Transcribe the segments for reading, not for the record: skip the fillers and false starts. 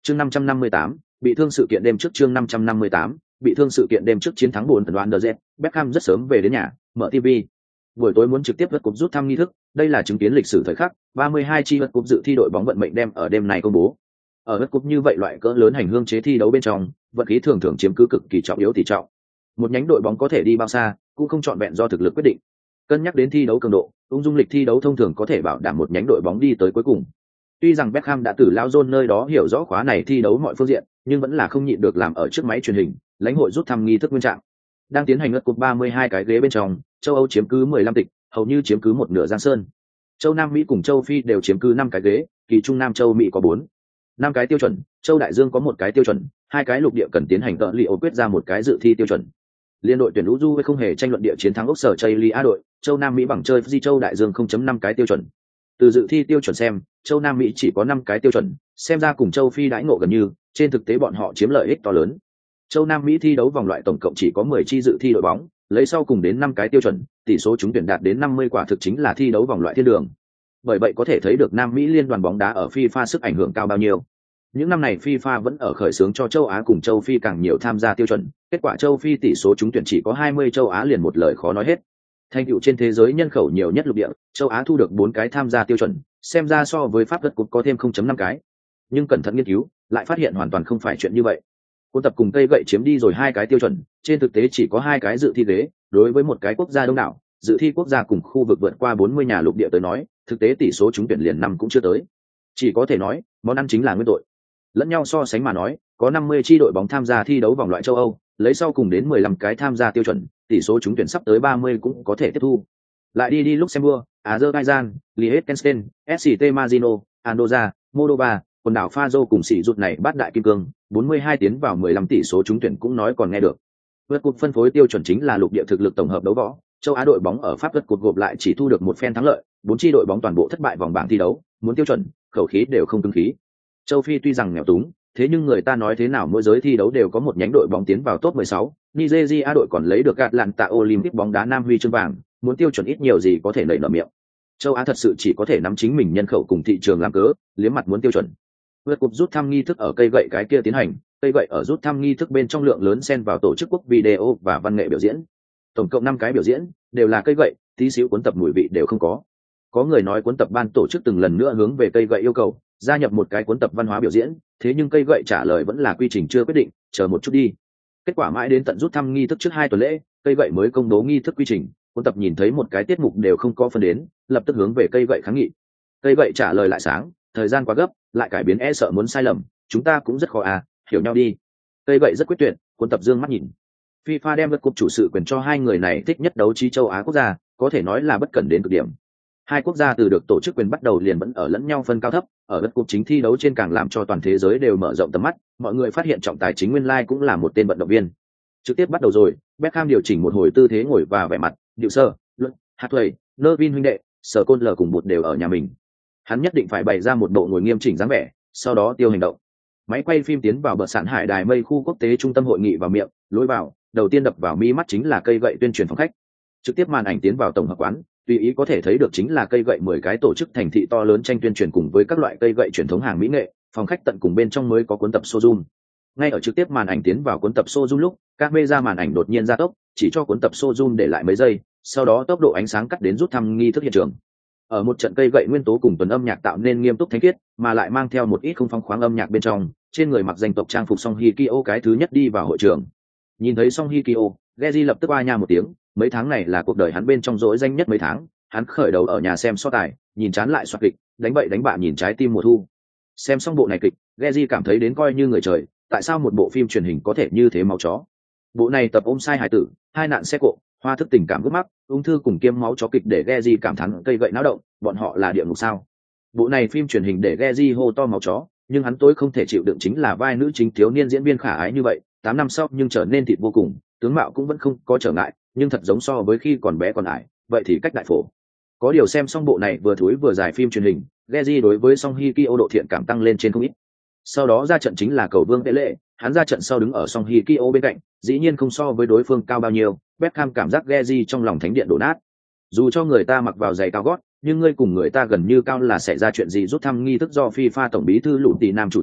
Chương 558, bị thương sự kiện đêm trước. Chương 558, bị thương sự kiện đêm trước chiến thắng buồn tần đoán DZ, Beckham rất sớm về đến nhà, mở TV. Buổi tối muốn trực tiếp vượt cúp rút thăm nghi thức, đây là chứng kiến lịch sử thời khắc, 32 chi vượt cúp dự thi đội bóng vận mệnh đem ở đêm này công bố. Ở vượt cúp như vậy loại cỡ lớn hành hương chế thi đấu bên trong, vận khí thường thường chiếm cứ cực kỳ trọng yếu tỷ trọng. Một nhánh đội bóng có thể đi bao xa, cũng không chọn vẹn do thực lực quyết định. Cân nhắc đến thi đấu cường độ, ung dung lịch thi đấu thông thường có thể bảo đảm một nhánh đội bóng đi tới cuối cùng. Tuy rằng Beckham đã từ Lao John nơi đó hiểu rõ khóa này thi đấu mọi phương diện, nhưng vẫn là không nhịn được làm ở trước máy truyền hình, lãnh hội rút thăm nghi thức nguyên trạng. Đang tiến hành lượt cúp 32 cái ghế bên trong, châu Âu chiếm cứ 15 tịch, hầu như chiếm cứ một nửa giang sơn. Châu Nam Mỹ cùng châu Phi đều chiếm cứ 5 cái ghế, kỳ trung Nam châu Mỹ có 4. 5 cái tiêu chuẩn, châu Đại Dương có 1 cái tiêu chuẩn, 2 cái lục địa cần tiến hành tợ lì ổ quyết ra 1 cái dự thi tiêu chuẩn. Liên đội tuyển Uruguay không hề tranh luận địa chiến thắng Úc Sở Chaylia đội, châu Nam Mỹ bằng chơi Fiji châu Đại Dương 0.5 cái tiêu chuẩn. Từ dự thi tiêu chuẩn xem, châu Nam Mỹ chỉ có 5 cái tiêu chuẩn, xem ra cùng châu Phi đãi ngộ gần như, trên thực tế bọn họ chiếm lợi ích to lớn. Châu Nam Mỹ thi đấu vòng loại tổng cộng chỉ có 10 chi dự thi đội bóng, lấy sau cùng đến 5 cái tiêu chuẩn, tỷ số trúng tuyển đạt đến 50 quả thực chính là thi đấu vòng loại thiên đường. Bởi vậy có thể thấy được Nam Mỹ liên đoàn bóng đá ở FIFA sức ảnh hưởng cao bao nhiêu. Những năm này FIFA vẫn ở khởi xướng cho châu Á cùng châu Phi càng nhiều tham gia tiêu chuẩn, kết quả châu Phi tỷ số trúng tuyển chỉ có 20, châu Á liền một lời khó nói hết. Thành tựu trên thế giới nhân khẩu nhiều nhất lục địa, châu Á thu được 4 cái tham gia tiêu chuẩn, xem ra so với Pháp đất cũng có thêm 0.5 cái. Nhưng cẩn thận nghiên cứu, lại phát hiện hoàn toàn không phải chuyện như vậy. Quân tập cùng cây gậy chiếm đi rồi 2 cái tiêu chuẩn, trên thực tế chỉ có 2 cái dự thi ghế, đối với một cái quốc gia đông đảo, dự thi quốc gia cùng khu vực vượt qua 40 nhà lục địa tới nói, thực tế tỷ số trúng tuyển liền năm cũng chưa tới. Chỉ có thể nói, món ăn chính là nguyên tội. Lẫn nhau so sánh mà nói, có 50 chi đội bóng tham gia thi đấu vòng loại châu Âu, lấy sau cùng đến 15 cái tham gia tiêu chuẩn, tỷ số trúng tuyển sắp tới 30 cũng có thể tiếp thu. Lại đi Luxembourg, Azerbaijan, Liechtenstein, SCT Marino, Andorra, Moldova, quần đảo Faroe cùng sỉ rụt này bát đại kim cương, 42 tiến vào 15 tỷ số trúng tuyển cũng nói còn nghe được. Vượt cột phân phối tiêu chuẩn chính là lục địa thực lực tổng hợp đấu võ, châu Á đội bóng ở Pháp vượt cột gộp lại chỉ thu được một phen thắng lợi, 4 chi đội bóng toàn bộ thất bại vòng bảng thi đấu, muốn tiêu chuẩn, khẩu khí đều không cứng khí. Châu Phi tuy rằng nghèo túng, thế nhưng người ta nói thế nào mỗi giới thi đấu đều có một nhánh đội bóng tiến vào top 16, Nigeria đội còn lấy được Atlanta Olympic bóng đá nam huy chương vàng, muốn tiêu chuẩn ít nhiều gì có thể nảy nở miệng. Châu Á thật sự chỉ có thể nắm chính mình nhân khẩu cùng thị trường làm cớ, liếm mặt muốn tiêu chuẩn. Vượt cúp rút thăm nghi thức ở cây gậy cái kia tiến hành, cây gậy ở rút thăm nghi thức bên trong lượng lớn xen vào tổ chức quốc video và văn nghệ biểu diễn. Tổng cộng 5 cái biểu diễn, đều là cây gậy, tí xíu cuốn tập mùi vị đều không có. Có người nói cuốn tập ban tổ chức từng lần nữa hướng về cây gậy yêu cầu gia nhập một cái cuốn tập văn hóa biểu diễn, thế nhưng cây gậy trả lời vẫn là quy trình chưa quyết định, chờ một chút đi. Kết quả mãi đến tận rút thăm nghi thức trước 2 tuần lễ, cây gậy mới công bố nghi thức quy trình, cuốn tập nhìn thấy một cái tiết mục đều không có phân đến, lập tức hướng về cây gậy kháng nghị. Cây gậy trả lời lại sáng, thời gian quá gấp, lại cải biến e sợ muốn sai lầm, chúng ta cũng rất khó hiểu nhau đi. Cây gậy rất quyết tuyệt, cuốn tập dương mắt nhìn. FIFA đem vượt cúp chủ sự quyền cho 2 người này thích nhất đấu trí châu Á quốc gia, có thể nói là bất cẩn đến cực điểm. 2 quốc gia từ được tổ chức quyền bắt đầu liền vẫn ở lẫn nhau phân cao thấp, ở vượt cúp chính thi đấu trên càng làm cho toàn thế giới đều mở rộng tầm mắt, mọi người phát hiện trọng tài chính nguyên lai cũng là một tên vận động viên. Trực tiếp bắt đầu rồi, Beckham điều chỉnh một hồi tư thế ngồi và vẻ mặt, điệu sơ, luận, Hathaway, Nervin huynh đệ, Sở Côn L cùng một đều ở nhà mình. Hắn nhất định phải bày ra một bộ ngồi nghiêm chỉnh dáng vẻ, sau đó tiêu hành động. Máy quay phim tiến vào bờ sạn hải đài mây khu quốc tế trung tâm hội nghị vào miệng, lối vào, đầu tiên đập vào mi mắt chính là cây gậy tuyên truyền phòng khách. Trực tiếp màn ảnh tiến vào tổng hợp quán, tùy ý có thể thấy được chính là cây gậy 10 cái tổ chức thành thị to lớn tranh tuyên truyền cùng với các loại cây gậy truyền thống hàng mỹ nghệ, phòng khách tận cùng bên trong mới có cuốn tập showroom. Ngay ở trực tiếp màn ảnh tiến vào cuốn tập showroom lúc, camera màn ảnh đột nhiên gia tốc, chỉ cho cuốn tập showroom để lại mấy giây, sau đó tốc độ ánh sáng cắt đến rút thăm nghi thức hiện trường. Ở một trận cây gậy nguyên tố cùng tuần âm nhạc tạo nên nghiêm túc thánh khiết, mà lại mang theo một ít không phong khoáng âm nhạc bên trong, trên người mặc danh tộc trang phục Song Hye Kyo cái thứ nhất đi vào hội trường. Nhìn thấy Song Hye Kyo, Geji lập tức oa nha một tiếng, mấy tháng này là cuộc đời hắn bên trong rỗi danh nhất mấy tháng, hắn khởi đầu ở nhà xem so tài, nhìn chán lại soạt kịch, đánh bậy đánh bạ nhìn trái tim mùa thu. Xem xong bộ này kịch, Geji cảm thấy đến coi như người trời, tại sao một bộ phim truyền hình có thể như thế máu chó. Bộ này tập ôm sai hài tử, 2 nạn xe cộ, hoa thức tình cảm gút mắc, ung thư cùng kiêm máu chó kịch để Geji cảm thán cây gậy náo động, bọn họ là địa ngục sao? Bộ này phim truyền hình để Geji hô to máu chó, nhưng hắn tối không thể chịu đựng chính là vai nữ chính thiếu niên diễn viên khả ái như vậy, 8 năm sau nhưng trở nên thịt vô cùng, tướng mạo cũng vẫn không có trở ngại, nhưng thật giống so với khi còn bé còn ải, vậy thì cách đại phổ. Có điều xem xong bộ này vừa thúi vừa dài phim truyền hình, Geji đối với Song Hye Kyo độ thiện cảm tăng lên trên không ít. Sau đó ra trận chính là cầu vương Pele, hắn ra trận sau đứng ở Song Hye Kyo bên cạnh, dĩ nhiên không so với đối phương cao bao nhiêu, Beckham cảm giác Geji trong lòng thánh điện đổ nát. Dù cho người ta mặc vào giày cao gót, nhưng ngươi cùng người ta gần như cao là xảy ra chuyện gì rút thăm nghi thức do FIFA tổng bí thư Lũ Tỷ Nam chủ trì,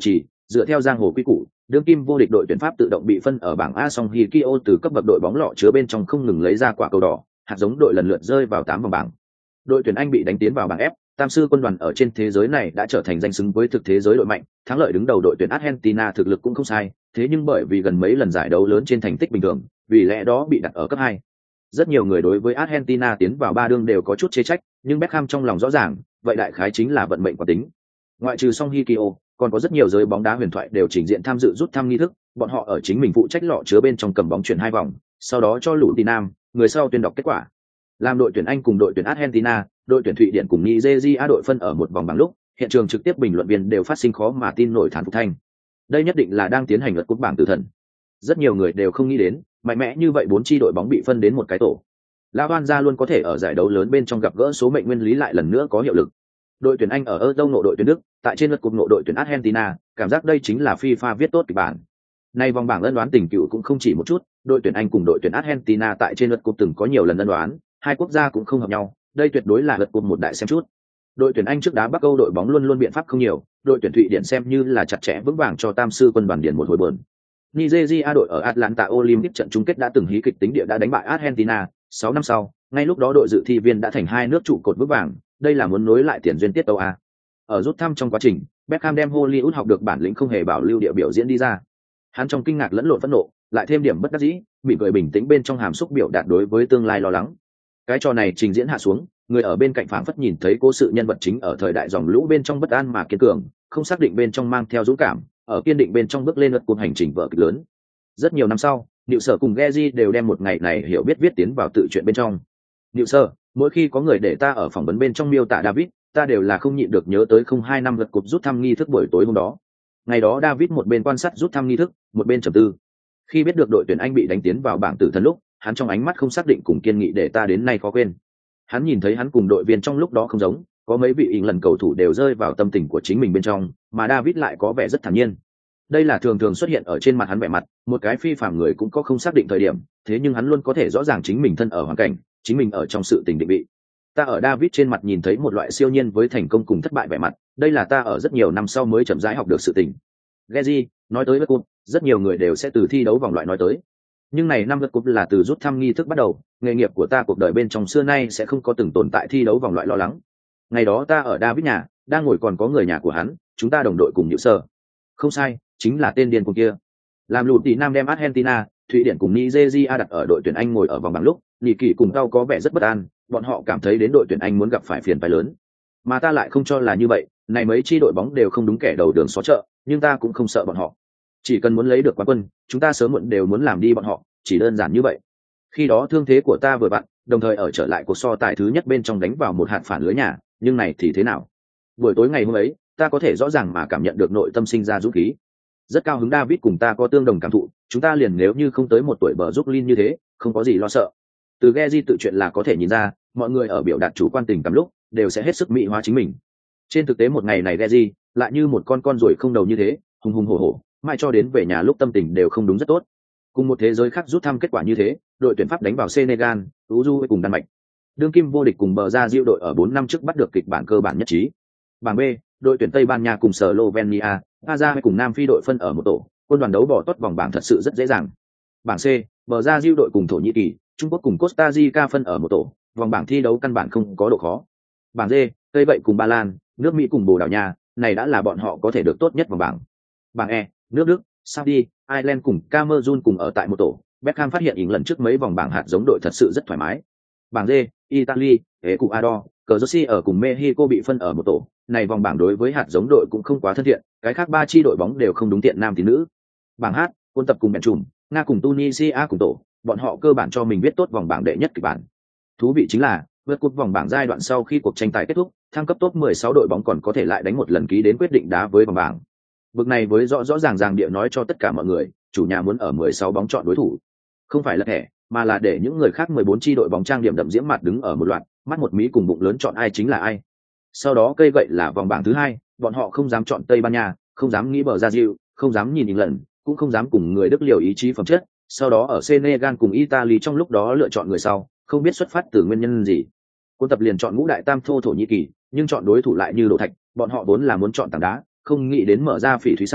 Dựa theo giang hồ quy củ, đương kim vô địch đội tuyển Pháp tự động bị phân ở bảng A, song Hikio từ cấp bậc đội bóng lọ chứa bên trong không ngừng lấy ra quả cầu đỏ, hạt giống đội lần lượt rơi vào 8 vòng bảng. Đội tuyển Anh bị đánh tiến vào bảng F, Tam sư quân đoàn ở trên thế giới này đã trở thành danh xứng với thực thế giới đội mạnh, thắng lợi đứng đầu đội tuyển Argentina thực lực cũng không sai, thế nhưng bởi vì gần mấy lần giải đấu lớn trên thành tích bình thường, vì lẽ đó bị đặt ở cấp 2. Rất nhiều người đối với Argentina tiến vào ba đương đều có chút chê trách, nhưng Beckham trong lòng rõ ràng, vậy đại khái chính là vận mệnh quả tính. Ngoại trừ Song Hikyo, còn có rất nhiều giới bóng đá huyền thoại đều trình diện tham dự rút thăm nghi thức, bọn họ ở chính mình phụ trách lọ chứa bên trong cầm bóng chuyển 2 vòng, sau đó cho lũ Nam, người sau tuyên đọc kết quả. Làm đội tuyển Anh cùng đội tuyển Argentina, đội tuyển Thụy Điển cùng Nigeria đội phân ở một vòng bảng lúc, hiện trường trực tiếp bình luận viên đều phát sinh khó mà tin nổi thán phục thanh. Đây nhất định là đang tiến hành lượt cúp bảng tử thần. Rất nhiều người đều không nghĩ đến, mạnh mẽ như vậy 4 chi đội bóng bị phân đến một cái tổ. La Hoan gia luôn có thể ở giải đấu lớn bên trong gặp gỡ số mệnh nguyên lý lại lần nữa có hiệu lực. Đội tuyển Anh ở Euro nộ đội tuyển Đức, tại trên lượt cúp nộ đội tuyển Argentina, cảm giác đây chính là FIFA viết tốt kịch bản. Nay vòng bảng ân đoán tình cựu cũng không chỉ một chút, đội tuyển Anh cùng đội tuyển Argentina tại trên lượt cúp từng có nhiều lần ân đoán, hai quốc gia cũng không hợp nhau, đây tuyệt đối là lượt cúp một đại xem chút. Đội tuyển Anh trước đá Bắc Âu đội bóng luôn luôn biện pháp không nhiều, đội tuyển Thụy Điển xem như là chặt chẽ vững vàng cho Tam sư quân đoàn điển một hồi bờn. Nigeria đội ở Atlanta Olympic trận chung kết đã từng hí kịch tính địa đã đánh bại Argentina, 6 năm sau, ngay lúc đó đội dự thi viên đã thành hai nước trụ cột vững vàng, đây là muốn nối lại tiền duyên tiết tấu a. Ở rút thăm trong quá trình, Beckham đem Hollywood học được bản lĩnh không hề bảo lưu địa biểu diễn đi ra. Hắn trong kinh ngạc lẫn lộn phẫn nộ, lại thêm điểm bất đắc dĩ, mỉm cười bình tĩnh bên trong hàm xúc biểu đạt đối với tương lai lo lắng. Cái trò này trình diễn hạ xuống, người ở bên cạnh phảng phất nhìn thấy cố sự nhân vật chính ở thời đại dòng lũ bên trong bất an mà kiên cường, không xác định bên trong mang theo dũng cảm, ở kiên định bên trong bước lên lượt cuộc hành trình vở kịch lớn. Rất nhiều năm sau, Niệu Sở cùng Geji đều đem một ngày này hiểu biết viết tiến vào tự truyện bên trong. Niệu Sở, mỗi khi có người để ta ở phỏng vấn bên trong miêu tả David, ta đều là không nhịn được nhớ tới 02 năm lượt cuộc rút thăm nghi thức buổi tối hôm đó. Ngày đó David một bên quan sát rút thăm nghi thức, một bên trầm tư. Khi biết được đội tuyển Anh bị đánh tiến vào bảng tử thần lúc, hắn trong ánh mắt không xác định cùng kiên nghị để ta đến nay khó quên. Hắn nhìn thấy hắn cùng đội viên trong lúc đó không giống, có mấy vị lần cầu thủ đều rơi vào tâm tình của chính mình bên trong, mà David lại có vẻ rất thản nhiên. Đây là thường thường xuất hiện ở trên mặt hắn vẻ mặt, một cái phi phàm người cũng có không xác định thời điểm, thế nhưng hắn luôn có thể rõ ràng chính mình thân ở hoàn cảnh, chính mình ở trong sự tình định vị. Ta ở David trên mặt nhìn thấy một loại siêu nhiên với thành công cùng thất bại vẻ mặt, đây là ta ở rất nhiều năm sau mới chậm rãi học được sự tình. Geji, nói tới World Cup, rất nhiều người đều sẽ từ thi đấu vòng loại nói tới. Nhưng này năm World Cup là từ rút thăm nghi thức bắt đầu, nghề nghiệp của ta cuộc đời bên trong xưa nay sẽ không có từng tồn tại thi đấu vòng loại lo lắng. Ngày đó ta ở David nhà, đang ngồi còn có người nhà của hắn, chúng ta đồng đội cùng Niệu Sở. Không sai, chính là tên điên cuồng kia. Làm lụt tỷ Nam đem Argentina, Thụy Điển cùng Nigeria đặt ở đội tuyển Anh ngồi ở vòng bảng lúc, Nhị Kỳ cùng Cao có vẻ rất bất an, bọn họ cảm thấy đến đội tuyển Anh muốn gặp phải phiền phái lớn. Mà ta lại không cho là như vậy, này mấy chi đội bóng đều không đúng kẻ đầu đường xó chợ, nhưng ta cũng không sợ bọn họ. Chỉ cần muốn lấy được quán quân, chúng ta sớm muộn đều muốn làm đi bọn họ, chỉ đơn giản như vậy. Khi đó thương thế của ta vừa vặn, đồng thời ở trở lại cuộc so tài thứ nhất bên trong đánh vào một hạt phản lưới nhà, nhưng này thì thế nào? Buổi tối ngày hôm ấy, ta có thể rõ ràng mà cảm nhận được nội tâm sinh ra dũng khí. Rất cao hứng David cùng ta có tương đồng cảm thụ, chúng ta liền nếu như không tới một tuổi bờ giúp Lin như thế, không có gì lo sợ. Từ Geji tự chuyện là có thể nhìn ra, mọi người ở biểu đạt chủ quan tình cảm lúc, đều sẽ hết sức mỹ hóa chính mình. Trên thực tế một ngày này Geji lại như một con ruồi không đầu như thế, hùng hùng hổ hổ, mãi cho đến về nhà lúc tâm tình đều không đúng rất tốt. Cùng một thế giới khác rút thăm kết quả như thế, đội tuyển Pháp đánh vào Senegal, Uruguay cùng Đan Mạch. Đương kim vô địch cùng bờ ra diệu đội ở 4 năm trước bắt được kịch bản cơ bản nhất trí. Bảng B, đội tuyển Tây Ban Nha cùng Slovenia, Aza cùng Nam Phi đội phân ở một tổ, quân đoàn đấu bỏ tốt vòng bảng thật sự rất dễ dàng. Bảng C, bờ ra diệu đội cùng Thổ Nhĩ Kỳ, Trung Quốc cùng Costa Rica phân ở một tổ, vòng bảng thi đấu căn bản không có độ khó. Bảng D, Tây Vậy cùng Ba Lan, nước Mỹ cùng Bồ Đào Nha, này đã là bọn họ có thể được tốt nhất vòng bảng. Bảng E, nước Đức, Saudi, Ireland cùng Cameroon cùng ở tại một tổ. Beckham phát hiện lần trước mấy vòng bảng hạt giống đội thật sự rất thoải mái. Bảng D, Italy, Ecuador, Croatia ở cùng Mexico bị phân ở một tổ. Này vòng bảng đối với hạt giống đội cũng không quá thân thiện, cái khác 3 chi đội bóng đều không đúng tiện nam tí nữ. Bảng H, quân tập cùng Belgium, Nga cùng Tunisia cùng tổ, bọn họ cơ bản cho mình viết tốt vòng bảng đệ nhất kịch bản. Thú vị chính là, vượt cúp vòng bảng giai đoạn sau khi cuộc tranh tài kết thúc, thăng cấp top 16 đội bóng còn có thể lại đánh một lần ký đến quyết định đá với vòng bảng. Vực này với rõ ràng địa nói cho tất cả mọi người, chủ nhà muốn ở 16 bóng chọn đối thủ. Không phải là thẻ, mà là để những người khác 14 chi đội bóng trang điểm đậm diễm mặt đứng ở một loạt, mắt một mí cùng bụng lớn chọn ai chính là ai. Sau đó cây gậy là vòng bảng thứ hai, bọn họ không dám chọn Tây Ban Nha, không dám nghĩ bờ ra diệu, không dám nhìn England, cũng không dám cùng người Đức liều ý chí phẩm chất. Sau đó ở Senegal cùng Italy trong lúc đó lựa chọn người sau, không biết xuất phát từ nguyên nhân gì. Quân tập liền chọn ngũ đại tam thô Thổ Nhĩ Kỳ, nhưng chọn đối thủ lại như đổ thạch, bọn họ vốn là muốn chọn tảng đá, không nghĩ đến mở ra phỉ thúy xanh,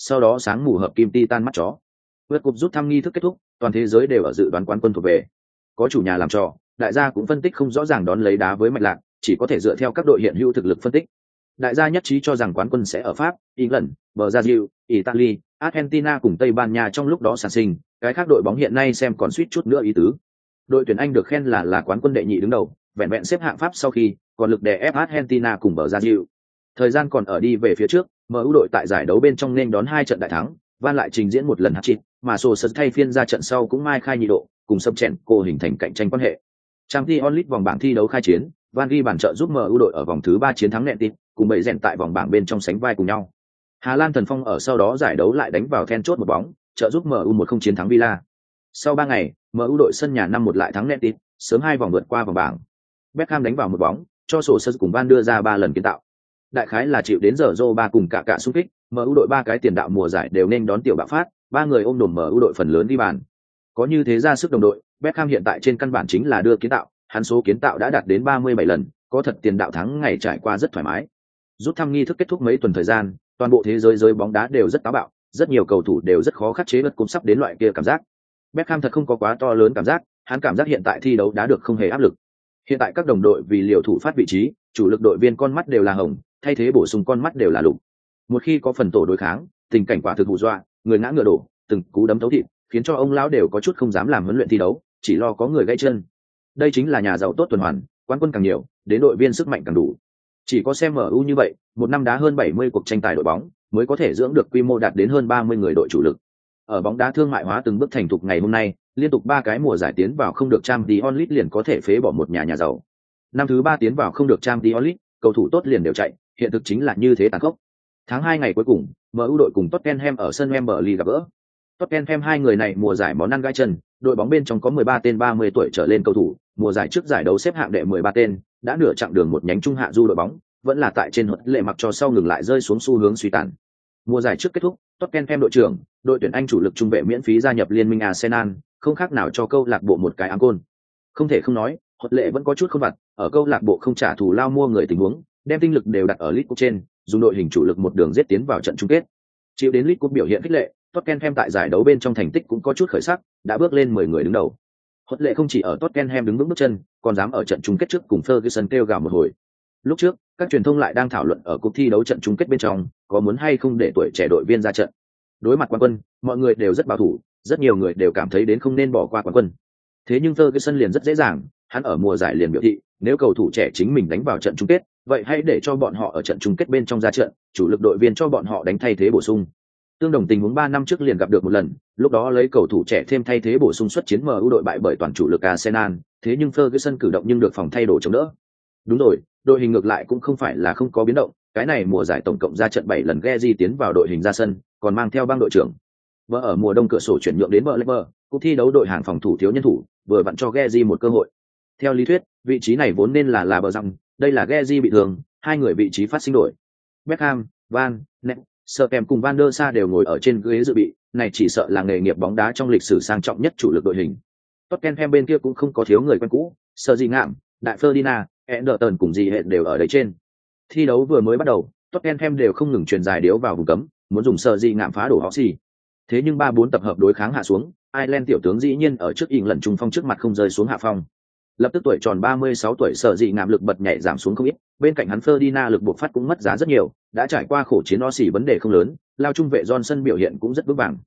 sau đó sáng mù hợp kim titan mắt chó. Vượt cúp rút thăm nghi thức kết thúc, toàn thế giới đều ở dự đoán quán quân thuộc về. Có chủ nhà làm trò, đại gia cũng phân tích không rõ ràng đón lấy đá với mạch lạc, chỉ có thể dựa theo các đội hiện hữu thực lực phân tích. Đại gia nhất trí cho rằng quán quân sẽ ở Pháp, England, Brazil, Italy, Argentina cùng Tây Ban Nha trong lúc đó sản sinh, cái khác đội bóng hiện nay xem còn suýt chút nữa ý tứ. Đội tuyển Anh được khen là quán quân đệ nhị đứng đầu, vẹn vẹn xếp hạng Pháp sau khi, còn lực đè ép Argentina cùng Brazil. Thời gian còn ở đi về phía trước, MU đội tại giải đấu bên trong nên đón 2 trận đại thắng, Van lại trình diễn một lần hat-trick, mà Solskjaer thay phiên ra trận sau cũng mai khai nhị độ, cùng sập chèn cô hình thành cạnh tranh quan hệ. Champions League vòng bảng thi đấu khai chiến, Van ghi bàn trợ giúp MU đội ở vòng thứ 3 chiến thắng nện tịp, cùng bầy rèn tại vòng bảng bên trong sánh vai cùng nhau. Hà Lan Thần Phong ở sau đó giải đấu lại đánh vào then chốt một bóng, trợ giúp MU 1-0 chiến thắng Villa. Sau 3 ngày, MU đội sân nhà 5-1 lại thắng nện tịp, sớm 2 vòng vượt qua vòng bảng. Beckham đánh vào một bóng, cho Solskjaer cùng Van đưa ra 3 lần kiến tạo. Đại khái là chịu đến giờ Zoro 3 cùng cả xung kích, MU đội 3 cái tiền đạo mùa giải đều nên đón tiểu bạo phát, 3 người ôm đồm MU đội phần lớn ghi bàn. Có như thế ra sức đồng đội, Beckham hiện tại trên căn bản chính là đưa kiến tạo, hắn số kiến tạo đã đạt đến 37 lần, có thật tiền đạo thắng ngày trải qua rất thoải mái. Rút thăm nghi thức kết thúc mấy tuần thời gian, toàn bộ thế giới bóng đá đều rất táo bạo, rất nhiều cầu thủ đều rất khó khắc chế vật cúp sắp đến loại kia cảm giác. Beckham thật không có quá to lớn cảm giác, hắn cảm giác hiện tại thi đấu đá được không hề áp lực. Hiện tại các đồng đội vì liều thủ phát vị trí, chủ lực đội viên con mắt đều là hồng, thay thế bổ sung con mắt đều là lục. Một khi có phần tổ đối kháng, tình cảnh quả thực hù dọa, người ngã ngựa đổ, từng cú đấm thấu thịt, khiến cho ông lão đều có chút không dám làm huấn luyện thi đấu, chỉ lo có người gãy chân. Đây chính là nhà giàu tốt tuần hoàn, quán quân càng nhiều, đến đội viên sức mạnh càng đủ. Chỉ có xem MU như vậy, một năm đá hơn 70 cuộc tranh tài đội bóng, mới có thể dưỡng được quy mô đạt đến hơn 30 người đội chủ lực. Ở bóng đá thương mại hóa từng bước thành thục ngày hôm nay, liên tục 3 cái mùa giải tiến vào không được Champions League liền có thể phế bỏ một nhà giàu. Năm thứ 3 tiến vào không được Champions League, cầu thủ tốt liền đều chạy, hiện thực chính là như thế tàn khốc. Tháng 2 ngày cuối cùng, MU đội cùng Tottenham ở sân Wembley gặp gỡ. Tottenham hai người này mùa giải món ăn gãi chân, đội bóng bên trong có 13 tên 30 tuổi trở lên cầu thủ, mùa giải trước giải đấu xếp hạng đệ 13 tên, đã nửa chặng đường một nhánh trung hạ du đội bóng, vẫn là tại trên huấn lệ mặc cho sau ngừng lại rơi xuống xu hướng suy tàn. Mùa giải trước kết thúc, Tottenham đội trưởng, đội tuyển Anh chủ lực trung vệ miễn phí gia nhập liên minh Arsenal, không khác nào cho câu lạc bộ một cái áng côn. Không thể không nói, huấn lệ vẫn có chút không vặt, ở câu lạc bộ không trả thù lao mua người tình huống, đem tinh lực đều đặt ở League Cup trên, dùng đội hình chủ lực một đường giết tiến vào trận chung kết. Chịu đến League Cup biểu hiện khích lệ, Tottenham tại giải đấu bên trong thành tích cũng có chút khởi sắc, đã bước lên 10 người đứng đầu. Huấn lệ không chỉ ở Tottenham đứng vững bước chân, còn dám ở trận chung kết trước cùng Ferguson kêu gào một hồi. Lúc trước, các truyền thông lại đang thảo luận ở cuộc thi đấu trận chung kết bên trong, có muốn hay không để tuổi trẻ đội viên ra trận. Đối mặt quán quân, mọi người đều rất bảo thủ, rất nhiều người đều cảm thấy đến không nên bỏ qua quán quân. Thế nhưng Ferguson liền rất dễ dàng, hắn ở mùa giải liền biểu thị, nếu cầu thủ trẻ chính mình đánh vào trận chung kết, vậy hãy để cho bọn họ ở trận chung kết bên trong ra trận, chủ lực đội viên cho bọn họ đánh thay thế bổ sung. Tương đồng tình huống 3 năm trước liền gặp được một lần, lúc đó lấy cầu thủ trẻ thêm thay thế bổ sung xuất chiến MU đội bại bởi toàn chủ lực Arsenal, thế nhưng Ferguson cử động nhưng được phòng thay đồ chống đỡ. Đúng rồi, đội hình ngược lại cũng không phải là không có biến động, cái này mùa giải tổng cộng ra trận 7 lần Gezi tiến vào đội hình ra sân, còn mang theo băng đội trưởng. Và ở mùa đông cửa sổ chuyển nhượng đến Blackburn, cuộc thi đấu đội hàng phòng thủ thiếu nhân thủ, vừa vặn cho Gezi một cơ hội. Theo lý thuyết, vị trí này vốn nên là bờ răng, đây là Gezi bị thương, hai người vị trí phát sinh đổi. Beckham, Van, Ness, Serkem cùng Van der Sar đều ngồi ở trên ghế dự bị, này chỉ sợ là nghề nghiệp bóng đá trong lịch sử sang trọng nhất chủ lực đội hình. Tottenham bên kia cũng không có thiếu người quen cũ, Sergingham, Đại Ferdinand, Anderton cùng gì hệ đều ở đấy trên. Thi đấu vừa mới bắt đầu, Tottenham đều không ngừng truyền dài điếu vào vùng cấm, muốn dùng Sergingham phá đổ Oxy. Thế nhưng 3-4 tập hợp đối kháng hạ xuống, Ireland tiểu tướng dĩ nhiên ở trước lần trung phong trước mặt không rơi xuống hạ phong. Lập tức tuổi tròn 36 tuổi Sergingham lực bật nhảy giảm xuống không ít, bên cạnh hắn Ferdinand lực buộc phát cũng mất giá rất nhiều, đã trải qua khổ chiến Oxy vấn đề không lớn, lao trung vệ Johnson biểu hiện cũng rất vững vàng.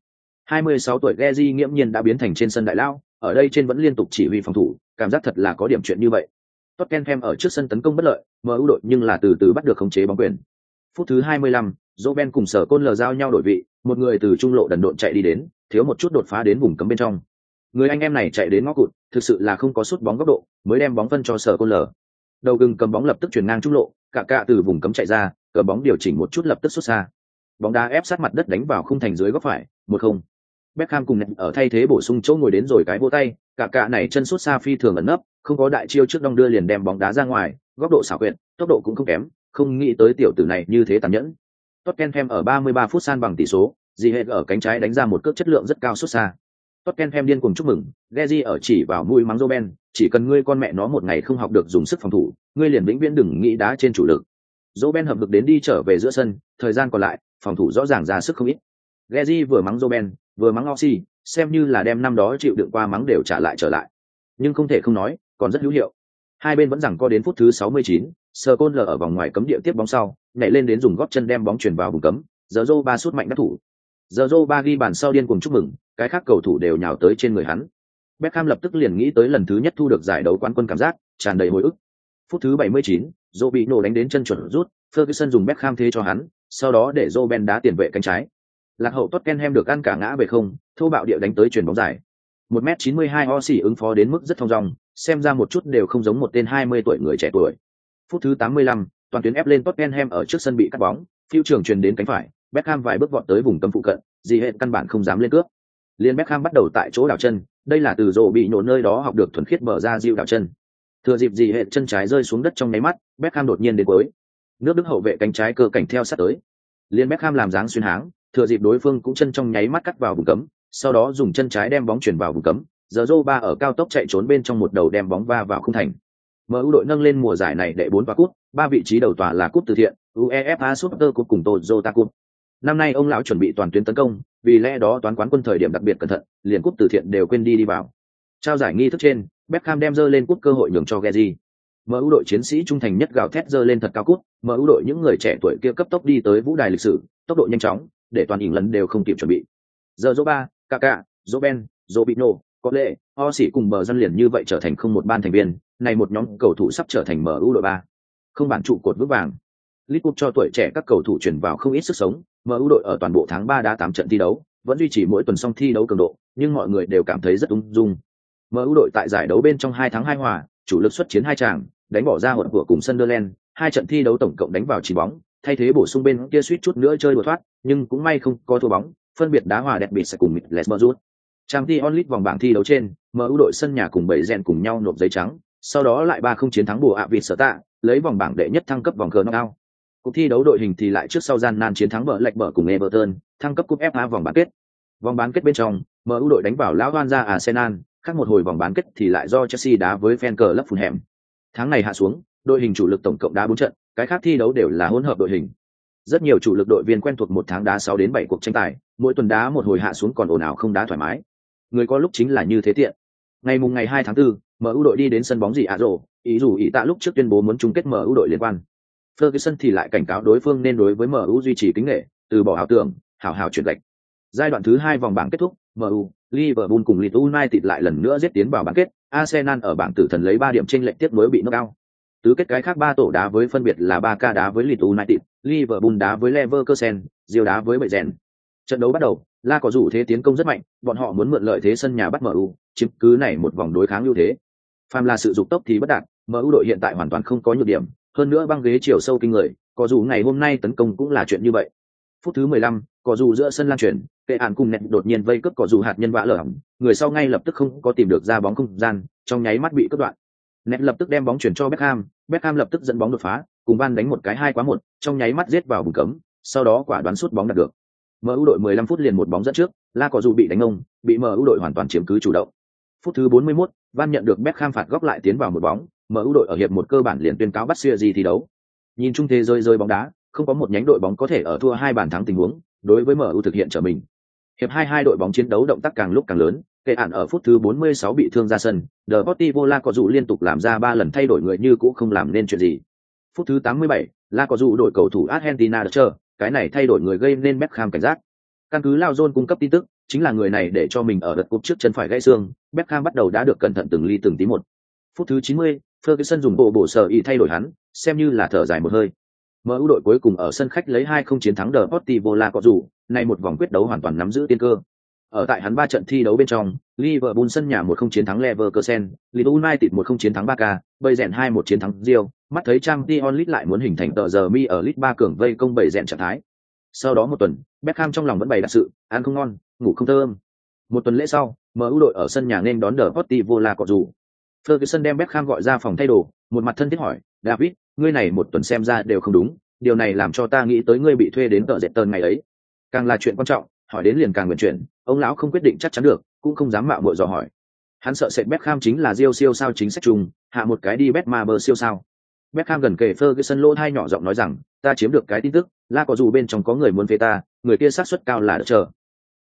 26 tuổi Gezi nghiễm nhiên đã biến thành trên sân đại lao, ở đây trên vẫn liên tục chỉ huy phòng thủ, cảm giác thật là có điểm chuyện như vậy. Tottenham ở trước sân tấn công bất lợi, MU đội nhưng là từ từ bắt được khống chế bóng quyền. Phút thứ 25, Robben cùng Sở Côn lờ giao nhau đổi vị, một người từ trung lộ đần độn chạy đi đến, thiếu một chút đột phá đến vùng cấm bên trong. Người anh em này chạy đến ngõ cụt, thực sự là không có sút bóng góc độ, mới đem bóng phân cho Sở Côn lờ. Đầu gừng cầm bóng lập tức chuyển ngang trung lộ, cả từ vùng cấm chạy ra, cầm bóng điều chỉnh một chút lập tức sút xa. Bóng đá ép sát mặt đất đánh vào khung thành dưới góc phải, 1-0. Beckham cùng ở thay thế bổ sung chỗ ngồi đến rồi cái vỗ tay, cả này chân sút xa phi thường ẩn nấp, không có đại chiêu trước đong đưa liền đem bóng đá ra ngoài, góc độ xảo quyệt, tốc độ cũng không kém, không nghĩ tới tiểu tử này như thế tàn nhẫn. Tottenham ở 33 phút san bằng tỷ số, gì hết ở cánh trái đánh ra một cước chất lượng rất cao sút xa. Tottenham điên cuồng chúc mừng, Gezi ở chỉ vào mũi mắng Robben, chỉ cần ngươi con mẹ nó một ngày không học được dùng sức phòng thủ, ngươi liền vĩnh viễn đừng nghĩ đá trên chủ lực. Robben hợp lực đến đi trở về giữa sân, thời gian còn lại, phòng thủ rõ ràng ra sức không ít. Geji vừa mắng Roben, vừa mắng Oxy, xem như là đem năm đó chịu đựng qua mắng đều trả lại trở lại. Nhưng không thể không nói, còn rất hữu hiệu. Hai bên vẫn giằng co đến phút thứ 69, Scott ở vòng ngoài cấm địa tiếp bóng sau, nhảy lên đến dùng gót chân đem bóng chuyển vào vùng cấm, giờ ba sút mạnh đắc thủ. Giờ ba ghi bàn sau điên cuồng chúc mừng, cái khác cầu thủ đều nhào tới trên người hắn. Beckham lập tức liền nghĩ tới lần thứ nhất thu được giải đấu quán quân cảm giác, tràn đầy hồi ức. Phút thứ 79, Joe bị nổ đánh đến chân chuẩn rút, Ferguson dùng Beckham thế cho hắn, sau đó để Roben đá tiền vệ cánh trái. Lạc hậu Tottenham được ăn cả ngã về không, thô bạo địa đánh tới chuyền bóng dài. 1m92 Oxy ứng phó đến mức rất thông dong, xem ra một chút đều không giống một tên 20 tuổi người trẻ tuổi. Phút thứ 85, toàn tuyến ép lên Tottenham ở trước sân bị cắt bóng, phiêu trường truyền đến cánh phải, Beckham vài bước vọt tới vùng cấm phụ cận, gì hệ căn bản không dám lên cướp. Liên Beckham bắt đầu tại chỗ đảo chân, đây là từ rổ bị nổ nơi đó học được thuần khiết bờ ra diệu đảo chân. Thừa dịp gì hệ chân trái rơi xuống đất trong nháy mắt, Beckham đột nhiên đến cuối. Nước Đức hậu vệ cánh trái cơ cảnh theo sát tới. Liên Beckham làm dáng xuyên háng, thừa dịp đối phương cũng chân trong nháy mắt cắt vào vùng cấm, sau đó dùng chân trái đem bóng chuyển vào vùng cấm, giờ Zoba ở cao tốc chạy trốn bên trong một đầu đem bóng va vào khung thành. MU đội nâng lên mùa giải này đệ 4 tòa cúp, 3 vị trí đầu tòa là cúp từ thiện, UEFA Super Cup cùng Toyota Cup. Năm nay ông lão chuẩn bị toàn tuyến tấn công, vì lẽ đó toán quán quân thời điểm đặc biệt cẩn thận, liền cúp từ thiện đều quên đi vào. Trao giải nghi thức trên, Beckham đem dơ lên cúp cơ hội nhường cho Geji. MU đội chiến sĩ trung thành nhất gào thét dơ lên thật cao cúp, MU đội những người trẻ tuổi kia cấp tốc đi tới vũ đài lịch sử, tốc độ nhanh chóng, để toàn lần đều không kịp chuẩn bị. Giờ Zoba, Kaká, Roben, Robinho, có lẽ Oxy cùng bờ dân liền như vậy trở thành không một ban thành viên, này một nhóm cầu thủ sắp trở thành MU đội 3. Không bản trụ cột vững vàng. League Cup cho tuổi trẻ các cầu thủ chuyển vào không ít sức sống, MU đội ở toàn bộ tháng 3 đã 8 trận thi đấu, vẫn duy trì mỗi tuần song thi đấu cường độ, nhưng mọi người đều cảm thấy rất ung dung. MU đội tại giải đấu bên trong 2 thắng 2 hòa, chủ lực xuất chiến 2 tràng, đánh bỏ ra hụt của cùng Sunderland, 2 trận thi đấu tổng cộng đánh vào 9 bóng, thay thế bổ sung bên kia suýt chút nữa chơi đùa thoát, nhưng cũng may không có thua bóng, phân biệt đá hòa đẹp biệt sẽ cùng Middlesbrough. Champions League vòng bảng thi đấu trên, MU đội sân nhà cùng 7 rèn cùng nhau nộp giấy trắng, sau đó lại 3-0 chiến thắng Bồ Vịt Sở Tạ, lấy vòng bảng đệ nhất thăng cấp vòng knockout. Cuộc thi đấu đội hình thì lại trước sau gian nan chiến thắng bờ lệch bờ cùng Everton, thăng cấp cúp FA vòng bán kết. Vòng bán kết bên trong, MU đội đánh vào lão oan ra Arsenal, khác một hồi vòng bán kết thì lại do Chelsea đá với fan club Fulham. Tháng này hạ xuống, đội hình chủ lực tổng cộng đá 4 trận, cái khác thi đấu đều là hỗn hợp đội hình. Rất nhiều chủ lực đội viên quen thuộc một tháng đá 6 đến 7 cuộc tranh tài, mỗi tuần đá một hồi hạ xuống còn ồn ào không đá thoải mái. Người có lúc chính là như thế tiện. Ngày 2 tháng 4, MU đội đi đến sân bóng gì Rồ, ý dù ý tạ lúc trước tuyên bố muốn chung kết MU đội liên quan. Ferguson thì lại cảnh cáo đối phương nên đối với MU duy trì kính nể, từ bỏ ảo tưởng, hào chuyển gạch. Giai đoạn thứ 2 vòng bảng kết thúc, MU, Liverpool cùng Leeds United lại lần nữa giết tiến vào bán kết, Arsenal ở bảng tử thần lấy 3 điểm chênh lệch tiếp nối bị knock out. Tứ kết cái khác 3 tổ đá với phân biệt là Barca đá với Leeds United, Liverpool đá với Leverkusen, Real đá với Bệ Rèn. Trận đấu bắt đầu, La có rủ thế tiến công rất mạnh, bọn họ muốn mượn lợi thế sân nhà bắt MU, chiếm cứ này một vòng đối kháng ưu thế. Phàm là sự dục tốc thì bất đạt, MU đội hiện tại hoàn toàn không có nhược điểm, hơn nữa băng ghế chiều sâu kinh người, có dù ngày hôm nay tấn công cũng là chuyện như vậy. Phút thứ 15, có dù giữa sân lan chuyển, Kệ Án cùng Nẹt đột nhiên vây cướp có dù hạt nhân vã lở, người sau ngay lập tức không có tìm được ra bóng không gian, trong nháy mắt bị cướp đoạn. Nẹt lập tức đem bóng chuyển cho Beckham, Beckham lập tức dẫn bóng đột phá, cùng Van đánh một cái 2-1, trong nháy mắt giết vào vùng cấm, sau đó quả đoán sút bóng đạt được. MU đội 15 phút liền một bóng dẫn trước, La có dù bị đánh ông, bị MU đội hoàn toàn chiếm cứ chủ động. Phút thứ 41, Van nhận được Beckham phạt góc lại tiến vào một bóng, MU đội ở hiệp một cơ bản liền tuyên cáo bắt xuya gì thi đấu. Nhìn chung thế rơi bóng đá, không có một nhánh đội bóng có thể ở thua 2 bàn thắng tình huống, đối với MU thực hiện trở mình. Hiệp 2 đội bóng chiến đấu động tác càng lúc càng lớn, Kệ Án ở phút thứ 46 bị thương ra sân, Deportivo La có dù liên tục làm ra 3 lần thay đổi người như cũ không làm nên chuyện gì. Phút thứ 87, La có dù đổi cầu thủ Argentina chờ, cái này thay đổi người gây nên Beckham cảnh giác. Căn cứ Lao John cung cấp tin tức, chính là người này để cho mình ở đợt cúp trước chân phải gãy xương, Beckham bắt đầu đã được cẩn thận từng ly từng tí một. Phút thứ 90, Ferguson dùng bộ bổ sở ý thay đổi hắn, xem như là thở dài một hơi. MU đội cuối cùng ở sân khách lấy 2-0 chiến thắng Deportivo La có dù, này một vòng quyết đấu hoàn toàn nắm giữ tiên cơ. Ở tại hắn 3 trận thi đấu bên trong, Liverpool sân nhà 1-0 chiến thắng Leverkusen, Leeds United 1-0 chiến thắng Barca, Bầy Rèn 2-1 chiến thắng Real, mắt thấy Champions League lại muốn hình thành tờ giờ mi ở League 3 cường vây công Bầy Rèn trạng thái. Sau đó một tuần, Beckham trong lòng vẫn bày đặt sự, ăn không ngon, ngủ không thơm. Một tuần lễ sau, MU đội ở sân nhà nên đón Deportivo La có dù. Ferguson đem Beckham gọi ra phòng thay đồ, một mặt thân thiết hỏi, David, ngươi này một tuần xem ra đều không đúng, điều này làm cho ta nghĩ tới ngươi bị thuê đến tờ dệt tơn ngày ấy. Càng là chuyện quan trọng, hỏi đến liền càng nguyện chuyện, ông lão không quyết định chắc chắn được, cũng không dám mạo muội dò hỏi. Hắn sợ sệt Beckham chính là Real siêu sao chính sách chung, hạ một cái đi Betmaber siêu sao. Beckham gần kề Ferguson lỗ tai nhỏ giọng nói rằng, ta chiếm được cái tin tức, La có dù bên trong có người muốn phê ta, người kia xác suất cao là đỡ chờ,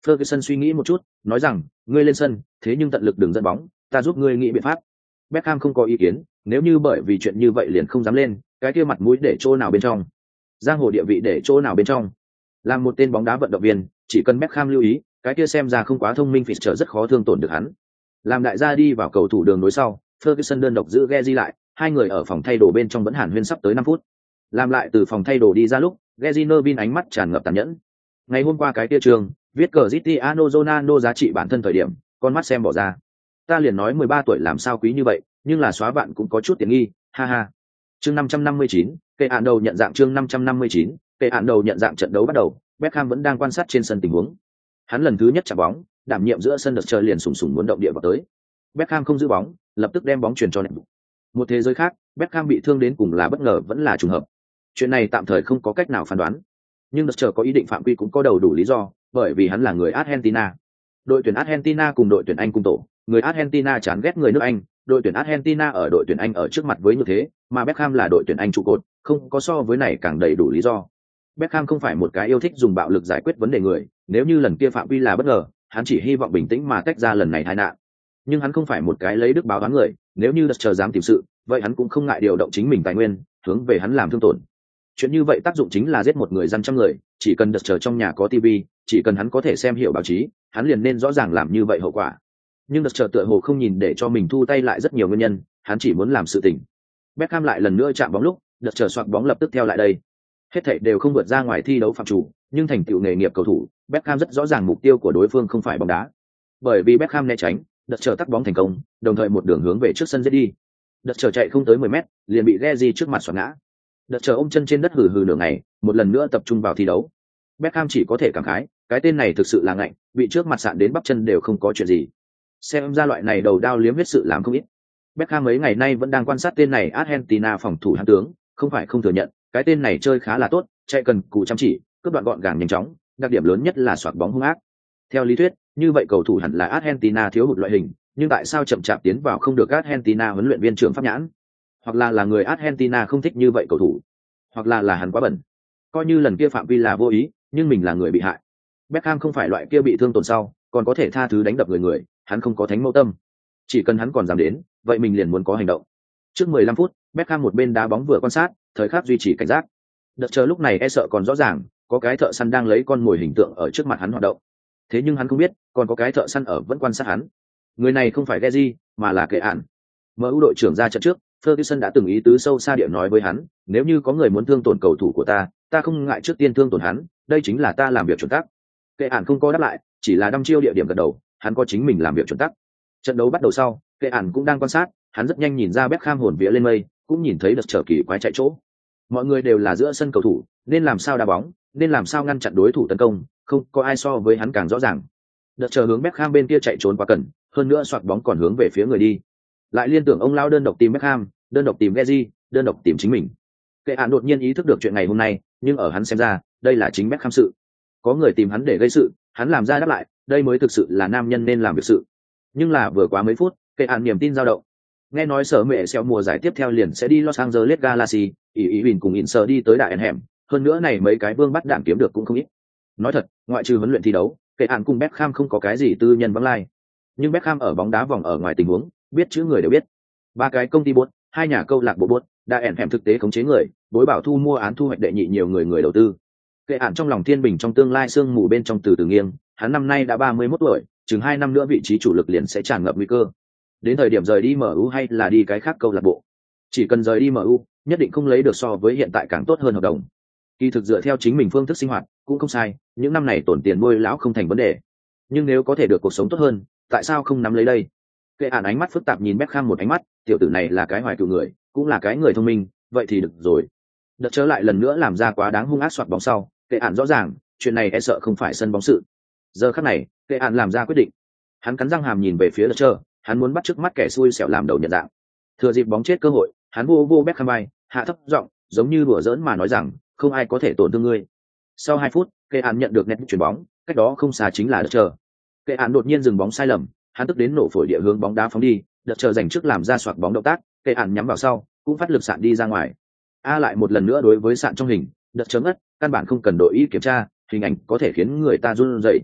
Ferguson suy nghĩ một chút, nói rằng, ngươi lên sân, thế nhưng tận lực đừng dẫn bóng, ta giúp ngươi nghĩ biện pháp. Beckham không có ý kiến, nếu như bởi vì chuyện như vậy liền không dám lên, cái kia mặt mũi để chỗ nào bên trong, giang hồ địa vị để chỗ nào bên trong. Làm một tên bóng đá vận động viên, chỉ cần Beckham lưu ý, cái kia xem ra không quá thông minh Fischer rất khó thương tổn được hắn. Làm đại gia đi vào cầu thủ đường nối sau, Ferguson đơn độc giữ Gezi lại, hai người ở phòng thay đồ bên trong vẫn hàn huyên sắp tới 5 phút. Làm lại từ phòng thay đồ đi ra lúc, Gezi Nervin ánh mắt tràn ngập tàn nhẫn. Ngày hôm qua cái kia trường, viết Cristiano Ronaldo giá trị bản thân thời điểm, con mắt xem bỏ ra. Ta liền nói 13 tuổi làm sao quý như vậy, nhưng là xóa bạn cũng có chút tiện nghi, ha ha. Chương 559, cây án đầu nhận dạng chương 559, cây án đầu nhận dạng trận đấu bắt đầu, Beckham vẫn đang quan sát trên sân tình huống. Hắn lần thứ nhất chạm bóng, đảm nhiệm giữa sân đợt chơi liền sùng sùng muốn động địa vào tới. Beckham không giữ bóng, lập tức đem bóng chuyển cho Neymar. Một thế giới khác, Beckham bị thương đến cùng là bất ngờ vẫn là trùng hợp. Chuyện này tạm thời không có cách nào phán đoán. Nhưng đợt chờ có ý định phạm quy cũng có đầu đủ lý do, bởi vì hắn là người Argentina. Đội tuyển Argentina cùng đội tuyển Anh cùng tổ, người Argentina chán ghét người nước Anh, đội tuyển Argentina ở đội tuyển Anh ở trước mặt với như thế, mà Beckham là đội tuyển Anh trụ cột, không có so với này càng đầy đủ lý do. Beckham không phải một cái yêu thích dùng bạo lực giải quyết vấn đề người, nếu như lần kia phạm vi là bất ngờ, hắn chỉ hy vọng bình tĩnh mà tách ra lần này tai nạn. Nhưng hắn không phải một cái lấy đức báo oán người, nếu như đất chờ dám tìm sự, vậy hắn cũng không ngại điều động chính mình tài nguyên, hướng về hắn làm thương tổn. Chuyện như vậy tác dụng chính là giết một người dân trăm người, chỉ cần đất chờ trong nhà có TV, chỉ cần hắn có thể xem hiểu báo chí, hắn liền nên rõ ràng làm như vậy hậu quả. Nhưng đất chờ tựa hồ không nhìn để cho mình thu tay lại rất nhiều nguyên nhân, hắn chỉ muốn làm sự tình. Beckham lại lần nữa chạm bóng lúc, đất chờ xoạc bóng lập tức theo lại đây. Hết thảy đều không vượt ra ngoài thi đấu phạm chủ, nhưng thành tựu nghề nghiệp cầu thủ, Beckham rất rõ ràng mục tiêu của đối phương không phải bóng đá. Bởi vì Beckham né tránh, đất chờ tắt bóng thành công, đồng thời một đường hướng về trước sân giết đi. Đất chờ chạy không tới 10 mét, liền bị Gezi trước mặt xoạc ngã. Đất chờ ôm chân trên đất hừ hừ nửa ngày, một lần nữa tập trung vào thi đấu. Beckham chỉ có thể cảm khái, cái tên này thực sự là ngạnh, bị trước mặt sạn đến bắp chân đều không có chuyện gì. Xem ra loại này đầu đao liếm huyết sự làm không ít. Beckham mấy ngày nay vẫn đang quan sát tên này Argentina phòng thủ hãn tướng, không phải không thừa nhận, cái tên này chơi khá là tốt, chạy cần cù chăm chỉ, cướp đoạn gọn gàng nhanh chóng, đặc điểm lớn nhất là xoạc bóng hung ác. Theo lý thuyết, như vậy cầu thủ hẳn là Argentina thiếu hụt loại hình, nhưng tại sao chậm chạp tiến vào không được Argentina huấn luyện viên trưởng pháp nhãn? Hoặc là người Argentina không thích như vậy cầu thủ, hoặc là hắn quá bẩn. Coi như lần kia phạm vi là vô ý, nhưng mình là người bị hại. Beckham không phải loại kia bị thương tổn sau, còn có thể tha thứ đánh đập người, hắn không có thánh mẫu tâm. Chỉ cần hắn còn dám đến, vậy mình liền muốn có hành động. Trước 15 phút, Beckham một bên đá bóng vừa quan sát, thời khắc duy trì cảnh giác. Đợt chờ lúc này e sợ còn rõ ràng, có cái thợ săn đang lấy con mồi hình tượng ở trước mặt hắn hoạt động. Thế nhưng hắn không biết, còn có cái thợ săn ở vẫn quan sát hắn. Người này không phải Gezi, mà là Kệ Ản. MU đội trưởng ra trận trước, Ferguson đã từng ý tứ sâu xa địa nói với hắn, nếu như có người muốn thương tổn cầu thủ của ta không ngại trước tiên thương tổn hắn, đây chính là ta làm việc chuẩn tắc. Kệ Ản không có đáp lại, chỉ là đăm chiêu địa điểm gật đầu, hắn có chính mình làm việc chuẩn tắc. Trận đấu bắt đầu sau, Kệ Ản cũng đang quan sát, hắn rất nhanh nhìn ra Beckham hồn vía lên mây, cũng nhìn thấy đợt trở kỳ quái chạy chỗ. Mọi người đều là giữa sân cầu thủ, nên làm sao đá bóng, nên làm sao ngăn chặn đối thủ tấn công, không có ai so với hắn càng rõ ràng. Đợt chờ hướng Beckham bên kia chạy trốn quá cần, hơn nữa xoạc bóng còn hướng về phía người đi. Lại liên tưởng ông lao đơn độc tìm Beckham, đơn độc tìm Gezi, đơn độc tìm chính mình. Kệ Ản đột nhiên ý thức được chuyện ngày hôm nay, nhưng ở hắn xem ra, đây là chính Beckham sự. Có người tìm hắn để gây sự, hắn làm ra đáp lại, đây mới thực sự là nam nhân nên làm việc sự. Nhưng là vừa quá mấy phút, Kệ Ản niềm tin dao động. Nghe nói sở mẹ xeo mùa giải tiếp theo liền sẽ đi Los Angeles Galaxy, ý Huỳnh cùng Inter đi tới đại Anaheim, hơn nữa này mấy cái vương bắt đạn kiếm được cũng không ít. Nói thật, ngoại trừ huấn luyện thi đấu, Kệ Ản cùng Beckham không có cái gì tư nhân vắng lai. Nhưng Beckham ở bóng đá vòng ở ngoài tình huống, biết chữ người đều biết. Ba cái công ty bốt, hai nhà câu lạc bộ bốt, đại Anaheim thực tế khống chế người, bối bảo thu mua án thu hoạch đệ nhị nhiều người đầu tư. Kệ Ản trong lòng thiên bình trong tương lai sương mù bên trong từ từ nghiêng, hắn năm nay đã 31 tuổi, chừng 2 năm nữa vị trí chủ lực liền sẽ tràn ngập nguy cơ. Đến thời điểm rời đi MU hay là đi cái khác câu lạc bộ, chỉ cần rời đi MU, nhất định không lấy được so với hiện tại càng tốt hơn hợp đồng. Kỳ thực dựa theo chính mình phương thức sinh hoạt cũng không sai, những năm này tổn tiền nuôi lão không thành vấn đề. Nhưng nếu có thể được cuộc sống tốt hơn, tại sao không nắm lấy đây? Kệ Ản ánh mắt phức tạp nhìn Beckham một ánh mắt, tiểu tử này là cái hoài cựu người, cũng là cái người thông minh, vậy thì được rồi. Đợt trở lại lần nữa làm ra quá đáng hung ác soạt bóng sau, Kệ Ản rõ ràng, chuyện này e sợ không phải sân bóng sự. Giờ khắc này, Kệ Ản làm ra quyết định. Hắn cắn răng hàm nhìn về phía Đợt Chờ, hắn muốn bắt chước mắt kẻ xui xẻo làm đầu nhận dạng. Thừa dịp bóng chết cơ hội, hắn vô Beckham bay, hạ thấp giọng, giống như đùa giỡn mà nói rằng, không ai có thể tổn thương ngươi. Sau 2 phút, Kệ Ản nhận được nét chuyển bóng, cách đó không xa chính là Đợt Chờ. Kệ Ản đột nhiên dừng bóng sai lầm, hắn tức đến nổ phổi địa hướng bóng đá phóng đi, Đợt Chờ giành trước làm ra xoạc bóng động tác, Kệ Ản nhắm vào sau, cũng phát lực sạn đi ra ngoài. A lại một lần nữa đối với sạn trong hình, Đợt Chờ ngất, căn bản không cần đội ý kiểm tra, hình ảnh có thể khiến người ta run rẩy.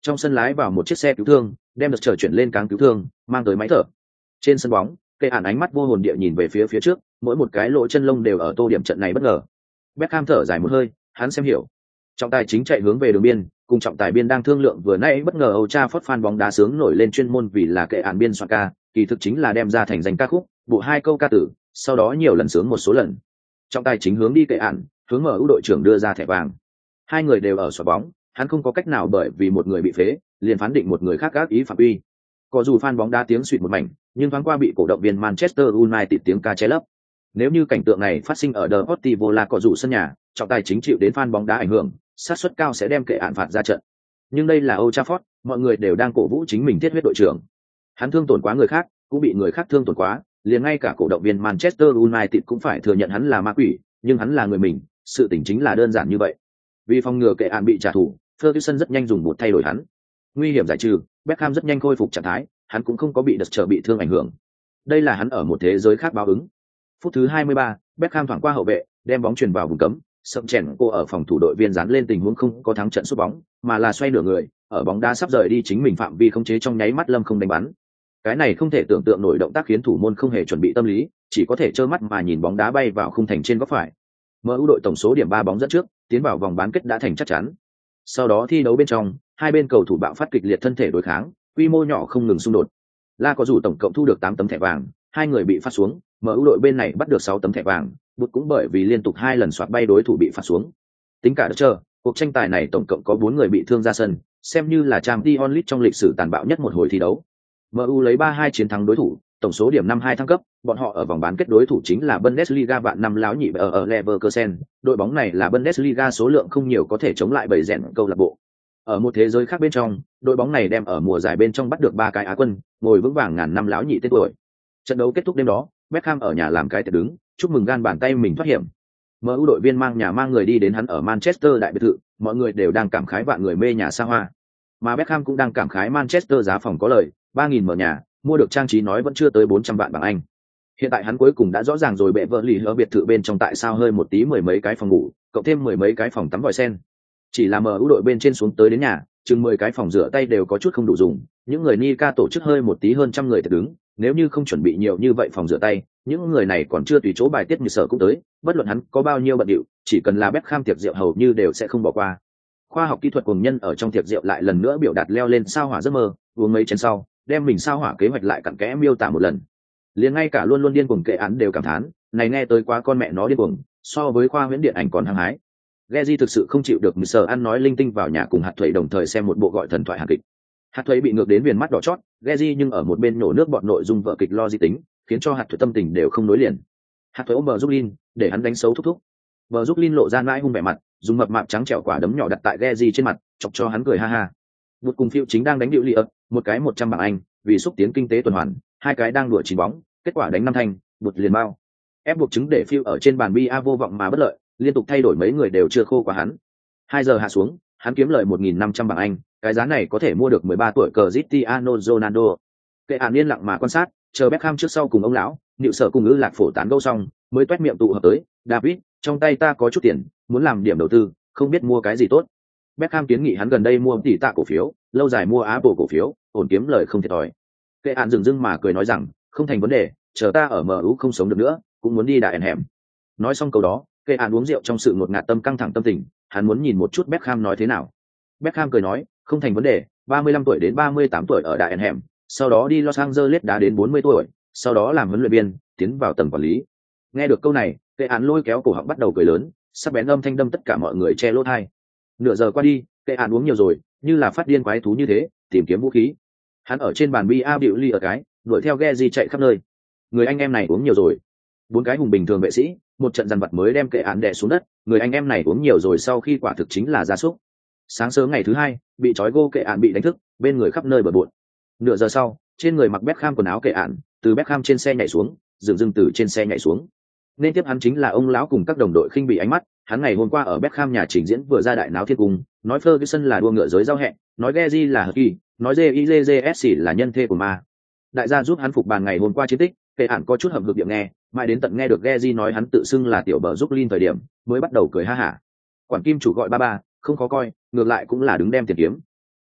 Trong sân lái vào một chiếc xe cứu thương, đem được trở chuyển lên cáng cứu thương, mang tới máy thở. Trên sân bóng, Kệ ản ánh mắt vô hồn địa nhìn về phía trước, mỗi một cái lỗ chân lông đều ở tô điểm trận này bất ngờ. Beckham thở dài một hơi, hắn xem hiểu. Trọng tài chính chạy hướng về đường biên, cùng trọng tài biên đang thương lượng vừa nãy bất ngờ Old Trafford fan bóng đá sướng nổi lên chuyên môn vì là Kệ ản biên soạn ca, kỳ thực chính là đem ra thành danh ca khúc, bộ hai câu ca tử, sau đó nhiều lần sướng một số lần. Trọng tài chính hướng đi Kệ ản, hướng MU đội trưởng đưa ra thẻ vàng. Hai người đều ở xoạc bóng, hắn không có cách nào bởi vì một người bị phế, liền phán định một người khác gác ý phạm quy. Có dù fan bóng đá tiếng suýt một mảnh, nhưng thoáng qua bị cổ động viên Manchester United tiếng ca che lấp. Nếu như cảnh tượng này phát sinh ở The Deportivo La Có dù sân nhà, trọng tài chính chịu đến fan bóng đá ảnh hưởng, xác suất cao sẽ đem Kệ ản phạt ra trận. Nhưng đây là Old Trafford, mọi người đều đang cổ vũ chính mình thiết huyết đội trưởng. Hắn thương tổn quá người khác, cũng bị người khác thương tổn quá, liền ngay cả cổ động viên Manchester United cũng phải thừa nhận hắn là ma quỷ, nhưng hắn là người mình, sự tình chính là đơn giản như vậy. Vì phòng ngừa Kệ ản bị trả thù, Ferguson rất nhanh dùng bột thay đổi hắn. Nguy hiểm giải trừ, Beckham rất nhanh khôi phục trạng thái, hắn cũng không có bị đợt trở bị thương ảnh hưởng. Đây là hắn ở một thế giới khác báo ứng. Phút thứ 23, Beckham thoảng qua hậu vệ, đem bóng chuyền vào vùng cấm, sậm chèn cô ở phòng thủ đội viên dán lên tình huống không có thắng trận sút bóng, mà là xoay nửa người, ở bóng đá sắp rời đi chính mình phạm vi khống chế trong nháy mắt lâm không đánh bắn. Cái này không thể tưởng tượng nổi động tác khiến thủ môn không hề chuẩn bị tâm lý, chỉ có thể trơ mắt mà nhìn bóng đá bay vào khung thành trên góc phải. MU đội tổng số điểm 3 bóng dẫn trước, tiến vào vòng bán kết đã thành chắc chắn. Sau đó thi đấu bên trong, hai bên cầu thủ bạo phát kịch liệt thân thể đối kháng, quy mô nhỏ không ngừng xung đột. La có dù tổng cộng thu được 8 tấm thẻ vàng, hai người bị phạt xuống, MU đội bên này bắt được 6 tấm thẻ vàng, bút cũng bởi vì liên tục 2 lần soạt bay đối thủ bị phạt xuống. Tính cả chờ, cuộc tranh tài này tổng cộng có 4 người bị thương ra sân, xem như là Champions League trong lịch sử tàn bạo nhất một hồi thi đấu. MU lấy 3-2 chiến thắng đối thủ, tổng số điểm 5-2 thăng cấp, bọn họ ở vòng bán kết đối thủ chính là Bundesliga vạn năm láo nhị ở Leverkusen, đội bóng này là Bundesliga số lượng không nhiều có thể chống lại bầy rèn câu lạc bộ. Ở một thế giới khác bên trong, đội bóng này đem ở mùa giải bên trong bắt được 3 cái Á quân, ngồi vững vàng ngàn năm láo nhị tên tuổi. Trận đấu kết thúc đêm đó, Beckham ở nhà làm cái tiệc đứng, chúc mừng gan bàn tay mình thoát hiểm. MU đội viên mang nhà mang người đi đến hắn ở Manchester đại biệt thự, mọi người đều đang cảm khái vạn người mê nhà xa hoa. Mà Beckham cũng đang cảm khái Manchester giá phòng có lời, 3.000 mở nhà, mua được trang trí nói vẫn chưa tới 400 vạn bảng Anh. Hiện tại hắn cuối cùng đã rõ ràng rồi bệ vợ lì ở biệt thự bên trong tại sao hơi một tí mười mấy cái phòng ngủ, cộng thêm mười mấy cái phòng tắm vòi sen. Chỉ là MU đội bên trên xuống tới đến nhà, chừng 10 cái phòng rửa tay đều có chút không đủ dùng, những người Nika tổ chức hơi một tí hơn trăm người thật đứng, nếu như không chuẩn bị nhiều như vậy phòng rửa tay, những người này còn chưa tùy chỗ bài tiết như sở cũng tới, bất luận hắn có bao nhiêu bận rộn, chỉ cần là Beckham tiệc rượu hầu như đều sẽ không bỏ qua. Khoa học kỹ thuật cùng nhân ở trong tiệc rượu lại lần nữa biểu đạt leo lên sao hỏa giấc mơ, uống mấy chén sau, đem mình sao hỏa kế hoạch lại cặn kẽ miêu tả một lần. Liền ngay cả luôn luôn điên cuồng Kệ án đều cảm thán, này nghe tới quá con mẹ nó điên cuồng, so với khoa huyễn điện ảnh còn hăng hái. Geji thực sự không chịu được Mr. ăn nói linh tinh vào nhà cùng hạt thuẩy đồng thời xem một bộ gọi thần thoại hàn kịch. Hạt thuẩy bị ngược đến viền mắt đỏ chót, Geji nhưng ở một bên nổ nước bọt nội dung vợ kịch lo di tính, khiến cho hạt thuẩy tâm tình đều không nối liền. Hạt thuẩy ôm bờ Brooklyn, để hắn đánh xấu thúc thúc. Bờ Brooklyn lộ ra nãi hung vẻ mặt, dùng mập mạp trắng trẻo quả đấm nhỏ đặt tại Geji trên mặt, chọc cho hắn cười ha ha. Một cùng phiêu chính đang đánh điệu lì ập, một cái 100 bảng Anh, vì xúc tiến kinh tế tuần hoàn, hai cái đang đùa chín bóng, kết quả đánh năm thanh, bụt liền bao. Ép buộc chứng để phiêu ở trên bàn bia vô vọng mà bất lợi, liên tục thay đổi mấy người đều chưa khô qua hắn. 2 giờ hạ xuống, hắn kiếm lời 1.500 bảng Anh, cái giá này có thể mua được 13 tuổi Cristiano Ronaldo. Kệ án yên lặng mà quan sát, chờ Beckham trước sau cùng ông lão, nịu sở cùng ư lạc phổ tán gẫu xong, mới toét miệng tụ hợp tới, David, trong tay ta có chút tiền, muốn làm điểm đầu tư, không biết mua cái gì tốt. Beckham kiến nghị hắn gần đây mua tỷ tạ cổ phiếu, lâu dài mua Apple cổ phiếu, ổn kiếm lời không thiệt thòi. Kệ án dừng dưng mà cười nói rằng, không thành vấn đề, chờ ta ở MU không sống được nữa, cũng muốn đi đại ẩn hẻm. Nói xong câu đó, Kệ án uống rượu trong sự ngột ngạt tâm căng thẳng tâm tình, hắn muốn nhìn một chút Beckham nói thế nào. Beckham cười nói, không thành vấn đề, 35 tuổi đến 38 tuổi ở đại ẩn hẻm, sau đó đi Los Angeles đá đến 40 tuổi, sau đó làm huấn luyện viên, tiến vào tầng quản lý. Nghe được câu này, Kệ án lôi kéo cổ họng bắt đầu cười lớn, sắc bén âm thanh đâm tất cả mọi người che lỗ tai. Nửa giờ qua đi, Kệ án uống nhiều rồi, như là phát điên quái thú như thế, tìm kiếm vũ khí. Hắn ở trên bàn bia bịu ly ở cái, đuổi theo Geji chạy khắp nơi. Người anh em này uống nhiều rồi. 4 cái hùng bình thường vệ sĩ, một trận dằn vặt mới đem Kệ án đè xuống đất. Người anh em này uống nhiều rồi sau khi quả thực chính là gia súc. Sáng sớm ngày thứ 2, bị trói gô Kệ án bị đánh thức, bên người khắp nơi bừa bộn. Nửa giờ sau, trên người mặc Beckham quần áo Kệ án, từ Beckham trên xe nhảy xuống, dừng từ trên xe nhảy xuống. Nên tiếp hắn chính là ông lão cùng các đồng đội khinh bỉ ánh mắt. Hắn ngày hôm qua ở Beckham nhà trình diễn vừa ra đại náo thiên cung, nói Ferguson là đua ngựa giới giao hẹn, nói Geji là hợp kỳ, nói JIJJSC là nhân thê của ma. Đại gia giúp hắn phục bàn ngày hôm qua chiến tích, Kệ án có chút hậm hực điểm nghe, mãi đến tận nghe được Geji nói hắn tự xưng là tiểu bờ giúp Lin thời điểm, mới bắt đầu cười ha hả. Quản kim chủ gọi ba ba, không khó coi, ngược lại cũng là đứng đem tiền kiếm.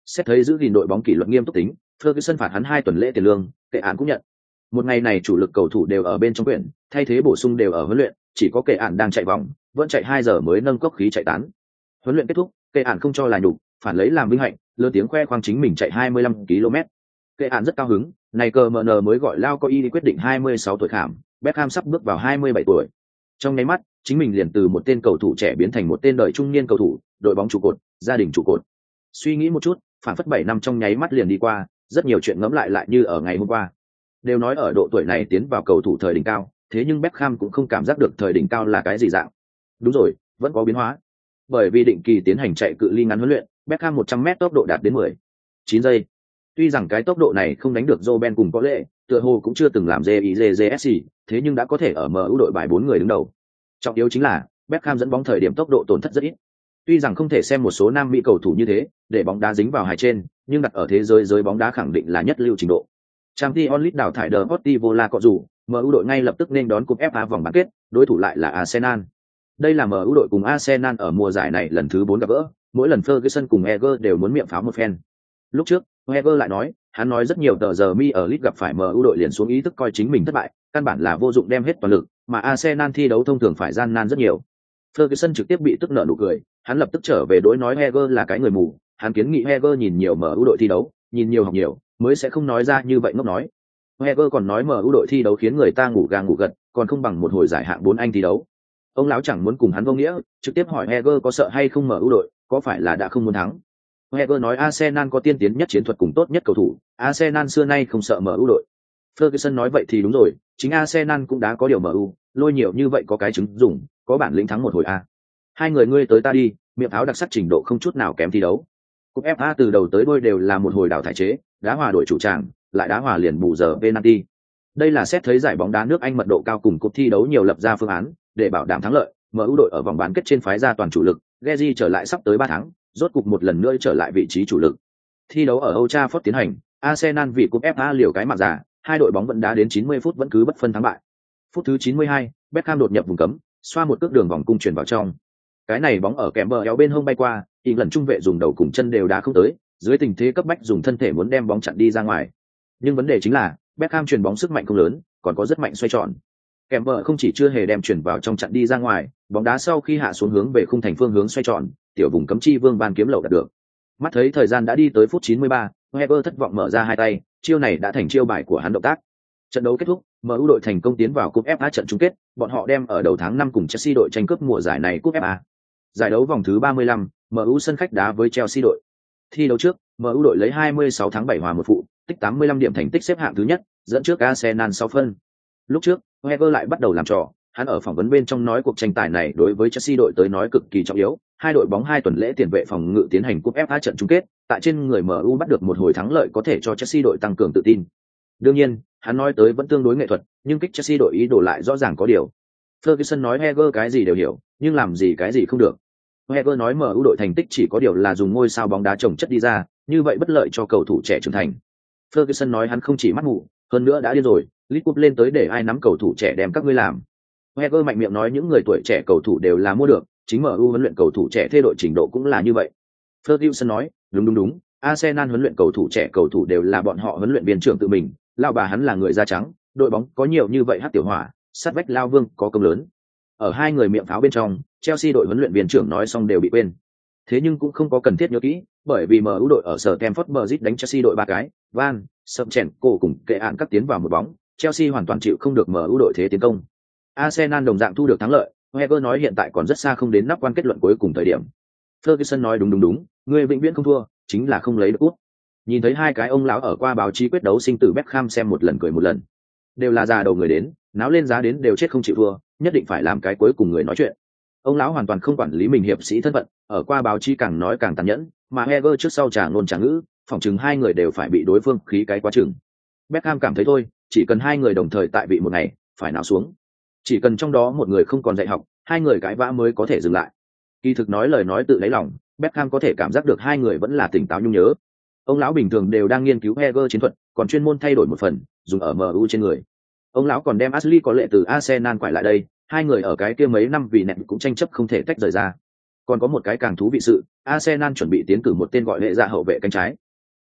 Xét thấy giữ gìn đội bóng kỷ luật nghiêm túc tính, Ferguson phạt hắn 2 tuần lễ tiền lương, Kệ án cũng nhận. Một ngày này chủ lực cầu thủ đều ở bên trong quyển, thay thế bổ sung đều ở huấn luyện, chỉ có Kệ án đang chạy vòng, vẫn chạy 2 giờ mới nâng cốc khí chạy tán. Huấn luyện kết thúc, Kệ án không cho là nhục, phản lấy làm vinh hạnh, lớn tiếng khoe khoang chính mình chạy 25 km. Kệ án rất cao hứng, này cờ MN mới gọi lao có y quyết định 26 tuổi khảm, Beckham sắp bước vào 27 tuổi. Trong nháy mắt, chính mình liền từ một tên cầu thủ trẻ biến thành một tên đời trung niên cầu thủ, đội bóng trụ cột, gia đình trụ cột. Suy nghĩ một chút, phản phất 7 năm trong nháy mắt liền đi qua, rất nhiều chuyện ngẫm lại như ở ngày hôm qua. Đều nói ở độ tuổi này tiến vào cầu thủ thời đỉnh cao, thế nhưng Beckham cũng không cảm giác được thời đỉnh cao là cái gì dạng. Đúng rồi, vẫn có biến hóa. Bởi vì định kỳ tiến hành chạy cự ly ngắn huấn luyện, Beckham 100m tốc độ đạt đến 19 giây. Tuy rằng cái tốc độ này không đánh được Robben cùng có lệ, tựa hồ cũng chưa từng làm JIJJSC, thế nhưng đã có thể ở MU đội bài 4 người đứng đầu. Trọng yếu chính là Beckham dẫn bóng thời điểm tốc độ tổn thất rất ít. Tuy rằng không thể xem một số nam mỹ cầu thủ như thế, để bóng đá dính vào hài trên, nhưng đặt ở thế giới bóng đá khẳng định là nhất lưu trình độ. Champions League đào thải Deportivo La Coruña, MU đội ngay lập tức nên đón cúp FA vòng bán kết, đối thủ lại là Arsenal. Đây là MU đội cùng Arsenal ở mùa giải này lần thứ 4 gặp gỡ, mỗi lần Ferguson cùng Wenger đều muốn miệng pháo một phen. Lúc trước, Wenger lại nói, hắn nói rất nhiều tờ giờ mi ở League gặp phải MU đội liền xuống ý thức coi chính mình thất bại, căn bản là vô dụng đem hết toàn lực, mà Arsenal thi đấu thông thường phải gian nan rất nhiều. Ferguson trực tiếp bị tức nở nụ cười, hắn lập tức trở về đối nói Wenger là cái người mù, hắn kiến nghị Wenger nhìn nhiều MU đội thi đấu, nhìn nhiều học nhiều, mới sẽ không nói ra như vậy ngốc nói. Wenger còn nói MU đội thi đấu khiến người ta ngủ gà ngủ gật, còn không bằng một hồi giải hạng 4 Anh thi đấu. Ông lão chẳng muốn cùng hắn vô nghĩa, trực tiếp hỏi Wenger có sợ hay không MU đội, có phải là đã không muốn thắng. Wenger nói Arsenal có tiên tiến nhất chiến thuật cùng tốt nhất cầu thủ, Arsenal xưa nay không sợ MU đội. Ferguson nói vậy thì đúng rồi, chính Arsenal cũng đã có điều MU, lôi nhiều như vậy có cái chứng dùng, có bản lĩnh thắng một hồi a. Hai người ngươi tới ta đi, miệng pháo đặc sắc trình độ không chút nào kém thi đấu. Cúp FA từ đầu tới đuôi đều là một hồi đảo thải chế, đá hòa đội chủ tràng, lại đá hòa liền bù giờ penalty. Đây là xét thấy giải bóng đá nước Anh mật độ cao cùng cúp thi đấu nhiều lập ra phương án, để bảo đảm thắng lợi, MU đội ở vòng bán kết trên phái ra toàn chủ lực, Gezi trở lại sắp tới 3 tháng, rốt cục một lần nữa trở lại vị trí chủ lực. Thi đấu ở Old Trafford tiến hành, Arsenal vì cúp FA liều cái mạng già, hai đội bóng vẫn đá đến 90 phút vẫn cứ bất phân thắng bại. Phút thứ 92, Beckham đột nhập vùng cấm, xoa một cước đường vòng cung chuyển vào trong. Cái này bóng ở kèm bờ éo bên hông bay qua, ý lần trung vệ dùng đầu cùng chân đều đá không tới, dưới tình thế cấp bách dùng thân thể muốn đem bóng chặn đi ra ngoài. Nhưng vấn đề chính là, Beckham chuyền bóng sức mạnh không lớn, còn có rất mạnh xoay tròn. Kèm bờ không chỉ chưa hề đem chuyển vào trong chặn đi ra ngoài, bóng đá sau khi hạ xuống hướng về khung thành phương hướng xoay tròn, tiểu vùng cấm chi vương ban kiếm lậu đạt được. Mắt thấy thời gian đã đi tới phút 93, Wenger thất vọng mở ra hai tay, chiêu này đã thành chiêu bài của hắn động tác. Trận đấu kết thúc, MU đội thành công tiến vào cúp FA trận chung kết, bọn họ đem ở đầu tháng 5 cùng Chelsea đội tranh cướp mùa giải này cúp FA. Giải đấu vòng thứ 35, MU sân khách đá với Chelsea đội. Thi đấu trước, MU đội lấy 26 thắng 7 hòa 1 phụ, tích 85 điểm thành tích xếp hạng thứ nhất, dẫn trước Arsenal 6 phân. Lúc trước, Wenger lại bắt đầu làm trò, hắn ở phỏng vấn bên trong nói cuộc tranh tài này đối với Chelsea đội tới nói cực kỳ trọng yếu, hai đội bóng 2 tuần lễ tiền vệ phòng ngự tiến hành cúp FA trận chung kết, tại trên người MU bắt được một hồi thắng lợi có thể cho Chelsea đội tăng cường tự tin. Đương nhiên, hắn nói tới vẫn tương đối nghệ thuật, nhưng kích Chelsea đội ý đồ lại rõ ràng có điều. Ferguson nói Wenger cái gì đều hiểu, nhưng làm gì cái gì không được. Wenger nói MU đội thành tích chỉ có điều là dùng ngôi sao bóng đá trồng chất đi ra, như vậy bất lợi cho cầu thủ trẻ trưởng thành. Ferguson nói hắn không chỉ mắt mù, hơn nữa đã điên rồi, League Cup lên tới để ai nắm cầu thủ trẻ đem các ngươi làm. Wenger mạnh miệng nói những người tuổi trẻ cầu thủ đều là mua được, chính MU huấn luyện cầu thủ trẻ thay đổi trình độ cũng là như vậy. Ferguson nói, đúng, Arsenal huấn luyện cầu thủ đều là bọn họ huấn luyện viên trưởng tự mình, lao bà hắn là người da trắng, đội bóng có nhiều như vậy hắc tiểu hỏa, sát vách lao vương có công lớn. Ở hai người miệng pháo bên trong, Chelsea đội huấn luyện viên trưởng nói xong đều bị quên. Thế nhưng cũng không có cần thiết nhớ kỹ, bởi vì MU đội ở sở Stamford Bridge đánh Chelsea đội 3 cái, Van, Shevchenko cùng Kệ án cắt tiến vào một bóng, Chelsea hoàn toàn chịu không được MU đội thế tiến công. Arsenal đồng dạng thu được thắng lợi, Wenger nói hiện tại còn rất xa không đến nắp quan kết luận cuối cùng thời điểm. Ferguson nói đúng, người vĩnh viễn không thua, chính là không lấy được cúp. Nhìn thấy hai cái ông lão ở qua báo chí quyết đấu sinh tử Beckham xem một lần cười một lần. Đều là già đầu người đến, náo lên giá đến đều chết không chịu thua, nhất định phải làm cái cuối cùng người nói chuyện. Ông lão hoàn toàn không quản lý mình hiệp sĩ thân phận, ở qua báo chí càng nói càng tàn nhẫn, mà Wenger trước sau chàng ngôn chàng ngữ, phỏng chừng hai người đều phải bị đối phương khí cái quá chừng. Beckham cảm thấy thôi, chỉ cần hai người đồng thời tại vị một ngày, phải nào xuống. Chỉ cần trong đó một người không còn dạy học, hai người cãi vã mới có thể dừng lại. Kỳ thực nói lời nói tự lấy lòng, Beckham có thể cảm giác được hai người vẫn là tỉnh táo nhung nhớ. Ông lão bình thường đều đang nghiên cứu Wenger chiến thuật, còn chuyên môn thay đổi một phần, dùng ở MU trên người. Ông lão còn đem Ashley có lệ từ Arsenal quải lại đây, hai người ở cái kia mấy năm vì nẹt cũng tranh chấp không thể tách rời ra. Còn có một cái càng thú vị sự, Arsenal chuẩn bị tiến cử một tên gọi hệ dạ hậu vệ cánh trái.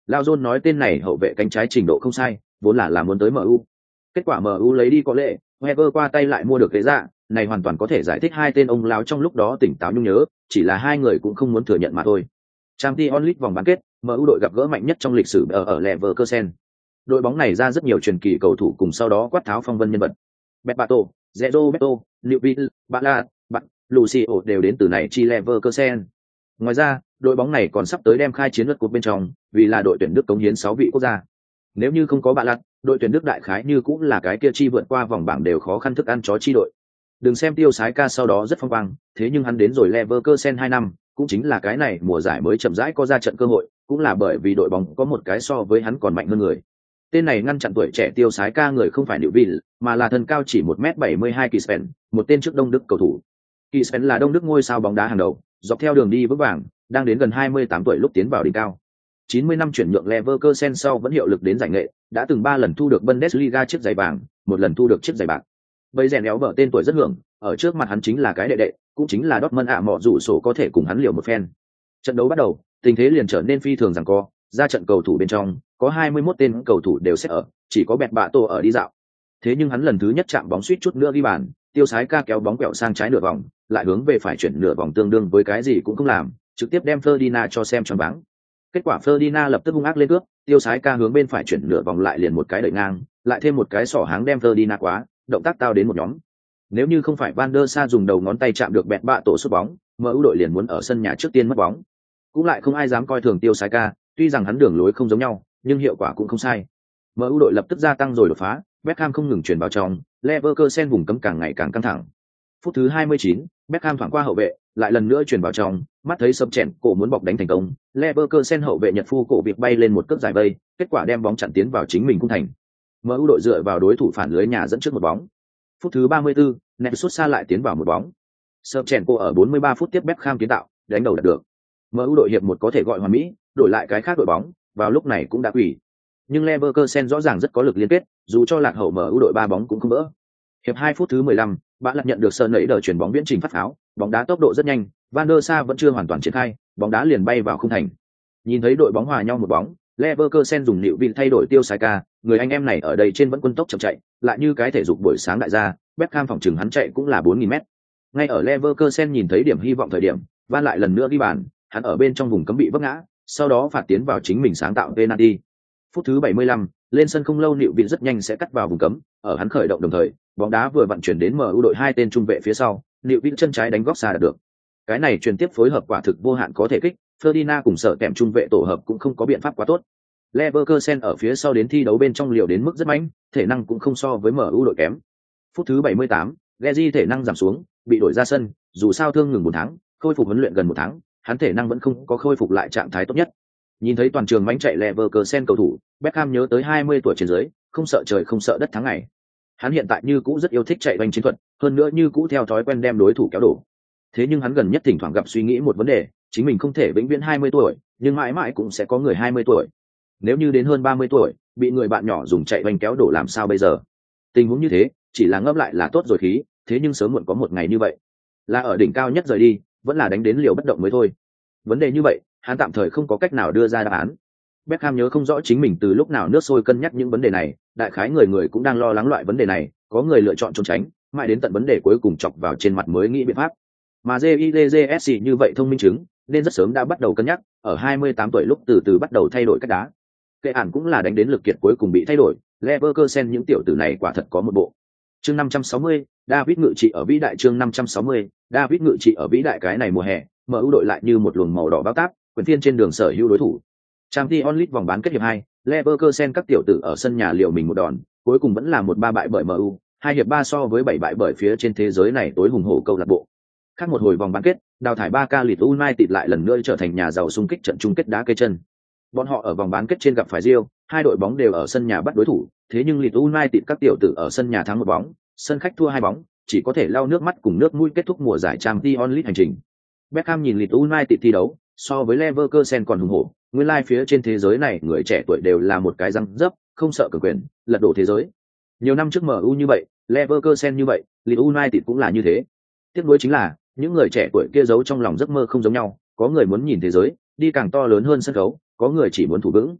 Lao John nói tên này hậu vệ cánh trái trình độ không sai, vốn là muốn tới MU. Kết quả MU lấy đi có lệ, Wenger qua tay lại mua được cái dạ, này hoàn toàn có thể giải thích hai tên ông lão trong lúc đó tỉnh táo nhung nhớ, chỉ là hai người cũng không muốn thừa nhận mà thôi. Champions League vòng bán kết, MU đội gặp gỡ mạnh nhất trong lịch sử ở Leverkusen. Đội bóng này ra rất nhiều truyền kỳ cầu thủ cùng sau đó quát tháo phong vân nhân vật. Bebato, Roberto, Newville, Bala, Lucio đều đến từ này chi Leverkusen. Ngoài ra, đội bóng này còn sắp tới đem khai chiến lượt cuộc bên trong, vì là đội tuyển Đức cống hiến 6 vị quốc gia. Nếu như không có Bala, đội tuyển Đức đại khái như cũng là cái kia chi vượt qua vòng bảng đều khó khăn thức ăn chó chi đội. Đừng xem Tiêu Sái Ca sau đó rất phong quang, thế nhưng hắn đến rồi Leverkusen 2 năm, cũng chính là cái này mùa giải mới chậm rãi có ra trận cơ hội, cũng là bởi vì đội bóng có một cái so với hắn còn mạnh hơn người. Tên này ngăn chặn tuổi trẻ Tiêu Sái Ca người không phải Newville, mà là thân cao chỉ 1m72 Kispen, một tên trước Đông Đức cầu thủ. Kispen là Đông Đức ngôi sao bóng đá hàng đầu, dọc theo đường đi vững vàng, đang đến gần 28 tuổi lúc tiến vào đỉnh cao. 90 năm chuyển nhượng Leverkusen sau vẫn hiệu lực đến giải nghệ, đã từng 3 lần thu được Bundesliga chiếc giày vàng, một lần thu được chiếc giày bạc. Bây rèn éo bở tên tuổi rất hưởng, ở trước mặt hắn chính là cái đệ đệ, cũng chính là Dortmund mọ rủ sổ có thể cùng hắn liều một phen. Trận đấu bắt đầu, tình thế liền trở nên phi thường giằng co, ra trận cầu thủ bên trong, có 21 tên cầu thủ đều sẽ ở, chỉ có Bẹt Bạ Tô ở đi dạo. Thế nhưng hắn lần thứ nhất chạm bóng suýt chút nữa ghi bàn, Tiêu Sái Ca kéo bóng quẹo sang trái nửa vòng, lại hướng về phải chuyển nửa vòng tương đương với cái gì cũng không làm, trực tiếp đem Ferdinand cho xem choáng váng. Kết quả Ferdinand lập tức hung ác lên cướp, Tiêu Sái Ca hướng bên phải chuyển nửa vòng lại liền một cái đẩy ngang, lại thêm một cái sỏ háng đem Ferdinand quá, động tác tao đến một nhóm. Nếu như không phải Van der Sa dùng đầu ngón tay chạm được Bẹt Bạ Tổ sút bóng, MU đội liền muốn ở sân nhà trước tiên mất bóng. Cũng lại không ai dám coi thường Tiêu Sái Ca, tuy rằng hắn đường lối không giống nhau, nhưng hiệu quả cũng không sai. MU đội lập tức gia tăng rồi đột phá, Beckham không ngừng chuyển vào trong, Leverkusen vùng cấm càng ngày càng căng thẳng. Phút thứ 29, Beckham thoảng qua hậu vệ, lại lần nữa chuyển vào trong, mắt thấy sập chèn, cổ muốn bọc đánh thành công, Leverkusen hậu vệ Nhật Phu cổ việc bay lên một cước giải vây, kết quả đem bóng chặn tiến vào chính mình cung thành. MU đội dựa vào đối thủ phản lưới nhà dẫn trước một bóng. Phút thứ 34, Neves sút xa lại tiến vào một bóng. Sập chèn cổ ở 43 phút tiếp Beckham kiến tạo, đánh đầu đạt được. MU đội hiệp một có thể gọi hoàn mỹ, đổi lại cái khác đội bóng, vào lúc này cũng đã quỷ. Nhưng Leverkusen rõ ràng rất có lực liên kết, dù cho lạc hậu MU đội 3 bóng cũng không vỡ. Hiệp 2 phút thứ 15, bạn lạc nhận được sân nảy đờ chuyển bóng viễn trình phát pháo, bóng đá tốc độ rất nhanh, Van der Sa vẫn chưa hoàn toàn triển khai, bóng đá liền bay vào khung thành. Nhìn thấy đội bóng hòa nhau một bóng, Leverkusen dùng nịu vịn thay đổi Tiêu Sái Ca, người anh em này ở đây trên vẫn quân tốc chậm chạy, lại như cái thể dục buổi sáng đại gia, Beckham phòng trừng hắn chạy cũng là 4000m. Ngay ở Leverkusen nhìn thấy điểm hy vọng thời điểm, Van lại lần nữa ghi bàn, hắn ở bên trong vùng cấm bị vấp ngã, sau đó phạt tiến vào chính mình sáng tạo penalty. Phút thứ 75, lên sân không lâu nịu vịn rất nhanh sẽ cắt vào vùng cấm, ở hắn khởi động đồng thời, bóng đá vừa vận chuyển đến MU đội hai tên trung vệ phía sau, nịu vịn chân trái đánh góc xa đạt được. Cái này truyền tiếp phối hợp quả thực vô hạn có thể kích, Ferdinand cùng sở kèm trung vệ tổ hợp cũng không có biện pháp quá tốt. Leverkusen ở phía sau đến thi đấu bên trong liều đến mức rất mạnh, thể năng cũng không so với MU đội kém. Phút thứ 78, Gezi thể năng giảm xuống, bị đổi ra sân, dù sao thương ngừng 4 tháng, khôi phục huấn luyện gần 1 tháng, hắn thể năng vẫn không có khôi phục lại trạng thái tốt nhất. Nhìn thấy toàn trường mánh chạy Leverkusen cầu thủ, Beckham nhớ tới 20 tuổi trên dưới, không sợ trời không sợ đất tháng ngày. Hắn hiện tại như cũ rất yêu thích chạy banh chiến thuật, hơn nữa như cũ theo thói quen đem đối thủ kéo đổ. Thế nhưng hắn gần nhất thỉnh thoảng gặp suy nghĩ một vấn đề, chính mình không thể vĩnh viễn 20 tuổi, nhưng mãi mãi cũng sẽ có người 20 tuổi. Nếu như đến hơn 30 tuổi, bị người bạn nhỏ dùng chạy banh kéo đổ làm sao bây giờ? Tình huống như thế, chỉ là ngấp lại là tốt rồi khí, thế nhưng sớm muộn có một ngày như vậy. Là ở đỉnh cao nhất rời đi, vẫn là đánh đến liều bất động mới thôi. Vấn đề như vậy, hắn tạm thời không có cách nào đưa ra đáp án. Beckham nhớ không rõ chính mình từ lúc nào nước sôi cân nhắc những vấn đề này, đại khái người cũng đang lo lắng loại vấn đề này, có người lựa chọn trốn tránh, mãi đến tận vấn đề cuối cùng chọc vào trên mặt mới nghĩ biện pháp. Mà JILJSC như vậy thông minh chứng, nên rất sớm đã bắt đầu cân nhắc, ở 28 tuổi lúc từ từ bắt đầu thay đổi cách đá. Kệ ản cũng là đánh đến lực kiệt cuối cùng bị thay đổi, Leverkusen những tiểu tử này quả thật có một bộ. Chương 560, David ngự trị ở vĩ đại. Chương 560, David ngự trị ở vĩ đại. Cái này mùa hè, MU đội lại như một luồng màu đỏ bao táp, quyền phiên trên đường sở hữu đối thủ. Champions League vòng bán kết hiệp 2, Leverkusen các tiểu tử ở sân nhà liều mình một đòn, cuối cùng vẫn là 1-3 bại bởi MU, 2 hiệp 3 so với 7 bại bởi phía trên thế giới này tối hùng hổ câu lạc bộ. Khác một hồi vòng bán kết, đào thải 3K Leeds United lại lần nữa trở thành nhà giàu xung kích trận chung kết đá cây chân. Bọn họ ở vòng bán kết trên gặp phải Real, hai đội bóng đều ở sân nhà bắt đối thủ, thế nhưng Leeds United các tiểu tử ở sân nhà thắng 1 bóng, sân khách thua 2 bóng, chỉ có thể lau nước mắt cùng nước mũi kết thúc mùa giải Champions League hành trình. Beckham nhìn Leeds United thi đấu, so với Leverkusen còn hùng hổ, nguyên lai phía trên thế giới này người trẻ tuổi đều là một cái răng dấp, không sợ cường quyền, lật đổ thế giới. Nhiều năm trước MU như vậy, Leverkusen như vậy, Leeds United cũng là như thế. Tiếc nuối chính là, những người trẻ tuổi kia giấu trong lòng giấc mơ không giống nhau, có người muốn nhìn thế giới, đi càng to lớn hơn sân khấu, có người chỉ muốn thủ vững.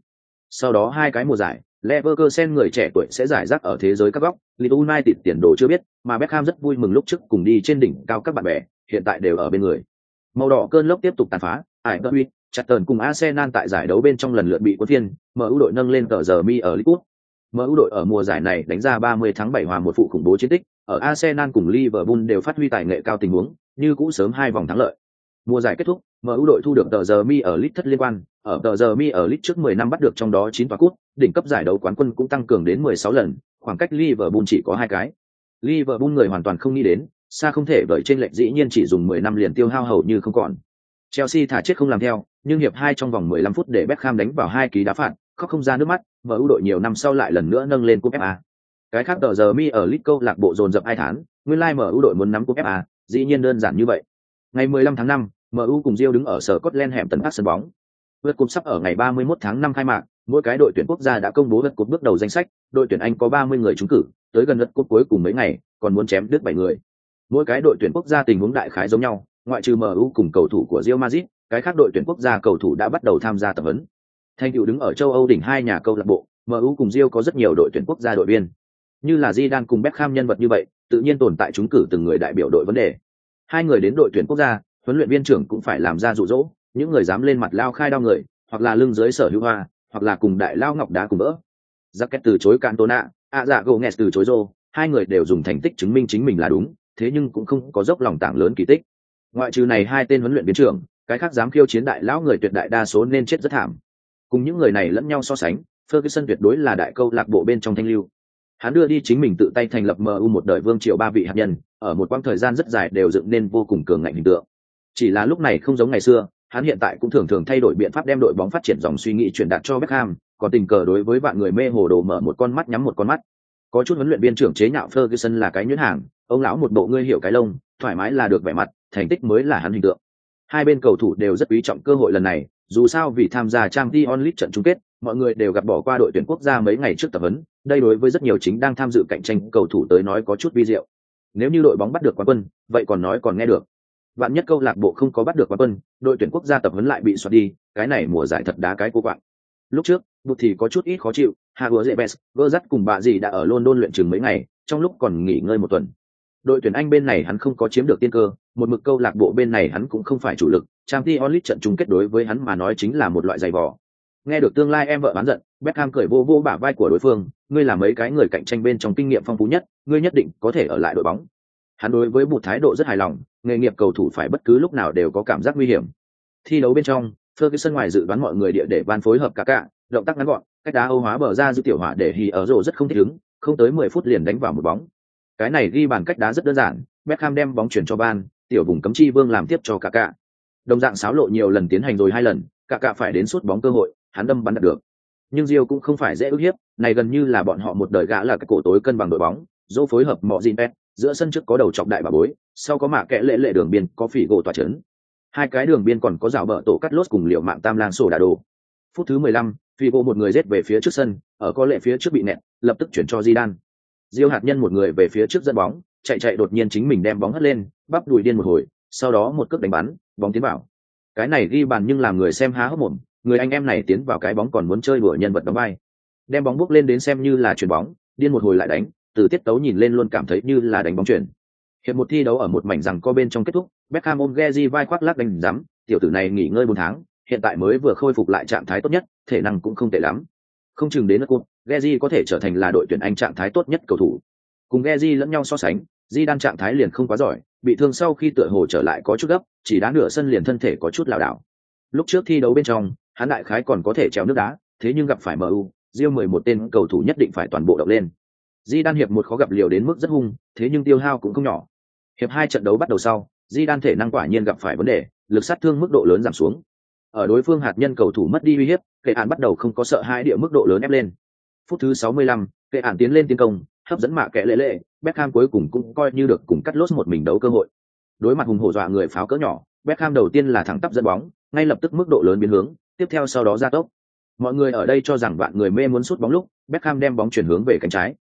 Sau đó hai cái mùa giải, Leverkusen người trẻ tuổi sẽ giải rác ở thế giới các góc, Leeds United tiền đồ chưa biết, mà Beckham rất vui mừng lúc trước cùng đi trên đỉnh cao các bạn bè, hiện tại đều ở bên người. Màu đỏ cơn lốc tiếp tục tàn phá, Ajax, Charlton cùng Arsenal tại giải đấu bên trong lần lượt bị cuốn phiên, MU đội nâng lên tờ giờ mi ở League Cup. MU đội ở mùa giải này đánh ra 30 tháng 7 hòa một phụ khủng bố chiến tích, ở Arsenal cùng Liverpool đều phát huy tài nghệ cao tình huống, như cũ sớm hai vòng thắng lợi. Mùa giải kết thúc, MU đội thu được tờ giờ mi ở League thất liên quan, ở tờ giờ mi ở League trước 10 năm bắt được trong đó 9 tòa cúp, đỉnh cấp giải đấu quán quân cũng tăng cường đến 16 lần, khoảng cách Liverpool chỉ có 2 cái. Liverpool người hoàn toàn không nghĩ đến, xa không thể bởi trên lệch dĩ nhiên chỉ dùng 10 năm liền tiêu hao hầu như không còn. Chelsea thả chết không làm theo, nhưng hiệp 2 trong vòng 15 phút để Beckham đánh vào 2 ký đá phạt, khóc không ra nước mắt, MU đội nhiều năm sau lại lần nữa nâng lên cúp FA. Cái khác tờ giờ mi ở League câu lạc bộ dồn dập ai thán, nguyên lai MU đội muốn nắm cúp FA, dĩ nhiên đơn giản như vậy. Ngày 15 tháng 5, MU cùng Rio đứng ở sở Scotland hẻm tấn phát sân bóng. Vượt cúp sắp ở ngày 31 tháng 5 khai mạc, mỗi cái đội tuyển quốc gia đã công bố vượt cúp bước đầu danh sách, đội tuyển Anh có 30 người trúng cử, tới gần vượt cúp cuối cùng mấy ngày, còn muốn chém đứt 7 người. Mỗi cái đội tuyển quốc gia tình huống đại khái giống nhau, ngoại trừ MU cùng cầu thủ của Real Madrid, cái khác đội tuyển quốc gia cầu thủ đã bắt đầu tham gia tập huấn. Thành tựu đứng ở châu Âu đỉnh hai nhà câu lạc bộ, MU cùng Real có rất nhiều đội tuyển quốc gia đội viên. Như là Zidane cùng Beckham nhân vật như vậy, tự nhiên tồn tại trúng cử từng người đại biểu đội vấn đề. Hai người đến đội tuyển quốc gia, huấn luyện viên trưởng cũng phải làm ra dụ dỗ, những người dám lên mặt lao khai đao người, hoặc là lưng dưới sở hữu hoa, hoặc là cùng đại lao ngọc đá cùng vỡ. Jacket từ chối Cantona, Gomez từ chối Rô, hai người đều dùng thành tích chứng minh chính mình là đúng, thế nhưng cũng không có dốc lòng tảng lớn kỳ tích. Ngoại trừ này hai tên huấn luyện viên trưởng, cái khác dám khiêu chiến đại lão người tuyệt đại đa số nên chết rất thảm. Cùng những người này lẫn nhau so sánh, Ferguson tuyệt đối là đại câu lạc bộ bên trong thanh lưu. Hắn đưa đi chính mình tự tay thành lập MU một đời vương triều ba vị hạt nhân, ở một quãng thời gian rất dài đều dựng nên vô cùng cường ngạnh hình tượng. Chỉ là lúc này không giống ngày xưa, hắn hiện tại cũng thường thường thay đổi biện pháp đem đội bóng phát triển dòng suy nghĩ truyền đạt cho Beckham, còn tình cờ đối với bạn người mê hồ đồ mở một con mắt nhắm một con mắt. Có chút huấn luyện viên trưởng chế nhạo Ferguson là cái nhuyễn hàng, ông lão một bộ ngươi hiểu cái lông, thoải mái là được vẻ mặt, thành tích mới là hắn hình tượng. Hai bên cầu thủ đều rất quý trọng cơ hội lần này, dù sao vì tham gia Champions League trận chung kết, mọi người đều gặp bỏ qua đội tuyển quốc gia mấy ngày trước tập huấn, đây đối với rất nhiều chính đang tham dự cạnh tranh cầu thủ tới nói có chút vi diệu. Nếu như đội bóng bắt được quán quân, vậy còn nói còn nghe được. Vạn nhất câu lạc bộ không có bắt được quán quân, đội tuyển quốc gia tập huấn lại bị xoạt đi, cái này mùa giải thật đá cái cô quạng. Lúc trước, Bụt thì có chút ít khó chịu, Haguezebes, Gerrard cùng bà dì đã ở London luyện chừng mấy ngày, trong lúc còn nghỉ ngơi một tuần. Đội tuyển Anh bên này hắn không có chiếm được tiên cơ, một mực câu lạc bộ bên này hắn cũng không phải chủ lực, Champions League trận chung kết đối với hắn mà nói chính là một loại giày vò. Nghe được tương lai em vợ bán giận, Beckham cười vô vô bả vai của đối phương, ngươi là mấy cái người cạnh tranh bên trong kinh nghiệm phong phú nhất, ngươi nhất định có thể ở lại đội bóng. Hắn đối với một thái độ rất hài lòng, nghề nghiệp cầu thủ phải bất cứ lúc nào đều có cảm giác nguy hiểm. Thi đấu bên trong, Ferguson ngoài dự đoán mọi người địa để van phối hợp cả, động tác ngắn gọn, cách đá Âu hóa bờ ra giữ tiểu hỏa để hì ở rổ rất không thích ứng, không tới 10 phút liền đánh vào một bóng. Cái này ghi bàn cách đá rất đơn giản, Beckham đem bóng chuyển cho Van, tiểu vùng cấm chi vương làm tiếp cho cả. Đồng dạng xáo lộ nhiều lần tiến hành rồi 2 lần, cả phải đến sút bóng cơ hội, hắn đâm bắn đạt được. Nhưng Rio cũng không phải dễ ức hiếp, này gần như là bọn họ một đời gã là cái cổ tối cân bằng đội bóng, dỗ phối hợp mọ Jinpet, giữa sân trước có đầu chọc đại bà bối, sau có mạ kẽ lệ đường biên có phỉ gỗ tỏa chấn. Hai cái đường biên còn có rào bờ tổ cắt lốt cùng liều mạng tam lang sổ đà đồ. Phút thứ 15, Figo một người giết về phía trước sân, ở có lệ phía trước bị nẹt, lập tức chuyển cho Zidane. Diêu hạt nhân một người về phía trước dẫn bóng, chạy đột nhiên chính mình đem bóng hất lên, bắp đùi điên một hồi, sau đó một cước đánh bắn, bóng tiến vào. Cái này ghi bàn nhưng làm người xem há hốc mồm, người anh em này tiến vào cái bóng còn muốn chơi đùa nhân vật đóng vai. Đem bóng bước lên đến xem như là chuyền bóng, điên một hồi lại đánh, từ tiết tấu nhìn lên luôn cảm thấy như là đánh bóng chuyền. Hiệp một thi đấu ở một mảnh rằng co bên trong kết thúc, Beckham ôm Gezi vai khoác lác đánh rắm, tiểu tử này nghỉ ngơi 4 tháng, hiện tại mới vừa khôi phục lại trạng thái tốt nhất, thể năng cũng không tệ lắm. Không chừng đến nước cúp, Gezi có thể trở thành là đội tuyển Anh trạng thái tốt nhất cầu thủ. Cùng Gezi lẫn nhau so sánh, Zidane trạng thái liền không quá giỏi, bị thương sau khi tựa hồ trở lại có chút gấp, chỉ đá nửa sân liền thân thể có chút lảo đảo. Lúc trước thi đấu bên trong, hắn đại khái còn có thể trèo nước đá, thế nhưng gặp phải MU, Real 11 tên cầu thủ nhất định phải toàn bộ động lên. Zidane hiệp một khó gặp liều đến mức rất hung, thế nhưng tiêu hao cũng không nhỏ. Hiệp 2 trận đấu bắt đầu sau, Zidane thể năng quả nhiên gặp phải vấn đề, lực sát thương mức độ lớn giảm xuống. Ở đối phương hạt nhân cầu thủ mất đi uy hiếp, Kệ Án bắt đầu không có sợ hãi địa mức độ lớn ép lên. Phút thứ 65, Kệ Án tiến lên tiến công, hấp dẫn mạ kẽ lệ, Beckham cuối cùng cũng coi như được cùng cắt lốt một mình đấu cơ hội. Đối mặt hùng hổ dọa người pháo cỡ nhỏ, Beckham đầu tiên là thẳng tắp dẫn bóng, ngay lập tức mức độ lớn biến hướng, tiếp theo sau đó gia tốc. Mọi người ở đây cho rằng bạn người mê muốn sút bóng lúc, Beckham đem bóng chuyển hướng về cánh trái.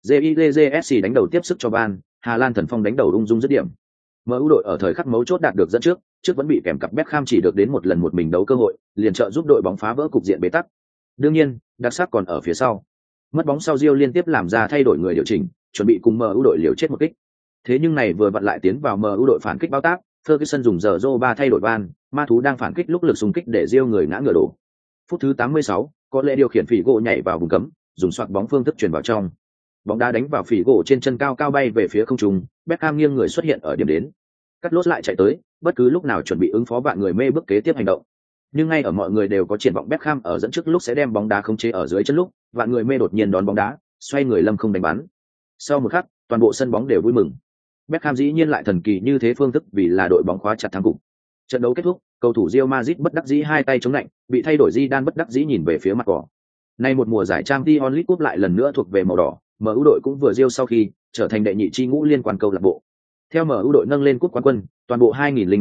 JIGSC đánh đầu tiếp sức cho Van, Hà Lan thần phong đánh đầu ung dung dứt điểm. MU đội ở thời khắc mấu chốt đạt được dẫn trước vẫn bị kèm cặp Beckham chỉ được đến một lần một mình đấu cơ hội, liền trợ giúp đội bóng phá vỡ cục diện bế tắc. Đương nhiên, đặc sắc còn ở phía sau. Mất bóng sau Rio liên tiếp làm ra thay đổi người điều chỉnh, chuẩn bị cùng MU đội liều chết một kích. Thế nhưng này vừa vặn lại tiến vào MU đội phản kích bao tác, Ferguson dùng giờ Zoba thay đổi van, ma thú đang phản kích lúc lực xung kích để Rio người ngã ngửa đổ. Phút thứ 86, có lẽ điều khiển phỉ gỗ nhảy vào vùng cấm, dùng xoạc bóng phương thức chuyển vào trong. Bóng đá đánh vào phỉ gỗ trên chân cao cao bay về phía không trung, Beckham nghiêng người xuất hiện ở điểm đến. Cắt lốt lại chạy tới, bất cứ lúc nào chuẩn bị ứng phó vạn người mê bước kế tiếp hành động. Nhưng ngay ở mọi người đều có triển vọng Beckham ở dẫn trước lúc sẽ đem bóng đá khống chế ở dưới chân lúc, vạn người mê đột nhiên đón bóng đá, xoay người lâm không đánh bắn. Sau một khắc, toàn bộ sân bóng đều vui mừng. Beckham dĩ nhiên lại thần kỳ như thế phương thức vì là đội bóng khóa chặt thắng cục. Trận đấu kết thúc, cầu thủ Real Madrid bất đắc dĩ hai tay chống lạnh, bị thay đổi Zidane bất đắc dĩ nhìn về phía mặt cỏ. Nay một mùa giải Champions League Cup lại lần nữa thuộc về màu đỏ, MU đội cũng vừa Real sau khi trở thành đệ nhị chi ngũ liên quan câu lạc bộ. Theo MU đội nâng lên cúp quán quân, toàn bộ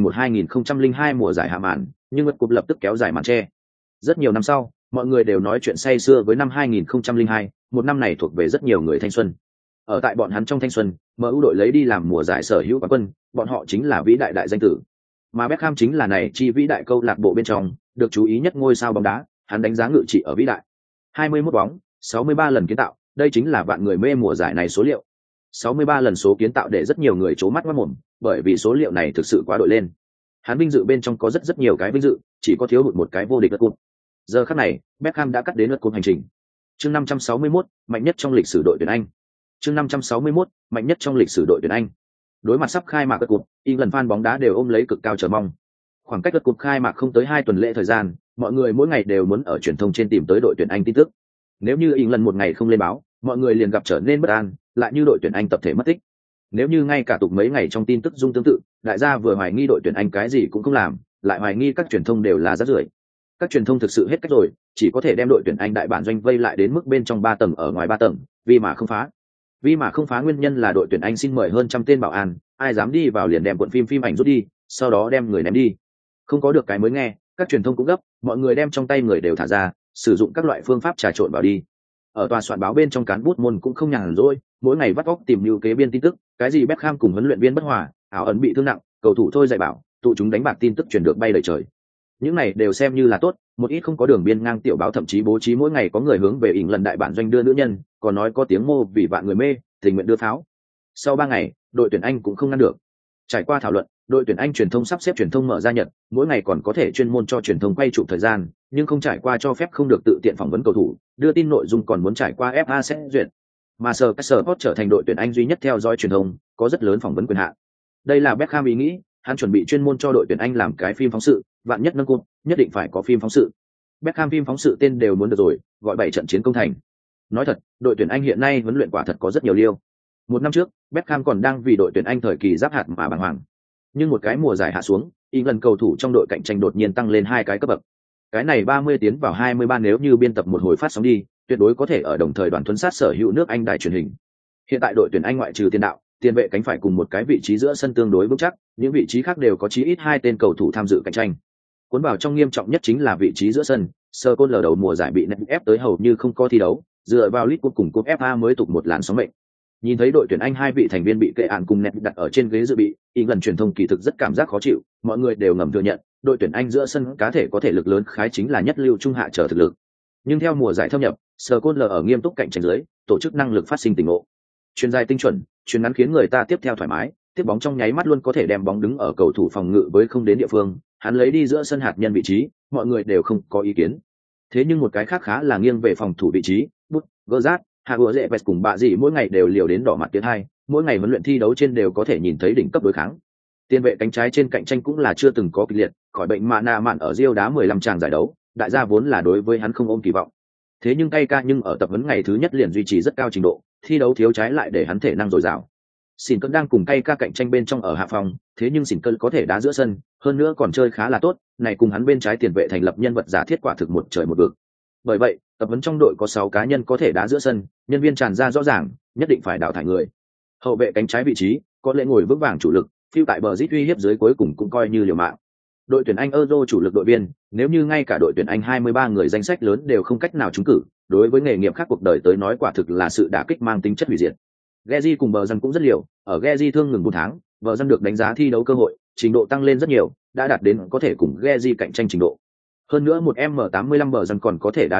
2001-2002 mùa giải hạ màn, nhưng vượt cúp lập tức kéo dài màn che. Rất nhiều năm sau, mọi người đều nói chuyện say xưa với năm 2002, một năm này thuộc về rất nhiều người thanh xuân. Ở tại bọn hắn trong thanh xuân, MU đội lấy đi làm mùa giải sở hữu quán quân, bọn họ chính là vĩ đại đại danh tử. Mà Beckham chính là này chi vĩ đại câu lạc bộ bên trong, được chú ý nhất ngôi sao bóng đá, hắn đánh giá ngự trị ở vĩ đại. 21 bóng, 63 lần kiến tạo, đây chính là vạn người mê mùa giải này số liệu. 63 lần số kiến tạo để rất nhiều người trố mắt ngoác mồm, bởi vì số liệu này thực sự quá đội lên. Hắn vinh dự bên trong có rất nhiều cái vinh dự, chỉ có thiếu hụt một cái vô địch cúp. Giờ khắc này, Beckham đã cắt đến lượt cúp hành trình. Chương 561, mạnh nhất trong lịch sử đội tuyển Anh. Chương 561, mạnh nhất trong lịch sử đội tuyển Anh. Đối mặt sắp khai mạc lượt cúp, England fan bóng đá đều ôm lấy cực cao chờ mong. Khoảng cách lượt cúp khai mạc không tới 2 tuần lễ thời gian, mọi người mỗi ngày đều muốn ở truyền thông trên tìm tới đội tuyển Anh tin tức. Nếu như England một ngày không lên báo, mọi người liền gặp trở nên bất an, lại như đội tuyển Anh tập thể mất tích. Nếu như ngay cả tục mấy ngày trong tin tức dung tương tự, đại gia vừa hoài nghi đội tuyển Anh cái gì cũng không làm, lại hoài nghi các truyền thông đều là rác rưởi. Các truyền thông thực sự hết cách rồi, chỉ có thể đem đội tuyển Anh đại bản doanh vây lại đến mức bên trong 3 tầng ở ngoài 3 tầng, vì mà không phá. Vì mà không phá nguyên nhân là đội tuyển Anh xin mời hơn trăm tên bảo an, ai dám đi vào liền đem cuộn phim ảnh rút đi, sau đó đem người ném đi. Không có được cái mới nghe, các truyền thông cũng gấp, mọi người đem trong tay người đều thả ra, sử dụng các loại phương pháp trà trộn vào đi. Ở tòa soạn báo bên trong cán bút môn cũng không nhàn rỗi, mỗi ngày vắt óc tìm lưu kế biên tin tức, cái gì Beckham cùng huấn luyện viên bất hòa, ảo ẩn bị thương nặng, cầu thủ thôi dạy bảo, tụ chúng đánh bạc tin tức truyền được bay lời trời. Những này đều xem như là tốt, một ít không có đường biên ngang tiểu báo thậm chí bố trí mỗi ngày có người hướng về ỉn lần đại bản doanh đưa nữ nhân, còn nói có tiếng mô vì vạn người mê, tình nguyện đưa pháo. Sau 3 ngày, đội tuyển Anh cũng không ngăn được. Trải qua thảo luận, đội tuyển Anh truyền thông sắp xếp truyền thông mở ra Nhật, mỗi ngày còn có thể chuyên môn cho truyền thông quay chụp thời gian, nhưng không trải qua cho phép không được tự tiện phỏng vấn cầu thủ, đưa tin nội dung còn muốn trải qua FA xét duyệt. Mà Sky Sport trở thành đội tuyển Anh duy nhất theo dõi truyền thông, có rất lớn phỏng vấn quyền hạn. Đây là Beckham ý nghĩ, hắn chuẩn bị chuyên môn cho đội tuyển Anh làm cái phim phóng sự, vạn nhất nâng cúp, nhất định phải có phim phóng sự. Beckham phim phóng sự tên đều muốn được rồi, gọi 7 trận chiến công thành. Nói thật, đội tuyển Anh hiện nay huấn luyện quả thật có rất nhiều liêu. Một năm trước, Beckham còn đang vì đội tuyển Anh thời kỳ giáp hạt mà bàng hoàng. Nhưng một cái mùa giải hạ xuống, England cầu thủ trong đội cạnh tranh đột nhiên tăng lên 2 cái cấp bậc. Cái này 30 tiến vào 23 nếu như biên tập một hồi phát sóng đi, tuyệt đối có thể ở đồng thời đoàn thuấn sát sở hữu nước Anh đài truyền hình. Hiện tại đội tuyển Anh ngoại trừ tiền đạo, tiền vệ cánh phải cùng một cái vị trí giữa sân tương đối vững chắc, những vị trí khác đều có chí ít 2 tên cầu thủ tham dự cạnh tranh. Cuốn vào trong nghiêm trọng nhất chính là vị trí giữa sân, Scholes đầu mùa giải bị ném ép tới hầu như không có thi đấu, dựa vào League Cup cùng Cup FA mới tục một làn sóng mệnh. Nhìn thấy đội tuyển Anh 2 vị thành viên bị kệ án cùng nẹt đặt ở trên ghế dự bị, England truyền thông kỳ thực rất cảm giác khó chịu, mọi người đều ngầm thừa nhận, đội tuyển Anh giữa sân cá thể có thể lực lớn khái chính là nhất lưu trung hạ trở thực lực. Nhưng theo mùa giải thâm nhập, Scholes ở nghiêm túc cạnh tranh dưới, tổ chức năng lực phát sinh tình ngộ. Chuyền dài tinh chuẩn, chuyền ngắn khiến người ta tiếp theo thoải mái, tiếp bóng trong nháy mắt luôn có thể đem bóng đứng ở cầu thủ phòng ngự với không đến địa phương, hắn lấy đi giữa sân hạt nhân vị trí, mọi người đều không có ý kiến. Thế nhưng một cái khác khá là nghiêng về phòng thủ vị trí, Bút, Gerrard, Havertz cùng bạ dị mỗi ngày đều liều đến đỏ mặt tiến hai, mỗi ngày huấn luyện thi đấu trên đều có thể nhìn thấy đỉnh cấp đối kháng. Tiền vệ cánh trái trên cạnh tranh cũng là chưa từng có kịch liệt, khỏi bệnh mạ nạ mạn ở Rio đá 15 tràng giải đấu, đại gia vốn là đối với hắn không ôm kỳ vọng. Thế nhưng nhưng ở tập huấn ngày thứ nhất liền duy trì rất cao trình độ, thi đấu thiếu trái lại để hắn thể năng dồi dào. Xỉn cơn đang cùng cạnh tranh bên trong ở hạ phòng, thế nhưng Xỉn cơn có thể đá giữa sân, hơn nữa còn chơi khá là tốt, này cùng hắn bên trái tiền vệ thành lập nhân vật giả thiết quả thực một trời một vực. Bởi vậy, tập huấn trong đội có 6 cá nhân có thể đá giữa sân, nhân viên tràn ra rõ ràng, nhất định phải đào thải người. Hậu vệ cánh trái vị trí, có lẽ ngồi vững vàng chủ lực, phiêu tại bờ rít uy hiếp dưới cuối cùng cũng coi như liều mạng. Đội tuyển Anh Euro chủ lực đội viên, nếu như ngay cả đội tuyển Anh 23 người danh sách lớn đều không cách nào trúng cử, đối với nghề nghiệp khác cuộc đời tới nói quả thực là sự đả kích mang tính chất hủy diệt. Gezi cùng bờ dân cũng rất liều, ở Gezi thương ngừng 4 tháng, bờ dân được đánh giá thi đấu cơ hội, trình độ tăng lên rất nhiều, đã đạt đến có thể cùng Gezi cạnh tranh trình độ. Hơn nữa một M85 bờ dân còn có thể đá trung vệ,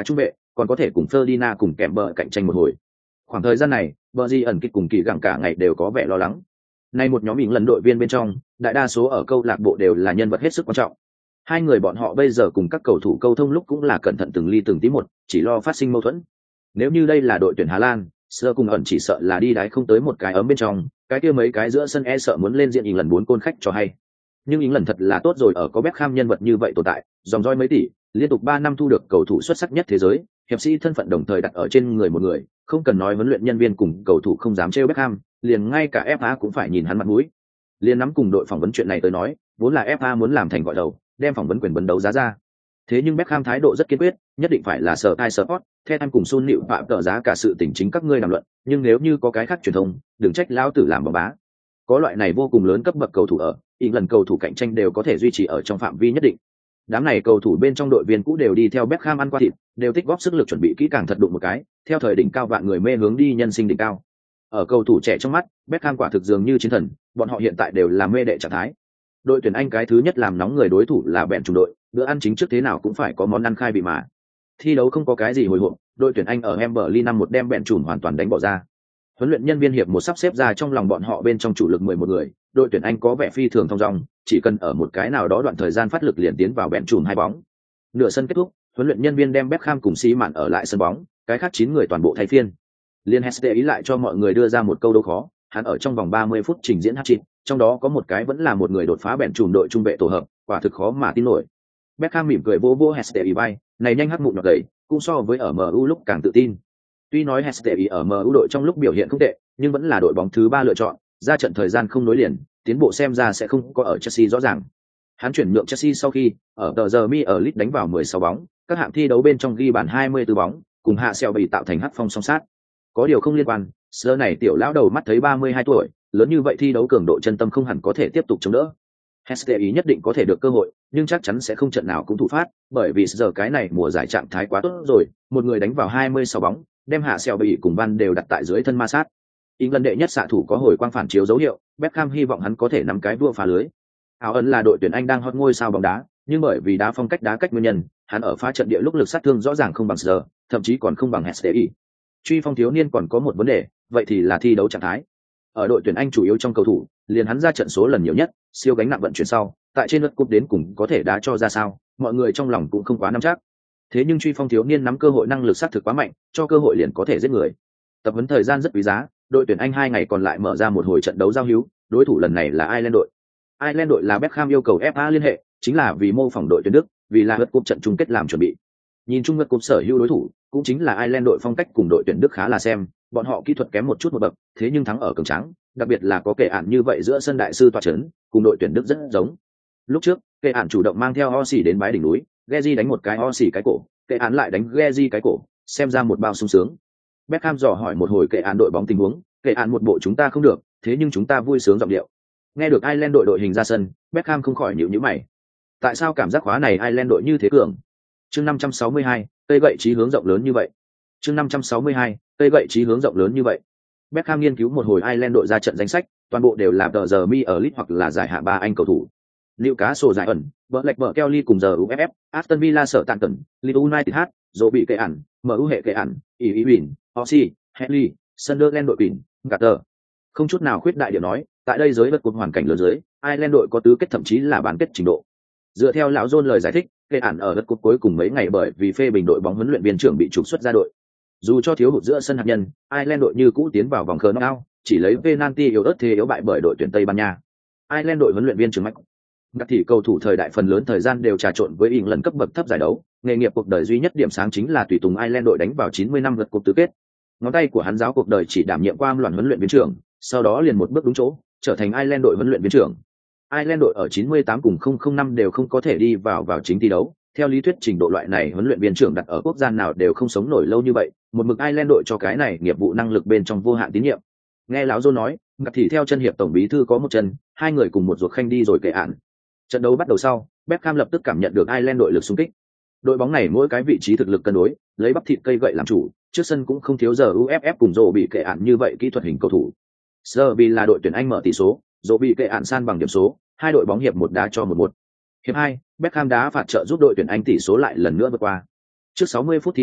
còn có thể cùng Ferdinand cùng kèm bờ cạnh tranh một hồi. Khoảng thời gian này, bờ di ẩn kịch cùng kỳ gặng cả ngày đều có vẻ lo lắng. Nay một nhóm lần đội viên bên trong, đại đa số ở câu lạc bộ đều là nhân vật hết sức quan trọng. Hai người bọn họ bây giờ cùng các cầu thủ câu thông lúc cũng là cẩn thận từng ly từng tí một, chỉ lo phát sinh mâu thuẫn. Nếu như đây là đội tuyển Hà Lan, Sơ cùng ẩn chỉ sợ là đi đáy không tới một cái ấm bên trong, cái kia mấy cái giữa sân e sợ muốn lên diện lần 4 côn khách cho hay. Nhưng lần thật là tốt rồi, ở có Beckham nhân vật như vậy tồn tại, dòng roi mấy tỷ, liên tục 3 năm thu được cầu thủ xuất sắc nhất thế giới, hiệp sĩ thân phận đồng thời đặt ở trên người một người, không cần nói huấn luyện nhân viên cùng cầu thủ không dám trêu Beckham, liền ngay cả FA cũng phải nhìn hắn mặt mũi. Liên nắm cùng đội phỏng vấn chuyện này tới nói, vốn là FA muốn làm thành gọi đầu, đem phỏng vấn quyền vấn đấu giá ra. Thế nhưng Beckham thái độ rất kiên quyết, nhất định phải là sở tai Sport, theo em cùng Sun Nịu phạm tờ giá cả sự tình chính các ngươi đàm luận, nhưng nếu như có cái khác truyền thông, đừng trách lão tử làm bóng bá. Có loại này vô cùng lớn cấp bậc cầu thủ ở, lần cầu thủ cạnh tranh đều có thể duy trì ở trong phạm vi nhất định. Đám này cầu thủ bên trong đội viên cũ đều đi theo Beckham ăn qua thịt, đều tích góp sức lực chuẩn bị kỹ càng thật đụng một cái, theo thời đỉnh cao vạn người mê hướng đi nhân sinh đỉnh cao. Ở cầu thủ trẻ trong mắt, Beckham quả thực dường như chiến thần, bọn họ hiện tại đều là mê đệ trạng thái. Đội tuyển Anh cái thứ nhất làm nóng người đối thủ là bèn chủng đội, bữa ăn chính trước thế nào cũng phải có món ăn khai vị mà. Thi đấu không có cái gì hồi hộp, đội tuyển Anh ở Wembley 5-1 đem bèn chủng hoàn toàn đánh bỏ ra. Huấn luyện nhân viên hiệp một sắp xếp ra trong lòng bọn họ bên trong chủ lực 11 người, đội tuyển Anh có vẻ phi thường thông dong, chỉ cần ở một cái nào đó đoạn thời gian phát lực liền tiến vào bèn chủng 2 bóng. Nửa sân kết thúc, huấn luyện nhân viên đem Beckham cùng Sĩ Mạn ở lại sân bóng, cái khác 9 người toàn bộ thay phiên. Liên Hesse ý lại cho mọi người đưa ra một câu đấu khó, hắn ở trong vòng 30 phút trình diễn hat-trick, trong đó có một cái vẫn là một người đột phá bèn chùm đội trung vệ tổ hợp, quả thực khó mà tin nổi. Beckham mỉm cười vỗ vỗ Hesse ý vai, này nhanh hắc mụn nhọt gầy, cũng so với ở MU lúc càng tự tin. Tuy nói Hesse ý ở MU đội trong lúc biểu hiện không tệ, nhưng vẫn là đội bóng thứ 3 lựa chọn, ra trận thời gian không nối liền, tiến bộ xem ra sẽ không có ở Chelsea rõ ràng. Hắn chuyển nhượng Chelsea sau khi ở tờ giờ mi ở Leeds đánh vào 16 bóng, các hạng thi đấu bên trong ghi bàn 24 bóng, cùng hạ xèo bị tạo thành hắc phong song sát. Có điều không liên quan, sơ này tiểu lão đầu mắt thấy 32 tuổi, lớn như vậy thi đấu cường độ chân tâm không hẳn có thể tiếp tục chống đỡ. Hesse ý nhất định có thể được cơ hội, nhưng chắc chắn sẽ không trận nào cũng thủ phát, bởi vì giờ cái này mùa giải trạng thái quá tốt rồi, một người đánh vào 26 bóng, đem hạ xèo bị cùng Van đều đặt tại dưới thân ma sát. England đệ nhất xạ thủ có hồi quang phản chiếu dấu hiệu, Beckham hy vọng hắn có thể nắm cái vua phá lưới. Áo ấn là đội tuyển Anh đang hot ngôi sao bóng đá, nhưng bởi vì đá phong cách đá cách nguyên nhân, hắn ở phá trận địa lúc lực sát thương rõ ràng không bằng giờ, thậm chí còn không bằng Hesse. Truy phong thiếu niên còn có một vấn đề, vậy thì là thi đấu trạng thái. Ở đội tuyển Anh chủ yếu trong cầu thủ, liền hắn ra trận số lần nhiều nhất, siêu gánh nặng vận chuyển sau, tại trên lượt cúp đến cùng có thể đá cho ra sao, mọi người trong lòng cũng không quá nắm chắc. Thế nhưng truy phong thiếu niên nắm cơ hội năng lực sát thực quá mạnh, cho cơ hội liền có thể giết người. Tập huấn thời gian rất quý giá, đội tuyển Anh 2 ngày còn lại mở ra một hồi trận đấu giao hữu, đối thủ lần này là Ireland đội. Ireland đội là Beckham yêu cầu FA liên hệ, chính là vì mô phỏng đội tuyển Đức, vì là lượt cúp trận chung kết làm chuẩn bị. Nhìn chung lượt cúp sở hữu đối thủ, cũng chính là Ireland đội phong cách cùng đội tuyển Đức khá là xem, bọn họ kỹ thuật kém một chút một bậc, thế nhưng thắng ở cường tráng, đặc biệt là có kệ ản như vậy giữa sân đại sư tọa chấn, cùng đội tuyển Đức rất giống. Lúc trước, kệ ản chủ động mang theo Ossi đến bái đỉnh núi, Gezi đánh một cái Ossi cái cổ, kệ ản lại đánh Gezi cái cổ, xem ra một bao sung sướng. Beckham dò hỏi một hồi kệ ản đội bóng tình huống, kệ ản một bộ chúng ta không được, thế nhưng chúng ta vui sướng giọng điệu. Nghe được Ireland đội đội hình ra sân, Beckham không khỏi nhíu nhíu mày. Tại sao cảm giác khóa này Ireland đội như thế cường? Chương 562, cây gậy trí hướng rộng lớn như vậy. Chương 562, cây gậy trí hướng rộng lớn như vậy. Beckham nghiên cứu một hồi Ireland đội ra trận danh sách, toàn bộ đều là tờ giờ mi ở Leeds hoặc là giải hạng 3 Anh cầu thủ. Newcastle giải ẩn, Blackburn Kelly cùng giờ UFF, Aston Villa sở tạn tần, Leeds United H, rồi bị kệ ẩn, MU hệ kệ ẩn, ý Win, Ossi, Hedley, Sunderland đội Pin, Carter. Không chút nào khuyết đại điều nói, tại đây giới vật cuộc hoàn cảnh lớn dưới, Ireland đội có tứ kết thậm chí là bán kết trình độ. Dựa theo lão John lời giải thích, kệ ẩn ở đất cúp cuối cùng mấy ngày bởi vì phê bình đội bóng huấn luyện viên trưởng bị trục xuất ra đội. Dù cho thiếu hụt giữa sân hạt nhân, Ireland đội như cũ tiến vào vòng knockout, chỉ lấy penalty yếu ớt thế yếu bại bởi đội tuyển Tây Ban Nha. Ireland đội huấn luyện viên trưởng Mike Ngặt thì cầu thủ thời đại phần lớn thời gian đều trà trộn với England cấp bậc thấp giải đấu, nghề nghiệp cuộc đời duy nhất điểm sáng chính là tùy tùng Ireland đội đánh vào 90 năm lượt cúp tứ kết. Ngón tay của hắn giáo cuộc đời chỉ đảm nhiệm qua loạt huấn luyện viên trưởng, sau đó liền một bước đúng chỗ, trở thành Ireland đội huấn luyện viên trưởng. Ireland đội ở 98 cùng 005 đều không có thể đi vào chính thi đấu. Theo lý thuyết trình độ loại này huấn luyện viên trưởng đặt ở quốc gia nào đều không sống nổi lâu như vậy, một mực Ireland đội cho cái này nghiệp vụ năng lực bên trong vô hạn tín nhiệm. Nghe lão John nói, Ngặt thì theo chân hiệp tổng bí thư có một chân, hai người cùng một ruột khanh đi rồi kệ ản. Trận đấu bắt đầu sau, Beckham lập tức cảm nhận được Ireland đội lực xung kích. Đội bóng này mỗi cái vị trí thực lực cân đối, lấy bắp thịt cây gậy làm chủ, trước sân cũng không thiếu giờ UFF cùng rồ bị kệ ản như vậy kỹ thuật hình cầu thủ. Giờ vì là đội tuyển Anh mở tỷ số, rồ bị kệ ản san bằng điểm số, hai đội bóng hiệp một đá cho 1-1. Hiệp 2, Beckham đá phạt trợ giúp đội tuyển Anh tỷ số lại lần nữa vượt qua. Trước 60 phút thi đấu,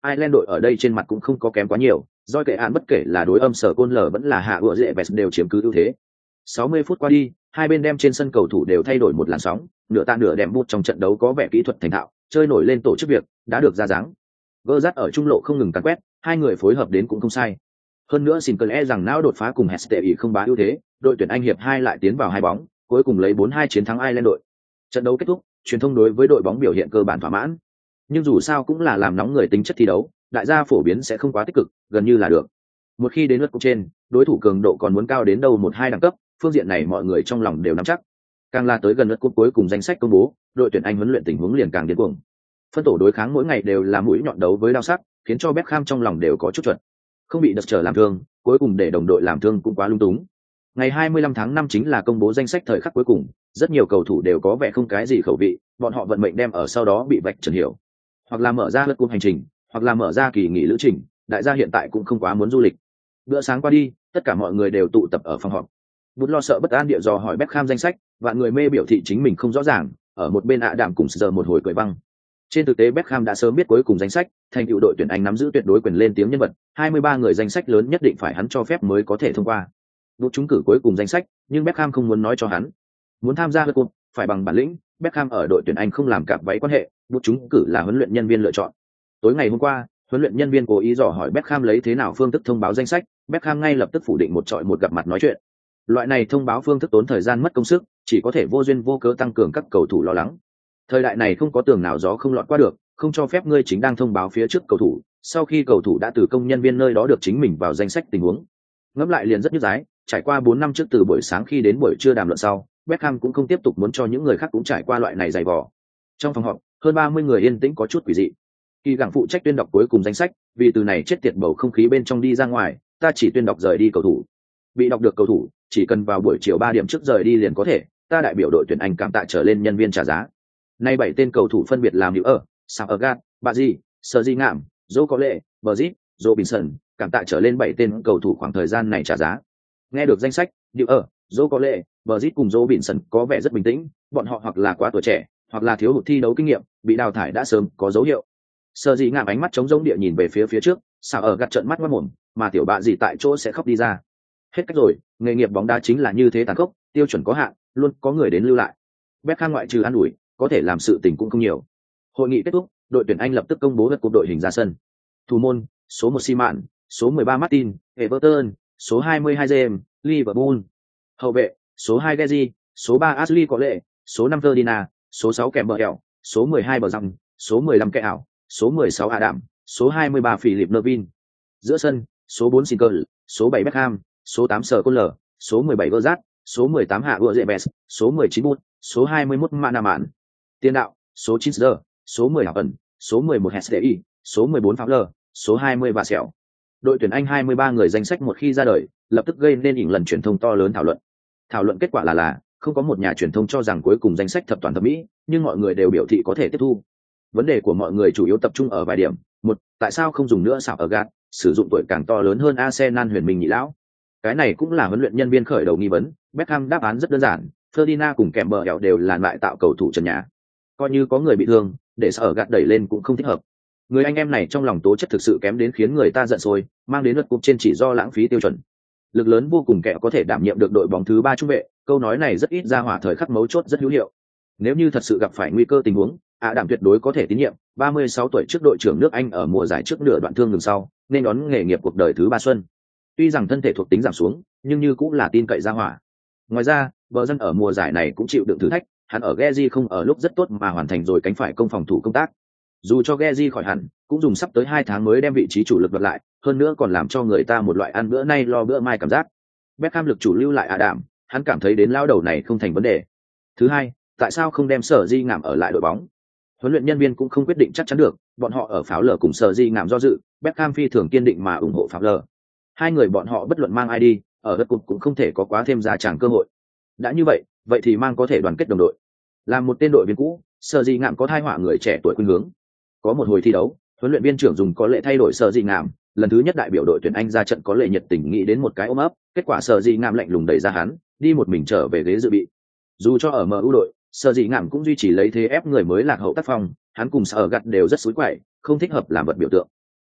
Ireland đội ở đây trên mặt cũng không có kém quá nhiều, doi kệ án bất kể là đối âm sở côn lở vẫn là hạ ựa dễ vest đều chiếm cứ ưu thế. 60 phút qua đi, hai bên đem trên sân cầu thủ đều thay đổi một làn sóng, nửa tạ nửa đệm bút trong trận đấu có vẻ kỹ thuật thành thạo, chơi nổi lên tổ chức việc, đã được ra dáng. Gerrard ở trung lộ không ngừng càn quét, hai người phối hợp đến cũng không sai. Hơn nữa Sinclair rằng não đột phá cùng Hestey không bá ưu thế, đội tuyển Anh hiệp 2 lại tiến vào hai bóng, cuối cùng lấy 4-2 chiến thắng Ireland đội. Trận đấu kết thúc, truyền thông đối với đội bóng biểu hiện cơ bản thỏa mãn. Nhưng dù sao cũng là làm nóng người tính chất thi đấu, đại gia phổ biến sẽ không quá tích cực, gần như là được. Một khi đến lượt cúp trên, đối thủ cường độ còn muốn cao đến đâu 1-2 đẳng cấp, phương diện này mọi người trong lòng đều nắm chắc. Càng là tới gần lượt cúp cuối cùng danh sách công bố, đội tuyển Anh huấn luyện tình huống liền càng điên cuồng. Phân tổ đối kháng mỗi ngày đều là mũi nhọn đấu với đao sắc, khiến cho Beckham trong lòng đều có chút chuẩn. Không bị đập trở làm thương, cuối cùng để đồng đội làm thương cũng quá lung túng. Ngày 25 tháng 5 chính là công bố danh sách thời khắc cuối cùng, rất nhiều cầu thủ đều có vẻ không cái gì khẩu vị, bọn họ vận mệnh đem ở sau đó bị vạch trần hiểu. Hoặc là mở ra lượt cúp hành trình, hoặc là mở ra kỳ nghỉ lữ trình, đại gia hiện tại cũng không quá muốn du lịch. Bữa sáng qua đi, tất cả mọi người đều tụ tập ở phòng họp. Bút lo sợ bất an địa dò hỏi Beckham danh sách, và người mê biểu thị chính mình không rõ ràng, ở một bên đạm cùng giờ một hồi cười băng. Trên thực tế Beckham đã sớm biết cuối cùng danh sách, thành tựu đội tuyển Anh nắm giữ tuyệt đối quyền lên tiếng nhân vật, 23 người danh sách lớn nhất định phải hắn cho phép mới có thể thông qua. Bút trúng cử cuối cùng danh sách, nhưng Beckham không muốn nói cho hắn. Muốn tham gia World Cup, phải bằng bản lĩnh, Beckham ở đội tuyển Anh không làm cặp váy quan hệ, bút trúng cử là huấn luyện nhân viên lựa chọn. Tối ngày hôm qua, huấn luyện nhân viên cố ý dò hỏi Beckham lấy thế nào phương thức thông báo danh sách, Beckham ngay lập tức phủ định một trọi một gặp mặt nói chuyện. Loại này thông báo phương thức tốn thời gian mất công sức, chỉ có thể vô duyên vô cớ tăng cường các cầu thủ lo lắng. Thời đại này không có tường nào gió không lọt qua được, không cho phép ngươi chính đang thông báo phía trước cầu thủ, sau khi cầu thủ đã từ công nhân viên nơi đó được chính mình vào danh sách tình huống. Ngẫm lại liền rất nhức dái, trải qua 4 năm trước từ buổi sáng khi đến buổi trưa đàm luận sau, Beckham cũng không tiếp tục muốn cho những người khác cũng trải qua loại này dày vò. Trong phòng họp, hơn 30 người yên tĩnh có chút quỷ dị. Kỳ gặng phụ trách tuyên đọc cuối cùng danh sách, vì từ này chết tiệt bầu không khí bên trong đi ra ngoài, ta chỉ tuyên đọc rời đi cầu thủ. Bị đọc được cầu thủ, chỉ cần vào buổi chiều 3 điểm trước rời đi liền có thể, ta đại biểu đội tuyển Anh cảm tạ trở lên nhân viên trả giá. Nay 7 tên cầu thủ phân biệt làm Neuer, Southgate, Bazi, Sergi Ngạm, Joe có lệ, Bridge, Robinson, cảm tạ trở lên 7 tên cầu thủ khoảng thời gian này trả giá. Nghe được danh sách, Neuer, Joe có lệ, Bridge cùng Robinson có vẻ rất bình tĩnh, bọn họ hoặc là quá tuổi trẻ, hoặc là thiếu hụt thi đấu kinh nghiệm, bị đào thải đã sớm có dấu hiệu. Sergi Ngạm ánh mắt trống rỗng địa nhìn về phía trước, Southgate trợn mắt ngoác mồm, mà tiểu bạ gì tại chỗ sẽ khóc đi ra. Hết cách rồi, nghề nghiệp bóng đá chính là như thế tàn khốc, tiêu chuẩn có hạn, luôn có người đến lưu lại. Beckham ngoại trừ an ủi, có thể làm sự tình cũng không nhiều. Hội nghị kết thúc, đội tuyển Anh lập tức công bố lượt cúp đội hình ra sân. Thủ môn, số 1 Seaman, số 13 Martin, Everton, số 22 James, Liverpool. Hậu vệ, số 2 Gezi, số 3 Ashley có lệ, số 5 Ferdinand, số 6 Campbell, số 12 Bờ Răng, số 15 Kẻ ảo, số 16 Adam, số 23 Philip Nevin. Giữa sân, số 4 Sinclair, số 7 Beckham, số 8 Sở Côn Lở, số 17 Gerrard, số 18 Hạ Ua Debes, số 19 Bút, số 21 Manaman. Tiền đạo, số 9 Giờ, số 10 Ẩn, số 11 Hestey, số 14 Fowler, số 20 Và Sẹo. Đội tuyển Anh 23 người danh sách một khi ra đời, lập tức gây nên ỉn lần truyền thông to lớn thảo luận. Thảo luận kết quả là không có một nhà truyền thông cho rằng cuối cùng danh sách thập toàn thập mỹ, nhưng mọi người đều biểu thị có thể tiếp thu. Vấn đề của mọi người chủ yếu tập trung ở vài điểm. Một, tại sao không dùng nữa Southgate, sử dụng tuổi càng to lớn hơn Arsenal huyền minh nhị lão? Cái này cũng là huấn luyện nhân viên khởi đầu nghi vấn. Beckham đáp án rất đơn giản, Ferdinand cùng Campbell đều là lại tạo cầu thủ trần nhà. Coi như có người bị thương, để Southgate đẩy lên cũng không thích hợp. Người anh em này trong lòng tố chất thực sự kém đến khiến người ta giận sôi, mang đến lượt cúp trên chỉ do lãng phí tiêu chuẩn. Lực lớn vô cùng kẹo có thể đảm nhiệm được đội bóng thứ 3 trung vệ, câu nói này rất ít ra hỏa thời khắc mấu chốt rất hữu hiệu. Nếu như thật sự gặp phải nguy cơ tình huống, Đảm tuyệt đối có thể tín nhiệm. 36 tuổi trước đội trưởng nước Anh ở mùa giải trước nửa đoạn thương ngừng sau, nên đón nghề nghiệp cuộc đời thứ 3 xuân. Tuy rằng thân thể thuộc tính giảm xuống, nhưng như cũng là tin cậy ra hỏa. Ngoài ra, Bờ Dân ở mùa giải này cũng chịu đựng thử thách, hắn ở Gezi không ở lúc rất tốt mà hoàn thành rồi cánh phải công phòng thủ công tác. Dù cho Gezi khỏi hẳn, cũng dùng sắp tới 2 tháng mới đem vị trí chủ lực đoạt lại, hơn nữa còn làm cho người ta một loại ăn bữa nay lo bữa mai cảm giác. Beckham lực chủ lưu lại Đảm, hắn cảm thấy đến lao đầu này không thành vấn đề. Thứ hai, tại sao không đem Sở Di Ngạm ở lại đội bóng? Huấn luyện nhân viên cũng không quyết định chắc chắn được, bọn họ ở pháo lờ cùng Sở Di Ngạm do dự, Beckham phi thường kiên định mà ủng hộ pháo lờ. Hai người bọn họ bất luận mang ai đi, ở đất cục cũng không thể có quá thêm ra tràng cơ hội. Đã như vậy, vậy thì mang có thể đoàn kết đồng đội. Làm một tên đội viên cũ, Sở Di Ngạm có thai họa người trẻ tuổi khuynh hướng. Có một hồi thi đấu, huấn luyện viên trưởng dùng có lệ thay đổi Sở Di Ngạm, lần thứ nhất đại biểu đội tuyển Anh ra trận có lệ nhiệt tình nghĩ đến một cái ôm ấp, kết quả Sở Di Ngạm lạnh lùng đẩy ra hắn, đi một mình trở về ghế dự bị. Dù cho ở MU đội, Sở Di Ngạm cũng duy trì lấy thế ép người mới lạc hậu tác phong, hắn cùng Sở Gặt đều rất xúi quậy, không thích hợp làm vật biểu tượng.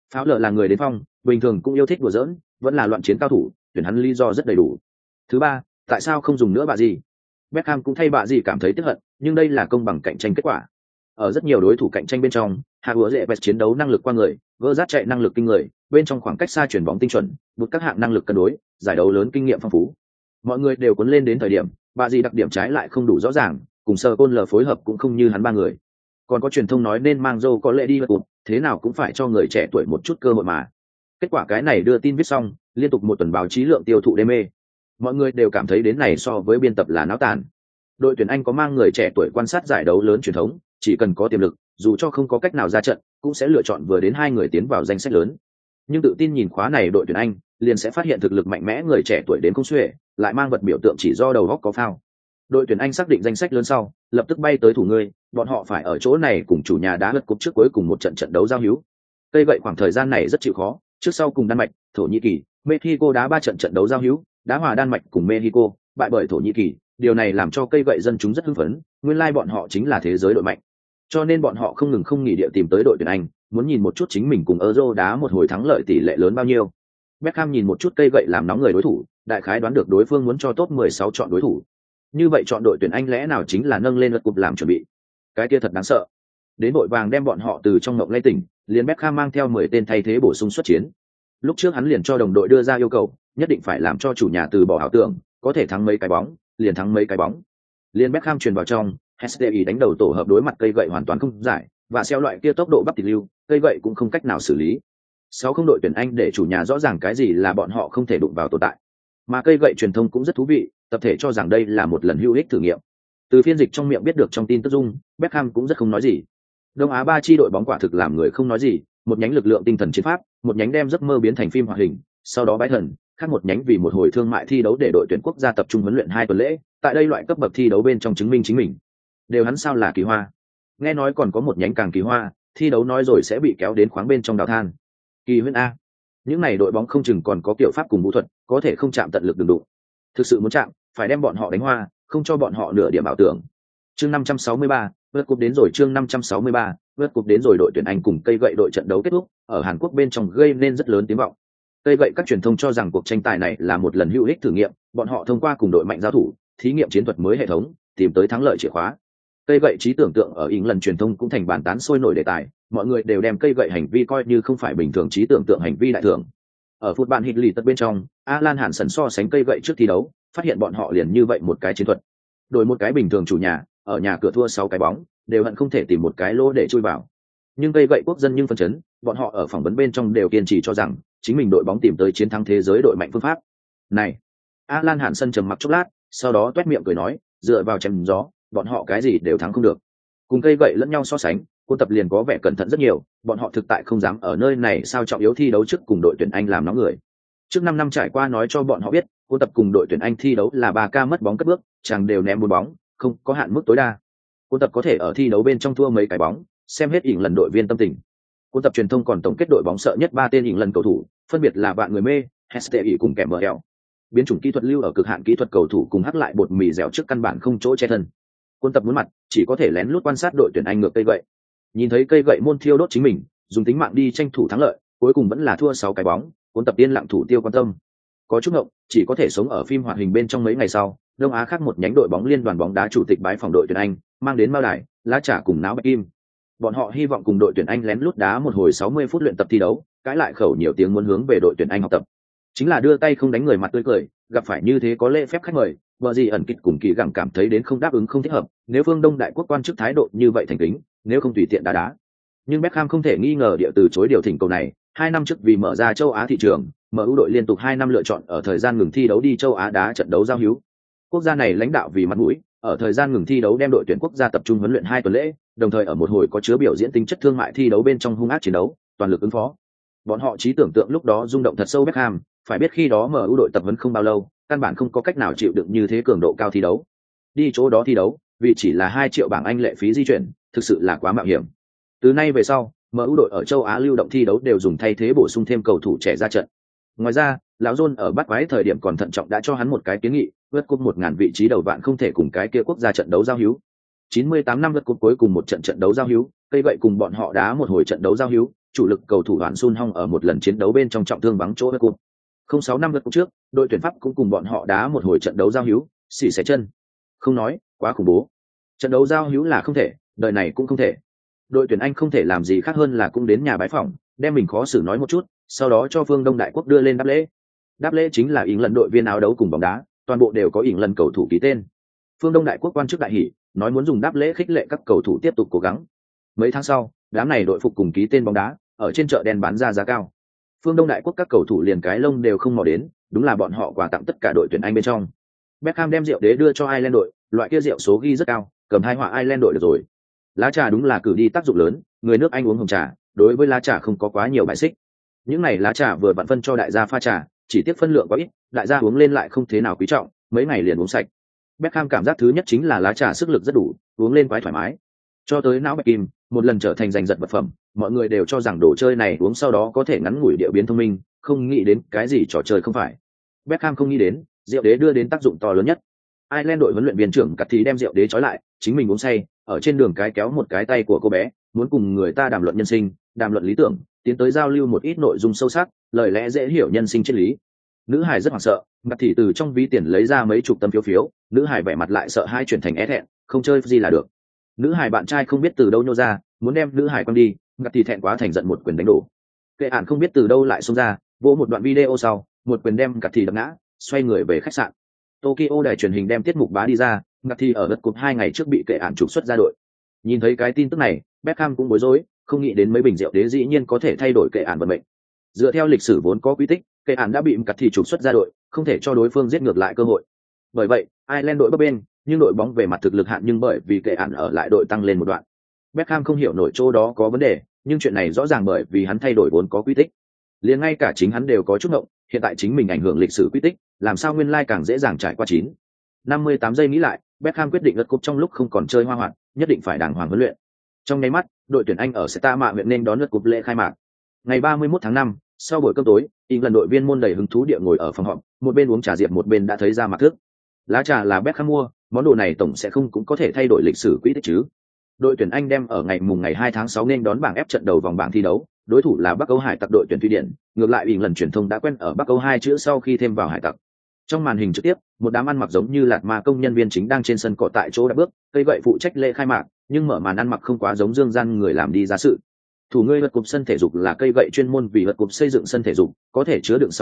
Pháo lờ là người đến phong, bình thường cũng yêu thích đùa giỡn, vẫn là loạn chiến cao thủ, tuyển hắn lý do rất đầy đủ. Thứ ba, tại sao không dùng nữa bà gì? Beckham cũng thay bà gì cảm thấy tức hận, nhưng đây là công bằng cạnh tranh kết quả. Ở rất nhiều đối thủ cạnh tranh bên trong, Hà Hứa dễ vẹt chiến đấu năng lực qua người, vỡ rát chạy năng lực kinh người, bên trong khoảng cách xa chuyển bóng tinh chuẩn, vượt các hạng năng lực cân đối, giải đấu lớn kinh nghiệm phong phú. Mọi người đều cuốn lên đến thời điểm, bà gì đặc điểm trái lại không đủ rõ ràng, cùng sờ côn lờ phối hợp cũng không như hắn ba người. Còn có truyền thông nói nên mang Joe có lệ đi vật cụt, thế nào cũng phải cho người trẻ tuổi một chút cơ hội mà. Kết quả cái này đưa tin viết xong, liên tục một tuần báo chí lượng tiêu thụ đê mê. Mọi người đều cảm thấy đến này so với biên tập là náo tàn. Đội tuyển Anh có mang người trẻ tuổi quan sát giải đấu lớn truyền thống, chỉ cần có tiềm lực, dù cho không có cách nào ra trận, cũng sẽ lựa chọn vừa đến hai người tiến vào danh sách lớn. Nhưng tự tin nhìn khóa này đội tuyển Anh, liền sẽ phát hiện thực lực mạnh mẽ người trẻ tuổi đến không xuể, lại mang vật biểu tượng chỉ do đầu góc có phao. Đội tuyển Anh xác định danh sách lớn sau, lập tức bay tới thủ người, bọn họ phải ở chỗ này cùng chủ nhà đá lượt cúp trước cuối cùng một trận đấu giao hữu. Cây vậy khoảng thời gian này rất chịu khó, trước sau cùng Đan Mạch, Thổ Nhĩ Kỳ, Mexico đá 3 trận đấu giao hữu, đá hòa Đan Mạch cùng Mexico, bại bởi Thổ Nhĩ Kỳ, điều này làm cho cây gậy dân chúng rất hưng phấn, nguyên lai bọn họ chính là thế giới đội mạnh. Cho nên bọn họ không ngừng không nghỉ địa tìm tới đội tuyển Anh, muốn nhìn một chút chính mình cùng Euro đá một hồi thắng lợi tỷ lệ lớn bao nhiêu. Beckham nhìn một chút cây gậy làm nóng người đối thủ, đại khái đoán được đối phương muốn cho top 16 chọn đối thủ. Như vậy chọn đội tuyển Anh lẽ nào chính là nâng lên lượt cúp làm chuẩn bị. Cái kia thật đáng sợ. Đến đội vàng đem bọn họ từ trong ngộng lay tỉnh, liền Beckham mang theo 10 tên thay thế bổ sung xuất chiến. Lúc trước hắn liền cho đồng đội đưa ra yêu cầu, nhất định phải làm cho chủ nhà từ bỏ ảo tưởng, có thể thắng mấy cái bóng, liền thắng mấy cái bóng. Liền Beckham truyền vào trong, HSTI đánh đầu tổ hợp đối mặt cây gậy hoàn toàn không giải, và xeo loại kia tốc độ bắp thịt lưu, cây gậy cũng không cách nào xử lý. 6-0 đội tuyển Anh để chủ nhà rõ ràng cái gì là bọn họ không thể đụng vào tồn tại. Mà cây gậy truyền thông cũng rất thú vị, tập thể cho rằng đây là một lần hữu ích thử nghiệm. Từ phiên dịch trong miệng biết được trong tin tức dung, Beckham cũng rất không nói gì. Đông Á 3 chi đội bóng quả thực làm người không nói gì, một nhánh lực lượng tinh thần chiến pháp, một nhánh đem giấc mơ biến thành phim hoạt hình, sau đó bái thần, khác một nhánh vì một hồi thương mại thi đấu để đội tuyển quốc gia tập trung huấn luyện 2 tuần lễ, tại đây loại cấp bậc thi đấu bên trong chứng minh chính mình. Đều hắn sao là kỳ hoa. Nghe nói còn có một nhánh càng kỳ hoa, thi đấu nói rồi sẽ bị kéo đến khoáng bên trong đào than. Kỳ huyễn a. Những này đội bóng không chừng còn có kiểu pháp cùng vũ thuật, có thể không chạm tận lực đường đụng. Thực sự muốn chạm, phải đem bọn họ đánh hoa, không cho bọn họ nửa điểm ảo tưởng. Chương 563, vượt cúp đến rồi chương 563, vượt cúp đến rồi đội tuyển Anh cùng cây gậy đội trận đấu kết thúc, ở Hàn Quốc bên trong gây nên rất lớn tiếng vọng. Cây gậy các truyền thông cho rằng cuộc tranh tài này là một lần hữu ích thử nghiệm, bọn họ thông qua cùng đội mạnh giao thủ, thí nghiệm chiến thuật mới hệ thống, tìm tới thắng lợi chìa khóa. Cây gậy trí tưởng tượng ở England truyền thông cũng thành bàn tán sôi nổi đề tài, mọi người đều đem cây gậy hành vi coi như không phải bình thường trí tưởng tượng hành vi đại thường. Ở phút bạn hít lì tất bên trong, Alan Hansen so sánh cây gậy trước thi đấu, phát hiện bọn họ liền như vậy một cái chiến thuật. Đổi một cái bình thường chủ nhà, ở nhà cửa thua 6 cái bóng, đều hận không thể tìm một cái lỗ để chui vào. Nhưng cây gậy quốc dân nhưng phân chấn, bọn họ ở phỏng vấn bên trong đều kiên trì cho rằng chính mình đội bóng tìm tới chiến thắng thế giới đội mạnh phương pháp. Này, Alan Hansen trầm mặc chốc lát, sau đó toét miệng cười nói, dựa vào chém gió, bọn họ cái gì đều thắng không được. Cùng cây gậy lẫn nhau so sánh, cô tập liền có vẻ cẩn thận rất nhiều, bọn họ thực tại không dám ở nơi này sao trọng yếu thi đấu trước cùng đội tuyển Anh làm nóng người. Trước 5 năm trải qua nói cho bọn họ biết, cô tập cùng đội tuyển Anh thi đấu là 3 ca mất bóng cất bước, chẳng đều ném 4 bóng, không có hạn mức tối đa. Cô tập có thể ở thi đấu bên trong thua mấy cái bóng, xem hết ỉn lần đội viên tâm tình. Cô tập truyền thông còn tổng kết đội bóng sợ nhất 3 tên ỉn lần cầu thủ, phân biệt là bạn người mê, HSTI cùng kèm bờ hẹo. Biến chủng kỹ thuật lưu ở cực hạn kỹ thuật cầu thủ cùng hắc lại bột mì dẻo trước căn bản không chỗ che thân. Quân tập muốn mặt, chỉ có thể lén lút quan sát đội tuyển Anh ngược cây gậy. Nhìn thấy cây gậy môn thiêu đốt chính mình, dùng tính mạng đi tranh thủ thắng lợi, cuối cùng vẫn là thua 6 cái bóng, quân tập yên lặng thủ tiêu quan tâm. Có chút ngộng, chỉ có thể sống ở phim hoạt hình bên trong mấy ngày sau, Đông Á khác một nhánh đội bóng liên đoàn bóng đá chủ tịch bái phòng đội tuyển Anh, mang đến mao đài, lá trà cùng náo bạch kim. Bọn họ hy vọng cùng đội tuyển Anh lén lút đá một hồi 60 phút luyện tập thi đấu, cãi lại khẩu nhiều tiếng muốn hướng về đội tuyển Anh học tập. Chính là đưa tay không đánh người mặt tươi cười, gặp phải như thế có lễ phép khách mời, vợ gì ẩn kịch cùng kỳ gẳng cảm thấy đến không đáp ứng không thích hợp, nếu phương Đông đại quốc quan chức thái độ như vậy thành kính, nếu không tùy tiện đá. Nhưng Beckham không thể nghi ngờ địa từ chối điều thỉnh cầu này, 2 năm trước vì mở ra châu Á thị trường, MU đội liên tục 2 năm lựa chọn ở thời gian ngừng thi đấu đi châu Á đá trận đấu giao hữu. Quốc gia này lãnh đạo vì mặt mũi, ở thời gian ngừng thi đấu đem đội tuyển quốc gia tập trung huấn luyện 2 tuần lễ, đồng thời ở một hồi có chứa biểu diễn tính chất thương mại thi đấu bên trong hung ác chiến đấu, toàn lực ứng phó. Bọn họ trí tưởng tượng lúc đó rung động thật sâu Beckham, phải biết khi đó MU đội tập huấn không bao lâu, căn bản không có cách nào chịu đựng như thế cường độ cao thi đấu. Đi chỗ đó thi đấu, vì chỉ là 2 triệu bảng Anh lệ phí di chuyển, thực sự là quá mạo hiểm. Từ nay về sau, MU đội ở châu Á lưu động thi đấu đều dùng thay thế bổ sung thêm cầu thủ trẻ ra trận. Ngoài ra, lão John ở bắt quái thời điểm còn thận trọng đã cho hắn một cái kiến nghị, vượt cúp 1000 vị trí đầu vạn không thể cùng cái kia quốc gia trận đấu giao hữu. 98 năm vượt cúp cuối cùng một trận đấu giao hữu, cây gậy cùng bọn họ đá một hồi trận đấu giao hữu, chủ lực cầu thủ Đoạn Sun Hong ở một lần chiến đấu bên trong trọng thương vắng chỗ World Cup. 06 năm World Cup trước, đội tuyển Pháp cũng cùng bọn họ đá một hồi trận đấu giao hữu, xỉ xẻ chân. Không nói, quá khủng bố. Trận đấu giao hữu là không thể, đời này cũng không thể. Đội tuyển Anh không thể làm gì khác hơn là cũng đến nhà bái phỏng, đem mình khó xử nói một chút, sau đó cho phương Đông Đại Quốc đưa lên đáp lễ. Đáp lễ chính là ỉng lần đội viên áo đấu cùng bóng đá, toàn bộ đều có ỉng lần cầu thủ ký tên. Phương Đông Đại Quốc quan chức đại hỉ, nói muốn dùng đáp lễ khích lệ các cầu thủ tiếp tục cố gắng. Mấy tháng sau, đám này đội phục cùng ký tên bóng đá, ở trên chợ đen bán ra giá cao. Phương Đông Đại Quốc các cầu thủ liền cái lông đều không mò đến, đúng là bọn họ quà tặng tất cả đội tuyển Anh bên trong. Beckham đem rượu đế đưa cho Ireland đội, loại kia rượu số ghi rất cao, cầm hai họa Ireland đội được rồi. Lá trà đúng là cử đi tác dụng lớn, người nước Anh uống hồng trà, đối với lá trà không có quá nhiều bài xích. Những này lá trà vừa vặn phân cho đại gia pha trà, chỉ tiếc phân lượng quá ít, đại gia uống lên lại không thế nào quý trọng, mấy ngày liền uống sạch. Beckham cảm giác thứ nhất chính là lá trà sức lực rất đủ, uống lên quái thoải mái. Cho tới não bạch kim, một lần trở thành giành giật vật phẩm, mọi người đều cho rằng đồ chơi này uống sau đó có thể ngắn ngủi địa biến thông minh, không nghĩ đến cái gì trò chơi không phải. Beckham không nghĩ đến, rượu đế đưa đến tác dụng to lớn nhất. Ireland đội huấn luyện viên trưởng Cắt thì đem rượu đế trói lại, chính mình uống say, ở trên đường cái kéo một cái tay của cô bé, muốn cùng người ta đàm luận nhân sinh, đàm luận lý tưởng, tiến tới giao lưu một ít nội dung sâu sắc, lời lẽ dễ hiểu nhân sinh triết lý. Nữ hải rất hoảng sợ, Cắt thì từ trong ví tiền lấy ra mấy chục tấm phiếu, nữ hải vẻ mặt lại sợ hai chuyển thành é thẹn, không chơi gì là được. Nữ hải bạn trai không biết từ đâu nhô ra, muốn đem nữ hải quăng đi, Cắt thì thẹn quá thành giận một quyền đánh đổ. Kệ ản không biết từ đâu lại xông ra, vỗ một đoạn video sau, một quyền đem Cắt thì đập ngã, xoay người về khách sạn. Tokyo đài truyền hình đem tiết mục bá đi ra, Ngặt thì ở World Cup 2 ngày trước bị Kệ ản trục xuất ra đội. Nhìn thấy cái tin tức này, Beckham cũng bối rối, không nghĩ đến mấy bình rượu đế dĩ nhiên có thể thay đổi Kệ ản vận mệnh. Dựa theo lịch sử vốn có quy tích, Kệ ản đã bị Ngặt thì trục xuất ra đội, không thể cho đối phương giết ngược lại cơ hội. Bởi vậy, Ireland đội bấp bên, nhưng đội bóng về mặt thực lực hạn nhưng bởi vì Kệ ản ở lại đội tăng lên một đoạn. Beckham không hiểu nổi chỗ đó có vấn đề, nhưng chuyện này rõ ràng bởi vì hắn thay đổi vốn có quy tích. Liền ngay cả chính hắn đều có chút ngộng, hiện tại chính mình ảnh hưởng lịch sử quy tích, làm sao nguyên lai càng dễ dàng trải qua 58 giây nghĩ lại, Beckham quyết định World Cup trong lúc không còn chơi hoa hoạt, nhất định phải đàng hoàng huấn luyện. Trong nháy mắt, đội tuyển Anh ở Seta Mạ huyện nên đón World Cup lễ khai mạc. Ngày 31 tháng 5, sau buổi cơm tối, England đội viên môn đầy hứng thú địa ngồi ở phòng họp, một bên uống trà diệp một bên đã thấy ra mặt thức. Lá trà là Beckham mua, món đồ này tổng sẽ không cũng có thể thay đổi lịch sử quy tích chứ. Đội tuyển Anh đem ở ngày 2 tháng 6 nên đón bảng F trận đầu vòng bảng thi đấu, đối thủ là Bắc Âu Hải Tặc đội tuyển Thụy Điển, ngược lại England truyền thông đã quen ở Bắc Âu hai chữ sau khi thêm vào Hải Tặc. Trong màn hình trực tiếp, một đám ăn mặc giống như lạt ma công nhân viên chính đang trên sân cỏ tại chỗ đã bước, cây gậy phụ trách lễ khai mạc, nhưng mở màn ăn mặc không quá giống dương gian người làm đi ra sự. Thủ ngươi vật cục sân thể dục là cây gậy chuyên môn vì vật cục xây dựng sân thể dục, có thể chứa đựng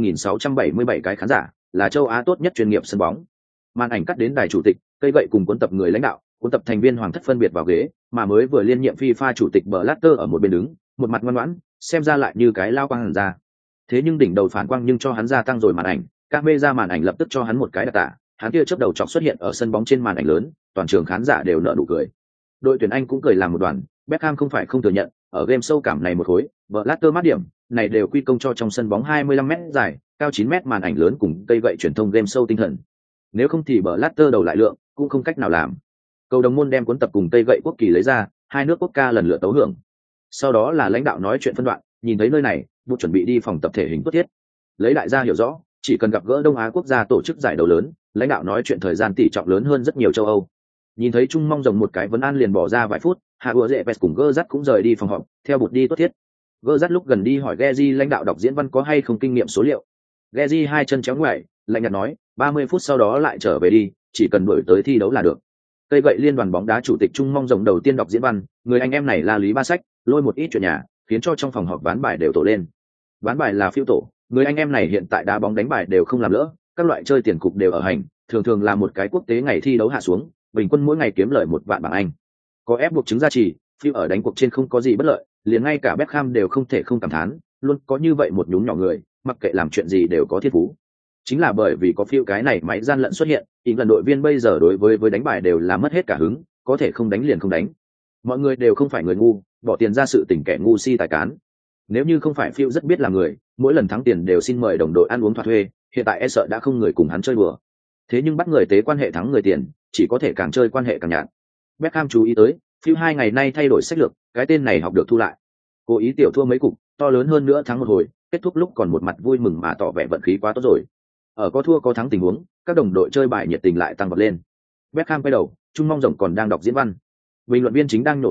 64.677 cái khán giả, là châu Á tốt nhất chuyên nghiệp sân bóng. Màn ảnh cắt đến đài chủ tịch, cây gậy cùng cuốn tập người lãnh đạo, cuốn tập thành viên hoàng thất phân biệt vào ghế, mà mới vừa liên nhiệm FIFA chủ tịch Blatter ở một bên đứng, một mặt ngoan ngoãn, xem ra lại như cái lao quang hẳn ra. Thế nhưng đỉnh đầu phản quang nhưng cho hắn gia tăng rồi màn ảnh, camera màn ảnh lập tức cho hắn một cái đặc tả, hắn kia chớp đầu chọc xuất hiện ở sân bóng trên màn ảnh lớn, toàn trường khán giả đều nở nụ cười. Đội tuyển Anh cũng cười làm một đoàn, Beckham không phải không thừa nhận, ở game sâu cảm này một khối, Blatter mát điểm, này đều quy công cho trong sân bóng 25m dài, cao 9m màn ảnh lớn cùng cây gậy truyền thông game sâu tinh thần. Nếu không thì Blatter đầu lại lượng, cũng không cách nào làm. Cầu đồng môn đem cuốn tập cùng cây gậy quốc kỳ lấy ra, hai nước quốc ca lần lượt tấu hưởng. Sau đó là lãnh đạo nói chuyện phân đoạn, nhìn thấy nơi này, buộc chuẩn bị đi phòng tập thể hình tốt thiết. Lấy đại gia hiểu rõ, chỉ cần gặp gỡ Đông Á quốc gia tổ chức giải đấu lớn, lãnh đạo nói chuyện thời gian tỷ trọng lớn hơn rất nhiều châu Âu. Nhìn thấy Trung Mong rồng một cái vấn an liền bỏ ra vài phút, Hạ Ủa Dệ Pes cùng Gerrard cũng rời đi phòng họp, theo bụt đi tốt thiết. Gerrard lúc gần đi hỏi Geji lãnh đạo đọc diễn văn có hay không kinh nghiệm số liệu. Geji hai chân chéo ngoại, lạnh nhạt nói, 30 phút sau đó lại trở về đi, chỉ cần đuổi tới thi đấu là được. Cây gậy liên đoàn bóng đá chủ tịch Trung Mong rồng đầu tiên đọc diễn văn, người anh em này là lý ba sách, lôi một ít chuyện nhà, khiến cho trong phòng họp ván bài đều tổ lên. Ván bài là phiêu tổ, người anh em này hiện tại đá bóng đánh bài đều không làm lỡ, các loại chơi tiền cục đều ở hành, thường thường là một cái quốc tế ngày thi đấu hạ xuống, bình quân mỗi ngày kiếm lời 1 vạn bảng Anh. Có ép buộc chứng gia trì, phiêu ở đánh cuộc trên không có gì bất lợi, liền ngay cả Beckham đều không thể không cảm thán, luôn có như vậy một nhúm nhỏ người, mặc kệ làm chuyện gì đều có thiên phú. Chính là bởi vì có phiêu cái này máy gian lận xuất hiện, lần đội viên bây giờ đối với đánh bài đều là mất hết cả hứng, có thể không đánh liền không đánh. Mọi người đều không phải người ngu, bỏ tiền ra sự tình kẻ ngu si tài cán. Nếu như không phải phiêu rất biết làm người, mỗi lần thắng tiền đều xin mời đồng đội ăn uống thỏa thuê, hiện tại e sợ đã không người cùng hắn chơi bừa. Thế nhưng bắt người tế quan hệ thắng người tiền, chỉ có thể càng chơi quan hệ càng nhạt. Beckham chú ý tới, phiêu 2 ngày nay thay đổi sách lược, cái tên này học được thu lại. Cố ý tiểu thua mấy cục, to lớn hơn nữa thắng một hồi, kết thúc lúc còn một mặt vui mừng mà tỏ vẻ vận khí quá tốt rồi. Ở có thua có thắng tình huống, các đồng đội chơi bài nhiệt tình lại tăng vọt lên. Beckham quay đầu, Trung Mong rồng còn đang đọc diễn văn. Bình luận viên chính đang nhổ nước bọn,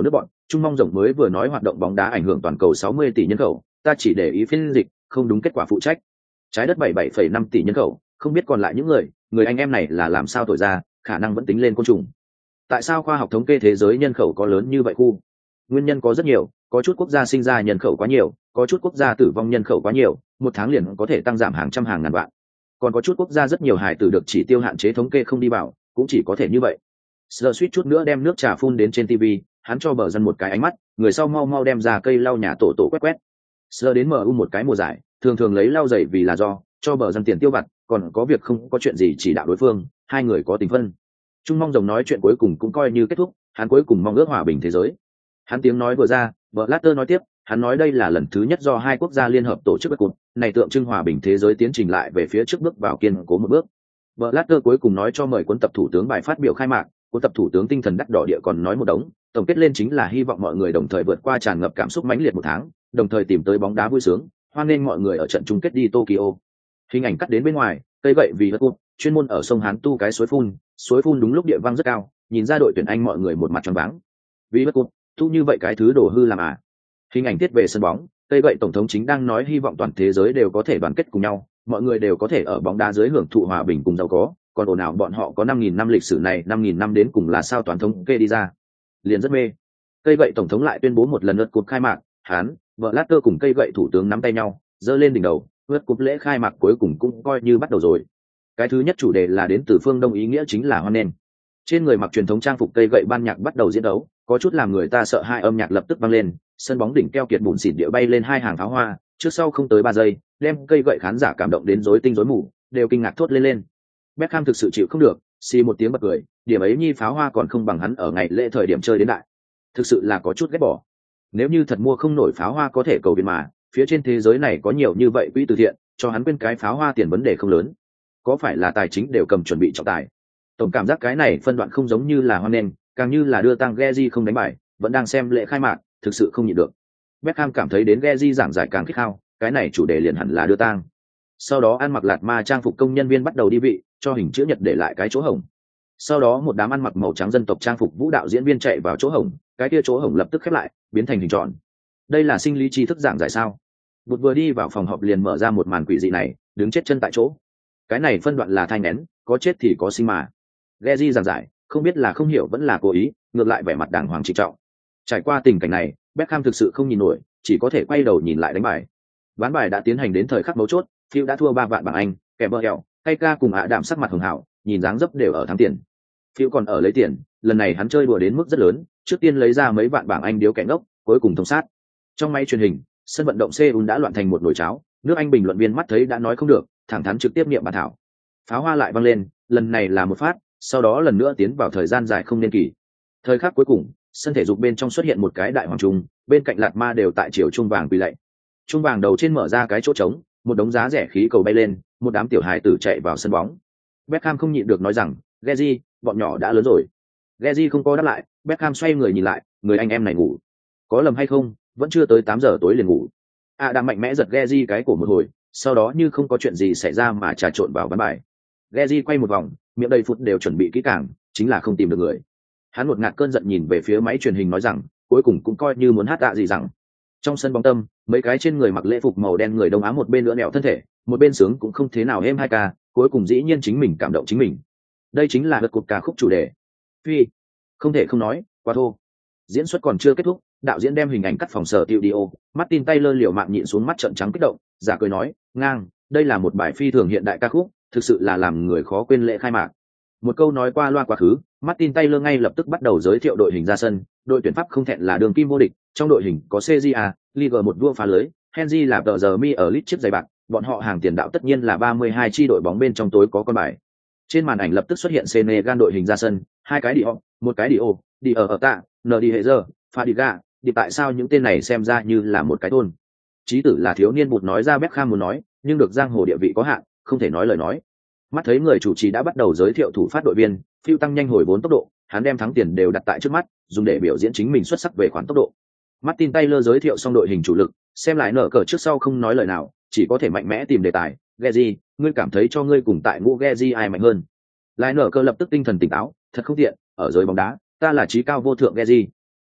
Trung mong rộng mới vừa nói hoạt động bóng đá ảnh hưởng toàn cầu 60 tỷ nhân khẩu, ta chỉ để ý phiên dịch, không đúng kết quả phụ trách. Trái đất 77,5 tỷ nhân khẩu, không biết còn lại những người anh em này là làm sao thổi ra, khả năng vẫn tính lên côn trùng. Tại sao khoa học thống kê thế giới nhân khẩu có lớn như vậy khu? Nguyên nhân có rất nhiều, có chút quốc gia sinh ra nhân khẩu quá nhiều, có chút quốc gia tử vong nhân khẩu quá nhiều, một tháng liền có thể tăng giảm hàng trăm hàng ngàn vạn. Còn có chút quốc gia rất nhiều hài tử được chỉ tiêu hạn chế thống kê không đi vào, cũng chỉ có thể như vậy. Sợ suýt chút nữa đem nước trà phun đến trên TV, hắn cho bờ dân một cái ánh mắt, người sau mau mau đem ra cây lau nhà tổ tổ quét quét. Sợ đến MU một cái mùa giải, thường thường lấy lau giày vì là do cho bờ dân tiền tiêu vặt, còn có việc không có chuyện gì chỉ đạo đối phương, hai người có tình phân. Trung mong rồng nói chuyện cuối cùng cũng coi như kết thúc, hắn cuối cùng mong ước hòa bình thế giới. Hắn tiếng nói vừa ra, Blatter nói tiếp, hắn nói đây là lần thứ nhất do hai quốc gia liên hợp tổ chức cuộc, này tượng trưng hòa bình thế giới tiến trình lại về phía trước bước vào kiên cố một bước. Blatter cuối cùng nói cho mời cuốn tập thủ tướng bài phát biểu khai mạc, cuốn tập thủ tướng tinh thần đắt đỏ địa còn nói một đống, tổng kết lên chính là hy vọng mọi người đồng thời vượt qua tràn ngập cảm xúc mãnh liệt một tháng, đồng thời tìm tới bóng đá vui sướng, hoan nghênh mọi người ở trận chung kết đi Tokyo. Hình ảnh cắt đến bên ngoài, cây gậy vì hất cúp, chuyên môn ở sông Hán tu cái suối phun đúng lúc địa vang rất cao, nhìn ra đội tuyển Anh mọi người một mặt tròn váng. Vì hất cúp, tu như vậy cái thứ đồ hư làm à? Hình ảnh tiết về sân bóng, cây gậy tổng thống chính đang nói hy vọng toàn thế giới đều có thể đoàn kết cùng nhau, mọi người đều có thể ở bóng đá dưới hưởng thụ hòa bình cùng giàu có, còn ồn ào bọn họ có 5.000 năm lịch sử này, 5.000 năm đến cùng là sao toàn thống kê đi ra. Liền rất mê. Cây gậy tổng thống lại tuyên bố một lần lượt cuộc khai mạc, hắn, Blatter cùng cây gậy thủ tướng nắm tay nhau, giơ lên đỉnh đầu, lượt cuộc lễ khai mạc cuối cùng cũng coi như bắt đầu rồi. Cái thứ nhất chủ đề là đến từ phương Đông, ý nghĩa chính là hoan nghênh. Trên người mặc truyền thống trang phục cây gậy ban nhạc bắt đầu diễn đấu, có chút làm người ta sợ hai âm nhạc lập tức vang lên, sân bóng đỉnh keo kiệt bùn xịn địa bay lên hai hàng pháo hoa, trước sau không tới 3 giây, đem cây gậy khán giả cảm động đến rối tinh rối mù, đều kinh ngạc thốt lên. Beckham thực sự chịu không được, xì một tiếng bật cười, điểm ấy nhi pháo hoa còn không bằng hắn ở ngày lễ thời điểm chơi đến đại. Thực sự là có chút ghét bỏ. Nếu như thật mua không nổi pháo hoa có thể cầu viện mà, phía trên thế giới này có nhiều như vậy quỹ từ thiện, cho hắn quên cái pháo hoa tiền vấn đề không lớn. Có phải là tài chính đều cầm chuẩn bị trọng tài? Tổng cảm giác cái này phân đoạn không giống như là hoan nghênh, càng như là đưa tang Geji không đánh bài, vẫn đang xem lễ khai mạc, thực sự không nhịn được. Beckham cảm thấy đến Geji giảng giải càng khích khao, cái này chủ đề liền hẳn là đưa tang. Sau đó ăn mặc lạt ma trang phục công nhân viên bắt đầu đi vị, cho hình chữ nhật để lại cái chỗ hổng. Sau đó một đám ăn mặc màu trắng dân tộc trang phục vũ đạo diễn viên chạy vào chỗ hổng, cái kia chỗ hổng lập tức khép lại, biến thành hình tròn. Đây là sinh lý tri thức giảng giải sao? Bụt vừa đi vào phòng họp liền mở ra một màn quỷ dị này, đứng chết chân tại chỗ. Cái này phân đoạn là thai nén, có chết thì có sinh mà. Geji giảng giải, không biết là không hiểu vẫn là cố ý, ngược lại vẻ mặt đàng hoàng trịnh trọng. Trải qua tình cảnh này, Beckham thực sự không nhìn nổi, chỉ có thể quay đầu nhìn lại đánh bài. Ván bài đã tiến hành đến thời khắc mấu chốt, Phil đã thua 3 vạn bảng Anh, kèm bờ hẹo, hay ca cùng ạ đạm sắc mặt hường hảo, nhìn dáng dấp đều ở thắng tiền. Phil còn ở lấy tiền, lần này hắn chơi đùa đến mức rất lớn, trước tiên lấy ra mấy vạn bảng Anh điếu kẻ ngốc, cuối cùng thông sát. Trong máy truyền hình, sân vận động Seoul đã loạn thành một nồi cháo, nước Anh bình luận viên mắt thấy đã nói không được, thẳng thắn trực tiếp niệm bàn thảo. Pháo hoa lại vang lên, lần này là một phát, sau đó lần nữa tiến vào thời gian dài không nên kỳ. Thời khắc cuối cùng, sân thể dục bên trong xuất hiện một cái đại hoàng trung, bên cạnh lạt ma đều tại chiều trung vàng quỳ lạy. Trung vàng đầu trên mở ra cái chỗ trống, một đống giá rẻ khí cầu bay lên, một đám tiểu hài tử chạy vào sân bóng. Beckham không nhịn được nói rằng, Geji, bọn nhỏ đã lớn rồi. Geji không có đáp lại, Beckham xoay người nhìn lại, người anh em này ngủ. Có lầm hay không, vẫn chưa tới 8 giờ tối liền ngủ. Đã mạnh mẽ giật Geji cái cổ một hồi, sau đó như không có chuyện gì xảy ra mà trà trộn vào ván bài. Geji quay một vòng, miệng đầy phút đều chuẩn bị kỹ càng, chính là không tìm được người. Hắn một ngạt cơn giận nhìn về phía máy truyền hình nói rằng, cuối cùng cũng coi như muốn hát tạ gì rằng. Trong sân bóng tâm, mấy cái trên người mặc lễ phục màu đen người Đông Á một bên lưỡi nẹo thân thể, một bên sướng cũng không thế nào êm hai ca, cuối cùng dĩ nhiên chính mình cảm động chính mình. Đây chính là lượt cột ca khúc chủ đề. Phi, không thể không nói, quá thô. Diễn xuất còn chưa kết thúc, đạo diễn đem hình ảnh cắt phòng sở tiêu đi ô, Martin Taylor liều mạng nhịn xuống mắt trợn trắng kích động, giả cười nói, ngang, đây là một bài phi thường hiện đại ca khúc, thực sự là làm người khó quên lễ khai mạc. Một câu nói qua loa quá khứ, Martin Taylor ngay lập tức bắt đầu giới thiệu đội hình ra sân, đội tuyển Pháp không thẹn là đường kim vô địch, trong đội hình có CJA, Ligue 1 vua phá lưới, Henry là tờ giờ mi ở list chiếc giày bạc, bọn họ hàng tiền đạo tất nhiên là 32 chi đội bóng bên trong tối có con bài. Trên màn ảnh lập tức xuất hiện Senegal đội hình ra sân, hai cái Dio, một cái Đi ở tạ, Ndi Hezer, Fadiga, đi tại sao những tên này xem ra như là một cái thôn. Chí tử là thiếu niên bụt nói ra Beckham muốn nói, nhưng được giang hồ địa vị có hạn, không thể nói lời nói. Mắt thấy người chủ trì đã bắt đầu giới thiệu thủ phát đội viên, Phil tăng nhanh hồi 4 tốc độ, hắn đem thắng tiền đều đặt tại trước mắt, dùng để biểu diễn chính mình xuất sắc về khoản tốc độ. Martin Taylor giới thiệu xong đội hình chủ lực, xem lại nở cờ trước sau không nói lời nào, chỉ có thể mạnh mẽ tìm đề tài. Geji, ngươi cảm thấy cho ngươi cùng tại ngũ Geji ai mạnh hơn? Lại nở cờ lập tức tinh thần tỉnh táo, thật không tiện, ở giới bóng đá, ta là trí cao vô thượng Geji.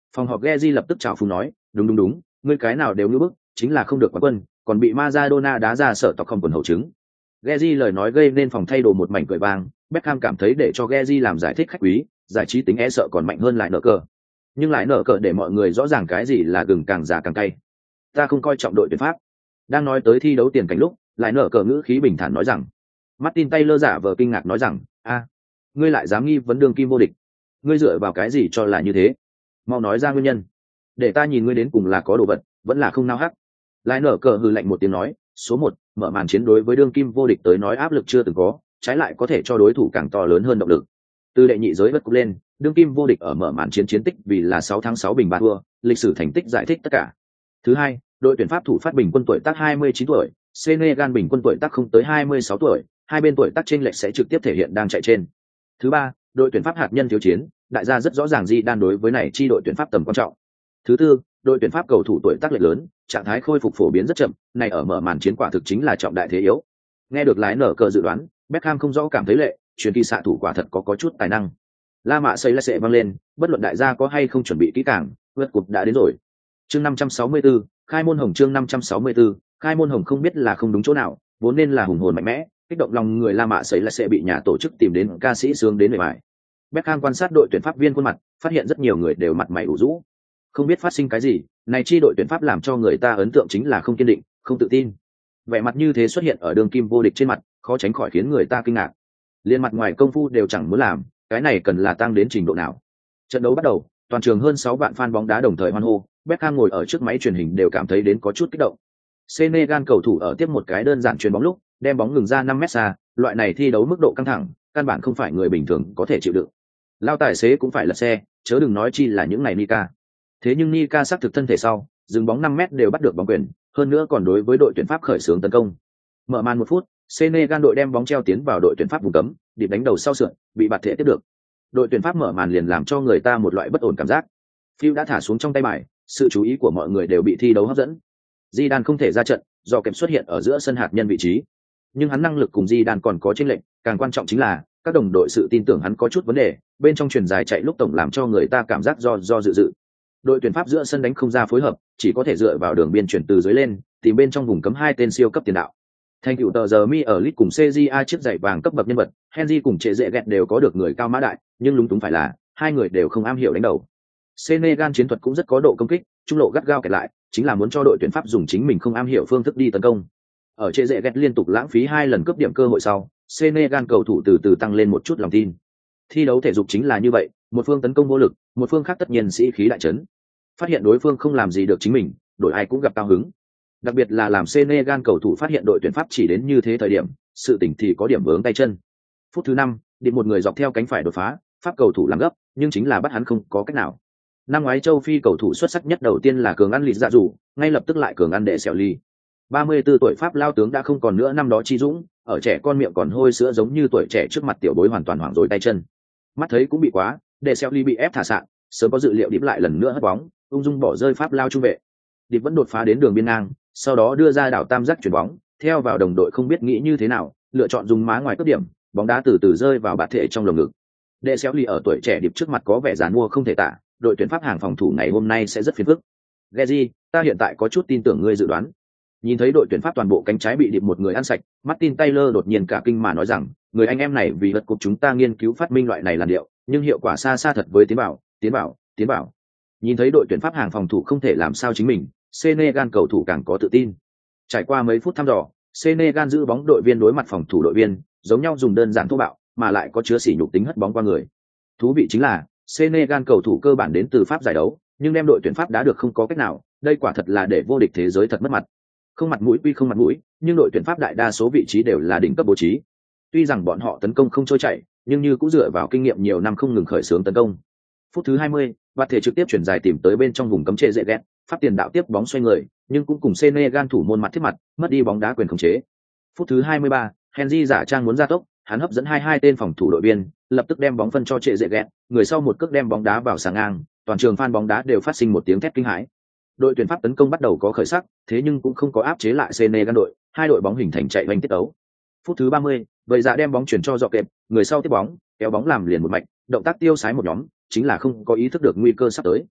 Phòng họp Geji lập tức chào phúng nói, đúng, ngươi cái nào đều như bức, chính là không được quán quân, còn bị Maradona đá ra sở tộc không quần hậu chứng. Geji lời nói gây nên phòng thay đồ một mảnh cười vang, Beckham cảm thấy để cho Geji làm giải thích khách quý, giải trí tính e sợ còn mạnh hơn lại nở cờ. Nhưng lại nở cờ để mọi người rõ ràng cái gì là gừng càng già càng cay. Ta không coi trọng đội tuyển Pháp. Đang nói tới thi đấu tiền cảnh lúc, lại nở cờ ngữ khí bình thản nói rằng, Martin Taylor giả vờ kinh ngạc nói rằng, ngươi lại dám nghi vấn đương kim vô địch, ngươi dựa vào cái gì cho là như thế? Mau nói ra nguyên nhân, để ta nhìn ngươi đến cùng là có đồ vật, vẫn là không nao hắc. Lại nở cờ hừ lạnh một tiếng nói, số 1, mở màn chiến đối với đương kim vô địch tới nói áp lực chưa từng có, trái lại có thể cho đối thủ càng to lớn hơn động lực. Từ đệ nhị giới vất cúp lên, đương kim vô địch ở mở màn chiến chiến tích vì là 6 tháng 6 bình 3 thua, lịch sử thành tích giải thích tất cả. Thứ hai, đội tuyển Pháp thủ phát bình quân tuổi tác 29 tuổi, Senegal bình quân tuổi tác không tới 26 tuổi, hai bên tuổi tác chênh lệch sẽ trực tiếp thể hiện đang chạy trên. Thứ ba, đội tuyển Pháp hạt nhân thiếu chiến, đại gia rất rõ ràng Zidane đối với này chi đội tuyển Pháp tầm quan trọng. Thứ tư, đội tuyển Pháp cầu thủ tuổi tác lệch lớn, trạng thái khôi phục phổ biến rất chậm, này ở mở màn chiến quả thực chính là trọng đại thế yếu. Nghe được lái nở cờ dự đoán, Beckham không rõ cảm thấy lệ, truyền kỳ xạ thủ quả thật có chút tài năng. La Mã xây là sẽ vang lên, bất luận đại gia có hay không chuẩn bị kỹ càng, vượt cục đã đến rồi. Chương 564, khai môn hồng chương 564, khai môn hồng không biết là không đúng chỗ nào, vốn nên là hùng hồn mạnh mẽ, kích động lòng người La Mã xây là sẽ bị nhà tổ chức tìm đến ca sĩ sướng đến bề bài. Beckham quan sát đội tuyển Pháp viên khuôn mặt, phát hiện rất nhiều người đều mặt mày ủ rũ. Không biết phát sinh cái gì, này chi đội tuyển Pháp làm cho người ta ấn tượng chính là không kiên định, không tự tin. Vẻ mặt như thế xuất hiện ở đường kim vô địch trên mặt, khó tránh khỏi khiến người ta kinh ngạc. Liên mặt ngoài công phu đều chẳng muốn làm, cái này cần là tăng đến trình độ nào. Trận đấu bắt đầu, toàn trường hơn 6 vạn fan bóng đá đồng thời hoan hô, Beckham ngồi ở trước máy truyền hình đều cảm thấy đến có chút kích động. Senegal cầu thủ ở tiếp một cái đơn giản chuyền bóng lúc, đem bóng ngừng ra 5 mét xa, loại này thi đấu mức độ căng thẳng, căn bản không phải người bình thường có thể chịu đựng. Lao tài xế cũng phải lật xe, chớ đừng nói chi là những này Nika. Thế nhưng Nika xác thực thân thể sau, dừng bóng 5 mét đều bắt được bóng quyền, hơn nữa còn đối với đội tuyển Pháp khởi xướng tấn công. Mở màn 1 phút, Senegal đội đem bóng treo tiến vào đội tuyển Pháp vùng cấm, điệp đánh đầu sau sượn, bị bạt thể tiếp được. Đội tuyển Pháp mở màn liền làm cho người ta một loại bất ổn cảm giác. Phiêu đã thả xuống trong tay bài, sự chú ý của mọi người đều bị thi đấu hấp dẫn. Zidane không thể ra trận, do kèm xuất hiện ở giữa sân hạt nhân vị trí. Nhưng hắn năng lực cùng Zidane còn có chênh lệch, càng quan trọng chính là các đồng đội sự tin tưởng hắn có chút vấn đề, bên trong chuyền dài chạy lúc tổng làm cho người ta cảm giác do dự. Đội tuyển Pháp giữa sân đánh không ra phối hợp, chỉ có thể dựa vào đường biên chuyển từ dưới lên, tìm bên trong vùng cấm hai tên siêu cấp tiền đạo. Thành tựu tờ giờ mi ở lit cùng CJA chiếc giày vàng cấp bậc nhân vật, Henry cùng Trệ Dệ Gẹt đều có được người cao mã đại, nhưng lúng túng phải là hai người đều không am hiểu đánh đầu. Senegal chiến thuật cũng rất có độ công kích, trung lộ gắt gao kẹt lại, chính là muốn cho đội tuyển Pháp dùng chính mình không am hiểu phương thức đi tấn công. Ở Trệ Dệ Gẹt liên tục lãng phí 2 lần cướp điểm cơ hội sau, Senegal cầu thủ từ từ tăng lên một chút lòng tin. Thi đấu thể dục chính là như vậy, một phương tấn công vô lực, một phương khác tất nhiên sĩ khí đại chấn. Phát hiện đối phương không làm gì được chính mình, đội ai cũng gặp cao hứng. Đặc biệt là làm Senegal cầu thủ phát hiện đội tuyển Pháp chỉ đến như thế thời điểm, sự tỉnh thì có điểm vướng tay chân. Phút thứ 5, định một người dọc theo cánh phải đột phá, Pháp cầu thủ làm gấp, nhưng chính là bắt hắn không có cách nào. Năm ngoái châu Phi cầu thủ xuất sắc nhất đầu tiên là cường ăn lịt dạ dù, ngay lập tức lại cường ăn đệ xẻo ly. 34 tuổi Pháp lao tướng đã không còn nữa năm đó chi dũng, ở trẻ con miệng còn hôi sữa giống như tuổi trẻ trước mặt tiểu bối hoàn toàn hoảng rối tay chân. Mắt thấy cũng bị quá, đệ xẻo ly bị ép thả sạn, sớm có dự liệu điệp lại lần nữa hất bóng, ung dung bỏ rơi Pháp lao trung vệ. Điệp vẫn đột phá đến đường biên ngang, sau đó đưa ra đảo tam giác chuyển bóng, theo vào đồng đội không biết nghĩ như thế nào, lựa chọn dùng má ngoài cướp điểm, bóng đá từ từ rơi vào bạt thể trong lồng ngực. Đệ xéo ly ở tuổi trẻ điệp trước mặt có vẻ giàn mua không thể tả, đội tuyển Pháp hàng phòng thủ ngày hôm nay sẽ rất phiền phức. Geji, ta hiện tại có chút tin tưởng ngươi dự đoán. Nhìn thấy đội tuyển Pháp toàn bộ cánh trái bị điệp một người ăn sạch, Martin Taylor đột nhiên cả kinh mà nói rằng, người anh em này vì vật cục chúng ta nghiên cứu phát minh loại này làn điệu, nhưng hiệu quả xa xa thật với tiến bảo. Nhìn thấy đội tuyển Pháp hàng phòng thủ không thể làm sao chính mình, Senegal cầu thủ càng có tự tin. Trải qua mấy phút thăm dò, Senegal giữ bóng đội viên đối mặt phòng thủ đội viên, giống nhau dùng đơn giản thô bạo, mà lại có chứa sỉ nhục tính hất bóng qua người. Thú vị chính là, Senegal cầu thủ cơ bản đến từ Pháp giải đấu, nhưng đem đội tuyển Pháp đá được không có cách nào, đây quả thật là để vô địch thế giới thật mất mặt. Không mặt mũi quy không mặt mũi, nhưng đội tuyển Pháp đại đa số vị trí đều là đỉnh cấp bố trí. Tuy rằng bọn họ tấn công không trôi chảy, nhưng như cũng dựa vào kinh nghiệm nhiều năm không ngừng khởi xướng tấn công. Phút thứ 20, Bạt thể trực tiếp chuyển dài tìm tới bên trong vùng cấm Trệ Dệ Gẹt, Pháp tiền đạo tiếp bóng xoay người, nhưng cũng cùng Senegal thủ môn mặt tiếp mặt, mất đi bóng đá quyền khống chế. Phút thứ 23, Henry giả trang muốn ra tốc, hắn hấp dẫn hai tên phòng thủ đội viên, lập tức đem bóng phân cho Trệ Dệ Gẹt, người sau một cước đem bóng đá vào sàng ngang, toàn trường fan bóng đá đều phát sinh một tiếng thét kinh hãi. Đội tuyển Pháp tấn công bắt đầu có khởi sắc, thế nhưng cũng không có áp chế lại Senegal đội, hai đội bóng hình thành chạy vành tiết đấu. Phút thứ 30, vậy dạ đem bóng chuyển cho Dọ Kẹp, người sau tiếp bóng, kéo bóng làm liền một mạch, động tác tiêu sái một nhóm, chính là không có ý thức được nguy cơ sắp tới.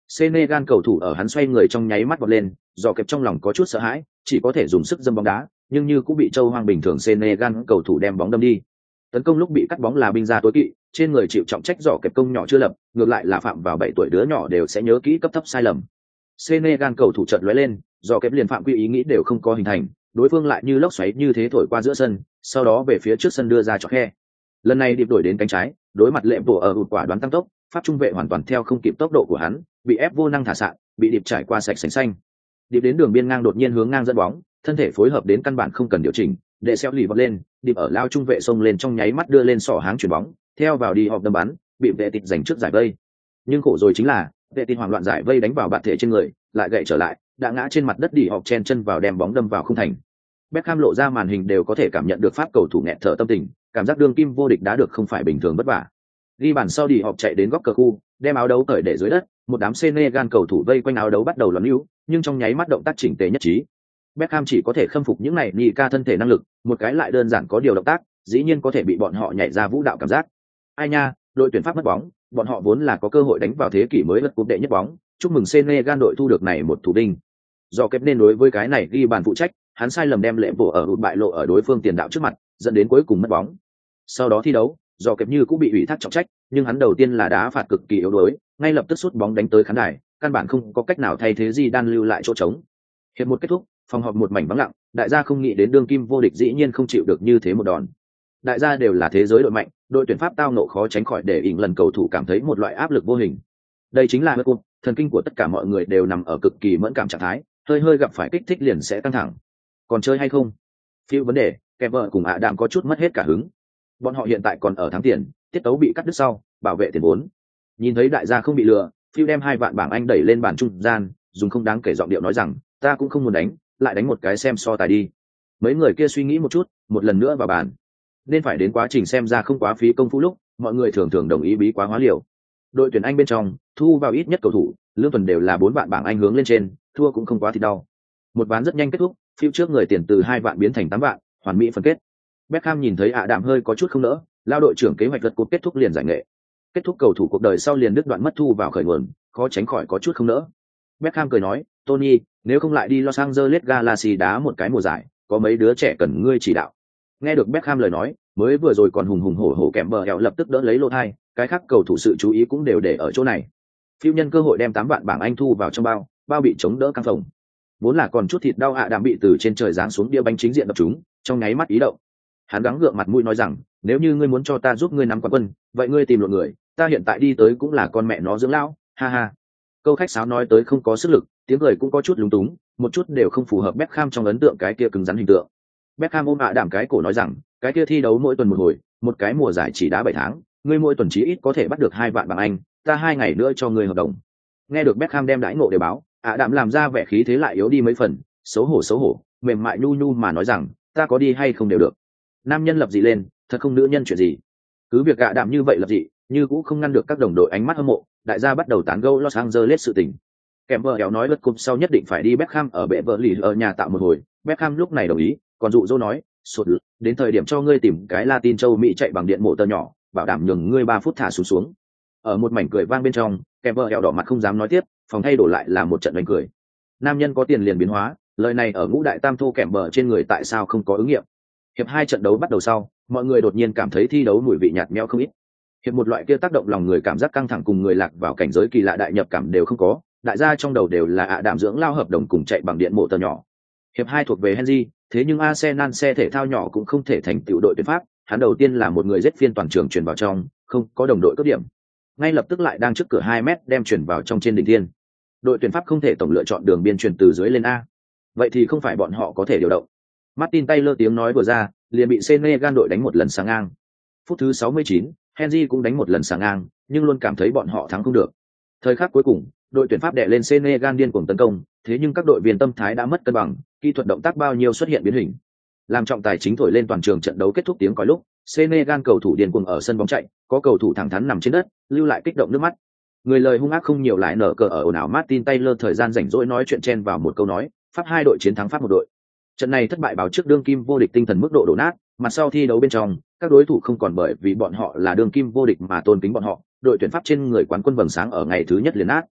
Senegal cầu thủ ở hắn xoay người trong nháy mắt vọt lên, dò kẹp trong lòng có chút sợ hãi, chỉ có thể dùng sức dâm bóng đá, nhưng như cũng bị Châu Hoang bình thường Senegal cầu thủ đem bóng đâm đi. Tấn công lúc bị cắt bóng là binh ra tối kỵ, trên người chịu trọng trách dò kẹp công nhỏ chưa lập, ngược lại là phạm vào 7 tuổi đứa nhỏ đều sẽ nhớ kỹ cấp thấp sai lầm. Senegal cầu thủ chợt lóe lên, dò kẹp liền phạm quy ý nghĩ đều không có hình thành, đối phương lại như lốc xoáy như thế thổi qua giữa sân, sau đó về phía trước sân đưa ra cho khe. Lần này điệp đổi đến cánh trái, đối mặt lệ bộ ở hụt quả đoán tăng tốc, pháp trung vệ hoàn toàn theo không kịp tốc độ của hắn, bị ép vô năng thả sạn, bị điệp trải qua sạch sành xanh. Điệp đến đường biên ngang đột nhiên hướng ngang dẫn bóng, thân thể phối hợp đến căn bản không cần điều chỉnh, để xeo lì vọt lên, điệp ở lao trung vệ xông lên trong nháy mắt đưa lên sỏ háng chuyển bóng, theo vào đi họp đâm bắn, bị vệ tịt giành trước giải vây. Nhưng khổ rồi chính là, vệ tịt hoảng loạn giải vây đánh vào bạt thể trên người, lại gậy trở lại, đã ngã trên mặt đất đi họp chen chân vào đem bóng đâm vào không thành. Beckham lộ ra màn hình đều có thể cảm nhận được pháp cầu thủ nghẹt thở tâm tình, cảm giác đương kim vô địch đá được không phải bình thường vất vả. Ghi bàn sau đi họp chạy đến góc cờ khu, đem áo đấu cởi để dưới đất, một đám Senegal cầu thủ vây quanh áo đấu bắt đầu loạn lưu, nhưng trong nháy mắt động tác chỉnh tề nhất trí. Beckham chỉ có thể khâm phục những này nhị ca thân thể năng lực, một cái lại đơn giản có điều động tác, dĩ nhiên có thể bị bọn họ nhảy ra vũ đạo cảm giác. Ai nha, đội tuyển Pháp mất bóng, bọn họ vốn là có cơ hội đánh vào thế kỷ mới lật cúp đệ nhất bóng, chúc mừng Senegal đội thu được này một thủ đinh. Do kép nên đối với cái này ghi bàn phụ trách, hắn sai lầm đem lệ bộ ở hụt bại lộ ở đối phương tiền đạo trước mặt, dẫn đến cuối cùng mất bóng. Sau đó thi đấu, do kép như cũng bị ủy thác trọng trách, nhưng hắn đầu tiên là đá phạt cực kỳ yếu đuối, ngay lập tức sút bóng đánh tới khán đài, căn bản không có cách nào thay thế gì đan lưu lại chỗ trống. Hiệp một kết thúc, phòng họp một mảnh vắng lặng, đại gia không nghĩ đến đương kim vô địch dĩ nhiên không chịu được như thế một đòn. Đại gia đều là thế giới đội mạnh, đội tuyển Pháp tao nộ khó tránh khỏi để ỉn lần cầu thủ cảm thấy một loại áp lực vô hình. Đây chính là World Cup, thần kinh của tất cả mọi người đều nằm ở cực kỳ mẫn cảm trạng thái, hơi gặp phải kích thích liền sẽ căng thẳng. Còn chơi hay không? Phiêu vấn đề, kèm vợ cùng Đạm có chút mất hết cả hứng. Bọn họ hiện tại còn ở thắng tiền, tiết tấu bị cắt đứt sau, bảo vệ tiền vốn. Nhìn thấy đại gia không bị lừa, Phiêu đem 2 vạn bảng Anh đẩy lên bàn trung gian, dùng không đáng kể giọng điệu nói rằng, ta cũng không muốn đánh, lại đánh một cái xem so tài đi. Mấy người kia suy nghĩ một chút, một lần nữa vào bàn. Nên phải đến quá trình xem ra không quá phí công phu lúc, mọi người thường đồng ý bí quá hóa liều. Đội tuyển Anh bên trong, thu vào ít nhất cầu thủ, lương tuần đều là 4 vạn bảng Anh hướng lên trên, thua cũng không quá thì đau. Một ván rất nhanh kết thúc, phiêu trước người tiền từ 2 vạn biến thành 8 vạn, hoàn mỹ phân kết. Beckham nhìn thấy Đạm hơi có chút không nỡ, lao đội trưởng kế hoạch lật cúp kết thúc liền giải nghệ. Kết thúc cầu thủ cuộc đời sau liền đứt đoạn mất thu vào khởi nguồn, khó tránh khỏi có chút không nỡ. Beckham cười nói, Tony, nếu không lại đi Los Angeles Galaxy đá một cái mùa giải, có mấy đứa trẻ cần ngươi chỉ đạo. Nghe được Beckham lời nói, mới vừa rồi còn hùng hổ kèm bờ hẹo lập tức đỡ lấy lô thai, cái khác cầu thủ sự chú ý cũng đều để ở chỗ này. Phiêu nhân cơ hội đem 8 vạn bảng Anh thu vào trong bao bị chống đỡ căng phồng. Vốn là còn chút thịt đau Đạm bị từ trên trời giáng xuống đĩa bánh chính diện đập chúng, trong nháy mắt ý động. Hắn gắng gượng mặt mũi nói rằng, nếu như ngươi muốn cho ta giúp ngươi nắm quán quân, vậy ngươi tìm một người, ta hiện tại đi tới cũng là con mẹ nó dưỡng lão, ha ha. Câu khách sáo nói tới không có sức lực, tiếng cười cũng có chút lúng túng, một chút đều không phù hợp Beckham trong ấn tượng cái kia cứng rắn hình tượng. Beckham ôm Đạm cái cổ nói rằng, cái kia thi đấu mỗi tuần một hồi, một cái mùa giải chỉ đá 7 tháng, ngươi mỗi tuần chí ít có thể bắt được 2 vạn bảng Anh, ta 2 ngày nữa cho ngươi hợp đồng. Nghe được Beckham đem đãi ngộ để báo, Đạm làm ra vẻ khí thế lại yếu đi mấy phần, xấu hổ, mềm mại nhu mà nói rằng, ta có đi hay không đều được. Nam nhân lập dị lên, thật không nữ nhân chuyện gì. Cứ việc Đạm như vậy lập dị, như cũng không ngăn được các đồng đội ánh mắt hâm mộ, đại gia bắt đầu tán gẫu Los Angeles sự tình. Kèm vợ kéo nói lượt cúp sau nhất định phải đi Beckham ở bệ vợ lì ở nhà tạo một hồi, Beckham lúc này đồng ý, còn dụ dỗ nói, sụt đến thời điểm cho ngươi tìm cái Latin châu Mỹ chạy bằng điện mộ tơ nhỏ, bảo đảm nhường ngươi 3 phút thả xuống. Ở một mảnh cười vang bên trong, kèm vợ kéo đỏ mặt không dám nói tiếp, phòng thay đổi lại là một trận đánh cười. Nam nhân có tiền liền biến hóa, lời này ở ngũ đại tam thô kèm bờ trên người tại sao không có ứng nghiệm. Hiệp 2 trận đấu bắt đầu sau, mọi người đột nhiên cảm thấy thi đấu mùi vị nhạt nhẽo không ít. Hiệp một loại kia tác động lòng người cảm giác căng thẳng cùng người lạc vào cảnh giới kỳ lạ đại nhập cảm đều không có, đại gia trong đầu đều là Đạm dưỡng lao hợp đồng cùng chạy bằng điện mộ tơ nhỏ. Hiệp 2 thuộc về Henry, thế nhưng Arsenal xe thể thao nhỏ cũng không thể thành tựu đội tuyển Pháp, hắn đầu tiên là một người giết phiên toàn trường chuyển vào trong, không có đồng đội cấp điểm. Ngay lập tức lại đang trước cửa 2 mét đem chuyển vào trong trên đỉnh thiên. Đội tuyển Pháp không thể tổng lựa chọn đường biên chuyển từ dưới lên A. Vậy thì không phải bọn họ có thể điều động. Martin Taylor tiếng nói vừa ra, liền bị Senegal đội đánh một lần sáng ngang. Phút thứ 69, Henry cũng đánh một lần sáng ngang, nhưng luôn cảm thấy bọn họ thắng không được. Thời khắc cuối cùng, đội tuyển Pháp đè lên Senegal điên cuồng tấn công, thế nhưng các đội viên tâm thái đã mất cân bằng, kỹ thuật động tác bao nhiêu xuất hiện biến hình. Làm trọng tài chính thổi lên toàn trường trận đấu kết thúc tiếng còi lúc, Senegal cầu thủ điên cuồng ở sân bóng chạy, có cầu thủ thẳng thắn nằm trên đất, lưu lại kích động nước mắt. Người lời hung ác không nhiều lại nở cờ ở ồn ào Martin Taylor thời gian rảnh rỗi nói chuyện chen vào một câu nói, Pháp 2 đội chiến thắng Pháp 1 đội. Trận này thất bại báo trước đương kim vô địch tinh thần mức độ đổ nát, mà sau thi đấu bên trong, các đối thủ không còn bởi vì bọn họ là đương kim vô địch mà tôn kính bọn họ, đội tuyển Pháp trên người quán quân vầng sáng ở ngày thứ nhất liền nát.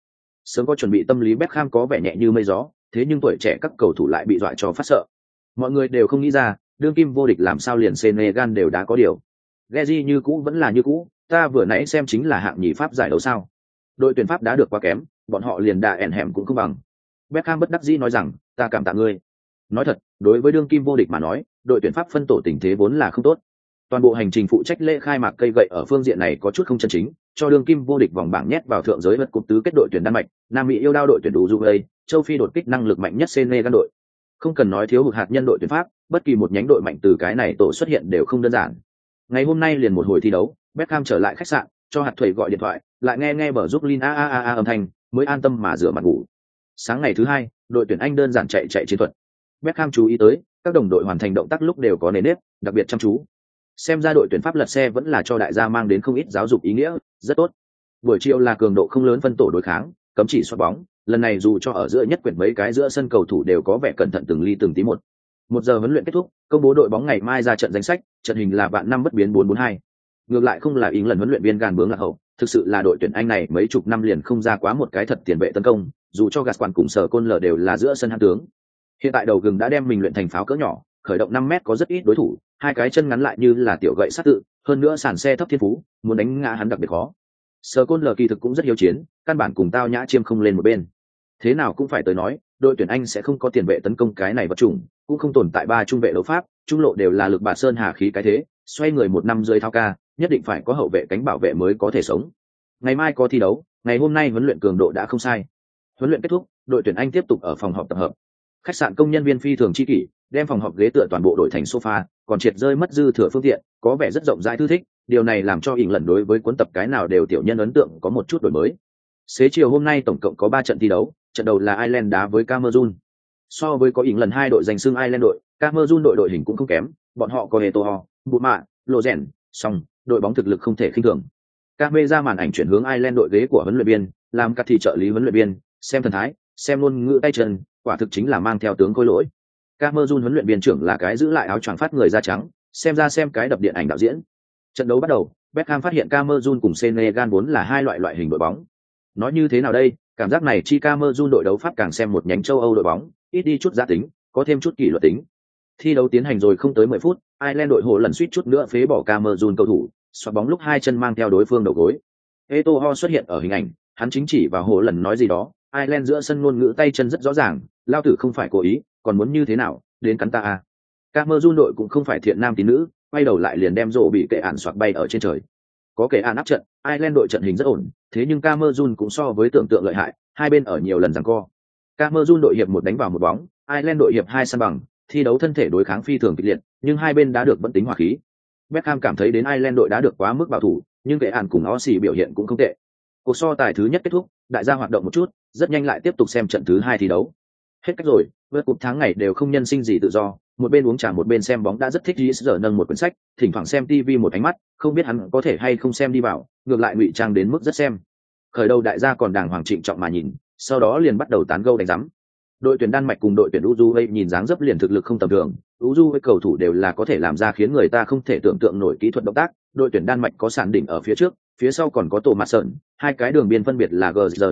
Sớm có chuẩn bị tâm lý, Beckham có vẻ nhẹ như mây gió, thế nhưng tuổi trẻ các cầu thủ lại bị dọa cho phát sợ. Mọi người đều không nghĩ ra, đương kim vô địch làm sao liền Senegal đều đã có điều. Geji như cũ vẫn là như cũ, ta vừa nãy xem chính là hạng nhì Pháp giải đấu sao? Đội tuyển Pháp đã được quá kém, bọn họ liền đà ẻn hẻm cũng không bằng. Beckham bất đắc dĩ nói rằng, ta cảm tạ ngươi. Nói thật, đối với đương kim vô địch mà nói, đội tuyển Pháp phân tổ tình thế vốn là không tốt. Toàn bộ hành trình phụ trách lễ khai mạc cây gậy ở phương diện này có chút không chân chính, cho đương kim vô địch vòng bảng nhét vào thượng giới vật cúp tứ kết đội tuyển Đan Mạch, Nam Mỹ yêu đao đội tuyển Uruguay, châu Phi đột kích năng lực mạnh nhất Senegal đội. Không cần nói thiếu hụt hạt nhân đội tuyển Pháp, bất kỳ một nhánh đội mạnh từ cái này tổ xuất hiện đều không đơn giản. Ngày hôm nay liền một hồi thi đấu, Beckham trở lại khách sạn, cho hạt thuẩy gọi điện thoại, lại nghe bờ giúp Lin a âm thanh, mới an tâm mà rửa mặt ngủ. Sáng ngày thứ hai, đội tuyển Anh đơn giản chạy chiến thuật. Beckham chú ý tới, các đồng đội hoàn thành động tác lúc đều có nền nếp, đặc biệt chăm chú. Xem ra đội tuyển Pháp lật xe vẫn là cho đại gia mang đến không ít giáo dục ý nghĩa, rất tốt. Buổi chiều là cường độ không lớn phân tổ đối kháng, cấm chỉ xoát bóng, lần này dù cho ở giữa nhất quyển mấy cái giữa sân cầu thủ đều có vẻ cẩn thận từng ly từng tí một. 1 giờ huấn luyện kết thúc, công bố đội bóng ngày mai ra trận danh sách, trận hình là vạn năm bất biến 4-4-2. Ngược lại không là ý lần huấn luyện viên gàn bướng lạc hậu, thực sự là đội tuyển Anh này mấy chục năm liền không ra quá một cái thật tiền vệ tấn công, dù cho Gascoigne cùng Sở Côn Lở đều là giữa sân hạng tướng. Hiện tại đầu gừng đã đem mình luyện thành pháo cỡ nhỏ, khởi động 5 mét có rất ít đối thủ, hai cái chân ngắn lại như là tiểu gậy sắt tự, hơn nữa sàn xe thấp thiên phú, muốn đánh ngã hắn đặc biệt khó. Sở Côn Lở kỳ thực cũng rất hiếu chiến, căn bản cùng Tao Nhã Chiêm không lên một bên. Thế nào cũng phải tới nói, đội tuyển Anh sẽ không có tiền vệ tấn công cái này vật chủng, cũng không tồn tại ba trung vệ đấu pháp, trung lộ đều là lực bạt sơn hà khí cái thế, xoay người 1 năm rơi thao ca, nhất định phải có hậu vệ cánh bảo vệ mới có thể sống. Ngày mai có thi đấu, ngày hôm nay huấn luyện cường độ đã không sai. Huấn luyện kết thúc, đội tuyển Anh tiếp tục ở phòng họp tập hợp. Khách sạn công nhân viên phi thường chi kỷ, đem phòng họp ghế tựa toàn bộ đổi thành sofa, còn triệt rơi mất dư thừa phương tiện, có vẻ rất rộng rãi thư thích, điều này làm cho ỉn lần đối với cuốn tập cái nào đều tiểu nhân ấn tượng có một chút đổi mới. Xế chiều hôm nay tổng cộng có 3 trận thi đấu, trận đầu là Ireland đá với Cameroon. So với có ỉn lần 2 đội giành xưng Ireland đội, Cameroon đội hình cũng không kém, bọn họ có Eto'o, Buma, Lozen, song đội bóng thực lực không thể khinh thường. Camera màn ảnh chuyển hướng Ireland đội ghế của huấn luyện viên, làm các thị trợ lý huấn luyện viên, xem thần thái, xem ngôn ngữ tay chân, quả thực chính là mang theo tướng khôi lỗi. Cameroon huấn luyện viên trưởng là cái giữ lại áo choàng phát người da trắng, xem cái đập điện ảnh đạo diễn. Trận đấu bắt đầu, Beckham phát hiện Cameroon cùng Senegal vốn là hai loại hình đội bóng. Nói như thế nào đây, cảm giác này chi Cameroon đội đấu pháp càng xem một nhánh châu Âu đội bóng, ít đi chút giá tính, có thêm chút kỷ luật tính. Thi đấu tiến hành rồi không tới 10 phút, Ireland đội hồ lần suýt chút nữa phế bỏ Cameroon cầu thủ, xoạc bóng lúc hai chân mang theo đối phương đầu gối. Eto'o xuất hiện ở hình ảnh, hắn chính chỉ vào hồ lần nói gì đó, Ireland giữa sân ngôn ngữ tay chân rất rõ ràng, lao tử không phải cố ý, còn muốn như thế nào, đến cắn ta à. Cameroon đội cũng không phải thiện nam tín nữ, quay đầu lại liền đem rổ bị kệ ản xoạc bay ở trên trời. Có kệ ản áp trận, Ireland đội trận hình rất ổn, thế nhưng Cameroon cũng so với tưởng tượng lợi hại, hai bên ở nhiều lần giằng co. Cameroon đội hiệp 1 đánh vào một bóng, Ireland đội hiệp 2 săn bằng, thi đấu thân thể đối kháng phi thường kịch liệt, nhưng hai bên đã được vẫn tính hòa khí. Beckham cảm thấy đến Ireland đội đã được quá mức bảo thủ, nhưng kệ ản cùng Aussie biểu hiện cũng không tệ. Cuộc so tài thứ nhất kết thúc, đại gia hoạt động một chút, rất nhanh lại tiếp tục xem trận thứ 2 thi đấu. Hết cách rồi, vượt cúp tháng ngày đều không nhân sinh gì tự do, một bên uống trà một bên xem bóng đã rất thích. Giờ nâng một quyển sách, thỉnh thoảng xem TV một ánh mắt, không biết hắn có thể hay không xem đi vào, ngược lại ngụy trang đến mức rất xem. Khởi đầu đại gia còn đàng hoàng trịnh trọng mà nhìn, sau đó liền bắt đầu tán gẫu đánh rắm. Đội tuyển Đan Mạch cùng đội tuyển Uruguay nhìn dáng dấp liền thực lực không tầm thường, Uruguay cầu thủ đều là có thể làm ra khiến người ta không thể tưởng tượng nổi kỹ thuật động tác, đội tuyển Đan Mạch có sàn đỉnh ở phía trước, phía sau còn có Tổ Mạt Sơn, hai cái đường biên phân biệt là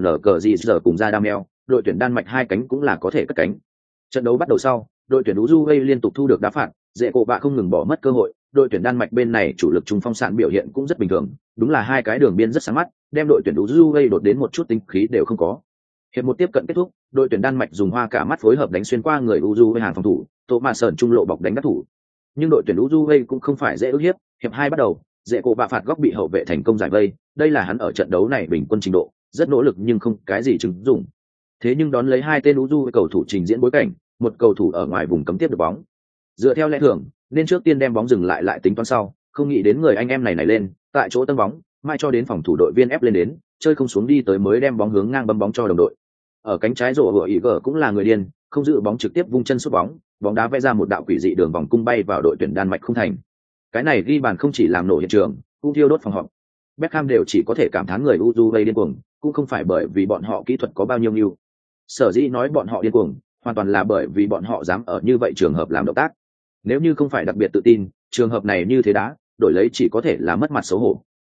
GZN cùng Radamel, đội tuyển Đan Mạch hai cánh cũng là có thể cất cánh. Trận đấu bắt đầu sau, đội tuyển Uruguay liên tục thu được đá phạt, dễ cổ bạ không ngừng bỏ mất cơ hội, đội tuyển Đan Mạch bên này chủ lực trung phong sạn biểu hiện cũng rất bình thường, đúng là hai cái đường biên rất sáng mắt, đem đội tuyển Uruguay đột đến một chút tinh khí đều không có. Hiệp 1 tiếp cận kết thúc, đội tuyển Đan Mạch dùng hoa cả mắt phối hợp đánh xuyên qua người Uruguay hàng phòng thủ, Tô Mạ Sởn trung lộ bọc đánh đắc thủ. Nhưng đội tuyển Uruguay cũng không phải dễ ức hiếp, hiệp 2 bắt đầu, dễ cổ bạ phạt góc bị hậu vệ thành công giải vây, đây là hắn ở trận đấu này bình quân trình độ, rất nỗ lực nhưng không cái gì chứng dụng. Thế nhưng đón lấy hai tên Uruguay cầu thủ trình diễn bối cảnh, một cầu thủ ở ngoài vùng cấm tiếp được bóng. Dựa theo lẽ thường, nên trước tiên đem bóng dừng lại tính toán sau, không nghĩ đến người anh em này lên, tại chỗ tân bóng, mai cho đến phòng thủ đội viên ép lên đến, chơi không xuống đi tới mới đem bóng hướng ngang bấm bóng cho đồng đội. Ở cánh trái rổ của Iger cũng là người điên, không giữ bóng trực tiếp vung chân sút bóng, bóng đá vẽ ra một đạo quỷ dị đường vòng cung bay vào đội tuyển Đan Mạch không thành. Cái này ghi bàn không chỉ làm nổ hiện trường, cũng thiêu đốt phòng họp. Beckham đều chỉ có thể cảm thán người Uruguay điên cuồng, cũng không phải bởi vì bọn họ kỹ thuật có bao nhiêu nhiêu. Sở dĩ nói bọn họ điên cuồng, hoàn toàn là bởi vì bọn họ dám ở như vậy trường hợp làm động tác. Nếu như không phải đặc biệt tự tin, trường hợp này như thế đá, đổi lấy chỉ có thể là mất mặt xấu hổ.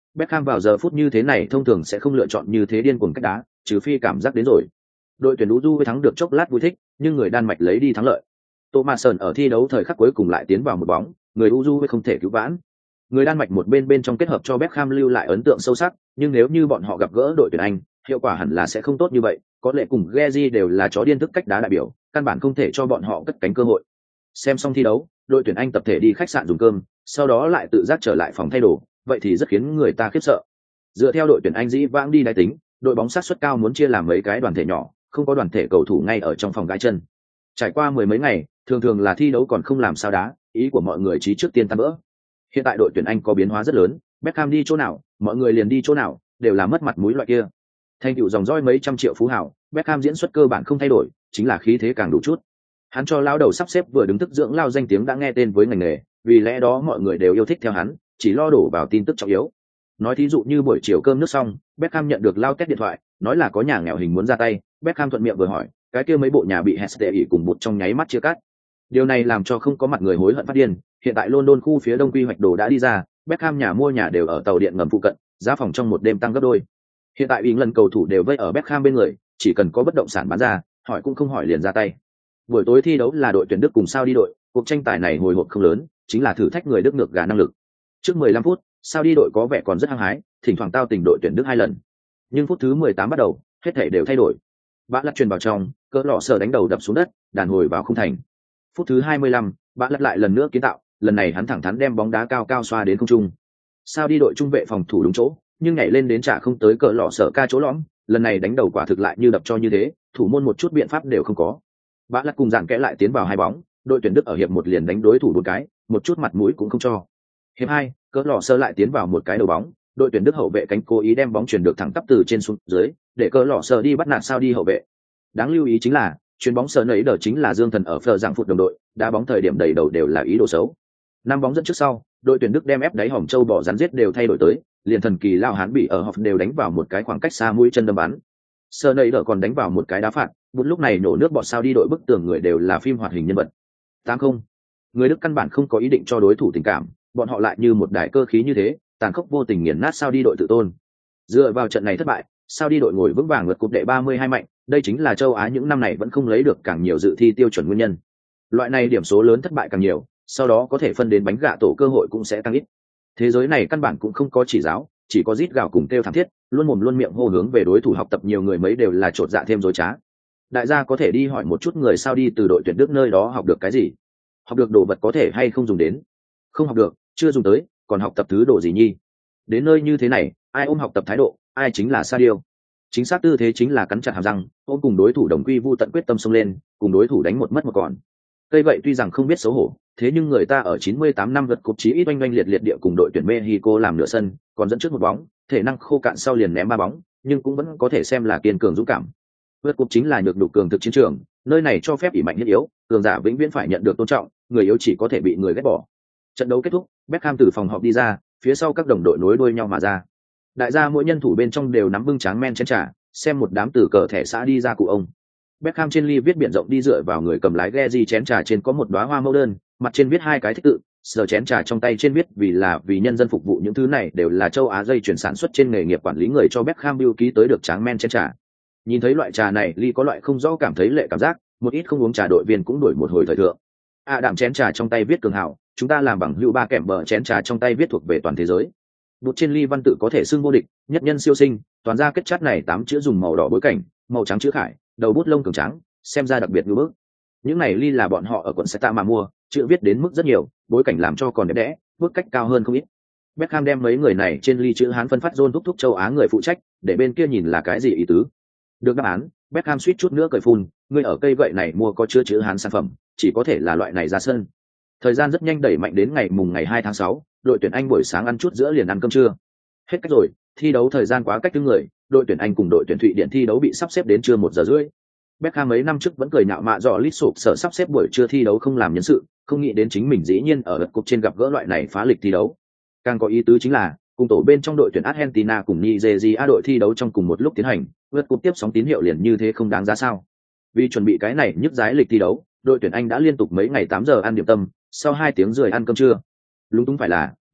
Beckham vào giờ phút như thế này thông thường sẽ không lựa chọn như thế điên cuồng cách đá, trừ phi cảm giác đến rồi. Đội tuyển Uruguay thắng được chốc lát vui thích, nhưng người Đan Mạch lấy đi thắng lợi. Thomasson ở thi đấu thời khắc cuối cùng lại tiến vào một bóng, người Uruguay không thể cứu vãn. Người Đan Mạch một bên trong kết hợp cho Beckham lưu lại ấn tượng sâu sắc, nhưng nếu như bọn họ gặp gỡ đội tuyển Anh, hiệu quả hẳn là sẽ không tốt như vậy. Có lẽ cùng Gezi đều là chó điên thức cách đá đại biểu, căn bản không thể cho bọn họ cất cánh cơ hội. Xem xong thi đấu, đội tuyển Anh tập thể đi khách sạn dùng cơm, sau đó lại tự giác trở lại phòng thay đồ, vậy thì rất khiến người ta khiếp sợ. Dựa theo đội tuyển Anh dĩ vãng đi đáy tính, đội bóng sát suất cao muốn chia làm mấy cái đoàn thể nhỏ, không có đoàn thể cầu thủ ngay ở trong phòng gãi chân. Trải qua mười mấy ngày, thường là thi đấu còn không làm sao đá, ý của mọi người chí trước tiên tan vỡ. Hiện tại đội tuyển Anh có biến hóa rất lớn, Beckham đi chỗ nào, mọi người liền đi chỗ nào, đều là mất mặt mũi loại kia. Thành tựu dòng dõi mấy trăm triệu phú hào, Beckham diễn xuất cơ bản không thay đổi, chính là khí thế càng đủ chút. Hắn cho lao đầu sắp xếp vừa đứng thức dưỡng lao danh tiếng đã nghe tên với ngành nghề, vì lẽ đó mọi người đều yêu thích theo hắn, chỉ lo đổ vào tin tức trọng yếu. Nói thí dụ như buổi chiều cơm nước xong, Beckham nhận được lao test điện thoại, nói là có nhà nghèo hình muốn ra tay, Beckham thuận miệng vừa hỏi, cái kia mấy bộ nhà bị Hestey cùng bụt trong nháy mắt chia cắt. Điều này làm cho không có mặt người hối hận phát điên, hiện tại London khu phía đông quy hoạch đồ đã đi ra, Beckham nhà mua nhà đều ở tàu điện ngầm phụ cận, giá phòng trong một đêm tăng gấp đôi. Hiện tại England cầu thủ đều vây ở Beckham bên người, chỉ cần có bất động sản bán ra, hỏi cũng không hỏi liền ra tay. Buổi tối thi đấu là đội tuyển Đức cùng sao đi đội, cuộc tranh tài này hồi hộp không lớn, chính là thử thách người Đức ngược gà năng lực. Trước 15 phút, sao đi đội có vẻ còn rất hăng hái, thỉnh thoảng tao tình đội tuyển Đức 2 lần. Nhưng phút thứ 18 bắt đầu, hết thảy đều thay đổi. Bã lật truyền vào trong, cỡ lọ sở đánh đầu đập xuống đất, đàn hồi vào không thành. Phút thứ 25, bã lật lại lần nữa kiến tạo, lần này hắn thẳng thắn đem bóng đá cao cao xoa đến không trung. Sao đi đội trung vệ phòng thủ đúng chỗ, nhưng nhảy lên đến trả không tới cỡ lọ sở ca chỗ lõm, lần này đánh đầu quả thực lại như đập cho như thế, thủ môn một chút biện pháp đều không có. Bã lật cùng giảng kẽ lại tiến vào 2 bóng, đội tuyển Đức ở hiệp 1 liền đánh đối thủ 4 cái, một chút mặt mũi cũng không cho. Hiệp 2, cỡ lọ sở lại tiến vào một cái đầu bóng, đội tuyển Đức hậu vệ cánh cố ý đem bóng chuyển được thẳng tắp từ trên xuống dưới, để cỡ lọ sở đi bắt nạt sao đi hậu vệ. Đáng lưu ý chính là, chuyền bóng sở nấy đờ chính là Dương Thần ở phờ dạng phụt đồng đội, đá bóng thời điểm đầy đầu đều là ý đồ xấu. 5 bóng dẫn trước sau, đội tuyển Đức đem ép đáy hòm châu bỏ rắn giết đều thay đổi tới, liền thần kỳ lao hán bị ở họp đều đánh vào một cái khoảng cách xa mũi chân đâm bắn. Sở nấy đờ còn đánh vào một cái đá phạt, một lúc này nổ nước bọt sao đi đội bức tường người đều là phim hoạt hình nhân vật. 8-0. Người Đức căn bản không có ý định cho đối thủ tình cảm, bọn họ lại như một đại cơ khí như thế, tàn khốc vô tình nghiền nát sao đi đội tự tôn. Dựa vào trận này thất bại, sao đi đội ngồi vững vàng vượt cúp đệ 32 mạnh, đây chính là châu Á những năm này vẫn không lấy được càng nhiều dự thi tiêu chuẩn nguyên nhân. Loại này điểm số lớn thất bại càng nhiều, sau đó có thể phân đến bánh gạ tổ cơ hội cũng sẽ tăng ít. Thế giới này căn bản cũng không có chỉ giáo, chỉ có rít gào cùng kêu thảm thiết, luôn mồm luôn miệng hô hướng về đối thủ học tập nhiều người mấy đều là trột dạ thêm dối trá. Đại gia có thể đi hỏi một chút người sao đi từ đội tuyển Đức nơi đó học được cái gì, học được đồ vật có thể hay không dùng đến, không học được, chưa dùng tới, còn học tập thứ đồ gì nhi. Đến nơi như thế này, ai ôm học tập thái độ, ai chính là sa điêu. Chính xác tư thế chính là cắn chặt hàm răng, ôm cùng đối thủ đồng quy vu tận quyết tâm xông lên, cùng đối thủ đánh một mất một còn. Cây vậy tuy rằng không biết xấu hổ, thế nhưng người ta ở 98 năm vượt cúp chí ít oanh oanh liệt liệt địa cùng đội tuyển Mexico làm nửa sân, còn dẫn trước một bóng, thể năng khô cạn sau liền ném 3 bóng, nhưng cũng vẫn có thể xem là kiên cường dũng cảm. Vượt cúp chính là nhược nhục cường thực chiến trường, nơi này cho phép ỷ mạnh nhất yếu, cường giả vĩnh viễn phải nhận được tôn trọng, người yếu chỉ có thể bị người ghét bỏ. Trận đấu kết thúc, Beckham từ phòng họp đi ra, phía sau các đồng đội nối đuôi nhau mà ra. Đại gia mỗi nhân thủ bên trong đều nắm bưng tráng men chén trà, xem một đám từ cờ thẻ xã đi ra cụ ông. Beckham trên ly viết biển rộng đi dựa vào người cầm lái Gezi chén trà trên có một đóa hoa mẫu đơn, mặt trên viết 2 cái thích tự, sờ chén trà trong tay trên viết vì nhân dân phục vụ, những thứ này đều là châu Á dây chuyển sản xuất trên nghề nghiệp quản lý người cho Beckham bưu ký tới được tráng men chén trà. Nhìn thấy loại trà này, ly có loại không rõ cảm thấy lệ cảm giác, một ít không uống trà đội viên cũng đổi một hồi thời thượng. Đạm chén trà trong tay viết cường hảo, chúng ta làm bằng hữu ba kèm bờ chén trà trong tay viết thuộc về toàn thế giới. Bút trên ly văn tự có thể xưng vô địch, nhất nhân siêu sinh, toàn ra kết chát này 8 chữ dùng màu đỏ bối cảnh, màu trắng chữ khải, đầu bút lông cường trắng, xem ra đặc biệt ngưỡng bức. Những này ly là bọn họ ở quận Seta mà mua, chữ viết đến mức rất nhiều, bối cảnh làm cho còn đẹp đẽ, bước cách cao hơn không ít. Beckham đem mấy người này trên ly chữ Hán phân phát zone thúc châu Á người phụ trách, để bên kia nhìn là cái gì ý tứ. Được đáp án, Beckham suýt chút nữa cười phun, người ở cây gậy này mua có chứa chữ Hán sản phẩm, chỉ có thể là loại này ra sân. Thời gian rất nhanh đẩy mạnh đến ngày 2 tháng 6, đội tuyển Anh buổi sáng ăn chút giữa liền ăn cơm trưa. Hết cách rồi, thi đấu thời gian quá cách thứ người, đội tuyển Anh cùng đội tuyển Thụy Điển thi đấu bị sắp xếp đến trưa 1 giờ rưỡi. Beckham mấy năm trước vẫn cười nhạo mạ dọ lít sụp sở sắp xếp buổi trưa thi đấu không làm nhân sự, không nghĩ đến chính mình dĩ nhiên ở lượt cục trên gặp gỡ loại này phá lịch thi đấu. Càng có ý tứ chính là, cùng tổ bên trong đội tuyển Argentina cùng Nigeria đội thi đấu trong cùng một lúc tiến hành, lượt cục tiếp sóng tín hiệu liền như thế không đáng giá sao? Vì chuẩn bị cái này nhức dái lịch thi đấu, đội tuyển Anh đã liên tục mấy ngày 8 giờ ăn điểm tâm, sau 2 tiếng rưỡi ăn cơm trưa. Lúng túng phải là,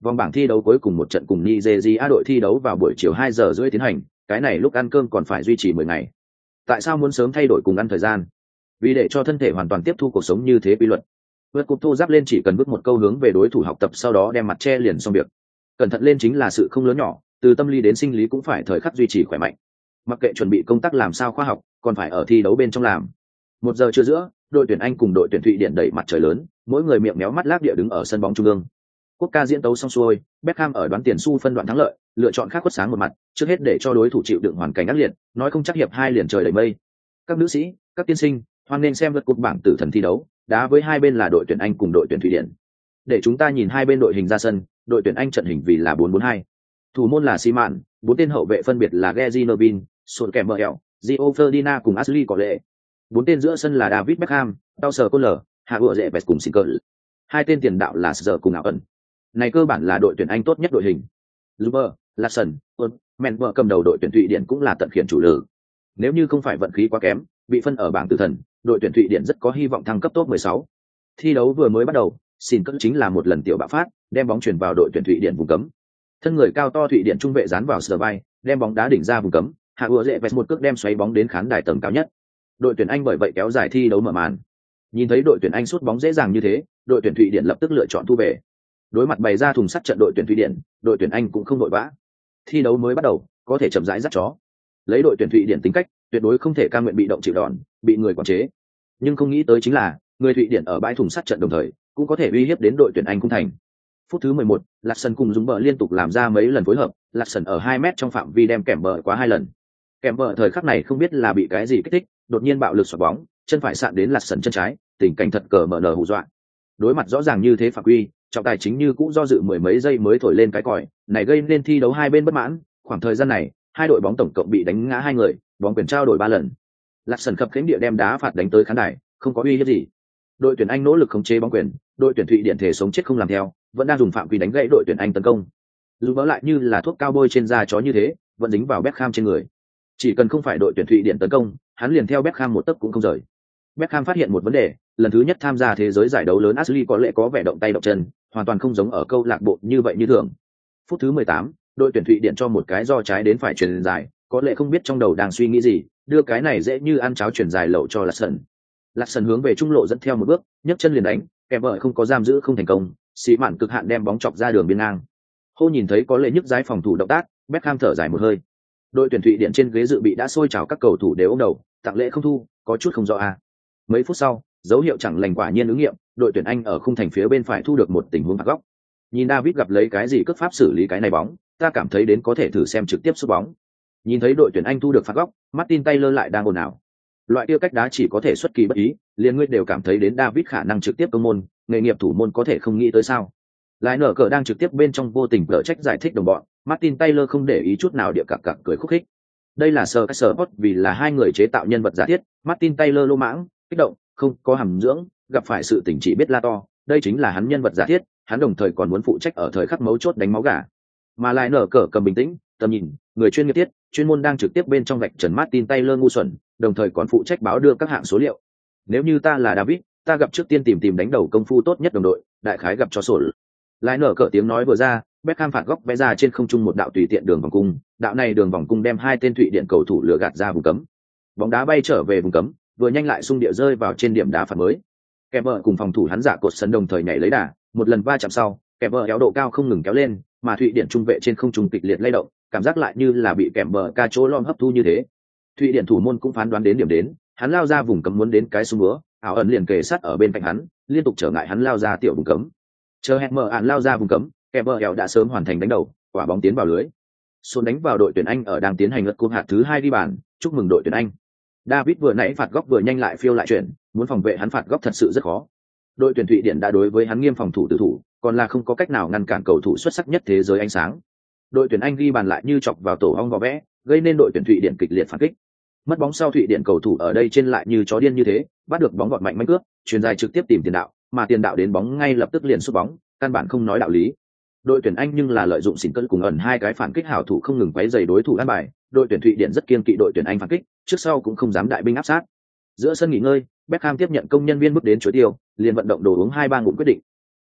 Vòng bảng thi đấu cuối cùng một trận cùng Nigeria đội thi đấu vào buổi chiều 2 giờ rưỡi tiến hành, cái này lúc ăn cơm còn phải duy trì 10 ngày. Tại sao muốn sớm thay đổi cùng ăn thời gian? Vì để cho thân thể hoàn toàn tiếp thu cuộc sống như thế quy luật. Vượt cục thô giáp lên chỉ cần vứt một câu hướng về đối thủ học tập, sau đó đem mặt che liền xong việc. Cẩn thận lên chính là sự không lớn nhỏ, từ tâm lý đến sinh lý cũng phải thời khắc duy trì khỏe mạnh. Mặc kệ chuẩn bị công tác làm sao khoa học, còn phải ở thi đấu bên trong làm. 1 giờ trưa giữa, đội tuyển Anh cùng đội tuyển Thụy Điển đẩy mặt trời lớn, mỗi người miệng méo mắt lác địa đứng ở sân bóng trung ương. Quốc ca diễn tấu xong xuôi, Beckham ở đoán tiền xu phân đoạn thắng lợi, lựa chọn khác khuất sáng một mặt, trước hết để cho đối thủ chịu đựng hoàn cảnh ác liệt, nói không chắc hiệp 2 liền trời đầy mây. Các nữ sĩ, các tiên sinh, hoan nên xem lượt cúp bảng tử thần thi đấu, đá với hai bên là đội tuyển Anh cùng đội tuyển Thụy Điển. Để chúng ta nhìn hai bên đội hình ra sân, đội tuyển Anh trận hình vì là 4-4-2. Thủ môn là Seaman, 4 tên hậu vệ phân biệt là Gary Neville, Son Kemmerl, Gio Ferdinand cùng Ashley Cole. 4 tên giữa sân là David Beckham, Dawson Cole, Hague Zepes cùng Sinker. 2 tên tiền đạo là Szer cùng Ảo. Này cơ bản là đội tuyển Anh tốt nhất đội hình. Zuber, Larsson, Menber cầm đầu đội tuyển Thụy Điển cũng là tận khiển chủ lực. Nếu như không phải vận khí quá kém, bị phân ở bảng tử thần, đội tuyển Thụy Điển rất có hy vọng thăng cấp top 16. Thi đấu vừa mới bắt đầu, Sinker chính là một lần tiểu bạo phát, đem bóng chuyển vào đội tuyển Thụy Điển vùng cấm. Thân người cao to Thụy Điển trung vệ dán vào sờ vai, đem bóng đá đỉnh ra vùng cấm, Hạ Ủa Dệ Vẹt một cước đem xoáy bóng đến khán đài tầng cao nhất. Đội tuyển Anh bởi vậy kéo dài thi đấu mở màn. Nhìn thấy đội tuyển Anh sút bóng dễ dàng như thế, đội tuyển Thụy Điển lập tức lựa chọn thu về. Đối mặt bày ra thùng sắt trận đội tuyển Thụy Điển, đội tuyển Anh cũng không vội vã. Thi đấu mới bắt đầu, có thể chậm rãi dắt chó. Lấy đội tuyển Thụy Điển tính cách, tuyệt đối không thể cam nguyện bị động chịu đòn, bị người quản chế. Nhưng không nghĩ tới chính là, người Thụy Điển ở bãi thùng sắt trận đồng thời, cũng có thể uy hiếp đến đội tuyển Anh cung thành. Phút thứ 11, Larsson cùng Dũng bờ liên tục làm ra mấy lần phối hợp, Larsson ở 2 mét trong phạm vi đem kèm bờ quá 2 lần. Kèm bờ thời khắc này không biết là bị cái gì kích thích, đột nhiên bạo lực xoạc bóng, chân phải sạn đến Larsson chân trái, tình cảnh thật cờ mở nở hù dọa. Đối mặt rõ ràng như thế phạm quy, trọng tài chính như cũ do dự mười mấy giây mới thổi lên cái còi, này gây nên thi đấu hai bên bất mãn. Khoảng thời gian này, hai đội bóng tổng cộng bị đánh ngã 2 người, bóng quyền trao đổi 3 lần. Larsson khập khiễng địa đem đá phạt đánh tới khán đài, không có uy hiếp gì. Đội tuyển Anh nỗ lực khống chế bóng quyền, đội tuyển Thụy Điển thể sống chết không làm theo, vẫn đang dùng phạm quy đánh gãy đội tuyển Anh tấn công. Dù bỡ lại như là thuốc cao bôi trên da chó như thế, vẫn dính vào Beckham trên người. Chỉ cần không phải đội tuyển Thụy Điển tấn công, hắn liền theo Beckham một tấc cũng không rời. Beckham phát hiện một vấn đề, lần thứ nhất tham gia thế giới giải đấu lớn Ashley có lẽ có vẻ động tay động chân, hoàn toàn không giống ở câu lạc bộ như vậy như thường. Phút thứ 18, đội tuyển Thụy Điển cho một cái do trái đến phải chuyền dài, có lẽ không biết trong đầu đang suy nghĩ gì, đưa cái này dễ như ăn cháo chuyền dài lậu cho Larsson. Larsson hướng về trung lộ dẫn theo một bước, nhấc chân liền đánh, kèm vợ không có giam giữ không thành công, sĩ mạn cực hạn đem bóng chọc ra đường biên ngang. Hô nhìn thấy có lẽ nhức giái phòng thủ động tác, Beckham thở dài một hơi. Đội tuyển Thụy Điển trên ghế dự bị đã sôi trào các cầu thủ đều ôm đầu, tặng lễ không thu, có chút không rõ a. Mấy phút sau, dấu hiệu chẳng lành quả nhiên ứng nghiệm, đội tuyển Anh ở khung thành phía bên phải thu được một tình huống phạt góc. Nhìn David gặp lấy cái gì cướp pháp xử lý cái này bóng, ta cảm thấy đến có thể thử xem trực tiếp sút bóng. Nhìn thấy đội tuyển Anh thu được phạt góc, Martin Taylor lại đang ồn ào. Loại tiêu cách đá chỉ có thể xuất kỳ bất ý, liền ngươi đều cảm thấy đến David khả năng trực tiếp công môn, nghề nghiệp thủ môn có thể không nghĩ tới sao? Lại nở cờ đang trực tiếp bên trong vô tình cờ trách giải thích đồng bọn, Martin Taylor không để ý chút nào địa cặc cười khúc khích. Đây là Sir Sport vì là hai người chế tạo nhân vật giả thiết, Martin Taylor lô mãng, kích động, không có hàm dưỡng, gặp phải sự tình chỉ biết la to, đây chính là hắn nhân vật giả thiết, hắn đồng thời còn muốn phụ trách ở thời khắc mấu chốt đánh máu gà. Mà lại nở cờ cầm bình tĩnh, tầm nhìn, người chuyên nghiệp tiết, chuyên môn đang trực tiếp bên trong vạch trần Martin Taylor ngu xuẩn, đồng thời còn phụ trách báo đưa các hạng số liệu. Nếu như ta là David, ta gặp trước tiên tìm đánh đầu công phu tốt nhất đồng đội, đại khái gặp cho sổ. Lại nở cờ tiếng nói vừa ra, Beckham phạt góc vẽ ra trên không trung một đạo tùy tiện đường vòng cung, đạo này đường vòng cung đem hai tên Thụy Điển cầu thủ lừa gạt ra vùng cấm. Bóng đá bay trở về vùng cấm, vừa nhanh lại xung địa rơi vào trên điểm đá phạt mới. Kemper cùng phòng thủ hắn giả cột sân đồng thời nhảy lấy đà, một lần va chạm sau, Kemper kéo độ cao không ngừng kéo lên, mà Thụy Điển trung vệ trên không trung kịch liệt lay động, cảm giác lại như là bị Kemper ca chỗ lom hấp thu như thế. Thụy Điển thủ môn cũng phán đoán đến điểm đến, hắn lao ra vùng cấm muốn đến cái xung búa, ảo ẩn liền kề sát ở bên cạnh hắn, liên tục trở ngại hắn lao ra tiểu vùng cấm. Chờ hẹn mở án lao ra vùng cấm, Kemper đã sớm hoàn thành đánh đầu, quả bóng tiến vào lưới. Xuân đánh vào đội tuyển Anh ở đang tiến hành lượt cúp hạt thứ 2 ghi bàn, chúc mừng đội tuyển Anh. David vừa nãy phạt góc vừa nhanh lại phiêu lại chuyển, muốn phòng vệ hắn phạt góc thật sự rất khó. Đội tuyển Thụy Điển đã đối với hắn nghiêm phòng thủ tự thủ, còn là không có cách nào ngăn cản cầu thủ xuất sắc nhất thế giới ánh sáng. Đội tuyển Anh ghi bàn lại như chọc vào tổ ong vò vẽ, gây nên đội tuyển Thụy Điển kịch liệt phản kích. Mất bóng sau Thụy Điển cầu thủ ở đây trên lại như chó điên như thế, bắt được bóng gọt mạnh mẽ cướp, chuyền dài trực tiếp tìm tiền đạo, mà tiền đạo đến bóng ngay lập tức liền sút bóng, căn bản không nói đạo lý. Đội tuyển Anh nhưng là lợi dụng xỉn cân cùng ẩn hai cái phản kích hảo thủ không ngừng quấy rầy đối thủ ăn bài, đội tuyển Thụy Điển rất kiên kỵ đội tuyển Anh phản kích, trước sau cũng không dám đại binh áp sát. Giữa sân nghỉ ngơi, Beckham tiếp nhận công nhân viên bước đến chuối tiêu, liền vận động đồ uống 2-3 ngụm quyết định.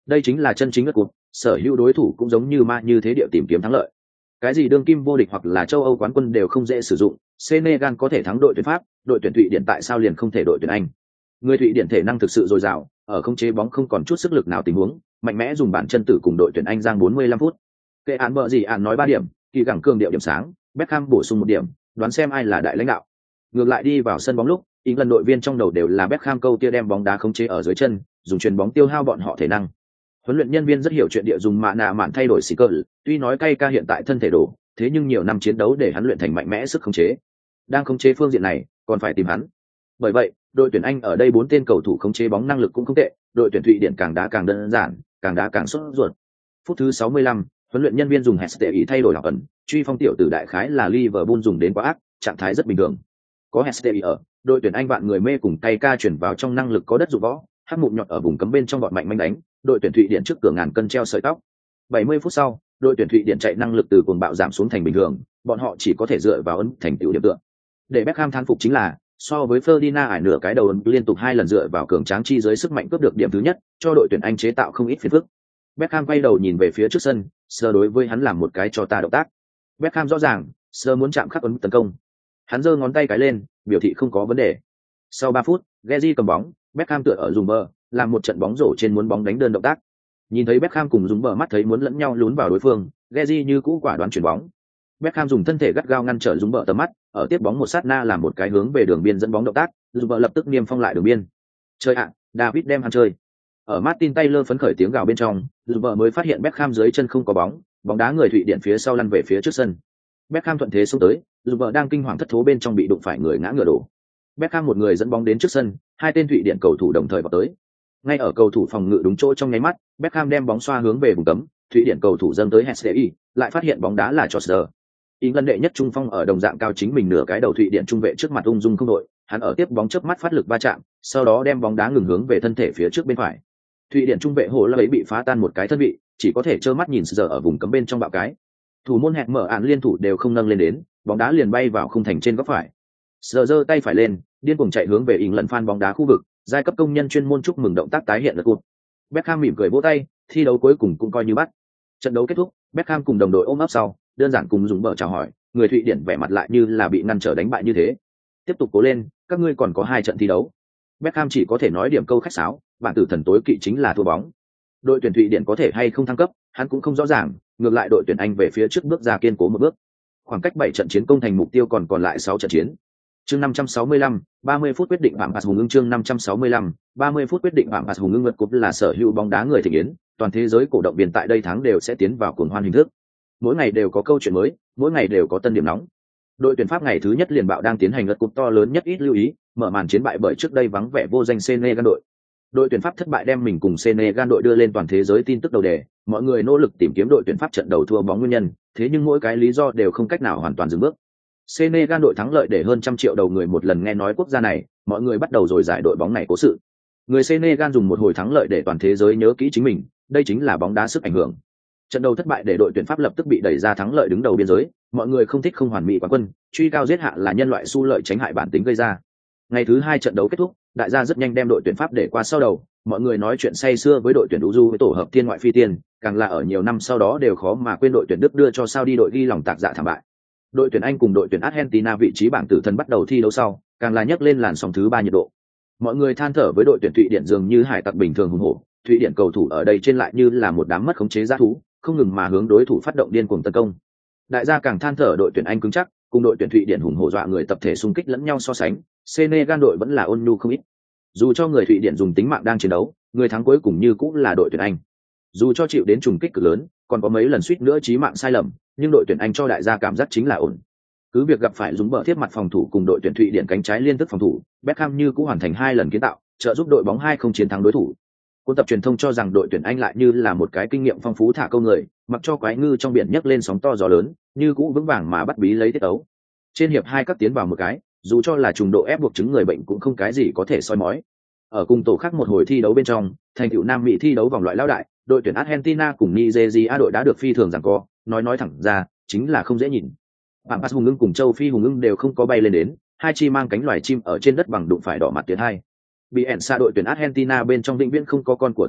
Đây chính là chân chính ngất cụt, sở hữu đối thủ cũng giống như ma như thế địa tìm kiếm thắng lợi. Cái gì đương kim vô địch hoặc là châu Âu quán quân đều không dễ sử dụng, Senegal có thể thắng đội tuyển Pháp, đội tuyển Thụy Điển tại sao liền không thể đội tuyển Anh? Người Thụy Điển thể năng thực sự dồi dào, ở không chế bóng không còn chút sức lực nào tình huống, mạnh mẽ dùng bàn chân tử cùng đội tuyển Anh giang 45 phút. Kệ án bợ gì án nói 3 điểm, kỳ gẳng cường điệu điểm sáng, Beckham bổ sung 1 điểm, đoán xem ai là đại lãnh đạo. Ngược lại đi vào sân bóng lúc, England đội viên trong đầu đều là Beckham câu kia đem bóng đá khống chế ở dưới chân, dùng chuyền bóng tiêu hao bọn họ thể năng. Huấn luyện nhân viên rất hiểu chuyện địa dùng mạ nạ mạn thay đổi xì cơ, tuy nói cay ca hiện tại thân thể đổ, thế nhưng nhiều năm chiến đấu để hắn luyện thành mạnh mẽ sức khống chế. Đang khống chế phương diện này, còn phải tìm hắn. Bởi vậy, đội tuyển Anh ở đây 4 tên cầu thủ khống chế bóng năng lực cũng không tệ, đội tuyển Thụy Điển càng đá càng đơn giản, càng đá càng sốt ruột. Phút thứ 65, huấn luyện nhân viên dùng Hestey thay đổi học ẩn, truy phong tiểu tử đại khái là Liverpool dùng đến quá ác, trạng thái rất bình thường. Có Hestey ở, đội tuyển Anh vạn người mê cùng tay ca chuyển vào trong năng lực có đất dụng võ, hắc mụn nhọt ở vùng cấm bên trong bọn mạnh manh đánh, đội tuyển Thụy Điển trước cửa ngàn cân treo sợi tóc. 70 phút sau, đội tuyển Thụy Điển chạy năng lực từ cuồng bạo giảm xuống thành bình thường, bọn họ chỉ có thể dựa vào ấn thành tựu điểm tựa. Để Beckham thán phục chính là, so với Ferdinand ải nửa cái đầu liên tục 2 lần dựa vào cường tráng chi dưới sức mạnh cướp được điểm thứ nhất, cho đội tuyển Anh chế tạo không ít phiền phức. Beckham quay đầu nhìn về phía trước sân, Sir đối với hắn làm một cái cho ta động tác. Beckham rõ ràng, Sir muốn chạm khắc ấn tấn công. Hắn giơ ngón tay cái lên, biểu thị không có vấn đề. Sau 3 phút, Gezi cầm bóng, Beckham tựa ở dùng bờ, làm một trận bóng rổ trên muốn bóng đánh đơn động tác. Nhìn thấy Beckham cùng dùng bờ mắt thấy muốn lẫn nhau lún vào đối phương, Gezi như cũ quả đoán chuyển bóng. Beckham dùng thân thể gắt gao ngăn trở dùng bờ tầm mắt, ở tiếp bóng một sát na làm một cái hướng về đường biên dẫn bóng động tác, dùng bờ lập tức niêm phong lại đường biên. Chơi ạ, David đem hắn chơi. Ở Martin Taylor phấn khởi tiếng gào bên trong, dùng bờ mới phát hiện Beckham dưới chân không có bóng, bóng đá người Thụy Điển phía sau lăn về phía trước sân. Beckham thuận thế xông tới, dùng bờ đang kinh hoàng thất thố bên trong bị đụng phải người ngã ngửa đổ. Beckham một người dẫn bóng đến trước sân, 2 tên Thụy Điển cầu thủ đồng thời vào tới. Ngay ở cầu thủ phòng ngự đúng chỗ trong nháy mắt, Beckham đem bóng xoa hướng về vùng cấm, Thụy Điển cầu thủ dâng tới Hestey, lại phát hiện bóng đá là Chaucer. England đệ nhất trung phong ở đồng dạng cao chính mình nửa cái đầu Thụy Điển trung vệ trước mặt ung dung không đội, hắn ở tiếp bóng chớp mắt phát lực va chạm, sau đó đem bóng đá ngừng hướng về thân thể phía trước bên phải. Thụy Điển trung vệ hồ lấy bị phá tan một cái thân vị, chỉ có thể trơ mắt nhìn giờ ở vùng cấm bên trong bạo cái. Thủ môn hẹn mở án liên thủ đều không nâng lên đến, bóng đá liền bay vào khung thành trên góc phải. Giờ giơ tay phải lên, điên cuồng chạy hướng về England fan bóng đá khu vực, giai cấp công nhân chuyên môn chúc mừng động tác tái hiện lượt cụt. Beckham mỉm cười vỗ tay, thi đấu cuối cùng cũng coi như bắt. Trận đấu kết thúc, Beckham cùng đồng đội ôm ấp sau, đơn giản cùng dùng bờ chào hỏi, người Thụy Điển vẻ mặt lại như là bị ngăn trở đánh bại như thế. Tiếp tục cố lên, các ngươi còn có 2 trận thi đấu. Beckham chỉ có thể nói điểm câu khách sáo, bản tử thần tối kỵ chính là thua bóng. Đội tuyển Thụy Điển có thể hay không thăng cấp, hắn cũng không rõ ràng, ngược lại đội tuyển Anh về phía trước bước ra kiên cố một bước. Khoảng cách 7 trận chiến công thành mục tiêu còn lại 6 trận chiến. Chương 565, 30 phút quyết định bảng pass hùng ưng. Chương 565, 30 phút quyết định bảng pass hùng ưng. Ngược cúp là sở hữu bóng đá người thịnh yến, toàn thế giới cổ động viên tại đây tháng đều sẽ tiến vào cuồng hoan hình thức. Mỗi ngày đều có câu chuyện mới, mỗi ngày đều có tân điểm nóng. Đội tuyển Pháp ngày thứ nhất liền bạo đang tiến hành lượt cúp to lớn nhất ít lưu ý, mở màn chiến bại bởi trước đây vắng vẻ vô danh Senegal đội. Đội tuyển Pháp thất bại đem mình cùng Senegal đội đưa lên toàn thế giới tin tức đầu đề, mọi người nỗ lực tìm kiếm đội tuyển Pháp trận đầu thua bóng nguyên nhân, thế nhưng mỗi cái lý do đều không cách nào hoàn toàn dừng bước. Senegal đội thắng lợi để hơn 100 triệu đầu người một lần nghe nói quốc gia này, mọi người bắt đầu rồi giải đội bóng này cố sự. Người Senegal dùng một hồi thắng lợi để toàn thế giới nhớ kỹ chính mình, đây chính là bóng đá sức ảnh hưởng. Trận đầu thất bại để đội tuyển Pháp lập tức bị đẩy ra thắng lợi đứng đầu biên giới, mọi người không thích không hoàn mỹ quán quân, truy cao giết hạ là nhân loại xu lợi tránh hại bản tính gây ra. Ngày thứ 2 trận đấu kết thúc, đại gia rất nhanh đem đội tuyển Pháp để qua sau đầu, mọi người nói chuyện say sưa với đội tuyển Uju với tổ hợp thiên ngoại phi tiên, càng là ở nhiều năm sau đó đều khó mà quên đội tuyển Đức đưa cho Saudi đội ghi lòng tạc dạ thảm bại. Đội tuyển Anh cùng đội tuyển Argentina vị trí bảng tử thần bắt đầu thi đấu sau, càng là nhấc lên làn sóng thứ 3 nhiệt độ. Mọi người than thở với đội tuyển Thụy Điển dường như hải tặc bình thường hùng hổ, Thụy Điển cầu thủ ở đây trên lại như là một đám mất khống chế dã thú, không ngừng mà hướng đối thủ phát động điên cuồng tấn công. Đại gia càng than thở đội tuyển Anh cứng chắc, cùng đội tuyển Thụy Điển hùng hổ dọa người tập thể xung kích lẫn nhau so sánh, Senegal đội vẫn là ôn nhu không ít. Dù cho người Thụy Điển dùng tính mạng đang chiến đấu, người thắng cuối cùng như cũng là đội tuyển Anh. Dù cho chịu đến trùng kích cực lớn, còn có mấy lần suýt nữa chí mạng sai lầm, nhưng đội tuyển Anh cho đại gia cảm giác chính là ổn. Cứ việc gặp phải dùng bờ thiết mặt phòng thủ cùng đội tuyển Thụy Điển cánh trái liên tức phòng thủ, Beckham như cũng hoàn thành 2 lần kiến tạo, trợ giúp đội bóng 2-0 chiến thắng đối thủ. Cuốn tập truyền thông cho rằng đội tuyển Anh lại như là một cái kinh nghiệm phong phú thả câu người, mặc cho quái ngư trong biển nhấc lên sóng to gió lớn, như cũng vững vàng mà bắt bí lấy tiết ấu. Trên hiệp 2 các tiến vào một cái, dù cho là trùng độ ép buộc chứng người bệnh cũng không cái gì có thể soi mói. Ở cùng tổ khác một hồi thi đấu bên trong, thành tựu Nam Mỹ thi đấu vòng loại lão đại, đội tuyển Argentina cùng Nigeria đội đã được phi thường giằng co, nói thẳng ra, chính là không dễ nhìn. Bảng pass hùng ưng cùng châu Phi hùng ưng đều không có bay lên đến, hai chi mang cánh loài chim ở trên đất bằng đụng phải đỏ mặt tiến hai. Bị ẻn xa đội tuyển Argentina bên trong vĩnh viễn không có con của thần gió,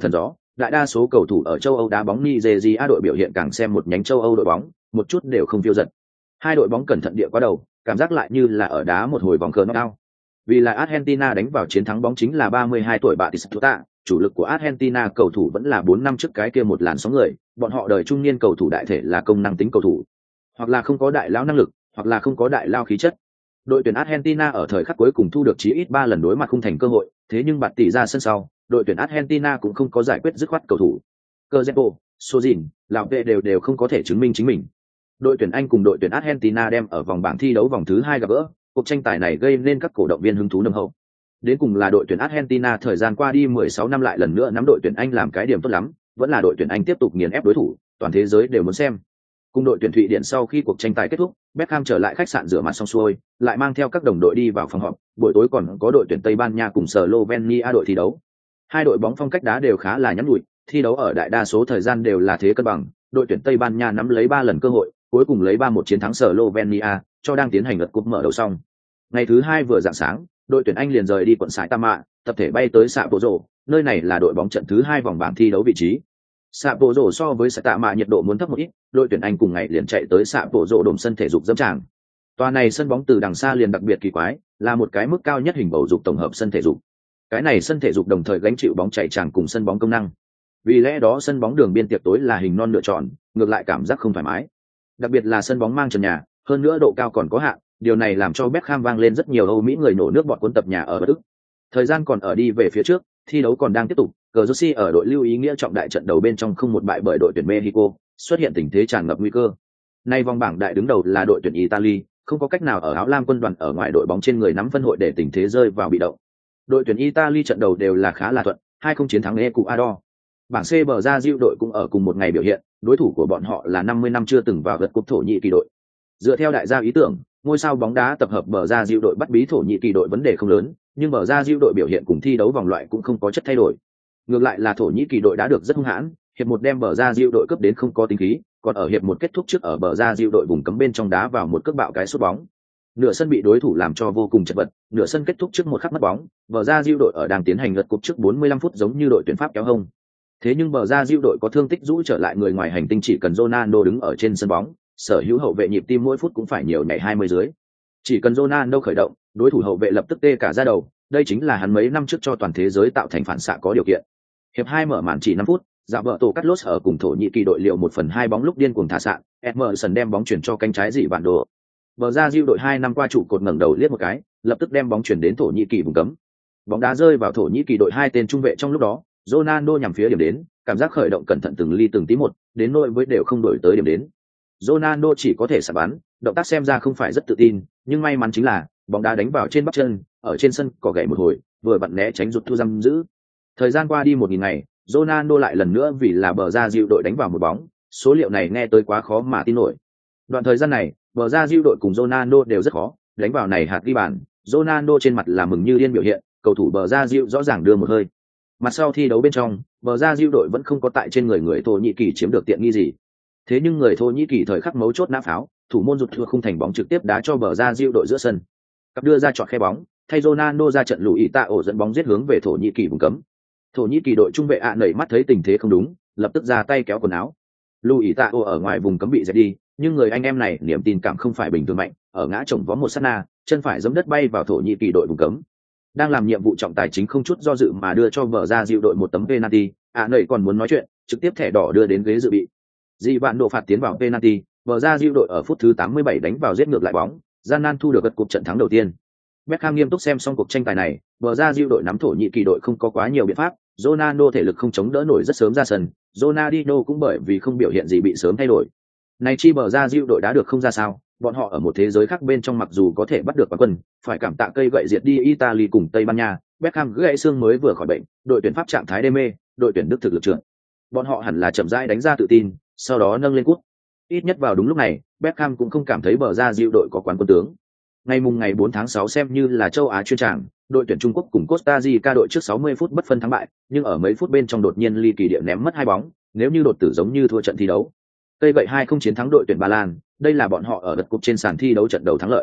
đại đa số cầu thủ ở châu Âu đá bóng Nigeria đội biểu hiện càng xem một nhánh châu Âu đội bóng, một chút đều không phiêu dật. Hai đội bóng cẩn thận địa quá đầu, cảm giác lại như là ở đá một hồi vòng cờ knockout. Vì là Argentina đánh vào chiến thắng bóng chính là 32 tuổi Batistuta, chủ lực của Argentina cầu thủ vẫn là 4 năm trước cái kia một làn sóng người, bọn họ đời trung niên cầu thủ đại thể là công năng tính cầu thủ, hoặc là không có đại lao năng lực, hoặc là không có đại lao khí chất. Đội tuyển Argentina ở thời khắc cuối cùng thu được chí ít 3 lần đối mặt không thành cơ hội, thế nhưng bạt tỷ ra sân sau, đội tuyển Argentina cũng không có giải quyết dứt khoát cầu thủ. Cazorla, Sojin, Lão Vệ đều không có thể chứng minh chính mình. Đội tuyển Anh cùng đội tuyển Argentina đem ở vòng bảng thi đấu vòng thứ 2 gặp gỡ, cuộc tranh tài này gây nên các cổ động viên hứng thú nồng hậu. Đến cùng là đội tuyển Argentina thời gian qua đi 16 năm lại lần nữa nắm đội tuyển Anh làm cái điểm tốt lắm, vẫn là đội tuyển Anh tiếp tục nghiền ép đối thủ, toàn thế giới đều muốn xem. Cùng đội tuyển Thụy Điển sau khi cuộc tranh tài kết thúc, Beckham trở lại khách sạn rửa mặt xong xuôi, lại mang theo các đồng đội đi vào phòng họp, buổi tối còn có đội tuyển Tây Ban Nha cùng Slovenia đội thi đấu. Hai đội bóng phong cách đá đều khá là nhắn nhủi, thi đấu ở đại đa số thời gian đều là thế cân bằng, đội tuyển Tây Ban Nha nắm lấy 3 lần cơ hội, cuối cùng lấy 3-1 chiến thắng Slovenia, cho đang tiến hành lượt cúp mở đầu xong. Ngày thứ 2 vừa rạng sáng, đội tuyển Anh liền rời đi quận Saitama, tập thể bay tới Sapporo, nơi này là đội bóng trận thứ 2 vòng bảng thi đấu vị trí. Sapporo so với Saitama nhiệt độ muốn thấp một ít, đội tuyển Anh cùng ngày liền chạy tới Sapporo đồn sân thể dục dẫm tràng. Tòa này sân bóng từ đằng xa liền đặc biệt kỳ quái, là một cái mức cao nhất hình bầu dục tổng hợp sân thể dục. Cái này sân thể dục đồng thời gánh chịu bóng chạy tràng cùng sân bóng công năng. Vì lẽ đó sân bóng đường biên tiệc tối là hình non lựa chọn, ngược lại cảm giác không thoải mái. Đặc biệt là sân bóng mang trần nhà, hơn nữa độ cao còn có hạn, điều này làm cho Beckham vang lên rất nhiều Âu Mỹ người nổ nước bọt cuốn tập nhà ở bất ức. Thời gian còn ở đi về phía trước, thi đấu còn đang tiếp tục, Jersey ở đội lưu ý nghĩa trọng đại trận đầu bên trong không một bại bởi đội tuyển Mexico, xuất hiện tình thế tràn ngập nguy cơ. Nay vòng bảng đại đứng đầu là đội tuyển Italy, không có cách nào ở áo lam quân đoàn ở ngoài đội bóng trên người nắm phân hội để tình thế rơi vào bị động. Đội tuyển Italy trận đầu đều là khá là thuận, 2-0 chiến thắng Ecuador. Bảng C bờ ra Diệu đội cũng ở cùng một ngày biểu hiện, đối thủ của bọn họ là 50 năm chưa từng vào vượt cúp Thổ Nhĩ Kỳ đội. Dựa theo đại gia ý tưởng, ngôi sao bóng đá tập hợp bờ ra Diệu đội bắt bí Thổ Nhĩ Kỳ đội vấn đề không lớn, nhưng bờ ra Diệu đội biểu hiện cùng thi đấu vòng loại cũng không có chất thay đổi. Ngược lại là Thổ Nhĩ Kỳ đội đã được rất hung hãn, hiệp một đem bờ ra Diệu đội cướp đến không có tính khí, còn ở hiệp một kết thúc trước ở bờ ra Diệu đội vùng cấm bên trong đá vào một cước bạo cái sút bóng. Nửa sân bị đối thủ làm cho vô cùng chật vật, nửa sân kết thúc trước một khắc mất bóng, bờ ra Diệu đội ở đang tiến hành lượt cúp trước 45 phút giống như đội tuyển Pháp kéo hông. Thế nhưng bờ ra Diệu đội có thương tích rũ trở lại người ngoài hành tinh, chỉ cần Ronaldo đứng ở trên sân bóng, sở hữu hậu vệ nhịp tim mỗi phút cũng phải nhiều nhảy 20 dưới. Chỉ cần Ronaldo khởi động, đối thủ hậu vệ lập tức tê cả da đầu, đây chính là hắn mấy năm trước cho toàn thế giới tạo thành phản xạ có điều kiện. Hiệp 2 mở màn chỉ 5 phút, Roberto Carlos ở cùng Thổ Nhĩ Kỳ đội liệu 1/2 bóng lúc điên cuồng thả sạn, Emerson đem bóng chuyển cho cánh trái dị bản đồ. Bờ ra Diệu đội 2 năm qua trụ cột ngẩng đầu liếc một cái, lập tức đem bóng chuyển đến Thổ Nhĩ Kỳ vùng cấm. Bóng đá rơi vào Thổ Nhĩ Kỳ đội 2 tên trung vệ trong lúc đó, Ronaldo nhằm phía điểm đến, cảm giác khởi động cẩn thận từng ly từng tí một, đến nỗi với đều không đổi tới điểm đến. Ronaldo chỉ có thể sả bắn, động tác xem ra không phải rất tự tin, nhưng may mắn chính là bóng đá đánh vào trên bắp chân, ở trên sân cỏ gậy một hồi, vừa vặn né tránh rụt thu giam giữ. Thời gian qua đi 1000 ngày, Ronaldo lại lần nữa vì là bờ ra Diệu đội đánh vào một bóng, số liệu này nghe tới quá khó mà tin nổi. Đoạn thời gian này, bờ ra Diệu đội cùng Ronaldo đều rất khó, đánh vào này hạt ghi bàn, Ronaldo trên mặt là mừng như điên biểu hiện, cầu thủ bờ ra Diệu rõ ràng đưa một hơi. Mặt sau thi đấu bên trong, bờ ra Diệu đội vẫn không có tại trên người Thổ Nhĩ Kỳ chiếm được tiện nghi gì. Thế nhưng người Thổ Nhĩ Kỳ thời khắc mấu chốt nã pháo, thủ môn rụt thua không thành bóng trực tiếp đá cho bờ ra Diệu đội giữa sân. Cặp đưa ra chọn khe bóng, thay Ronaldo ra trận lùi tạ ổ dẫn bóng giết hướng về Thổ Nhĩ Kỳ vùng cấm. Thổ Nhĩ Kỳ đội trung vệ nảy mắt thấy tình thế không đúng, lập tức ra tay kéo quần áo. Lùi tạ ổ ở ngoài vùng cấm bị dẹp đi, nhưng người anh em này niềm tin cảm không phải bình thường mạnh, ở ngã chồng vó một sát na, chân phải giẫm đất bay vào Thổ Nhĩ Kỳ đội vùng cấm. Đang làm nhiệm vụ trọng tài chính không chút do dự mà đưa cho bờ ra Diệu đội một tấm penalty, nảy còn muốn nói chuyện, trực tiếp thẻ đỏ đưa đến ghế dự bị. Dị vạn độ phạt tiến vào penalty, bờ ra Diệu đội ở phút thứ 87 đánh vào giết ngược lại bóng, gian nan thu được gật cục trận thắng đầu tiên. Beckham nghiêm túc xem xong cuộc tranh tài này, bờ ra Diệu đội nắm Thổ Nhĩ Kỳ đội không có quá nhiều biện pháp, Ronaldo thể lực không chống đỡ nổi rất sớm ra sân, Ronaldinho cũng bởi vì không biểu hiện gì bị sớm thay đổi. Này chi bờ ra Diệu đội đã được không ra sao, bọn họ ở một thế giới khác bên trong mặc dù có thể bắt được quán quân, phải cảm tạ cây gậy diệt đi Italy cùng Tây Ban Nha, Beckham gãy xương mới vừa khỏi bệnh, đội tuyển Pháp trạng thái đê mê, đội tuyển Đức thực lực trưởng. Bọn họ hẳn là chậm rãi đánh ra tự tin, sau đó nâng lên cúp. Ít nhất vào đúng lúc này, Beckham cũng không cảm thấy bờ ra Diệu đội có quán quân tướng. Ngày 4 tháng 6 xem như là châu Á chuyên tràng, đội tuyển Trung Quốc cùng Costa Rica đội trước 60 phút bất phân thắng bại, nhưng ở mấy phút bên trong đột nhiên ly kỳ địa ném mất 2 bóng, nếu như đột tử giống như thua trận thi đấu. Cây gậy 2-0 chiến thắng đội tuyển Ba Lan, đây là bọn họ ở đợt cúp trên sàn thi đấu trận đầu thắng lợi.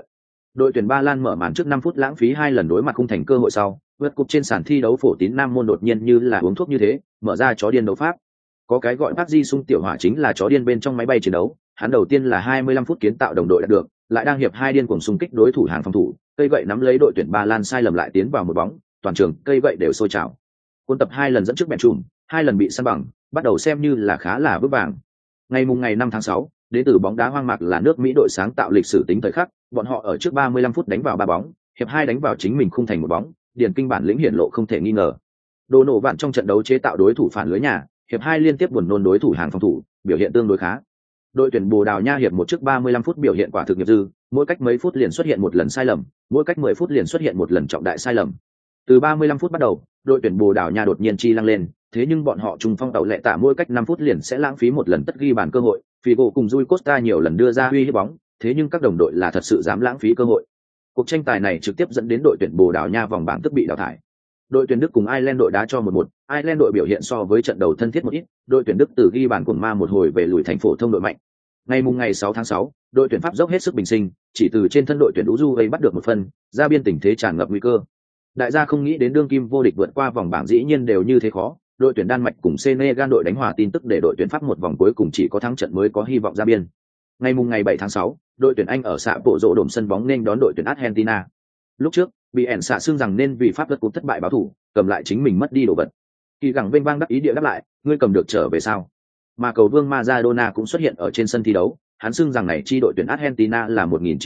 Đội tuyển Ba Lan mở màn trước 5 phút lãng phí 2 lần đối mặt khung thành cơ hội sau, vượt cục trên sàn thi đấu phổ tín Nam môn đột nhiên như là uống thuốc như thế, mở ra chó điên đấu pháp. Có cái gọi Park Ji-sung tiểu hỏa chính là chó điên bên trong máy bay chiến đấu, hắn đầu tiên là 25 phút kiến tạo đồng đội đạt được, lại đang hiệp 2 điên cuồng xung kích đối thủ hàng phòng thủ, cây gậy nắm lấy đội tuyển Ba Lan sai lầm lại tiến vào một bóng, toàn trường cây gậy đều sôi trào. Quân tập 2 lần dẫn trước bèn trùm, 2 lần bị săn bằng, bắt đầu xem như là khá là vững vàng. Ngày 5 tháng 6, đến từ bóng đá hoang mạc là nước Mỹ đội sáng tạo lịch sử tính thời khắc, bọn họ ở trước 35 phút đánh vào 3 bóng, hiệp 2 đánh vào chính mình khung thành một bóng, điền kinh bản lĩnh hiển lộ không thể nghi ngờ. Đồ nổ vạn trong trận đấu chế tạo đối thủ phản lưới nhà, hiệp 2 liên tiếp buồn nôn đối thủ hàng phòng thủ, biểu hiện tương đối khá. Đội tuyển Bồ Đào Nha hiệp 1 trước 35 phút biểu hiện quả thực nghiệp dư, mỗi cách mấy phút liền xuất hiện một lần sai lầm, mỗi cách 10 phút liền xuất hiện một lần trọng đại sai lầm. Từ 35 phút bắt đầu, đội tuyển Bồ Đào Nha đột nhiên chi lăng lên, thế nhưng bọn họ trung phong tàu lệ tạ mỗi cách 5 phút liền sẽ lãng phí một lần tất ghi bàn cơ hội, Figo cùng Rui Costa nhiều lần đưa ra uy hiếp bóng, thế nhưng các đồng đội là thật sự dám lãng phí cơ hội. Cuộc tranh tài này trực tiếp dẫn đến đội tuyển Bồ Đào Nha vòng bảng tức bị đào thải. Đội tuyển Đức cùng Ireland đội đá cho 1-1, Ireland đội biểu hiện so với trận đầu thân thiết một ít, đội tuyển Đức từ ghi bàn cuồng ma một hồi về lùi thành phổ thông đội mạnh. Ngày 6 tháng 6, đội tuyển Pháp dốc hết sức bình sinh, chỉ từ trên thân đội tuyển Uruguay bắt được một phân, ra biên tình thế tràn ngập nguy cơ. Đại gia không nghĩ đến đương kim vô địch vượt qua vòng bảng dĩ nhiên đều như thế khó, đội tuyển Đan Mạch cùng Senegal đội đánh hòa tin tức để đội tuyển Pháp một vòng cuối cùng chỉ có thắng trận mới có hy vọng ra biên. Ngày 7 tháng 6, đội tuyển Anh ở xạ bộ rộ đổm sân bóng nên đón đội tuyển Argentina. Lúc trước, bị ẻn xạ xương rằng nên vì Pháp lật cúp thất bại báo thủ, cầm lại chính mình mất đi đồ vật. Kỳ gẳng vênh vang đắc ý địa đáp lại, ngươi cầm được trở về sao? Mà cầu vương Maradona cũng xuất hiện ở trên sân thi đấu, hắn xưng rằng này chi đội tuyển Argentina là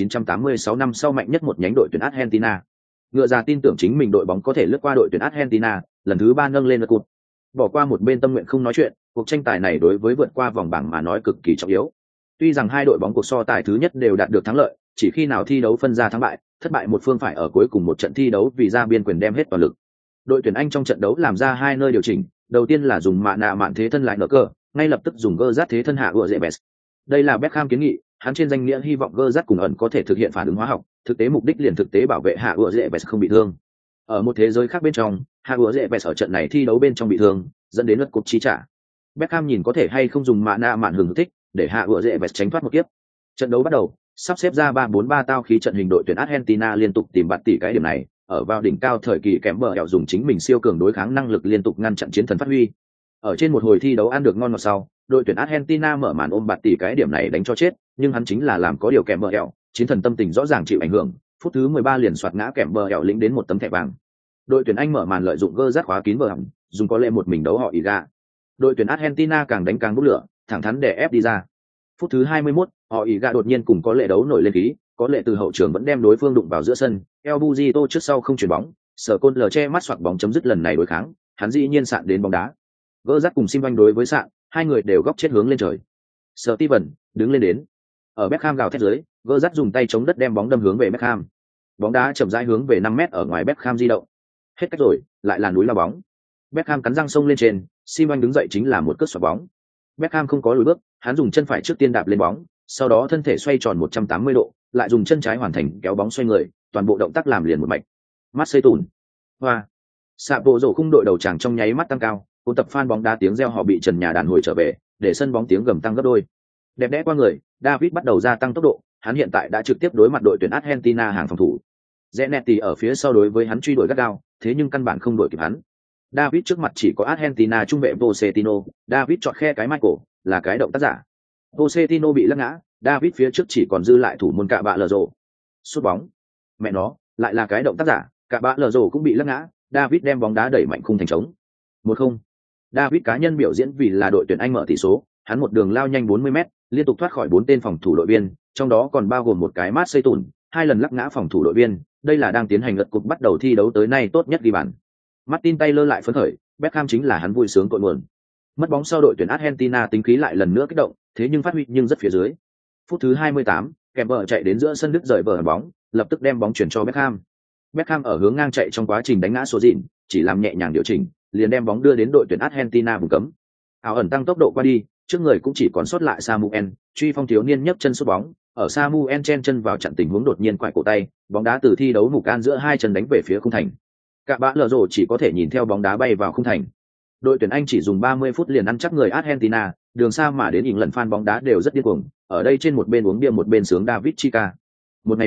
1986 năm sau mạnh nhất một nhánh đội tuyển Argentina. Ngựa già tin tưởng chính mình đội bóng có thể lướt qua đội tuyển Argentina, lần thứ 3 nâng lên lượt cột. Bỏ qua một bên tâm nguyện không nói chuyện, cuộc tranh tài này đối với vượt qua vòng bảng mà nói cực kỳ trọng yếu. Tuy rằng hai đội bóng cuộc so tài thứ nhất đều đạt được thắng lợi, chỉ khi nào thi đấu phân ra thắng bại, thất bại một phương phải ở cuối cùng một trận thi đấu vì ra biên quyền đem hết toàn lực. Đội tuyển Anh trong trận đấu làm ra hai nơi điều chỉnh, đầu tiên là dùng mạ nạ mạn thế thân lại nở cơ, ngay lập tức dùng gơ rát thế thân hạ ựa dễ bẹt. Đây là Beckham kiến nghị, hắn trên danh nghĩa hy vọng gơ rát cùng ẩn có thể thực hiện phản ứng hóa học, thực tế mục đích liền thực tế bảo vệ hạ ựa dễ bẹt không bị thương. Ở một thế giới khác bên trong, hạ ựa dễ bẹt ở trận này thi đấu bên trong bị thương, dẫn đến lượt cục chi trả. Beckham nhìn có thể hay không dùng mạ nạ mạn hưởng thích để hạ ựa dễ bẹt tránh thoát một kiếp. Trận đấu bắt đầu, sắp xếp ra 3-4-3 tao khí trận hình đội tuyển Argentina liên tục tìm bạt tỷ cái điểm này, ở vào đỉnh cao thời kỳ kém bờ ẻo dùng chính mình siêu cường đối kháng năng lực liên tục ngăn chặn chiến thần phát huy. Ở trên một hồi thi đấu ăn được ngon ngọt sau, đội tuyển Argentina mở màn ôm bạt tỷ cái điểm này đánh cho chết, nhưng hắn chính là làm có điều kém bờ ẻo, chiến thần tâm tình rõ ràng chịu ảnh hưởng, phút thứ 13 liền soạt ngã kém bờ ẻo lĩnh đến một tấm thẻ vàng. Đội tuyển Anh mở màn lợi dụng gơ rát khóa kín bờ hỏng, dùng có lệ một mình đấu họ ý ga. Đội tuyển Argentina càng đánh càng bốc lửa, thẳng thắn để ép đi ra. Phút thứ 21, họ ý gạ đột nhiên cùng có lệ đấu nổi lên khí, có lệ từ hậu trường vẫn đem đối phương đụng vào giữa sân, El Bujito trước sau không chuyển bóng, Sở Côn lờ che mắt soạt bóng chấm dứt lần này đối kháng, hắn dĩ nhiên sạn đến bóng đá. Gỡ rắt cùng Sim Anh đối với sạn, hai người đều góc chết hướng lên trời. Steven đứng lên đến. Ở Beckham gào thét dưới, gỡ rắt dùng tay chống đất đem bóng đâm hướng về Beckham. Bóng đá chậm rãi hướng về 5 mét ở ngoài Beckham di động. Hết cách rồi, lại là núi lao bóng. Beckham cắn răng xông lên trên, Sim Anh đứng dậy chính là một cước xoạc bóng. Beckham không có lùi bước, hắn dùng chân phải trước tiên đạp lên bóng, sau đó thân thể xoay tròn 180 độ, lại dùng chân trái hoàn thành kéo bóng xoay người, toàn bộ động tác làm liền một mạch. Marseille tùn. Hoa. Sạ bộ rổ khung đội đầu tràng trong nháy mắt tăng cao, cuốn tập fan bóng đá tiếng reo họ bị trần nhà đàn hồi trở về, để sân bóng tiếng gầm tăng gấp đôi. Đẹp đẽ qua người, David bắt đầu gia tăng tốc độ, hắn hiện tại đã trực tiếp đối mặt đội tuyển Argentina hàng phòng thủ. Zanetti ở phía sau đối với hắn truy đuổi gắt gao, thế nhưng căn bản không đuổi kịp hắn. David trước mặt chỉ có Argentina trung vệ Pochettino, David chọn khe cái Michael, là cái động tác giả. Pochettino bị lắc ngã, David phía trước chỉ còn dư lại thủ môn cạ bạ lờ rổ. Sút bóng. Mẹ nó, lại là cái động tác giả, cạ bạ lờ rổ cũng bị lắc ngã, David đem bóng đá đẩy mạnh khung thành trống. 1-0. David cá nhân biểu diễn vì là đội tuyển Anh mở tỷ số, hắn một đường lao nhanh 40m, liên tục thoát khỏi 4 tên phòng thủ đội viên, trong đó còn bao gồm một cái Marseille tùn, 2 lần lắc ngã phòng thủ đội viên, đây là đang tiến hành lượt cục bắt đầu thi đấu tới nay tốt nhất ghi bàn. Martin Taylor lại phấn khởi, Beckham chính là hắn vui sướng cội nguồn. Mất bóng sau đội tuyển Argentina tính khí lại lần nữa kích động, thế nhưng phát huy nhưng rất phía dưới. Phút thứ 28, kèm vợ chạy đến giữa sân đứt rời bờ bóng, lập tức đem bóng chuyển cho Beckham. Beckham ở hướng ngang chạy trong quá trình đánh ngã số dịn, chỉ làm nhẹ nhàng điều chỉnh, liền đem bóng đưa đến đội tuyển Argentina vùng cấm. Ảo ẩn tăng tốc độ qua đi, trước người cũng chỉ còn sót lại Samuel, truy phong thiếu niên nhấc chân sút bóng, ở Samuel chen chân vào chặn tình huống đột nhiên quải cổ tay, bóng đá từ thi đấu mục can giữa hai chân đánh về phía khung thành. Cả bã lờ rổ chỉ có thể nhìn theo bóng đá bay vào khung thành. Đội tuyển Anh chỉ dùng 30 phút liền ăn chắc người Argentina, đường xa mà đến ỉn lần fan bóng đá đều rất điên cuồng, ở đây trên một bên uống bia một bên sướng David Chica. Một ngày này,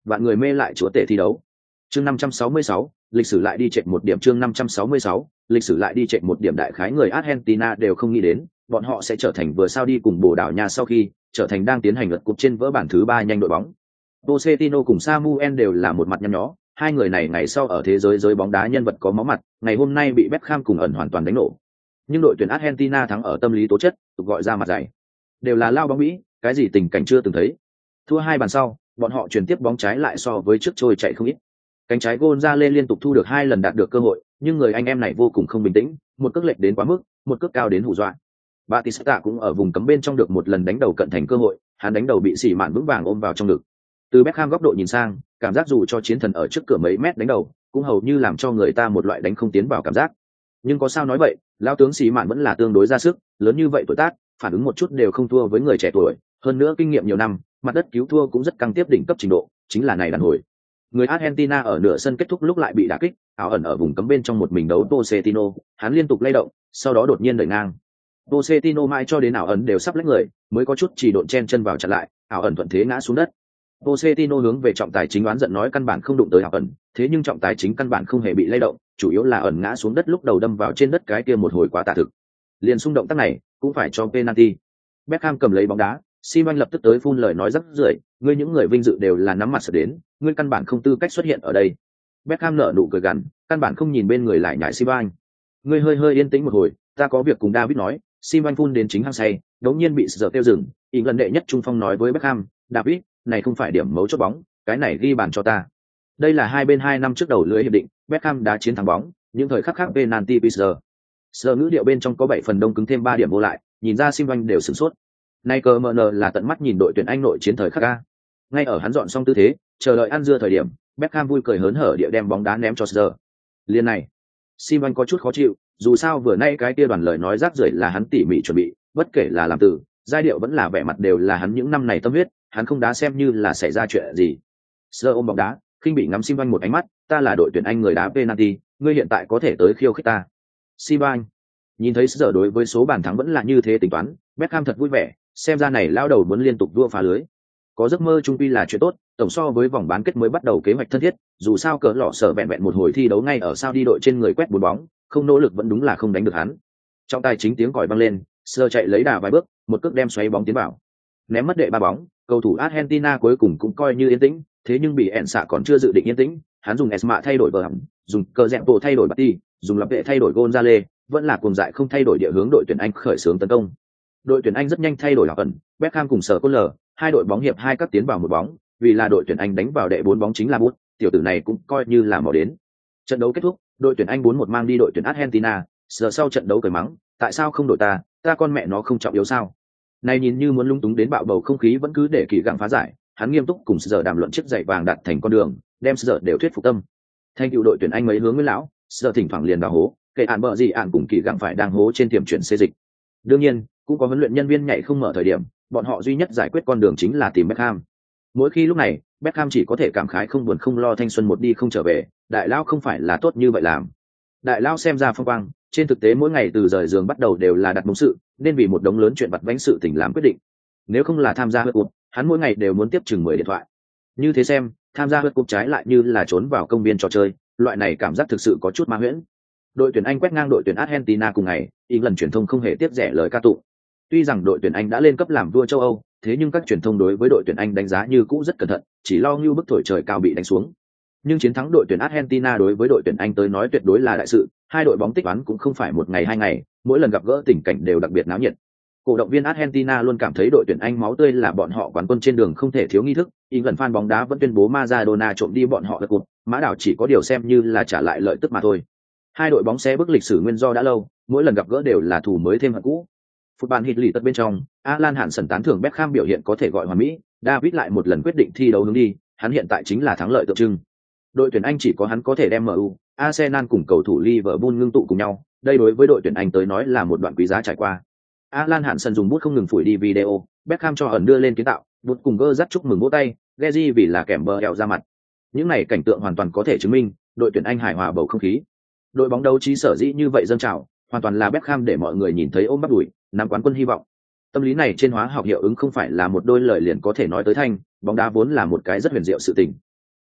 vạn người mê lại chúa tể thi đấu. Chương 566, lịch sử lại đi chạy một điểm. Chương 566, lịch sử lại đi chạy một điểm. Đại khái người Argentina đều không nghĩ đến, bọn họ sẽ trở thành vừa sao đi cùng Bồ Đào Nha sau khi trở thành đang tiến hành lượt cục trên vỡ bản thứ 3 nhanh đội bóng. Pochettino cùng Samuel đều là một mặt nhăn nhó, hai người này ngày sau ở thế giới bóng đá nhân vật có máu mặt, ngày hôm nay bị Beckham cùng ẩn hoàn toàn đánh nổ. Nhưng đội tuyển Argentina thắng ở tâm lý tố chất, tục gọi ra mặt dày. Đều là lao bóng Mỹ, cái gì tình cảnh chưa từng thấy. Thua 2 bàn sau, bọn họ chuyển tiếp bóng trái lại so với trước trôi chạy không ít. Cánh trái Gonzalez liên tục thu được 2 lần đạt được cơ hội, nhưng người anh em này vô cùng không bình tĩnh, một cước lệch đến quá mức, một cước cao đến hù dọa. Batista cũng ở vùng cấm bên trong được một lần đánh đầu cận thành cơ hội, hắn đánh đầu bị xỉ mạn vững vàng ôm vào trong ngực. Từ Beckham góc độ nhìn sang, cảm giác dù cho chiến thần ở trước cửa mấy mét đánh đầu, cũng hầu như làm cho người ta một loại đánh không tiến vào cảm giác. Nhưng có sao nói vậy, lão tướng xỉ mạn vẫn là tương đối ra sức, lớn như vậy tuổi tác, phản ứng một chút đều không thua với người trẻ tuổi, hơn nữa kinh nghiệm nhiều năm, mặt đất cứu thua cũng rất căng tiếp đỉnh cấp trình độ, chính là này đàn hồi. Người Argentina ở nửa sân kết thúc lúc lại bị đả kích, ảo ẩn ở vùng cấm bên trong một mình đấu Pochettino, hắn liên tục lay động, sau đó đột nhiên đẩy ngang. Pochettino mãi cho đến ảo ẩn đều sắp lách người, mới có chút chỉ độn chen chân vào chặn lại, ảo ẩn thuận thế ngã xuống đất. Pochettino hướng về trọng tài chính oán giận nói căn bản không đụng tới ảo ẩn, thế nhưng trọng tài chính căn bản không hề bị lay động, chủ yếu là ẩn ngã xuống đất lúc đầu đâm vào trên đất cái kia một hồi quá tà thực. Liền xung động tác này, cũng phải cho penalty. Beckham cầm lấy bóng đá, Simon lập tức tới phun lời nói rất rưởi, ngươi những người vinh dự đều là nắm mặt sợ đến, ngươi căn bản không tư cách xuất hiện ở đây. Beckham nở nụ cười gằn, căn bản không nhìn bên người lại nhại Simon. Ngươi hơi yên tĩnh một hồi, ta có việc cùng David nói. Simon phun đến chính hang say, đống nhiên bị giờ tiêu dừng, ý lần đệ nhất trung phong nói với Beckham, David, này không phải điểm mấu chốt bóng, cái này ghi bàn cho ta. Đây là hai bên 2 năm trước đầu lưới hiệp định, Beckham đã chiến thắng bóng, những thời khắc khác penalty Pizzer. Giờ ngữ điệu bên trong có 7 phần đông cứng thêm 3 điểm vô lại, nhìn ra Simon đều sửng sốt. Nay cờ MN là tận mắt nhìn đội tuyển Anh nội chiến thời khắc a. Ngay ở hắn dọn xong tư thế, chờ đợi ăn dưa thời điểm, Beckham vui cười hớn hở địa đem bóng đá ném cho giờ. Liên này, Simon có chút khó chịu, dù sao vừa nay cái kia đoàn lời nói rác rưởi là hắn tỉ mỉ chuẩn bị, bất kể là làm từ, giai điệu vẫn là vẻ mặt đều là hắn những năm này tâm huyết, hắn không đá xem như là xảy ra chuyện gì. Giờ ôm bóng đá, khinh bị ngắm Simon một ánh mắt, ta là đội tuyển Anh người đá penalty, ngươi hiện tại có thể tới khiêu khích ta. Simon nhìn thấy giờ đối với số bàn thắng vẫn là như thế tính toán, Beckham thật vui vẻ, xem ra này lao đầu muốn liên tục đua phá lưới. Có giấc mơ trung quy là chuyện tốt, tổng so với vòng bán kết mới bắt đầu kế hoạch thân thiết, dù sao cỡ lọ sở vẹn một hồi thi đấu ngay ở sao đi đội trên người quét 4 bóng, không nỗ lực vẫn đúng là không đánh được hắn. Trong tay chính tiếng còi vang lên, sơ chạy lấy đà vài bước, một cước đem xoáy bóng tiến vào. Ném mất đệ 3 bóng, cầu thủ Argentina cuối cùng cũng coi như yên tĩnh, thế nhưng bị ẹn xạ còn chưa dự định yên tĩnh, hắn dùng Esma thay đổi bờ hẳn, dùng cờ dẹp bộ thay đổi Batty, dùng lập vệ thay đổi Gonzalez, vẫn là cuồng dại không thay đổi địa hướng đội tuyển Anh khởi xướng tấn công. Đội tuyển Anh rất nhanh thay đổi ẩn, Beckham cùng sở Cole, hai đội bóng hiệp 2 cắt tiến vào một bóng, vì là đội tuyển Anh đánh vào đệ 4 bóng chính là bút, tiểu tử này cũng coi như là mò đến. Trận đấu kết thúc, đội tuyển Anh 4-1 mang đi đội tuyển Argentina, giờ sau trận đấu cười mắng, tại sao không đội ta con mẹ nó không trọng yếu sao? Này nhìn như muốn lung túng đến bạo bầu không khí vẫn cứ để kỳ gặng phá giải, hắn nghiêm túc cùng giờ đàm luận chiếc giày vàng đặt thành con đường, đem giờ đều thuyết phục tâm. Thanh cựu đội tuyển Anh mấy hướng với lão, giờ thỉnh thoảng liền đào hố, kệ ạn bợ gì ạn cùng kỳ gặng phải đang hố trên tiềm chuyển xê dịch. Đương nhiên, cũng có huấn luyện nhân viên nhảy không mở thời điểm, bọn họ duy nhất giải quyết con đường chính là tìm Beckham. Mỗi khi lúc này, Beckham chỉ có thể cảm khái không buồn không lo thanh xuân một đi không trở về, đại lao không phải là tốt như vậy làm. Đại lao xem ra phong quang, trên thực tế mỗi ngày từ rời giường bắt đầu đều là đặt mông sự, nên vì một đống lớn chuyện vặt vãnh sự tình làm quyết định. Nếu không là tham gia hớt cục, hắn mỗi ngày đều muốn tiếp chừng 10 điện thoại. Như thế xem, tham gia hớt cục trái lại như là trốn vào công viên trò chơi, loại này cảm giác thực sự có chút ma huyễn. Đội tuyển Anh quét ngang đội tuyển Argentina cùng ngày, England truyền thông không hề tiếp rẻ lời ca tụng. Tuy rằng đội tuyển Anh đã lên cấp làm vua châu Âu, thế nhưng các truyền thông đối với đội tuyển Anh đánh giá như cũ rất cẩn thận, chỉ lo như bức thổi trời cao bị đánh xuống. Nhưng chiến thắng đội tuyển Argentina đối với đội tuyển Anh tới nói tuyệt đối là đại sự, hai đội bóng tích toán cũng không phải một ngày 2 ngày, mỗi lần gặp gỡ tình cảnh đều đặc biệt náo nhiệt. Cổ động viên Argentina luôn cảm thấy đội tuyển Anh máu tươi là bọn họ quán quân trên đường không thể thiếu nghi thức, England fan bóng đá vẫn tuyên bố Maradona trộm đi bọn họ đất cột, mã đảo chỉ có điều xem như là trả lại lợi tức mà thôi. Hai đội bóng xé bước lịch sử nguyên do đã lâu, mỗi lần gặp gỡ đều là thù mới thêm hận cũ. Phút bàn hít lì tất bên trong, Alan Hansen tán thưởng Beckham biểu hiện có thể gọi hoàn mỹ, David lại một lần quyết định thi đấu hướng đi, hắn hiện tại chính là thắng lợi tượng trưng. Đội tuyển Anh chỉ có hắn có thể đem MU, Arsenal cùng cầu thủ Liverpool ngưng tụ cùng nhau, đây đối với đội tuyển Anh tới nói là một đoạn quý giá trải qua. Alan Hansen dùng bút không ngừng phủi đi video, Beckham cho ẩn đưa lên kiến tạo, bút cùng gơ dắt chúc mừng vỗ tay, Gezi vì là kèm bờ eo ra mặt. Những này cảnh tượng hoàn toàn có thể chứng minh, đội tuyển Anh hài hòa bầu không khí. Đội bóng đấu trí sở dĩ như vậy dâng trào, hoàn toàn là Beckham để mọi người nhìn thấy ôm bắp đùi, nắm quán quân hy vọng. Tâm lý này trên hóa học hiệu ứng không phải là một đôi lời liền có thể nói tới thanh, bóng đá vốn là một cái rất huyền diệu sự tình.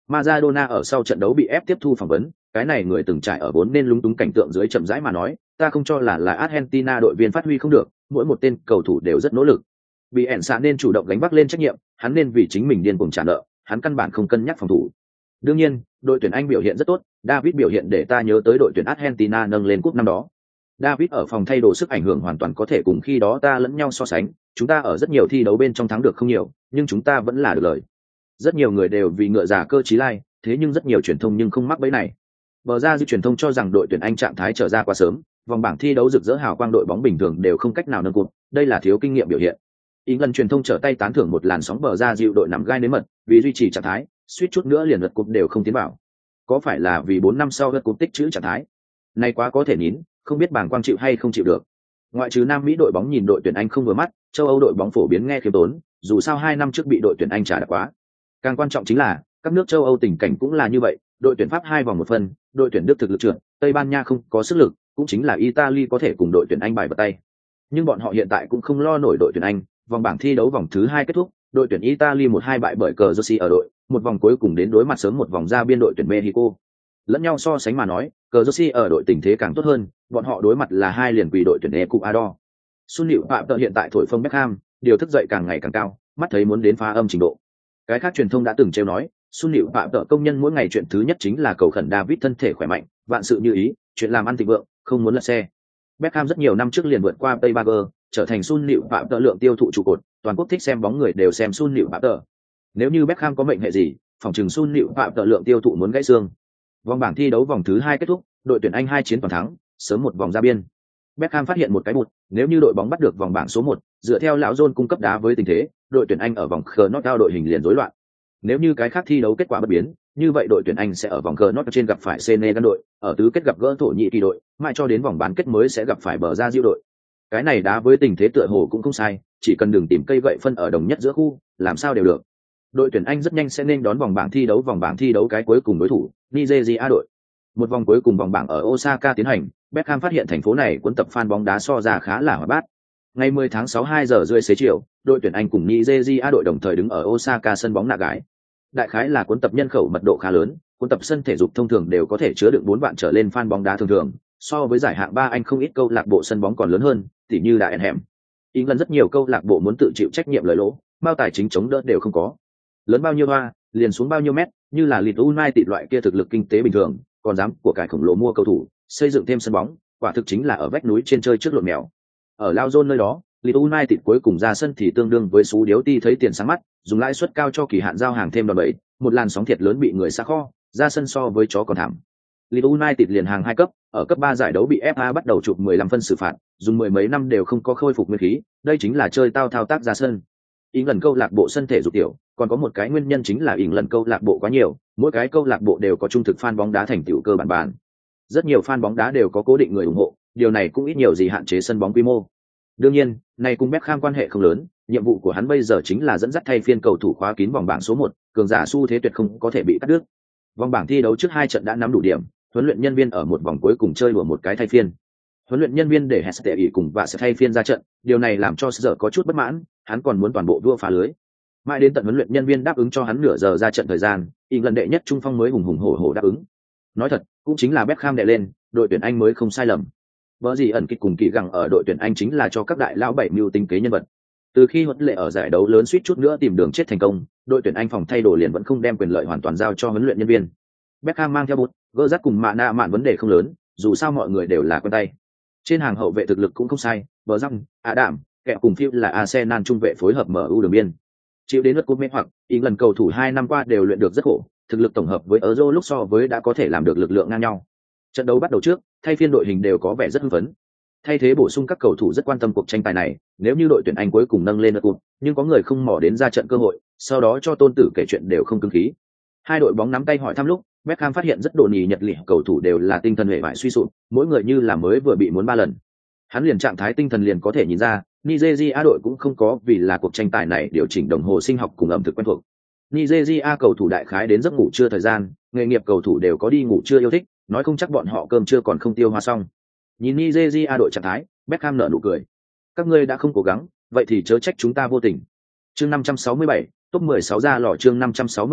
Maradona ở sau trận đấu bị ép tiếp thu phỏng vấn, cái này người từng trải ở vốn nên lúng túng cảnh tượng dưới chậm rãi mà nói, ta không cho là Argentina đội viên phát huy không được, mỗi một tên cầu thủ đều rất nỗ lực. Bị ẻn xạ nên chủ động gánh vác lên trách nhiệm, hắn nên vì chính mình điên cuồng trả nợ, hắn căn bản không cân nhắc phòng thủ. Đương nhiên, đội tuyển Anh biểu hiện rất tốt, David biểu hiện để ta nhớ tới đội tuyển Argentina nâng lên cúp năm đó. David ở phòng thay đồ sức ảnh hưởng hoàn toàn có thể cùng khi đó ta lẫn nhau so sánh, chúng ta ở rất nhiều thi đấu bên trong thắng được không nhiều, nhưng chúng ta vẫn là được lời. Rất nhiều người đều vì ngựa giả cơ trí lai, thế nhưng rất nhiều truyền thông nhưng không mắc bẫy này. Bờ ra dư truyền thông cho rằng đội tuyển Anh trạng thái trở ra quá sớm, vòng bảng thi đấu rực rỡ hào quang đội bóng bình thường đều không cách nào nâng cúp, đây là thiếu kinh nghiệm biểu hiện. England truyền thông trở tay tán thưởng một làn sóng bờ ra dịu đội nằm gai nếm mật, vì duy trì trạng thái, suýt chút nữa liền lượt cúp đều không tiến vào. Có phải là vì 4 năm sau lượt cúp tích trữ trạng thái? Này quá có thể nín, không biết bảng quang chịu hay không chịu được. Ngoại trừ Nam Mỹ đội bóng nhìn đội tuyển Anh không vừa mắt, châu Âu đội bóng phổ biến nghe khiêm tốn, dù sao 2 năm trước bị đội tuyển Anh trả đạp quá. Càng quan trọng chính là, các nước châu Âu tình cảnh cũng là như vậy, đội tuyển Pháp 2 vòng một phần, đội tuyển Đức thực lực trượt, Tây Ban Nha không có sức lực, cũng chính là Italy có thể cùng đội tuyển Anh bài vào tay. Nhưng bọn họ hiện tại cũng không lo nổi đội tuyển Anh, vòng bảng thi đấu vòng thứ 2 kết thúc, đội tuyển Italy 1-2 bại bởi cờ Jersey ở đội, một vòng cuối cùng đến đối mặt sớm một vòng ra biên đội tuyển Mexico. Lẫn nhau so sánh mà nói, cờ Jersey ở đội tình thế càng tốt hơn, bọn họ đối mặt là 2 liền quỷ đội tuyển Ecuador. Sun Liễu Phạm Tợ hiện tại thổi phồng Beckham, điều thức dậy càng ngày càng cao, mắt thấy muốn đến phá âm trình độ. Cái khác truyền thông đã từng trêu nói, Sun Liễu Phạm Tợ công nhân mỗi ngày chuyện thứ nhất chính là cầu khẩn David thân thể khỏe mạnh, vạn sự như ý, chuyện làm ăn thịnh vượng, không muốn lật xe. Beckham rất nhiều năm trước liền vượt qua Tây Bagger, trở thành Sun Liễu Phạm Tợ lượng tiêu thụ trụ cột, toàn quốc thích xem bóng người đều xem Sun Liễu Phạm Tợ. Nếu như Beckham có mệnh hệ gì, phòng trừng Sun Liễu Phạm Tợ lượng tiêu thụ muốn gãy xương. Vòng bảng thi đấu vòng thứ 2 kết thúc, đội tuyển Anh 2 chiến toàn thắng, sớm một vòng ra biên. Beckham phát hiện một cái bụt, nếu như đội bóng bắt được vòng bảng số 1, dựa theo lão John cung cấp đá với tình thế, đội tuyển Anh ở vòng knockout đội hình liền rối loạn. Nếu như cái khác thi đấu kết quả bất biến, như vậy đội tuyển Anh sẽ ở vòng knockout trên gặp phải Senegal đội, ở tứ kết gặp gỡ Thổ Nhĩ Kỳ đội, mãi cho đến vòng bán kết mới sẽ gặp phải bờ ra diệu đội. Cái này đá với tình thế tựa hồ cũng không sai, chỉ cần đừng tìm cây gậy phân ở đồng nhất giữa khu, làm sao đều được. Đội tuyển Anh rất nhanh sẽ nên đón vòng bảng thi đấu cái cuối cùng đối thủ, Nigeria đội. Một vòng cuối cùng vòng bảng ở Osaka tiến hành, Beckham phát hiện thành phố này cuốn tập fan bóng đá so ra khá là hoạt bát. Ngày 10 tháng 6 2 giờ rưỡi xế chiều, đội tuyển Anh cùng Nigeria đội đồng thời đứng ở Osaka sân bóng Nagái. Đại khái là cuốn tập nhân khẩu mật độ khá lớn, cuốn tập sân thể dục thông thường đều có thể chứa được 4 vạn trở lên fan bóng đá thường, so với giải hạng 3 Anh không ít câu lạc bộ sân bóng còn lớn hơn, tỉ như là Enham. England rất nhiều câu lạc bộ muốn tự chịu trách nhiệm lời lỗ, bao tài chính chống đỡ đều không có. Lớn bao nhiêu hoa, liền xuống bao nhiêu mét, như là Leeds United loại kia thực lực kinh tế bình thường, còn dám của cải khổng lồ mua cầu thủ, xây dựng thêm sân bóng, quả thực chính là ở vách núi trên chơi trước lộn mèo. Ở Lao Zone nơi đó, Leeds United cuối cùng ra sân thì tương đương với số điếu ti thấy tiền sáng mắt, dùng lãi suất cao cho kỳ hạn giao hàng thêm đòn bẩy, một làn sóng thiệt lớn bị người xa kho, ra sân so với chó còn thảm. Leeds United liền hàng 2 cấp, ở cấp 3 giải đấu bị FA bắt đầu chụp 15 phân xử phạt, dùng mười mấy năm đều không có khôi phục nguyên khí, đây chính là chơi tao thao tác ra sân. England câu lạc bộ sân thể dục tiểu, còn có một cái nguyên nhân chính là England câu lạc bộ quá nhiều, mỗi cái câu lạc bộ đều có trung thực fan bóng đá thành tựu cơ bản. Rất nhiều fan bóng đá đều có cố định người ủng hộ, điều này cũng ít nhiều gì hạn chế sân bóng quy mô. Đương nhiên, này cùng Beckham quan hệ không lớn, nhiệm vụ của hắn bây giờ chính là dẫn dắt thay phiên cầu thủ khóa kín vòng bảng số 1, cường giả xu thế tuyệt không có thể bị cắt đứt. Vòng bảng thi đấu trước 2 trận đã nắm đủ điểm, huấn luyện nhân viên ở một vòng cuối cùng chơi đùa một cái thay phiên. Huấn luyện nhân viên để Hestey cùng và sẽ thay phiên ra trận, điều này làm cho Sở có chút bất mãn, hắn còn muốn toàn bộ vua phá lưới. Mãi đến tận huấn luyện nhân viên đáp ứng cho hắn nửa giờ ra trận thời gian, England đệ nhất trung phong mới hùng hùng hổ hổ đáp ứng. Nói thật, cũng chính là Beckham đệ lên, đội tuyển Anh mới không sai lầm. Vợ gì ẩn kịch cùng kỳ gẳng ở đội tuyển Anh chính là cho các đại lão bảy mưu tinh kế nhân vật. Từ khi huấn lệ ở giải đấu lớn suýt chút nữa tìm đường chết thành công, đội tuyển Anh phòng thay đồ liền vẫn không đem quyền lợi hoàn toàn giao cho huấn luyện nhân viên. Beckham mang theo bút, gỡ rắt cùng mạ mạn vấn đề không lớn, dù sao mọi người đều là quen tay. Trên hàng hậu vệ thực lực cũng không sai, bờ răng, Adam, kẹo cùng phiêu là Arsenal trung vệ phối hợp MU đường biên. Chịu đến lượt cúp mê hoặc, England cầu thủ 2 năm qua đều luyện được rất khổ, thực lực tổng hợp với Euro lúc so với đã có thể làm được lực lượng ngang nhau. Trận đấu bắt đầu trước, thay phiên đội hình đều có vẻ rất hưng phấn. Thay thế bổ sung các cầu thủ rất quan tâm cuộc tranh tài này, nếu như đội tuyển Anh cuối cùng nâng lên lượt cúp, nhưng có người không mò đến ra trận cơ hội, sau đó cho Tôn Tử kể chuyện đều không cứng khí. Hai đội bóng nắm tay hỏi thăm lúc, Beckham phát hiện rất đồn nhì nhật lịa cầu thủ đều là tinh thần hệ bại suy sụp, mỗi người như là mới vừa bị muốn 3 lần. Hắn liền trạng thái tinh thần liền có thể nhìn ra, Nigeria đội cũng không có vì là cuộc tranh tài này điều chỉnh đồng hồ sinh học cùng ẩm thực quen thuộc. Nigeria cầu thủ đại khái đến giấc ngủ trưa thời gian, nghề nghiệp cầu thủ đều có đi ngủ trưa yêu thích, nói không chắc bọn họ cơm trưa còn không tiêu hóa xong. Nhìn Nigeria đội trạng thái, Beckham nở nụ cười. Các ngươi đã không cố gắng, vậy thì chớ trách chúng ta vô tình. Chương 567, top 16 ra lò chương 567,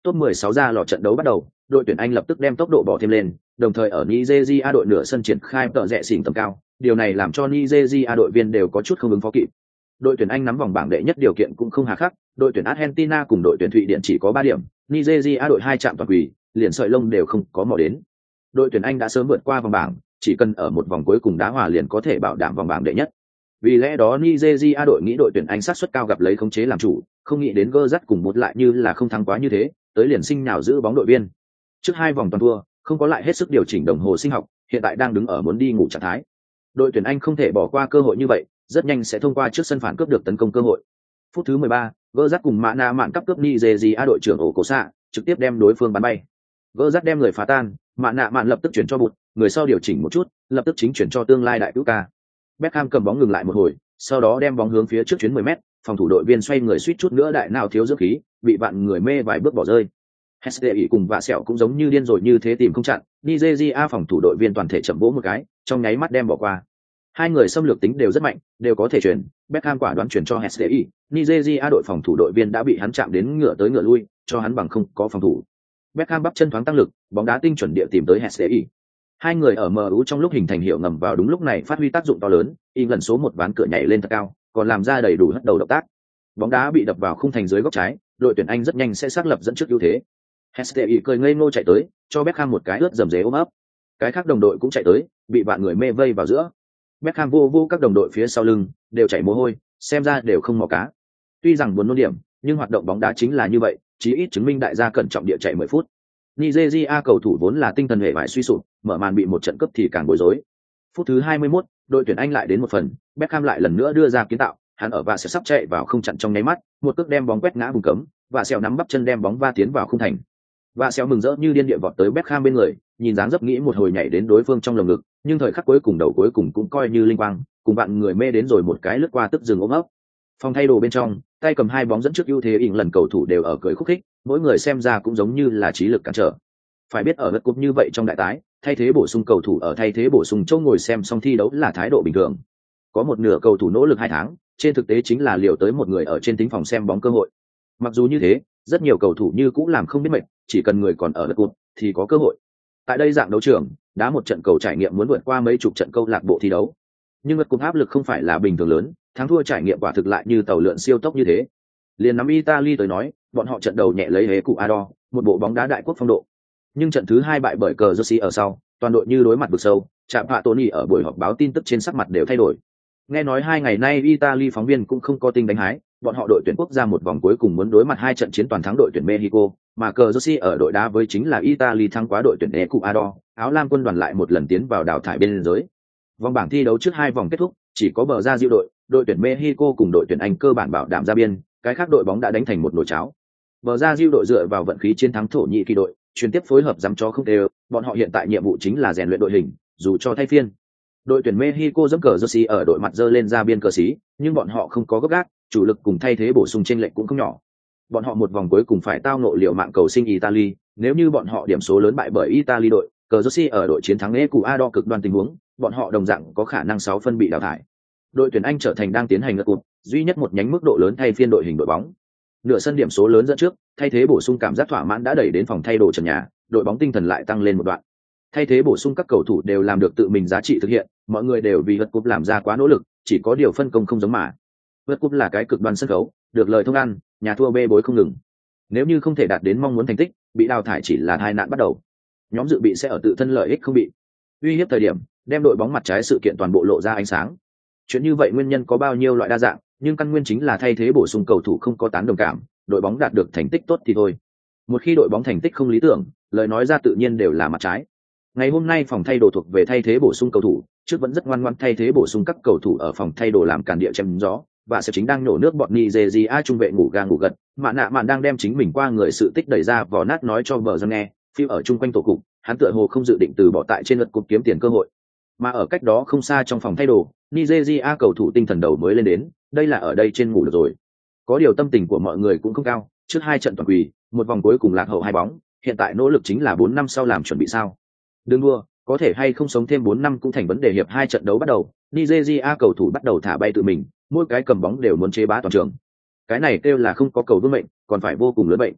Top 16 ra lò trận đấu bắt đầu, đội tuyển Anh lập tức đem tốc độ bỏ thêm lên, đồng thời ở Nigeria đội nửa sân triển khai tợ rẽ xỉn tầm cao, điều này làm cho Nigeria đội viên đều có chút không ứng phó kịp. Đội tuyển Anh nắm vòng bảng đệ nhất điều kiện cũng không hà khắc, đội tuyển Argentina cùng đội tuyển Thụy Điển chỉ có 3 điểm, Nigeria đội 2 chạm toàn quỷ, liền sợi lông đều không có mò đến. Đội tuyển Anh đã sớm vượt qua vòng bảng, chỉ cần ở một vòng cuối cùng đá hòa liền có thể bảo đảm vòng bảng đệ nhất. Vì lẽ đó Nigeria đội nghĩ đội tuyển Anh sát suất cao gặp lấy khống chế làm chủ, không nghĩ đến gơ dắt cùng một lại như là không thắng quá như thế, tới liền sinh nhào giữ bóng đội viên. Trước 2 vòng toàn thua, không có lại hết sức điều chỉnh đồng hồ sinh học, hiện tại đang đứng ở muốn đi ngủ trạng thái. Đội tuyển Anh không thể bỏ qua cơ hội như vậy, rất nhanh sẽ thông qua trước sân phản cướp được tấn công cơ hội. Phút thứ 13, gơ dắt cùng Mã mạn cắp cướp Nigeria đội trưởng ổ cổ xạ, trực tiếp đem đối phương bắn bay. Gơ dắt đem người phá tan, Mã mạn lập tức chuyển cho bụt, người sau điều chỉnh một chút, lập tức chính chuyển cho tương lai đại cứu ca. Beckham cầm bóng ngừng lại một hồi, sau đó đem bóng hướng phía trước chuyến 10m, phòng thủ đội viên xoay người suýt chút nữa đại nào thiếu dưỡng khí, bị vạn người mê vài bước bỏ rơi. HSDI cùng vạ sẹo cũng giống như điên rồi như thế tìm không chặn, Nigeria phòng thủ đội viên toàn thể chậm vỗ một cái, trong nháy mắt đem bỏ qua. Hai người xâm lược tính đều rất mạnh, đều có thể chuyển, Beckham quả đoán chuyển cho HSDI, Nigeria đội phòng thủ đội viên đã bị hắn chạm đến ngựa tới ngựa lui, cho hắn bằng không có phòng thủ. Beckham bắp chân thoáng tăng lực, bóng đá tinh chuẩn địa tìm tới HSDI. Hai người ở MU trong lúc hình thành hiệu ngầm vào đúng lúc này phát huy tác dụng to lớn, lần số 1 ván cửa nhảy lên thật cao, còn làm ra đầy đủ hất đầu động tác. Bóng đá bị đập vào khung thành dưới góc trái, đội tuyển Anh rất nhanh sẽ xác lập dẫn trước ưu thế. HSDI cười ngây ngô chạy tới, cho Beckham một cái ướt dầm dế ôm ấp. Cái khác đồng đội cũng chạy tới, bị vạn người mê vây vào giữa. Beckham vô các đồng đội phía sau lưng đều chảy mồ hôi, xem ra đều không mò cá. Tuy rằng buồn nôn điểm, nhưng hoạt động bóng đá chính là như vậy, chí ít chứng minh đại gia cẩn trọng địa chạy 10 phút. Nigeria cầu thủ vốn là tinh thần hệ vải suy sụp, mở màn bị một trận cướp thì càng bối rối. Phút thứ 21, đội tuyển Anh lại đến một phần, Beckham lại lần nữa đưa ra kiến tạo, hắn ở và sẽ sắp chạy vào không chặn trong nháy mắt, một cước đem bóng quét ngã vùng cấm, và sẹo nắm bắp chân đem bóng va tiến vào khung thành. Và sẹo mừng rỡ như điên địa vọt tới Beckham bên người, nhìn dáng dấp nghĩ một hồi nhảy đến đối phương trong lồng ngực, nhưng thời khắc cuối cùng đầu cuối cùng cũng coi như linh quang, cùng bạn người mê đến rồi một cái lướt qua tức dừng ôm ấp. Phòng thay đồ bên trong, tay cầm 2 bóng dẫn trước ưu thế lần cầu thủ đều ở cười khúc khích, mỗi người xem ra cũng giống như là trí lực cản trở. Phải biết ở đất cúp như vậy trong đại tái, thay thế bổ sung cầu thủ ở thay thế bổ sung chỗ ngồi xem xong thi đấu là thái độ bình thường. Có một nửa cầu thủ nỗ lực 2 tháng, trên thực tế chính là liều tới một người ở trên thính phòng xem bóng cơ hội. Mặc dù như thế, rất nhiều cầu thủ như cũng làm không biết mệt, chỉ cần người còn ở đất cúp thì có cơ hội. Tại đây dạng đấu trường, đá một trận cầu trải nghiệm muốn vượt qua mấy chục trận câu lạc bộ thi đấu. Nhưng đất cúp áp lực không phải là bình thường lớn, thắng thua trải nghiệm quả thực lại như tàu lượn siêu tốc như thế. Liền nắm Italy tới nói, bọn họ trận đầu nhẹ lấy hế cụ Ador, một bộ bóng đá đại quốc phong độ. Nhưng trận thứ 2 bại bởi cờ Jersey ở sau, toàn đội như đối mặt vực sâu, chạm hạ Tony ở buổi họp báo tin tức trên sắc mặt đều thay đổi. Nghe nói 2 ngày nay Italy phóng viên cũng không có tin đánh hái, bọn họ đội tuyển quốc gia một vòng cuối cùng muốn đối mặt 2 trận chiến toàn thắng đội tuyển Mexico, mà cờ Jersey ở đội đá với chính là Italy thắng quá đội tuyển Ecuador, áo lam quân đoàn lại một lần tiến vào đào thải bên giới. Vòng bảng thi đấu trước 2 vòng kết thúc, chỉ có bờ ra diệu đội tuyển Mexico cùng đội tuyển Anh cơ bản bảo đảm ra biên, cái khác đội bóng đã đánh thành một nồi cháo. Bờ ra diệu đội dựa vào vận khí chiến thắng Thổ Nhĩ Kỳ đội, chuyên tiếp phối hợp dám cho không đều, bọn họ hiện tại nhiệm vụ chính là rèn luyện đội hình, dù cho thay phiên. Đội tuyển Mexico giẫm cờ Jersey ở đội mặt dơ lên ra biên cờ xí, nhưng bọn họ không có gấp gáp, chủ lực cùng thay thế bổ sung chênh lệch cũng không nhỏ. Bọn họ một vòng cuối cùng phải tao ngộ liều mạng cầu sinh Italy, nếu như bọn họ điểm số lớn bại bởi Italy đội, cờ Jersey ở đội chiến thắng Ecuador cực đoan tình huống, bọn họ đồng dạng có khả năng 6 phân bị đào thải. Đội tuyển Anh trở thành đang tiến hành ngược cuộc, duy nhất một nhánh mức độ lớn thay phiên đội hình đội bóng. Nửa sân điểm số lớn dẫn trước, thay thế bổ sung cảm giác thỏa mãn đã đẩy đến phòng thay đồ trần nhà, đội bóng tinh thần lại tăng lên một đoạn. Thay thế bổ sung các cầu thủ đều làm được tự mình giá trị thực hiện, mọi người đều vì vượt cúp làm ra quá nỗ lực, chỉ có điều phân công không giống mà. Vượt cúp là cái cực đoan sân khấu, được lời thông ăn, nhà thua bê bối không ngừng. Nếu như không thể đạt đến mong muốn thành tích, bị đào thải chỉ là tai nạn bắt đầu. Nhóm dự bị sẽ ở tự thân lợi ích không bị uy hiếp thời điểm, đem đội bóng mặt trái sự kiện toàn bộ lộ ra ánh sáng. Chuyện như vậy nguyên nhân có bao nhiêu loại đa dạng, nhưng căn nguyên chính là thay thế bổ sung cầu thủ không có tán đồng cảm, đội bóng đạt được thành tích tốt thì thôi. Một khi đội bóng thành tích không lý tưởng, lời nói ra tự nhiên đều là mặt trái. Ngày hôm nay phòng thay đồ thuộc về thay thế bổ sung cầu thủ, trước vẫn rất ngoan ngoãn thay thế bổ sung các cầu thủ ở phòng thay đồ làm càn địa chém gió, và sẽ chính đang nổ nước bọn Nigeria trung vệ ngủ ga ngủ gật, mạn đang đem chính mình qua người sự tích đẩy ra vò nát nói cho vợ dân nghe, phiêu ở chung quanh tổ cục, hắn tựa hồ không dự định từ bỏ tại trên lượt cục kiếm tiền cơ hội. Mà ở cách đó không xa trong phòng thay đồ, Nigeria cầu thủ tinh thần đầu mới lên đến, đây là ở đây trên ngủ được rồi. Có điều tâm tình của mọi người cũng không cao, trước 2 trận toàn quỳ, một vòng cuối cùng lạc hậu 2 bóng, hiện tại nỗ lực chính là 4 năm sau làm chuẩn bị sao. Đừng đua, có thể hay không sống thêm 4 năm cũng thành vấn đề. Hiệp 2 trận đấu bắt đầu, Nigeria cầu thủ bắt đầu thả bay tự mình, mỗi cái cầm bóng đều muốn chế bá toàn trường. Cái này kêu là không có cầu vương mệnh, còn phải vô cùng lớn bệnh.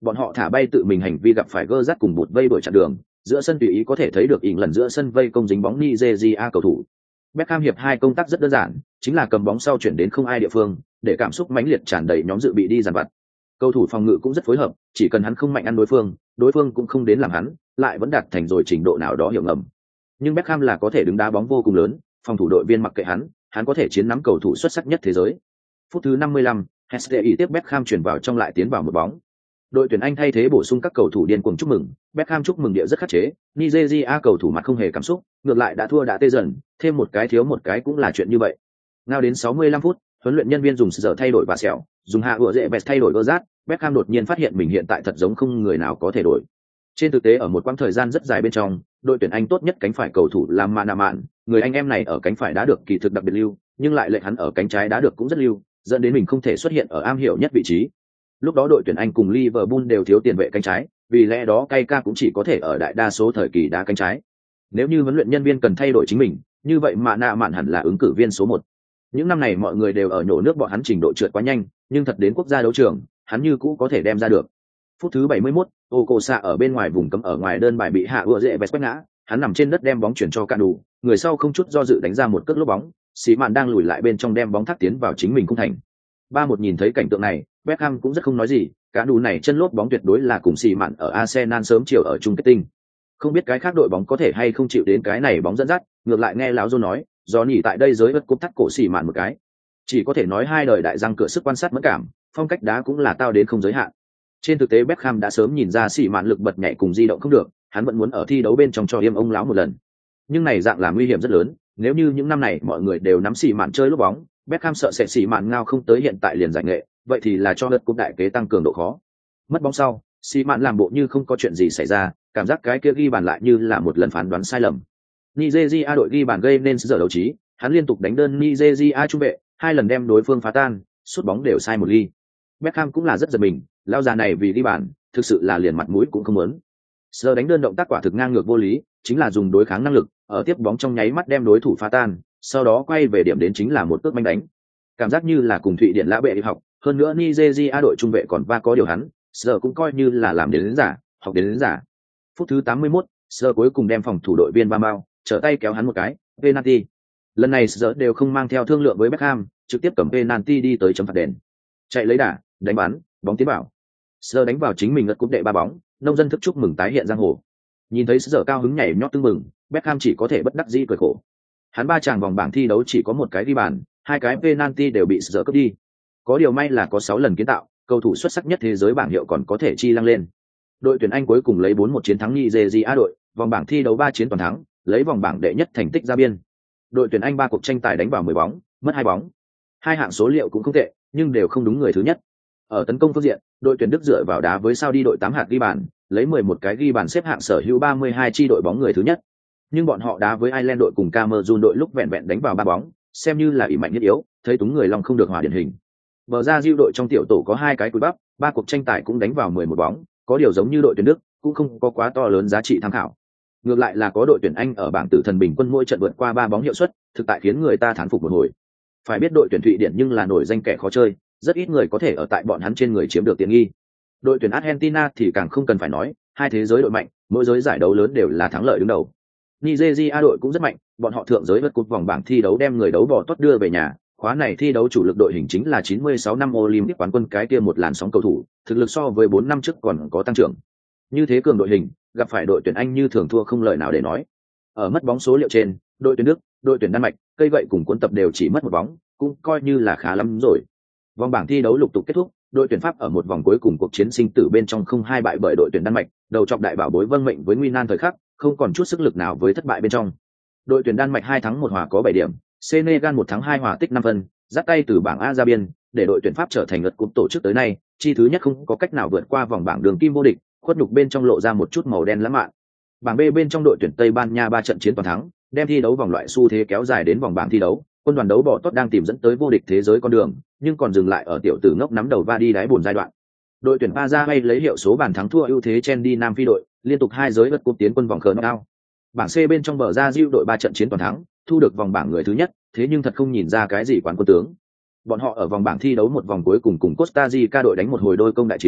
Bọn họ thả bay tự mình hành vi gặp phải gơ rắt cùng bụt vây đuổi chặn đường, giữa sân tùy ý có thể thấy được ỉn lần giữa sân vây công dính bóng Nigeria cầu thủ. Beckham hiệp 2 công tác rất đơn giản, chính là cầm bóng sau chuyển đến không ai địa phương, để cảm xúc mãnh liệt tràn đầy nhóm dự bị đi dàn vặt. Cầu thủ phòng ngự cũng rất phối hợp, chỉ cần hắn không mạnh ăn đối phương cũng không đến làm hắn, lại vẫn đạt thành rồi trình độ nào đó hiểu ngầm. Nhưng Beckham là có thể đứng đá bóng vô cùng lớn, phòng thủ đội viên mặc kệ hắn có thể chiến nắm cầu thủ xuất sắc nhất thế giới. Phút thứ 55, HSDI tiếp Beckham chuyển vào trong lại tiến vào một bóng. Đội tuyển Anh thay thế bổ sung các cầu thủ điên cuồng chúc mừng, Beckham chúc mừng địa rất khắc chế, Nigeria cầu thủ mặt không hề cảm xúc, ngược lại đã thua đã tê dần, thêm một cái thiếu một cái cũng là chuyện như vậy. Ngao đến 65 phút, huấn luyện nhân viên dùng giờ thay đổi và sẹo, dùng hạ ủa dễ bẹt thay đổi Gerrard, Beckham đột nhiên phát hiện mình hiện tại thật giống không người nào có thể đổi. Trên thực tế ở một quãng thời gian rất dài bên trong, đội tuyển Anh tốt nhất cánh phải cầu thủ là Manaman, người anh em này ở cánh phải đá được kỳ thực đặc biệt lưu, nhưng lại lệnh hắn ở cánh trái đá được cũng rất lưu, dẫn đến mình không thể xuất hiện ở am hiểu nhất vị trí. Lúc đó đội tuyển Anh cùng Liverpool đều thiếu tiền vệ cánh trái, vì lẽ đó Keita cũng chỉ có thể ở đại đa số thời kỳ đá cánh trái. Nếu như huấn luyện nhân viên cần thay đổi chính mình, như vậy Manaman hẳn là ứng cử viên số 1. Những năm này mọi người đều ở nhổ nước bọn hắn trình độ trượt quá nhanh, nhưng thật đến quốc gia đấu trường, hắn như cũ có thể đem ra được. Phút thứ 71, Okosa ở bên ngoài vùng cấm ở ngoài đơn bài bị hạ ủa dễ bẹt quét ngã, hắn nằm trên đất đem bóng chuyển cho Canu, người sau không chút do dự đánh ra một cước lốp bóng, Sĩ Mạn đang lùi lại bên trong đem bóng thắt tiến vào chính mình khung thành. 3-1 nhìn thấy cảnh tượng này, Beckham cũng rất không nói gì, Canu này chân lốp bóng tuyệt đối là cùng Sĩ Mạn ở Arsenal sớm chiều ở chung kết tinh. Không biết cái khác đội bóng có thể hay không chịu đến cái này bóng dẫn dắt, ngược lại nghe lão Joe nói, do nhỉ tại đây giới vật cúp thắt cổ Sĩ Mạn một cái. Chỉ có thể nói hai đời đại răng cửa sức quan sát mẫn cảm, phong cách đá cũng là tao đến không giới hạn. Trên thực tế Beckham đã sớm nhìn ra Sĩ Mạn lực bật nhảy cùng di động không được, hắn vẫn muốn ở thi đấu bên trong cho yêm ông lão một lần. Nhưng này dạng là nguy hiểm rất lớn, nếu như những năm này mọi người đều nắm Sĩ Mạn chơi lúc bóng, Beckham sợ sẽ Sĩ Mạn ngao không tới hiện tại liền giải nghệ, vậy thì là cho lượt cúp đại kế tăng cường độ khó. Mất bóng sau, Sĩ Mạn làm bộ như không có chuyện gì xảy ra, cảm giác cái kia ghi bàn lại như là một lần phán đoán sai lầm. Nigeria đội ghi bàn gây nên giờ đấu trí, hắn liên tục đánh đơn Nigeria trung vệ, 2 lần đem đối phương phá tan, sút bóng đều sai một ly. Beckham cũng là rất giật mình, lao già này vì ghi bàn, thực sự là liền mặt mũi cũng không muốn. Giờ đánh đơn động tác quả thực ngang ngược vô lý, chính là dùng đối kháng năng lực, ở tiếp bóng trong nháy mắt đem đối thủ phá tan, sau đó quay về điểm đến chính là một cước manh đánh. Cảm giác như là cùng Thụy Điển lã bệ đi học, hơn nữa Nigeria đội trung vệ còn va có điều hắn, giờ cũng coi như là làm đến giả, học đến giả. Phút thứ 81, giờ cuối cùng đem phòng thủ đội viên Bamao, trở tay kéo hắn một cái, penalty. Lần này giờ đều không mang theo thương lượng với Beckham, trực tiếp cầm penalty đi tới chấm phạt đền. Chạy lấy đà, đánh bắn, bóng tiến vào. Giờ đánh vào chính mình ngất cúp đệ 3 bóng, nông dân thức chúc mừng tái hiện giang hồ. Nhìn thấy giờ cao hứng nhảy nhót tưng mừng, Beckham chỉ có thể bất đắc dĩ cười khổ. Hắn 3 chàng vòng bảng thi đấu chỉ có một cái ghi bàn, 2 cái penalty đều bị giờ cướp đi. Có điều may là có 6 lần kiến tạo, cầu thủ xuất sắc nhất thế giới bảng hiệu còn có thể chi lăng lên. Đội tuyển Anh cuối cùng lấy 4-1 chiến thắng Nigeria đội, vòng bảng thi đấu 3 chiến toàn thắng, lấy vòng bảng đệ nhất thành tích ra biên. Đội tuyển Anh 3 cuộc tranh tài đánh vào 10 bóng, mất 2 bóng. Hai hạng số liệu cũng không tệ, nhưng đều không đúng người thứ nhất. Ở tấn công phương diện, đội tuyển Đức dựa vào đá với Saudi đội 8 hạt ghi bàn, lấy 11 cái ghi bàn xếp hạng sở hữu 32 chi đội bóng người thứ nhất. Nhưng bọn họ đá với Ireland đội cùng Cameroon đội lúc vẹn vẹn đánh vào 3 bóng, xem như là ỷ mạnh nhất yếu, thấy túng người lòng không được hòa điển hình. Bờ ra Diu đội trong tiểu tổ có 2 cái cúi bắp, 3 cuộc tranh tài cũng đánh vào 11 bóng, có điều giống như đội tuyển Đức, cũng không có quá to lớn giá trị tham khảo. Ngược lại là có đội tuyển Anh ở bảng tử thần bình quân mỗi trận vượt qua 3 bóng hiệu suất, thực tại khiến người ta thán phục một hồi. Phải biết đội tuyển Thụy Điển nhưng là nổi danh kẻ khó chơi, rất ít người có thể ở tại bọn hắn trên người chiếm được tiện nghi. Đội tuyển Argentina thì càng không cần phải nói, hai thế giới đội mạnh, mỗi giới giải đấu lớn đều là thắng lợi đứng đầu. Nigeria đội cũng rất mạnh, bọn họ thượng giới vượt cúp vòng bảng thi đấu đem người đấu bỏ tốt đưa về nhà. Khóa này thi đấu chủ lực đội hình chính là 96 năm Olympic quán quân cái kia một làn sóng cầu thủ, thực lực so với 4 năm trước còn có tăng trưởng. Như thế cường đội hình, gặp phải đội tuyển Anh như thường thua không lời nào để nói. Ở mất bóng số liệu trên, đội tuyển Đức, đội tuyển Đan Mạch, cây gậy cùng cuốn tập đều chỉ mất 1 bóng, cũng coi như là khá lắm rồi. Vòng bảng thi đấu lục tục kết thúc, đội tuyển Pháp ở một vòng cuối cùng cuộc chiến sinh tử bên trong không hai bại bởi đội tuyển Đan Mạch, đầu chọc đại bảo bối vâng mệnh với nguy nan thời khắc, không còn chút sức lực nào với thất bại bên trong. Đội tuyển Đan Mạch 2 thắng 1 hòa có 7 điểm, Senegal 1 thắng 2 hòa tích 5 phân, dắt tay từ bảng A ra biên, để đội tuyển Pháp trở thành lượt cúp tổ chức tới nay, chi thứ nhất không có cách nào vượt qua vòng bảng đường kim vô địch, khuất nhục bên trong lộ ra một chút màu đen lãng mạn. Bảng B bên trong đội tuyển Tây Ban Nha 3 trận chiến toàn thắng, đem thi đấu vòng loại xu thế kéo dài đến vòng bảng thi đấu, quân đoàn đấu bỏ tốt đang tìm dẫn tới vô địch thế giới con đường, nhưng còn dừng lại ở tiểu tử ngốc nắm đầu va đi đáy buồn giai đoạn. Đội tuyển Paraguay lấy hiệu số bàn thắng thua ưu thế chen đi Nam Phi đội, liên tục 2 giới vượt cúp tiến quân vòng knockout. Bảng C bên trong bờ ra Diu đội 3 trận chiến toàn thắng, thu được vòng bảng người thứ nhất, thế nhưng thật không nhìn ra cái gì quán quân tướng. Bọn họ ở vòng bảng thi đấu một vòng cuối cùng Costa Rica đội đánh một hồi đôi công đại chiến,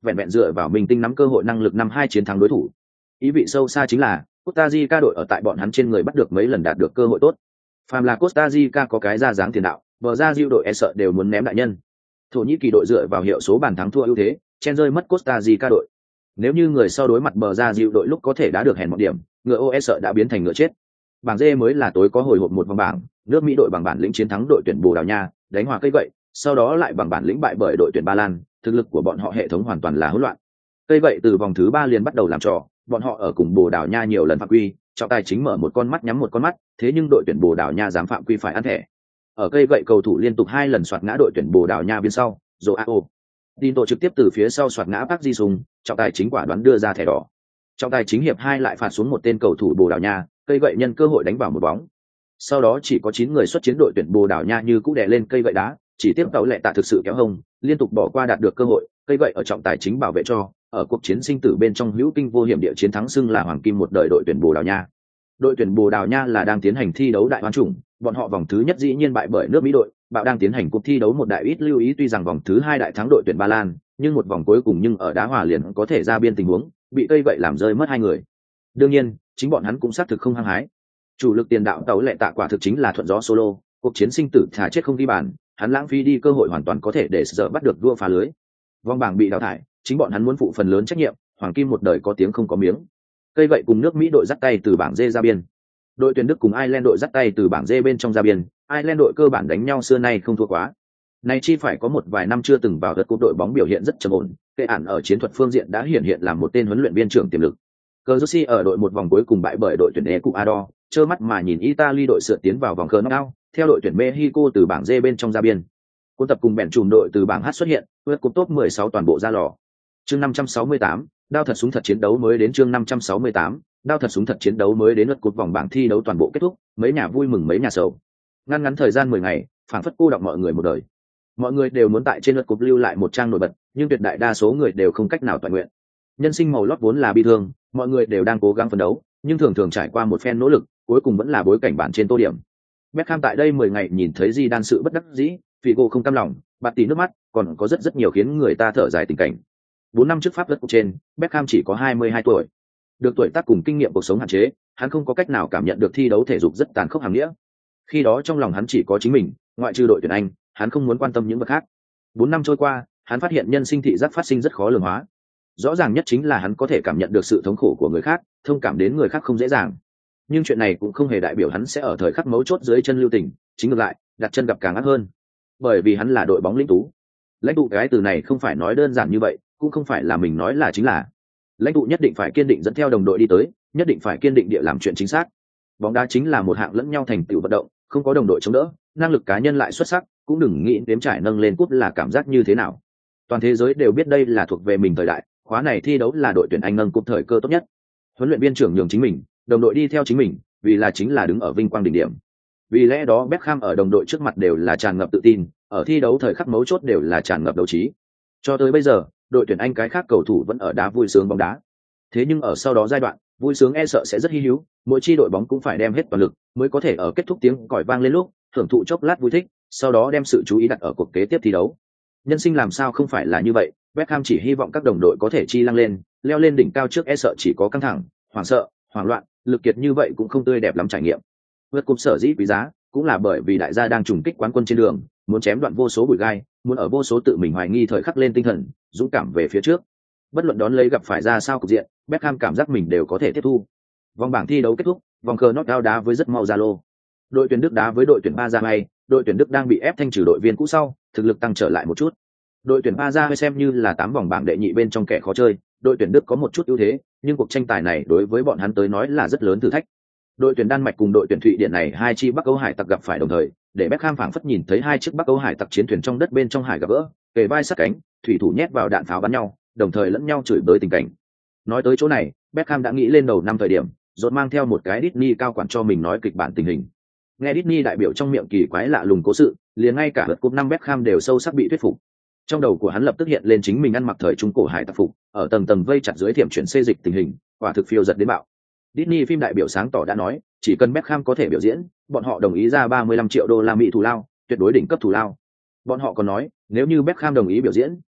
vẹn vẹn dựa vào mình tinh nắm cơ hội năng lực 5-2 chiến thắng đối thủ. Ý vị sâu xa chính là Costa Rica đội ở tại bọn hắn trên người bắt được mấy lần đạt được cơ hội tốt. Phàm là Costa Rica có cái ra dáng tiền đạo, bờ ra diệu đội e sợ đều muốn ném đại nhân. Thổ Nhĩ Kỳ đội dựa vào hiệu số bàn thắng thua ưu thế, chen rơi mất Costa Rica đội. Nếu như người sau đối mặt bờ ra diệu đội lúc có thể đã được hèn một điểm, ngựa ô e sợ đã biến thành ngựa chết. Bảng D mới là tối có hồi hộp một vòng bảng, nước Mỹ đội bằng bản lĩnh chiến thắng đội tuyển Bồ Đào Nha, đánh hòa cây gậy, sau đó lại bằng bản lĩnh bại bởi đội tuyển Ba Lan, thực lực của bọn họ hệ thống hoàn toàn là hỗn loạn. Cây gậy từ vòng thứ 3 liền bắt đầu làm trò, bọn họ ở cùng Bồ Đào Nha nhiều lần phạm quy, trọng tài chính mở một con mắt nhắm một con mắt, thế nhưng đội tuyển Bồ Đào Nha dám phạm quy phải ăn thẻ. Ở cây gậy cầu thủ liên tục 2 lần soạt ngã đội tuyển Bồ Đào Nha bên sau, Joao Dinto trực tiếp từ phía sau soạt ngã Park Ji-sung, trọng tài chính quả đoán đưa ra thẻ đỏ. Trọng tài chính hiệp 2 lại phạt xuống một tên cầu thủ Bồ Đào Nha, cây gậy nhân cơ hội đánh vào một bóng. Sau đó chỉ có 9 người xuất chiến đội tuyển Bồ Đào Nha như cũ đè lên cây gậy đá, chỉ tiếp Tàu Lệ Tạ thực sự kéo hông, liên tục bỏ qua đạt được cơ hội, cây gậy ở trọng tài chính bảo vệ cho, ở cuộc chiến sinh tử bên trong hữu kinh vô hiểm địa chiến thắng xưng là hoàng kim một đời đội tuyển Bồ Đào Nha. Đội tuyển Bồ Đào Nha là đang tiến hành thi đấu đại hoán chủng, bọn họ vòng thứ nhất dĩ nhiên bại bởi nước Mỹ đội, bạo đang tiến hành cuộc thi đấu một đại ít lưu ý tuy rằng vòng thứ 2 đại thắng đội tuyển Ba Lan, nhưng một vòng cuối cùng nhưng ở đá hòa liền có thể ra biên tình huống, bị cây gậy làm rơi mất 2 người. Đương nhiên, chính bọn hắn cũng xác thực không hăng hái. Chủ lực tiền đạo Tàu Lệ Tạ quả thực chính là thuận gió solo, cuộc chiến sinh tử thả chết không ghi bàn, hắn lãng phí đi cơ hội hoàn toàn có thể để giờ bắt được đua phá lưới. Vòng bảng bị đào thải, chính bọn hắn muốn phụ phần lớn trách nhiệm, hoàng kim một đời có tiếng không có miếng. Cây gậy cùng nước Mỹ đội dắt tay từ bảng D ra biên. Đội tuyển Đức cùng Ireland đội dắt tay từ bảng D bên trong ra biên, Ireland đội cơ bản đánh nhau xưa nay không thua quá. Này chi phải có một vài năm chưa từng vào đất cúp đội bóng biểu hiện rất trầm ổn, kệ ản ở chiến thuật phương diện đã hiện làm một tên huấn luyện viên trưởng tiềm lực. Cazorsi ở đội một vòng cuối cùng bại bởi đội tuyển Ecuador, trơ mắt mà nhìn Italy đội sượt tiến vào vòng knockout, theo đội tuyển Mexico từ bảng D bên trong ra biên. Cuốn tập cùng bèn chùm đội từ bảng H xuất hiện, vượt cúp top 16 toàn bộ ra lò. Chương 568, đao thật súng thật chiến đấu mới đến chương 568, đao thật súng thật chiến đấu mới đến lượt cúp vòng bảng thi đấu toàn bộ kết thúc, mấy nhà vui mừng mấy nhà sầu. Ngắn thời gian 10 ngày, phảng phất cô đọng mọi người một đời. Mọi người đều muốn tại trên lượt cúp lưu lại một trang nổi bật, nhưng tuyệt đại đa số người đều không cách nào toàn nguyện. Nhân sinh màu lót vốn là bi thương, mọi người đều đang cố gắng phấn đấu, nhưng thường thường trải qua một phen nỗ lực, cuối cùng vẫn là bối cảnh bản trên tô điểm. Beckham tại đây 10 ngày nhìn thấy Zidane sự bất đắc dĩ, Figo không cam lòng, bạt tí nước mắt, còn có rất nhiều khiến người ta thở dài tình cảnh. 4 năm trước Pháp đất trên, Beckham chỉ có 22 tuổi. Được tuổi tác cùng kinh nghiệm cuộc sống hạn chế, hắn không có cách nào cảm nhận được thi đấu thể dục rất tàn khốc hàm nghĩa. Khi đó trong lòng hắn chỉ có chính mình, ngoại trừ đội tuyển Anh, hắn không muốn quan tâm những vật khác. 4 năm trôi qua, hắn phát hiện nhân sinh thị giác phát sinh rất khó lường hóa. Rõ ràng nhất chính là hắn có thể cảm nhận được sự thống khổ của người khác, thông cảm đến người khác không dễ dàng. Nhưng chuyện này cũng không hề đại biểu hắn sẽ ở thời khắc mấu chốt dưới chân lưu tình, chính ngược lại, đặt chân gặp càng ác hơn. Bởi vì hắn là đội bóng lãnh tụ. Lãnh tụ cái từ này không phải nói đơn giản như vậy, cũng không phải là mình nói là chính là. Lãnh tụ nhất định phải kiên định dẫn theo đồng đội đi tới, nhất định phải kiên định địa làm chuyện chính xác. Bóng đá chính là một hạng lẫn nhau thành tựu vận động, không có đồng đội chống đỡ, năng lực cá nhân lại xuất sắc, cũng đừng nghĩ đếm trải nâng lên cúp là cảm giác như thế nào. Toàn thế giới đều biết đây là thuộc về mình thời đại, khóa này thi đấu là đội tuyển Anh nâng cúp thời cơ tốt nhất. Huấn luyện viên trưởng nhường chính mình, đồng đội đi theo chính mình, vì là chính là đứng ở vinh quang đỉnh điểm. Vì lẽ đó Beckham ở đồng đội trước mặt đều là tràn ngập tự tin, ở thi đấu thời khắc mấu chốt đều là tràn ngập đấu trí. Cho tới bây giờ, đội tuyển Anh cái khác cầu thủ vẫn ở đá vui sướng bóng đá. Thế nhưng ở sau đó giai đoạn, vui sướng e sợ sẽ rất hy hữu, mỗi chi đội bóng cũng phải đem hết toàn lực mới có thể ở kết thúc tiếng còi vang lên lúc, thưởng thụ chốc lát vui thích, sau đó đem sự chú ý đặt ở cuộc kế tiếp thi đấu. Nhân sinh làm sao không phải là như vậy, Beckham chỉ hy vọng các đồng đội có thể chi lăng lên, leo lên đỉnh cao trước e sợ chỉ có căng thẳng, hoảng sợ, hoảng loạn, lực kiệt như vậy cũng không tươi đẹp lắm trải nghiệm. Vượt cúp sở dĩ quý giá, cũng là bởi vì đại gia đang trùng kích quán quân trên đường, muốn chém đoạn vô số bụi gai, muốn ở vô số tự mình hoài nghi thời khắc lên tinh thần, dũng cảm về phía trước. Bất luận đón lấy gặp phải ra sao cục diện, Beckham cảm giác mình đều có thể tiếp thu. Vòng bảng thi đấu kết thúc, vòng cờ knockout đá với rất mau ra lô. Đội tuyển Đức đá với đội tuyển Paraguay, đội tuyển Đức đang bị ép thanh trừ đội viên cũ sau, thực lực tăng trở lại một chút. Đội tuyển Paraguay xem như là 8 vòng bảng đệ nhị bên trong kẻ khó chơi, đội tuyển Đức có một chút ưu thế, nhưng cuộc tranh tài này đối với bọn hắn tới nói là rất lớn thử thách. Đội tuyển Đan Mạch cùng đội tuyển Thụy Điển này hai chi Bắc Âu hải tặc gặp phải đồng thời, để Beckham phảng phất nhìn thấy hai chiếc Bắc Âu hải tặc chiến thuyền trong đất bên trong hải gặp gỡ, kề vai sát cánh, thủy thủ nhét vào đạn pháo bắn nhau, đồng thời lẫn nhau chửi bới tình cảnh. Nói tới chỗ này, Beckham đã nghĩ lên đầu năm thời điểm, rốt mang theo một cái Disney cao quản cho mình nói kịch bản tình hình. Nghe Disney đại biểu trong miệng kỳ quái lạ lùng cố sự, liền ngay cả lượt cúp năm Beckham đều sâu sắc bị thuyết phục. Trong đầu của hắn lập tức hiện lên chính mình ăn mặc thời trung cổ hải tặc phục, ở tầng tầng vây chặt dưới thiểm chuyển xê dịch tình hình, quả thực phiêu giật đến bạo. Disney phim đại biểu sáng tỏ đã nói, chỉ cần Beckham có thể biểu diễn, bọn họ đồng ý ra 35 triệu đô la Mỹ thù lao, tuyệt đối đỉnh cấp thù lao. Bọn họ còn nói, nếu như Beckham đồng ý biểu diễn,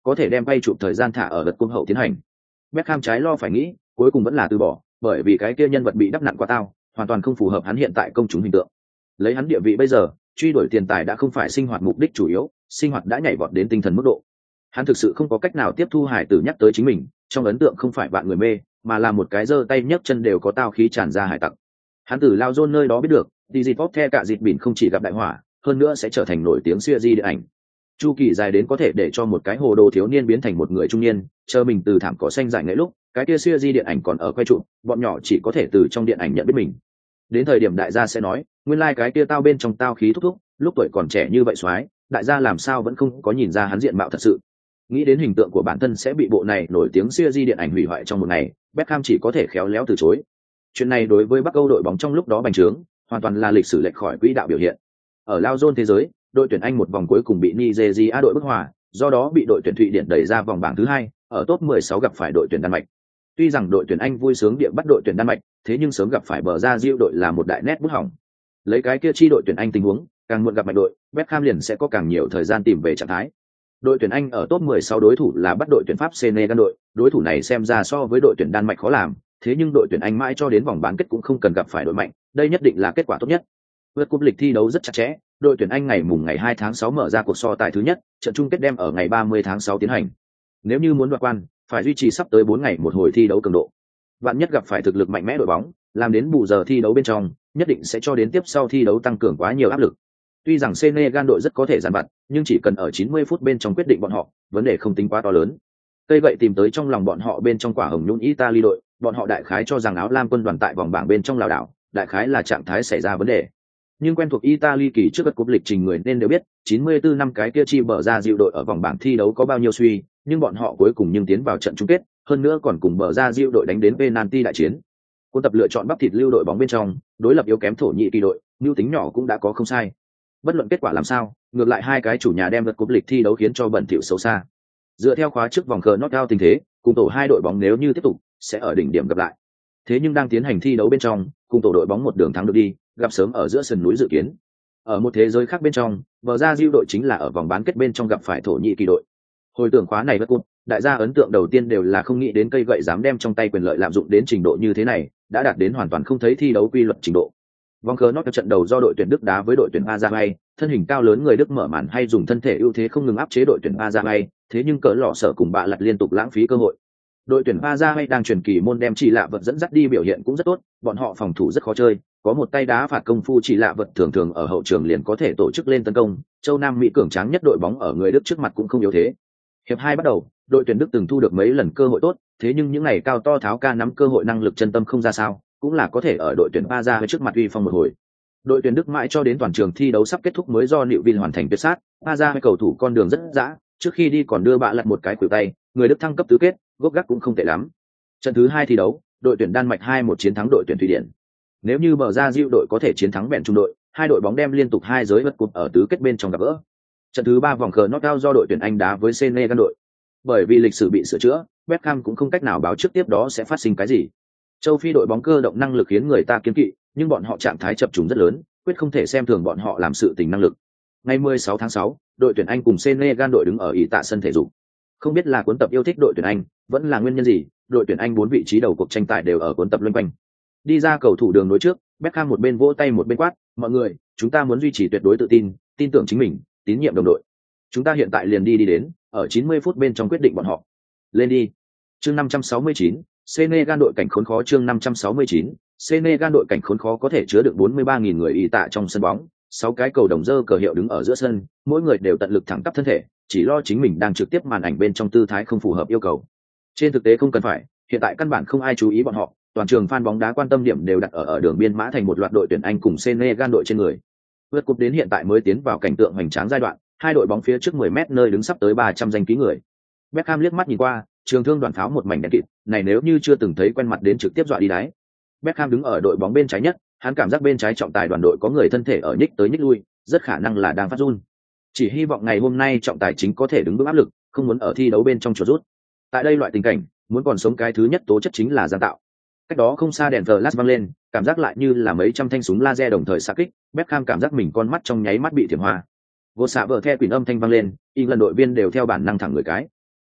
có thể đem bay chụp thời gian thả ở đợt cung hậu tiến hành. Beckham trái lo phải nghĩ, cuối cùng vẫn là từ bỏ, bởi vì cái kia nhân vật bị đắp nặn quá tao, hoàn toàn không phù hợp hắn hiện tại công chúng hình tượng. Lấy hắn địa vị bây giờ, truy đuổi tiền tài đã không phải sinh hoạt mục đích chủ yếu, sinh hoạt đã nhảy vọt đến tinh thần mức độ. Hắn thực sự không có cách nào tiếp thu hải tử nhắc tới chính mình, trong ấn tượng không phải bạn người mê, mà là một cái giơ tay nhấc chân đều có tao khí tràn ra hải tặc. Hắn từ Lao John nơi đó biết được, Digipop The cả dịp bỉn không chỉ gặp đại hỏa, hơn nữa sẽ trở thành nổi tiếng series điện ảnh. Chu kỳ dài đến có thể để cho một cái hồ đồ thiếu niên biến thành một người trung niên, chờ mình từ thảm cỏ xanh giải nghệ lúc, cái kia series điện ảnh còn ở quay trụ, bọn nhỏ chỉ có thể từ trong điện ảnh nhận biết mình. Đến thời điểm đại gia sẽ nói, nguyên lai cái kia tao bên trong tao khí thúc thúc, lúc tuổi còn trẻ như vậy xoái, đại gia làm sao vẫn không có nhìn ra hắn diện mạo thật sự. Nghĩ đến hình tượng của bản thân sẽ bị bộ này nổi tiếng series điện ảnh hủy hoại trong một ngày, Beckham chỉ có thể khéo léo từ chối. Chuyện này đối với Bắc Âu đội bóng trong lúc đó bành trướng, hoàn toàn là lịch sử lệch khỏi quỹ đạo biểu hiện. Ở Lao Zone thế giới, đội tuyển Anh một vòng cuối cùng bị Nigeria đội bức hòa, do đó bị đội tuyển Thụy Điển đẩy ra vòng bảng thứ hai, ở top 16 gặp phải đội tuyển Đan Mạch. Tuy rằng đội tuyển Anh vui sướng địa bắt đội tuyển Đan Mạch, thế nhưng sớm gặp phải bờ ra Diệu đội là một đại nét bút hỏng. Lấy cái kia chi đội tuyển Anh tình huống, càng muộn gặp mạnh đội, Beckham liền sẽ có càng nhiều thời gian tìm về trạng thái. Đội tuyển Anh ở top 16 đối thủ là bắt đội tuyển Pháp Senegal đội, đối thủ này xem ra so với đội tuyển Đan Mạch khó làm, thế nhưng đội tuyển Anh mãi cho đến vòng bán kết cũng không cần gặp phải đội mạnh, đây nhất định là kết quả tốt nhất. Vượt cúp lịch thi đấu rất chặt chẽ, đội tuyển Anh ngày 2 tháng 6 mở ra cuộc so tài thứ nhất, trận chung kết đem ở ngày 30 tháng 6 tiến hành. Nếu như muốn đoạt quan, phải duy trì sắp tới 4 ngày một hồi thi đấu cường độ. Vạn nhất gặp phải thực lực mạnh mẽ đội bóng, làm đến bù giờ thi đấu bên trong, nhất định sẽ cho đến tiếp sau thi đấu tăng cường quá nhiều áp lực. Tuy rằng Senegal đội rất có thể dàn vặt, nhưng chỉ cần ở 90 phút bên trong quyết định bọn họ, vấn đề không tính quá to lớn. Cây gậy tìm tới trong lòng bọn họ bên trong quả hồng nhún Italy đội, bọn họ đại khái cho rằng áo lam quân đoàn tại vòng bảng bên trong lảo đảo, đại khái là trạng thái xảy ra vấn đề. Nhưng quen thuộc Italy kỳ trước các cúp lịch trình người nên đều biết, 94 năm cái kia chi bờ ra Diệu đội ở vòng bảng thi đấu có bao nhiêu suy, nhưng bọn họ cuối cùng nhưng tiến vào trận chung kết, hơn nữa còn cùng bờ ra Diệu đội đánh đến penalty đại chiến. Quân tập lựa chọn bắp thịt lưu đội bóng bên trong, đối lập yếu kém Thổ Nhĩ Kỳ đội, mưu tính nhỏ cũng đã có không sai. Bất luận kết quả làm sao, ngược lại hai cái chủ nhà đem vượt cúp lịch thi đấu khiến cho bẩn thỉu xấu xa. Dựa theo khóa trước vòng cờ knockout tình thế, cùng tổ hai đội bóng nếu như tiếp tục, sẽ ở đỉnh điểm gặp lại. Thế nhưng đang tiến hành thi đấu bên trong, cùng tổ đội bóng một đường thắng được đi, gặp sớm ở giữa sườn núi dự kiến. Ở một thế giới khác bên trong, bờ ra Diệu đội chính là ở vòng bán kết bên trong gặp phải Thổ Nhĩ Kỳ đội. Hồi tưởng khóa này vượt cúp, đại gia ấn tượng đầu tiên đều là không nghĩ đến cây gậy dám đem trong tay quyền lợi lạm dụng đến trình độ như thế này, đã đạt đến hoàn toàn không thấy thi đấu quy luật trình độ. Vòng cờ knock trận đầu do đội tuyển Đức đá với đội tuyển Paraguay, thân hình cao lớn người Đức mở màn hay dùng thân thể ưu thế không ngừng áp chế đội tuyển Paraguay, thế nhưng cỡ lọ sở cùng bạ lật liên tục lãng phí cơ hội. Đội tuyển Paraguay đang truyền kỳ môn đem chỉ lạ vật dẫn dắt đi biểu hiện cũng rất tốt, bọn họ phòng thủ rất khó chơi, có một tay đá phạt công phu chỉ lạ vật thường thường ở hậu trường liền có thể tổ chức lên tấn công, châu Nam Mỹ cường tráng nhất đội bóng ở người Đức trước mặt cũng không yếu thế. Hiệp 2 bắt đầu, đội tuyển Đức từng thu được mấy lần cơ hội tốt, thế nhưng những ngày cao to tháo ca nắm cơ hội năng lực chân tâm không ra sao, cũng là có thể ở đội tuyển Paraguay trước mặt uy phong một hồi. Đội tuyển Đức mãi cho đến toàn trường thi đấu sắp kết thúc mới do Liệu Vin hoàn thành tuyệt sát, Paraguay cầu thủ con đường rất dã, trước khi đi còn đưa bạ lật một cái khuỷu tay, người Đức thăng cấp tứ kết, gốc gác cũng không tệ lắm. Trận thứ 2 thi đấu, đội tuyển Đan Mạch 2-1 chiến thắng đội tuyển Thụy Điển. Nếu như bờ ra Diệu đội có thể chiến thắng bèn trung đội, hai đội bóng đem liên tục hai giới vật cột ở tứ kết bên trong gặp gỡ. Trận thứ 3 vòng cờ knockout do đội tuyển Anh đá với Senegal đội. Bởi vì lịch sử bị sửa chữa, Beckham cũng không cách nào báo trước tiếp đó sẽ phát sinh cái gì. Châu Phi đội bóng cơ động năng lực khiến người ta kiêng kỵ, nhưng bọn họ trạng thái chập trùng rất lớn, quyết không thể xem thường bọn họ làm sự tình năng lực. Ngày 16 tháng 6, đội tuyển Anh cùng Senegal đội đứng ở ỷ tạ sân thể dục. Không biết là cuốn tập yêu thích đội tuyển Anh, vẫn là nguyên nhân gì, đội tuyển Anh 4 vị trí đầu cuộc tranh tài đều ở cuốn tập luân quanh. Đi ra cầu thủ đường nối trước, Beckham một bên vỗ tay một bên quát, "Mọi người, chúng ta muốn duy trì tuyệt đối tự tin, tin tưởng chính mình, tín nhiệm đồng đội. Chúng ta hiện tại liền đi đến, ở 90 phút bên trong quyết định bọn họ. Lên đi." Chương 569, Senegal đội cảnh khốn khó. Chương 569, Senegal đội cảnh khốn khó có thể chứa được 43.000 người y tạ trong sân bóng, 6 cái cầu đồng dơ cờ hiệu đứng ở giữa sân, mỗi người đều tận lực thẳng tắp thân thể, chỉ lo chính mình đang trực tiếp màn ảnh bên trong tư thái không phù hợp yêu cầu. Trên thực tế không cần phải, hiện tại căn bản không ai chú ý bọn họ, toàn trường fan bóng đá quan tâm điểm đều đặt ở đường biên mã thành một loạt đội tuyển Anh cùng Senegal đội trên người. Vượt cúp đến hiện tại mới tiến vào cảnh tượng hoành tráng giai đoạn, hai đội bóng phía trước 10 mét nơi đứng sắp tới 300 danh ký người. Beckham liếc mắt nhìn qua, trường thương đoàn pháo một mảnh đen kịt, này nếu như chưa từng thấy quen mặt đến trực tiếp dọa đi đáy. Beckham đứng ở đội bóng bên trái nhất, hắn cảm giác bên trái trọng tài đoàn đội có người thân thể ở nhích tới nhích lui, rất khả năng là đang phát run. Chỉ hy vọng ngày hôm nay trọng tài chính có thể đứng vững áp lực, không muốn ở thi đấu bên trong chuột rút. Tại đây loại tình cảnh, muốn còn sống cái thứ nhất tố chất chính là giang tạo. Cách đó không xa đèn flash vang lên, cảm giác lại như là mấy trăm thanh súng laser đồng thời xạ kích, Beckham cảm giác mình con mắt trong nháy mắt bị thiểm hoa. Vô xạ vợ theo quỷ âm thanh vang lên, lần đội viên đều theo bản năng thẳng người cái.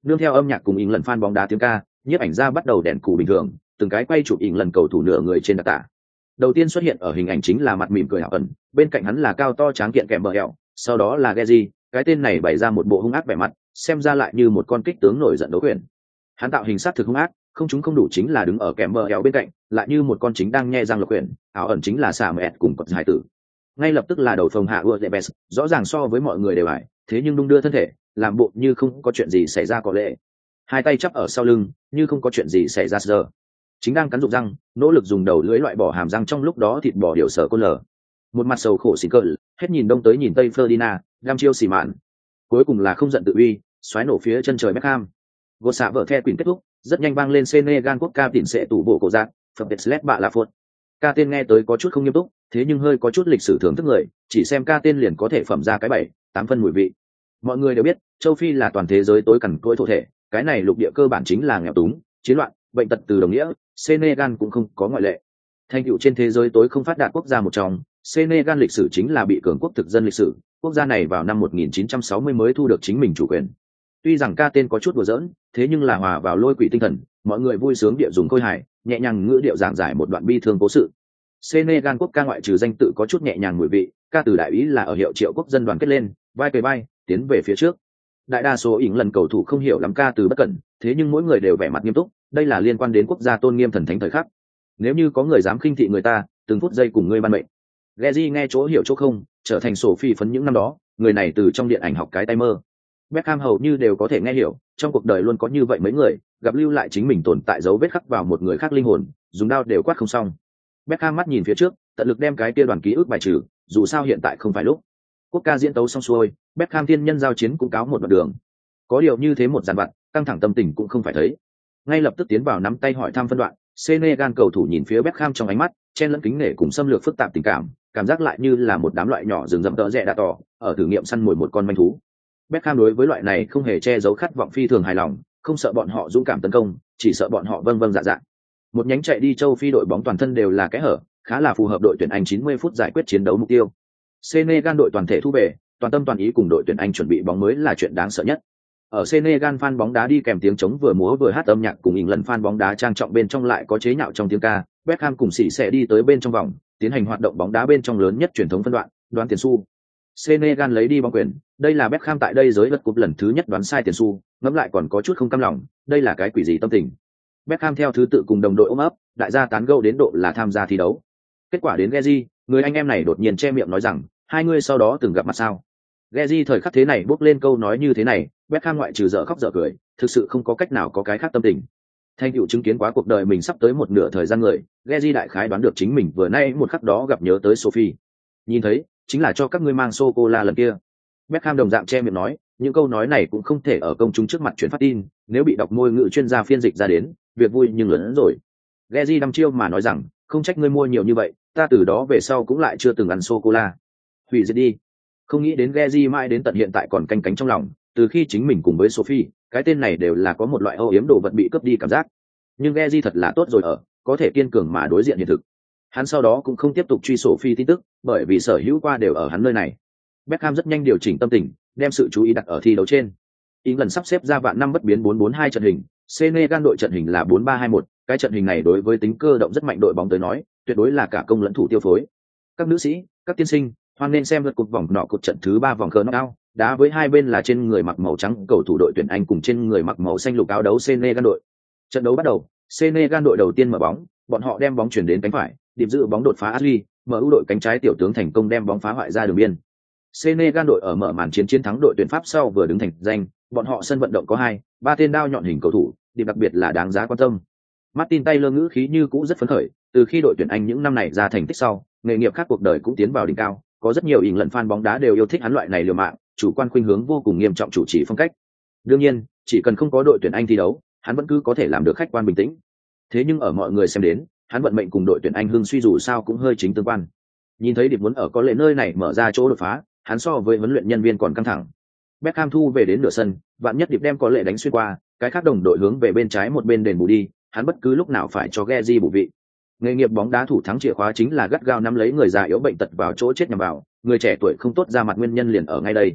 Nương theo âm nhạc cùng ỉn lần fan bóng đá tiếng ca, nhiếp ảnh gia bắt đầu đèn cù bình thường, từng cái quay chụp ỉn lần cầu thủ nửa người trên đặc tả. Đầu tiên xuất hiện ở hình ảnh chính là mặt mỉm cười hảo ẩn, bên cạnh hắn là cao to tráng kiện kèm bờ hẹo, sau đó là Geji, cái tên này bày ra một bộ hung ác vẻ mặt, xem ra lại như một con kích tướng nổi giận đấu quyền. Hắn tạo hình sát thực hung ác, không chúng không đủ chính là đứng ở kèm bờ hẹo bên cạnh, lại như một con chính đang nhe răng lộc quyền, ảo ẩn chính là xà mẹt cùng cọt hải tử. Ngay lập tức là đầu phòng hạ Udebes, rõ ràng so với mọi người đều ải, thế nhưng đung đưa thân thể, làm bộ như không có chuyện gì xảy ra có lệ. Hai tay chắp ở sau lưng, như không có chuyện gì xảy ra giờ. Chính đang cắn rụng răng, nỗ lực dùng đầu lưỡi loại bỏ hàm răng trong lúc đó thịt bò điều sở côn lở. Một mặt sầu khổ xỉn cợt, hết nhìn đông tới nhìn tây Ferdinand, đam chiêu xỉ mạn. Cuối cùng là không giận tự uy, xoáy nổ phía chân trời Beckham. Gột xạ vợ the quỳnh kết thúc, rất nhanh vang lên Senegal quốc ca tỉnh sẽ tủ bộ cổ dạng, phập Deslet bạ là phột. Ca tên nghe tới có chút không nghiêm túc, thế nhưng hơi có chút lịch sử thưởng thức người, chỉ xem ca tên liền có thể phẩm ra cái 7-8 phân mùi vị. Mọi người đều biết, châu Phi là toàn thế giới tối cằn cỗi thổ thể, cái này lục địa cơ bản chính là nghèo túng, chiến loạn, bệnh tật từ đồng nghĩa, Senegal cũng không có ngoại lệ. Thành tựu trên thế giới tối không phát đạt quốc gia một trong, Senegal lịch sử chính là bị cường quốc thực dân lịch sử, quốc gia này vào năm 1960 mới thu được chính mình chủ quyền. Tuy rằng ca tên có chút đùa giỡn, thế nhưng là hòa vào lôi quỷ tinh thần, mọi người vui sướng địa dùng khôi hài, nhẹ nhàng ngữ điệu giảng giải một đoạn bi thương cố sự. Senegal quốc ca ngoại trừ danh tự có chút nhẹ nhàng mùi vị, ca từ đại ý là ở hiệu triệu quốc dân đoàn kết lên, vai kề vai, tiến về phía trước. Đại đa số ỉng lần cầu thủ không hiểu lắm ca từ bất cẩn, thế nhưng mỗi người đều vẻ mặt nghiêm túc, đây là liên quan đến quốc gia tôn nghiêm thần thánh thời khắc. Nếu như có người dám khinh thị người ta, từng phút giây cùng ngươi ban mệnh. Geji nghe chỗ hiểu chỗ không, trở thành sổ phi phấn những năm đó, người này từ trong điện ảnh học cái tay mơ. Beckham hầu như đều có thể nghe hiểu, trong cuộc đời luôn có như vậy mấy người, gặp lưu lại chính mình tồn tại dấu vết khắc vào một người khác linh hồn, dùng đao đều quát không xong. Beckham mắt nhìn phía trước, tận lực đem cái kia đoàn ký ức bài trừ, dù sao hiện tại không phải lúc. Quốc ca diễn tấu xong xuôi, Beckham thiên nhân giao chiến cũng cáo một đoạn đường. Có điều như thế một dàn vặt, căng thẳng tâm tình cũng không phải thấy. Ngay lập tức tiến vào nắm tay hỏi thăm phân đoạn, Senegal cầu thủ nhìn phía Beckham trong ánh mắt, chen lẫn kính nể cùng xâm lược phức tạp tình cảm, cảm giác lại như là một đám loại nhỏ rừng rậm tợ rẽ đạ tỏ, ở thử nghiệm săn mồi một con manh thú. Beckham đối với loại này không hề che giấu khát vọng phi thường hài lòng, không sợ bọn họ dũng cảm tấn công, chỉ sợ bọn họ vâng vâng dạ dạ. Một nhánh chạy đi châu Phi đội bóng toàn thân đều là kẽ hở, khá là phù hợp đội tuyển Anh 90 phút giải quyết chiến đấu mục tiêu. Senegal đội toàn thể thu về, toàn tâm toàn ý cùng đội tuyển Anh chuẩn bị bóng mới là chuyện đáng sợ nhất. Ở Senegal fan bóng đá đi kèm tiếng trống vừa múa vừa hát âm nhạc cùng ỉn lần fan bóng đá trang trọng bên trong lại có chế nhạo trong tiếng ca, Beckham cùng sĩ sẽ đi tới bên trong vòng, tiến hành hoạt động bóng đá bên trong lớn nhất truyền thống phân đoạn, đoán tiền xu. Senegal lấy đi bóng quyền, đây là Beckham tại đây giới vật cúp lần thứ nhất đoán sai tiền xu, ngẫm lại còn có chút không cam lòng, đây là cái quỷ gì tâm tình. Beckham theo thứ tự cùng đồng đội ôm ấp, đại gia tán gẫu đến độ là tham gia thi đấu. Kết quả đến Geji, người anh em này đột nhiên che miệng nói rằng, hai người sau đó từng gặp mặt sao? Geji thời khắc thế này bốc lên câu nói như thế này, Beckham ngoại trừ dở khóc dở cười, thực sự không có cách nào có cái khác tâm tình. Thanh tựu chứng kiến quá cuộc đời mình sắp tới một nửa thời gian người, Geji đại khái đoán được chính mình vừa nay một khắc đó gặp nhớ tới Sophie. Nhìn thấy, chính là cho các ngươi mang sô cô la lần kia. Beckham đồng dạng che miệng nói, những câu nói này cũng không thể ở công chúng trước mặt chuyển phát tin, nếu bị đọc môi ngữ chuyên gia phiên dịch ra đến, việc vui nhưng lớn hơn rồi. Geji đăm chiêu mà nói rằng, không trách ngươi mua nhiều như vậy, ta từ đó về sau cũng lại chưa từng ăn sô cô la. Hủy diệt đi. Không nghĩ đến Geji mãi đến tận hiện tại còn canh cánh trong lòng, từ khi chính mình cùng với Sophie, cái tên này đều là có một loại âu yếm đồ vật bị cướp đi cảm giác. Nhưng Geji thật là tốt rồi ở, có thể kiên cường mà đối diện hiện thực. Hắn sau đó cũng không tiếp tục truy Sophie tin tức, bởi vì sở hữu qua đều ở hắn nơi này. Beckham rất nhanh điều chỉnh tâm tình, đem sự chú ý đặt ở thi đấu trên. England sắp xếp ra vạn năm bất biến 4-4-2 trận hình, Senegal đội trận hình là 4-3-2-1, cái trận hình này đối với tính cơ động rất mạnh đội bóng tới nói, tuyệt đối là cả công lẫn thủ tiêu phối. Các nữ sĩ, các tiên sinh, hoan nên xem lượt cuộc vòng nọ cuộc trận thứ 3 vòng knockout, đá với hai bên là trên người mặc màu trắng cầu thủ đội tuyển Anh cùng trên người mặc màu xanh lục áo đấu Senegal đội. Trận đấu bắt đầu, Senegal đội đầu tiên mở bóng, bọn họ đem bóng chuyển đến cánh phải, điểm giữ bóng đột phá Ashley, MU đội cánh trái tiểu tướng thành công đem bóng phá hoại ra đường biên. Senegal đội ở mở màn chiến thắng đội tuyển Pháp sau vừa đứng thành danh, bọn họ sân vận động có 2-3 tên đao nhọn hình cầu thủ, điểm đặc biệt là đáng giá quan tâm. Martin Taylor ngữ khí như cũ rất phấn khởi, từ khi đội tuyển Anh những năm này ra thành tích sau, nghề nghiệp khác cuộc đời cũng tiến vào đỉnh cao, có rất nhiều ỉn lần fan bóng đá đều yêu thích hắn loại này liều mạng, chủ quan khuynh hướng vô cùng nghiêm trọng chủ chỉ phong cách. Đương nhiên, chỉ cần không có đội tuyển Anh thi đấu, hắn vẫn cứ có thể làm được khách quan bình tĩnh. Thế nhưng ở mọi người xem đến, hắn vận mệnh cùng đội tuyển Anh hưng suy dù sao cũng hơi chính tương quan. Nhìn thấy điệp muốn ở có lệ nơi này mở ra chỗ đột phá, hắn so với huấn luyện nhân viên còn căng thẳng. Beckham thu về đến nửa sân, vạn nhất điệp đem có lệ đánh xuyên qua, cái khác đồng đội hướng về bên trái một bên đền bù đi, hắn bất cứ lúc nào phải cho Geji bù vị. Nghề nghiệp bóng đá thủ thắng chìa khóa chính là gắt gao nắm lấy người già yếu bệnh tật vào chỗ chết nhằm vào, người trẻ tuổi không tốt ra mặt nguyên nhân liền ở ngay đây.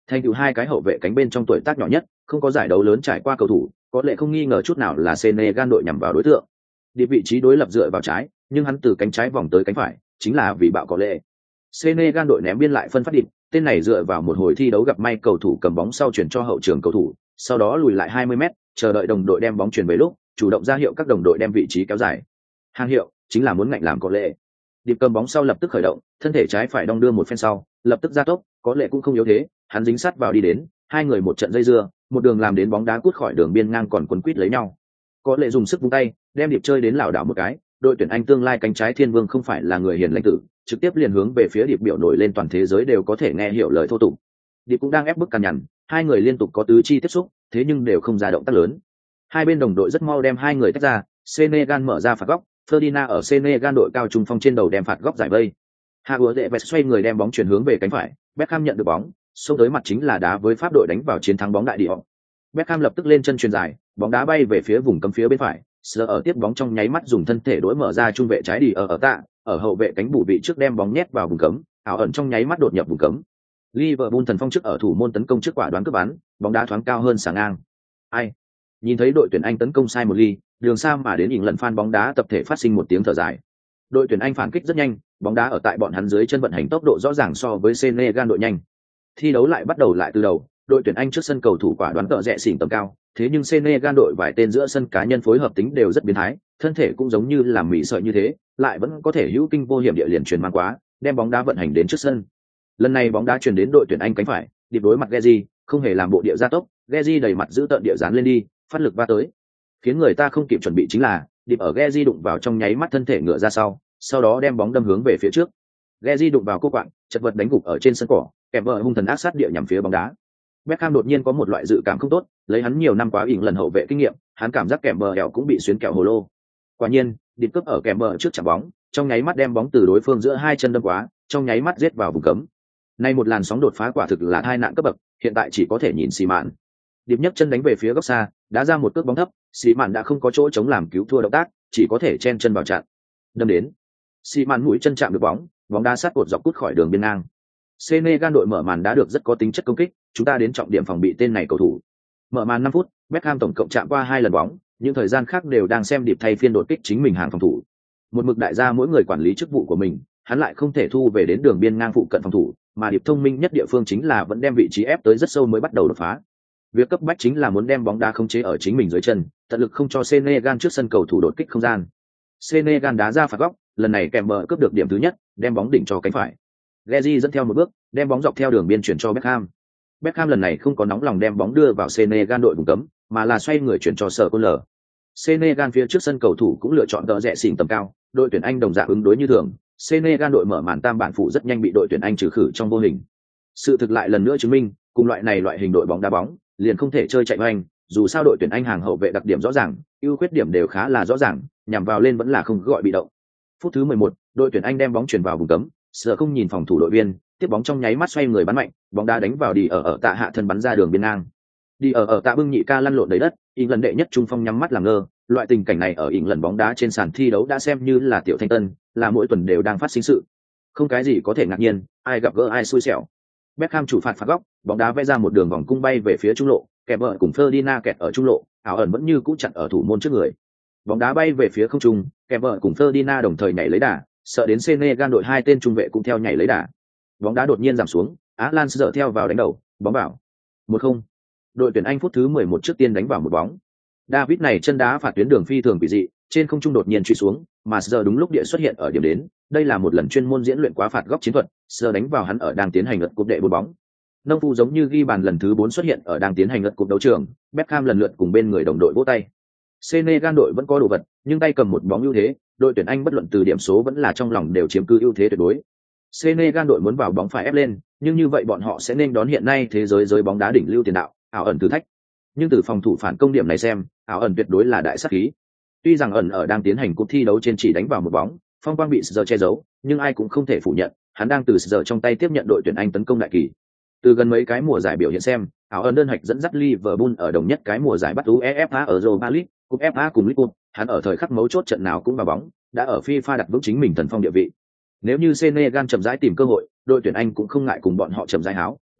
Thành tựu hai cái hậu vệ cánh bên trong tuổi tác nhỏ nhất, không có giải đấu lớn trải qua cầu thủ, có lẽ không nghi ngờ chút nào là Senegal đội nhằm vào đối tượng. Đi vị trí đối lập dựa vào trái, nhưng hắn từ cánh trái vòng tới cánh phải, chính là vì bạo có lệ. Senegal đội ném biên lại phân phát điểm, tên này dựa vào một hồi thi đấu gặp may cầu thủ cầm bóng sau chuyển cho hậu trường cầu thủ, sau đó lùi lại 20m, chờ đợi đồng đội đem bóng chuyển về lúc, chủ động ra hiệu các đồng đội đem vị trí kéo dài. Hàng hiệu chính là muốn ngạnh làm có lệ. Điệp cầm bóng sau lập tức khởi động, thân thể trái phải đong đưa một phen sau, lập tức ra tốc, có lệ cũng không yếu thế, hắn dính sát vào đi đến, hai người một trận dây dưa, một đường làm đến bóng đá cút khỏi đường biên ngang còn quấn quýt lấy nhau. Có lệ dùng sức vung tay, đem điệp chơi đến lảo đảo một cái, đội tuyển Anh tương lai cánh trái thiên vương không phải là người hiền lãnh tử, trực tiếp liền hướng về phía điệp biểu nổi lên toàn thế giới đều có thể nghe hiểu lời thô tục. Điệp cũng đang ép bức cằn nhằn, hai người liên tục có tứ chi tiếp xúc, thế nhưng đều không ra động tác lớn. Hai bên đồng đội rất mau đem hai người tách ra, Senegal mở ra phạt góc, Ferdinand ở Senegal đội cao trung phong trên đầu đem phạt góc giải vây. Higuaín xoay người đem bóng chuyển hướng về cánh phải, Beckham nhận được bóng, xông tới mặt chính là đá với Pháp đội đánh vào chiến thắng bóng đại địa. Beckham lập tức lên chân chuyền dài, bóng đá bay về phía vùng cấm phía bên phải, Sơ ở tiếp bóng trong nháy mắt dùng thân thể đối mở ra trung vệ trái đi ở tạ, ở hậu vệ cánh bù vị trước đem bóng nhét vào vùng cấm, ảo ẩn trong nháy mắt đột nhập vùng cấm. Liverpool thần phong trước ở thủ môn tấn công trước quả đoán cướp bắn, bóng đá thoáng cao hơn sáng ngang. Ai? Nhìn thấy đội tuyển Anh tấn công sai một ly, đường xa mà đến ỉn lần fan bóng đá tập thể phát sinh một tiếng thở dài. Đội tuyển Anh phản kích rất nhanh, bóng đá ở tại bọn hắn dưới chân vận hành tốc độ rõ ràng so với Senegal đội nhanh. Thi đấu lại bắt đầu lại từ đầu, đội tuyển Anh trước sân cầu thủ quả đoán tợ rẽ xỉn tầm cao, thế nhưng Senegal đội vài tên giữa sân cá nhân phối hợp tính đều rất biến thái, thân thể cũng giống như làm mị sợi như thế, lại vẫn có thể hữu kinh vô hiểm địa liền truyền mang quá, đem bóng đá vận hành đến trước sân. Lần này bóng đá truyền đến đội tuyển Anh cánh phải, điệp đối mặt Gezi, không hề làm bộ địa gia tốc, Gezi đầy mặt giữ tợn địa dán lên đi, phát lực va tới. Khiến người ta không kịp chuẩn bị chính là, điệp ở Gezi đụng vào trong nháy mắt thân thể ngựa ra sau đó đem bóng đâm hướng về phía trước. Gezi đụng vào cô quạng, chật vật đánh gục ở trên sân cỏ, kèm vợ hung thần ác sát địa nhằm phía bóng đá. Beckham đột nhiên có một loại dự cảm không tốt, lấy hắn nhiều năm quá ỉn lần hậu vệ kinh nghiệm, hắn cảm giác kèm bờ hẻo cũng bị xuyến kẹo hồ lô. Quả nhiên, điệp cướp ở kèm bờ trước chạm bóng, trong nháy mắt đem bóng từ đối phương giữa hai chân đâm quá, trong nháy mắt giết vào vùng cấm. Nay một làn sóng đột phá quả thực là tai nạn cấp bậc, hiện tại chỉ có thể nhìn xì mạn. Điệp nhấc chân đánh về phía góc xa, đá ra một cước bóng thấp, xì mạn đã không có chỗ chống làm cứu thua động tác, chỉ có thể chen chân vào chặn. Đâm đến, xì mạn mũi chân chạm được bóng, bóng đá sát cột dọc cút khỏi đường biên ngang. Senegal đội mở màn đã được rất có tính chất công kích, chúng ta đến trọng điểm phòng bị tên này cầu thủ. Mở màn 5 phút, Beckham tổng cộng chạm qua 2 lần bóng, những thời gian khác đều đang xem điệp thay phiên đột kích chính mình hàng phòng thủ. Một mực đại gia mỗi người quản lý chức vụ của mình, hắn lại không thể thu về đến đường biên ngang phụ cận phòng thủ, mà điệp thông minh nhất địa phương chính là vẫn đem vị trí ép tới rất sâu mới bắt đầu đột phá. Việc cấp bách chính là muốn đem bóng đá khống chế ở chính mình dưới chân, tận lực không cho Senegal trước sân cầu thủ đột kích không gian. Senegal đá ra phạt góc, lần này kèm bờ cướp được điểm thứ nhất, đem bóng đỉnh cho cánh phải. Gezi dẫn theo một bước, đem bóng dọc theo đường biên chuyển cho Beckham. Beckham lần này không có nóng lòng đem bóng đưa vào Senegal đội vùng cấm, mà là xoay người chuyển cho Sở Côn Lở. Senegal phía trước sân cầu thủ cũng lựa chọn tợ rẽ xỉn tầm cao, đội tuyển Anh đồng dạng ứng đối như thường. Senegal đội mở màn tam bản phụ rất nhanh bị đội tuyển Anh trừ khử trong vô hình. Sự thực lại lần nữa chứng minh, cùng loại hình đội bóng đá bóng, liền không thể chơi chạy hoành, dù sao đội tuyển Anh hàng hậu vệ đặc điểm rõ ràng, ưu khuyết điểm đều khá là rõ ràng, nhằm vào lên vẫn là không gọi bị động. Phút thứ 11, đội tuyển Anh đem bóng chuyển vào vùng cấm, Sở không nhìn phòng thủ đội viên, tiếp bóng trong nháy mắt xoay người bắn mạnh, bóng đá đánh vào đi ở tạ hạ thân bắn ra đường biên ngang. Đi ở tạ bưng nhị ca lăn lộn đầy đất, ỉn lần đệ nhất trung phong nhắm mắt làm ngơ, loại tình cảnh này ở ỉn lần bóng đá trên sàn thi đấu đã xem như là tiểu thanh tân, là mỗi tuần đều đang phát sinh sự. Không cái gì có thể ngạc nhiên, ai gặp gỡ ai xui xẻo. Beckham chủ phạt góc, bóng đá vẽ ra một đường vòng cung bay về phía trung lộ, kẹp vợ cùng Ferdinand kẹt ở trung lộ, ảo ẩn vẫn như cũ chặn ở thủ môn trước người. Bóng đá bay về phía không trung, kẹp vợ cùng Ferdinand đồng thời nhảy lấy đà, sợ đến Senegal đội hai tên trung vệ cũng theo nhảy lấy đà. Bóng đá đột nhiên giảm xuống, Alan dở theo vào đánh đầu, bóng vào. 1-0. Đội tuyển Anh phút thứ 11 trước tiên đánh vào một bóng. David này chân đá phạt tuyến đường phi thường quỷ dị, trên không trung đột nhiên truy xuống, mà giờ đúng lúc địa xuất hiện ở điểm đến, đây là một lần chuyên môn diễn luyện quá phạt góc chiến thuật, giờ đánh vào hắn ở đang tiến hành lượt cúp đệ 4 bóng. Nông phu giống như ghi bàn lần thứ 4 xuất hiện ở đang tiến hành lượt cúp đấu trường, Beckham lần lượt cùng bên người đồng đội vỗ tay. Senegal đội vẫn có đồ vật, nhưng tay cầm một bóng ưu thế, đội tuyển Anh bất luận từ điểm số vẫn là trong lòng đều chiếm cứ ưu thế tuyệt đối. Senegal đội muốn vào bóng phải ép lên, nhưng như vậy bọn họ sẽ nên đón hiện nay thế giới bóng đá đỉnh lưu tiền đạo, ảo ẩn thử thách. Nhưng từ phòng thủ phản công điểm này xem, ảo ẩn tuyệt đối là đại sát khí. Tuy rằng ẩn ở đang tiến hành cuộc thi đấu trên chỉ đánh vào một bóng, phong quang bị giờ che giấu, nhưng ai cũng không thể phủ nhận, hắn đang từ giờ trong tay tiếp nhận đội tuyển Anh tấn công đại kỳ. Từ gần mấy cái mùa giải biểu hiện xem, ảo ẩn đơn hạch dẫn dắt Liverpool ở đồng nhất cái mùa giải bắt UEFA ở Europa League, cúp FA cùng League Cup, hắn ở thời khắc mấu chốt trận nào cũng vào bóng, đã ở FIFA đặt vững chính mình thần phong địa vị. Nếu như Senegal chậm rãi tìm cơ hội, đội tuyển Anh cũng không ngại cùng bọn họ chậm rãi háo,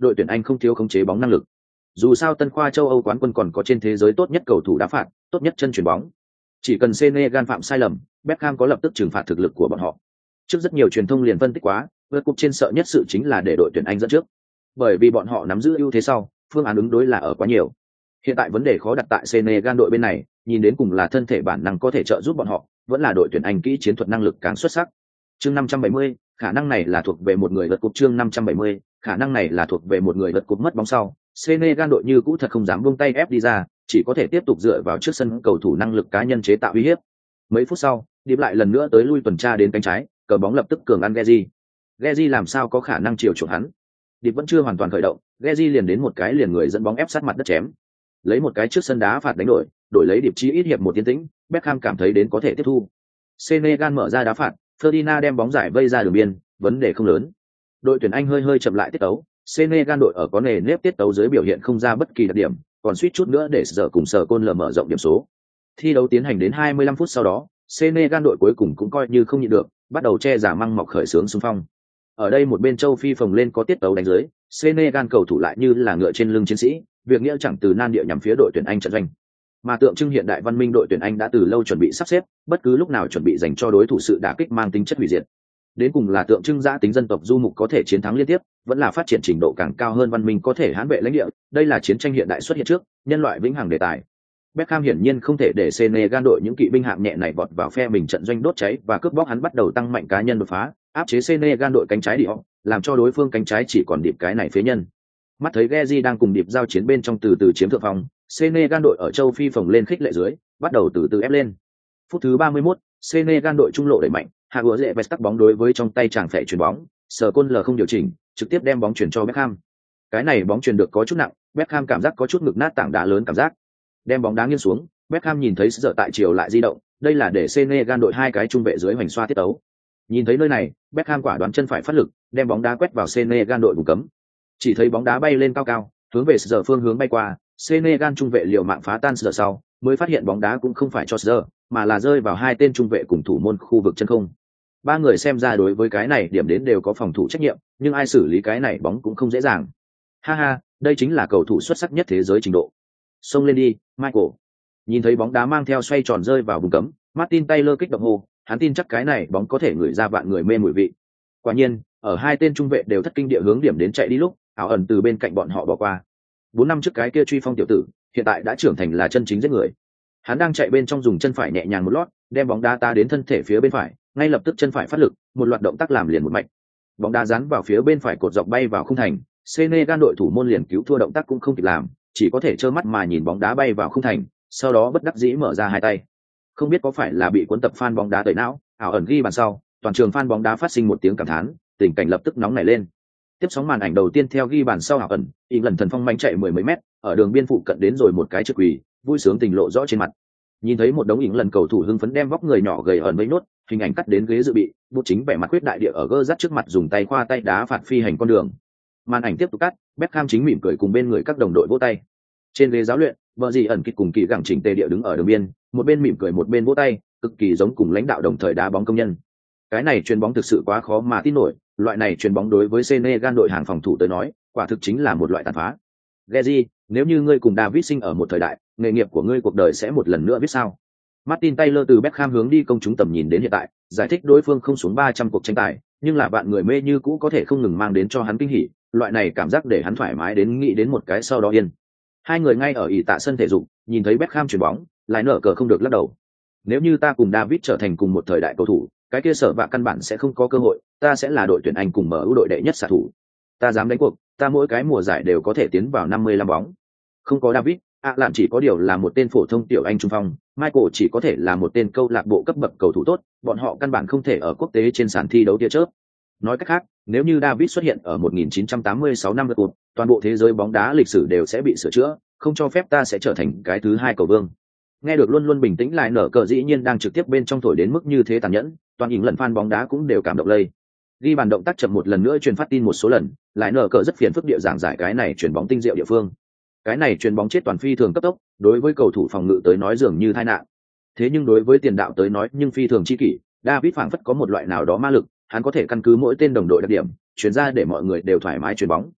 đội tuyển Anh không thiếu khống chế bóng năng lực. Dù sao Tân khoa châu Âu quán quân còn có trên thế giới tốt nhất cầu thủ đá phạt, tốt nhất chân chuyền bóng. Chỉ cần Senegal phạm sai lầm, Beckham có lập tức trừng phạt thực lực của bọn họ. Trước rất nhiều truyền thông liền phân tích quá, vượt cúp trên sợ nhất sự chính là để đội tuyển Anh dẫn trước. Bởi vì bọn họ nắm giữ ưu thế sau, phương án ứng đối là ở quá nhiều. Hiện tại vấn đề khó đặt tại Senegal đội bên này, nhìn đến cùng là thân thể bản năng có thể trợ giúp bọn họ, vẫn là đội tuyển Anh kỹ chiến thuật năng lực càng xuất sắc. Chương 570, khả năng này là thuộc về một người lật cúp. Chương 570, khả năng này là thuộc về một người lật cúp. Mất bóng sau, Senegal đội như cũ thật không dám buông tay ép đi ra, chỉ có thể tiếp tục dựa vào trước sân cầu thủ năng lực cá nhân chế tạo uy hiếp. Mấy phút sau, Điệp lại lần nữa tới lui tuần tra đến cánh trái, cờ bóng lập tức cường ăn Gezi. Gezi làm sao có khả năng chiều chuộng hắn? Điệp vẫn chưa hoàn toàn khởi động, Gezi liền đến một cái liền người dẫn bóng ép sát mặt đất chém. Lấy một cái trước sân đá phạt đánh đổi lấy Điệp chí ít hiệp một tiến tĩnh, Beckham cảm thấy đến có thể tiếp thu. Senegal mở ra đá phạt, Ferdinand đem bóng giải vây ra đường biên, vấn đề không lớn. Đội tuyển Anh hơi chậm lại tiết tấu, Senegal đội ở có nề nếp tiết tấu dưới biểu hiện không ra bất kỳ đặc điểm, còn suýt chút nữa để giờ cùng sở côn lờ mở rộng điểm số. Thi đấu tiến hành đến 25 phút sau đó, Senegal đội cuối cùng cũng coi như không nhịn được, bắt đầu che giả măng mọc khởi xướng xung phong. Ở đây một bên châu Phi phồng lên có tiết tấu đánh dưới, Senegal cầu thủ lại như là ngựa trên lưng chiến sĩ, việc nghĩa chẳng từ nan địa nhằm phía đội tuyển Anh trận doanh. Mà tượng trưng hiện đại văn minh đội tuyển Anh đã từ lâu chuẩn bị sắp xếp, bất cứ lúc nào chuẩn bị dành cho đối thủ sự đả kích mang tính chất hủy diệt. Đến cùng là tượng trưng dã tính dân tộc du mục có thể chiến thắng liên tiếp, vẫn là phát triển trình độ càng cao hơn văn minh có thể hãn vệ lãnh địa, đây là chiến tranh hiện đại xuất hiện trước, nhân loại vĩnh hằng đề tài. Beckham hiển nhiên không thể để Senegal đội những kỵ binh hạng nhẹ này vọt vào phe mình trận doanh đốt cháy và cướp bóc, hắn bắt đầu tăng mạnh cá nhân đột phá, áp chế Senegal đội cánh trái đi họ, làm cho đối phương cánh trái chỉ còn Điệp cái này phế nhân. Mắt thấy Gezi đang cùng Điệp giao chiến bên trong từ từ chiếm thượng phong, Senegal đội ở châu Phi phồng lên khích lệ dưới, bắt đầu từ từ ép lên. Phút thứ 31, Senegal đội trung lộ đẩy mạnh, Hagua dễ vest tắc bóng đối với trong tay chàng phệ chuyền bóng, Sở Côn L không điều chỉnh, trực tiếp đem bóng chuyển cho Beckham. Cái này bóng chuyển được có chút nặng, Beckham cảm giác có chút ngực nát tảng đá lớn cảm giác. Đem bóng đá nghiêng xuống, Beckham nhìn thấy giờ tại chiều lại di động, đây là để Senegal đội hai cái trung vệ dưới hoành xoa tiết tấu. Nhìn thấy nơi này, Beckham quả đoán chân phải phát lực, đem bóng đá quét vào Senegal đội vùng cấm. Chỉ thấy bóng đá bay lên cao cao, hướng về giờ phương hướng bay qua, Senegal trung vệ liều mạng phá tan giờ sau, mới phát hiện bóng đá cũng không phải cho giờ, mà là rơi vào hai tên trung vệ cùng thủ môn khu vực chân không. Ba người xem ra đối với cái này điểm đến đều có phòng thủ trách nhiệm, nhưng ai xử lý cái này bóng cũng không dễ dàng. Ha ha, đây chính là cầu thủ xuất sắc nhất thế giới trình độ. Xông lên đi, Michael. Nhìn thấy bóng đá mang theo xoay tròn rơi vào vùng cấm, Martin Taylor kích động hô, hắn tin chắc cái này bóng có thể ngửi ra vạn người mê mùi vị. Quả nhiên, ở hai tên trung vệ đều thất kinh địa hướng điểm đến chạy đi lúc, ảo ẩn từ bên cạnh bọn họ bỏ qua. 4 năm trước cái kia truy phong tiểu tử, hiện tại đã trưởng thành là chân chính giết người. Hắn đang chạy bên trong dùng chân phải nhẹ nhàng một lót, đem bóng đá ta đến thân thể phía bên phải, ngay lập tức chân phải phát lực, một loạt động tác làm liền một mạch. Bóng đá dán vào phía bên phải cột dọc bay vào khung thành, Senegal đội thủ môn liền cứu thua động tác cũng không kịp làm, chỉ có thể trơ mắt mà nhìn bóng đá bay vào khung thành, sau đó bất đắc dĩ mở ra hai tay. Không biết có phải là bị cuốn tập fan bóng đá tẩy não, ảo ẩn ghi bàn sau, toàn trường fan bóng đá phát sinh một tiếng cảm thán, tình cảnh lập tức nóng nảy lên. Tiếp sóng màn ảnh đầu tiên theo ghi bàn sau ảo ẩn, lần thần phong manh chạy mười mấy mét, ở đường biên phụ cận đến rồi một cái trực quỳ, vui sướng tình lộ rõ trên mặt. Nhìn thấy một đống lần cầu thủ hưng phấn đem vóc người nhỏ gầy ẩn mấy nốt, hình ảnh cắt đến ghế dự bị, bút chính vẻ mặt khuyết đại địa ở gơ rắt trước mặt dùng tay khoa tay đá phạt phi hành con đường. Màn ảnh tiếp tục cắt, Beckham chính mỉm cười cùng bên người các đồng đội vỗ tay. Trên ghế giáo luyện, vợ dì ẩn kịch cùng kỳ gẳng chỉnh tề địa đứng ở đường biên, một bên mỉm cười một bên vỗ tay, cực kỳ giống cùng lãnh đạo đồng thời đá bóng công nhân. Cái này chuyền bóng thực sự quá khó mà tin nổi, loại này chuyền bóng đối với Senegal đội hàng phòng thủ tới nói, quả thực chính là một loại tàn phá. Gezi, nếu như ngươi cùng David sinh ở một thời đại, nghề nghiệp của ngươi cuộc đời sẽ một lần nữa biết sao? Martin Taylor từ Beckham hướng đi công chúng tầm nhìn đến hiện tại, giải thích đối phương không xuống 300 cuộc tranh tài, nhưng là bạn người mê như cũ có thể không ngừng mang đến cho hắn kinh hỉ, loại này cảm giác để hắn thoải mái đến nghĩ đến một cái sau đó yên. Hai người ngay ở ỷ tạ sân thể dục, nhìn thấy Beckham chuyền bóng, lại nở cờ không được lắc đầu. Nếu như ta cùng David trở thành cùng một thời đại cầu thủ, cái kia sở vạ căn bản sẽ không có cơ hội, ta sẽ là đội tuyển Anh cùng MU đội đệ nhất xạ thủ. Ta dám đánh cuộc, ta mỗi cái mùa giải đều có thể tiến vào 55 bóng. Không có David, lạn chỉ có điều là một tên phổ thông tiểu Anh trung phong, Michael chỉ có thể là một tên câu lạc bộ cấp bậc cầu thủ tốt, bọn họ căn bản không thể ở quốc tế trên sàn thi đấu tia chớp. Nói cách khác, nếu như David xuất hiện ở 1986 năm lượt cuộc, toàn bộ thế giới bóng đá lịch sử đều sẽ bị sửa chữa, không cho phép ta sẽ trở thành cái thứ hai cầu vương. Nghe được luôn luôn bình tĩnh lại nở cờ dĩ nhiên đang trực tiếp bên trong thổi đến mức như thế tàn nhẫn, toàn những lần fan bóng đá cũng đều cảm động lây. Ghi bàn động tác chậm một lần nữa truyền phát tin một số lần, lại nở cờ rất phiền phức địa giảng giải cái này chuyển bóng tinh diệu địa phương. Cái này chuyền bóng chết toàn phi thường cấp tốc, đối với cầu thủ phòng ngự tới nói dường như tai nạn. Thế nhưng đối với tiền đạo tới nói nhưng phi thường chi kỷ, David phảng phất có một loại nào đó ma lực, hắn có thể căn cứ mỗi tên đồng đội đặc điểm, chuyển ra để mọi người đều thoải mái chuyền bóng.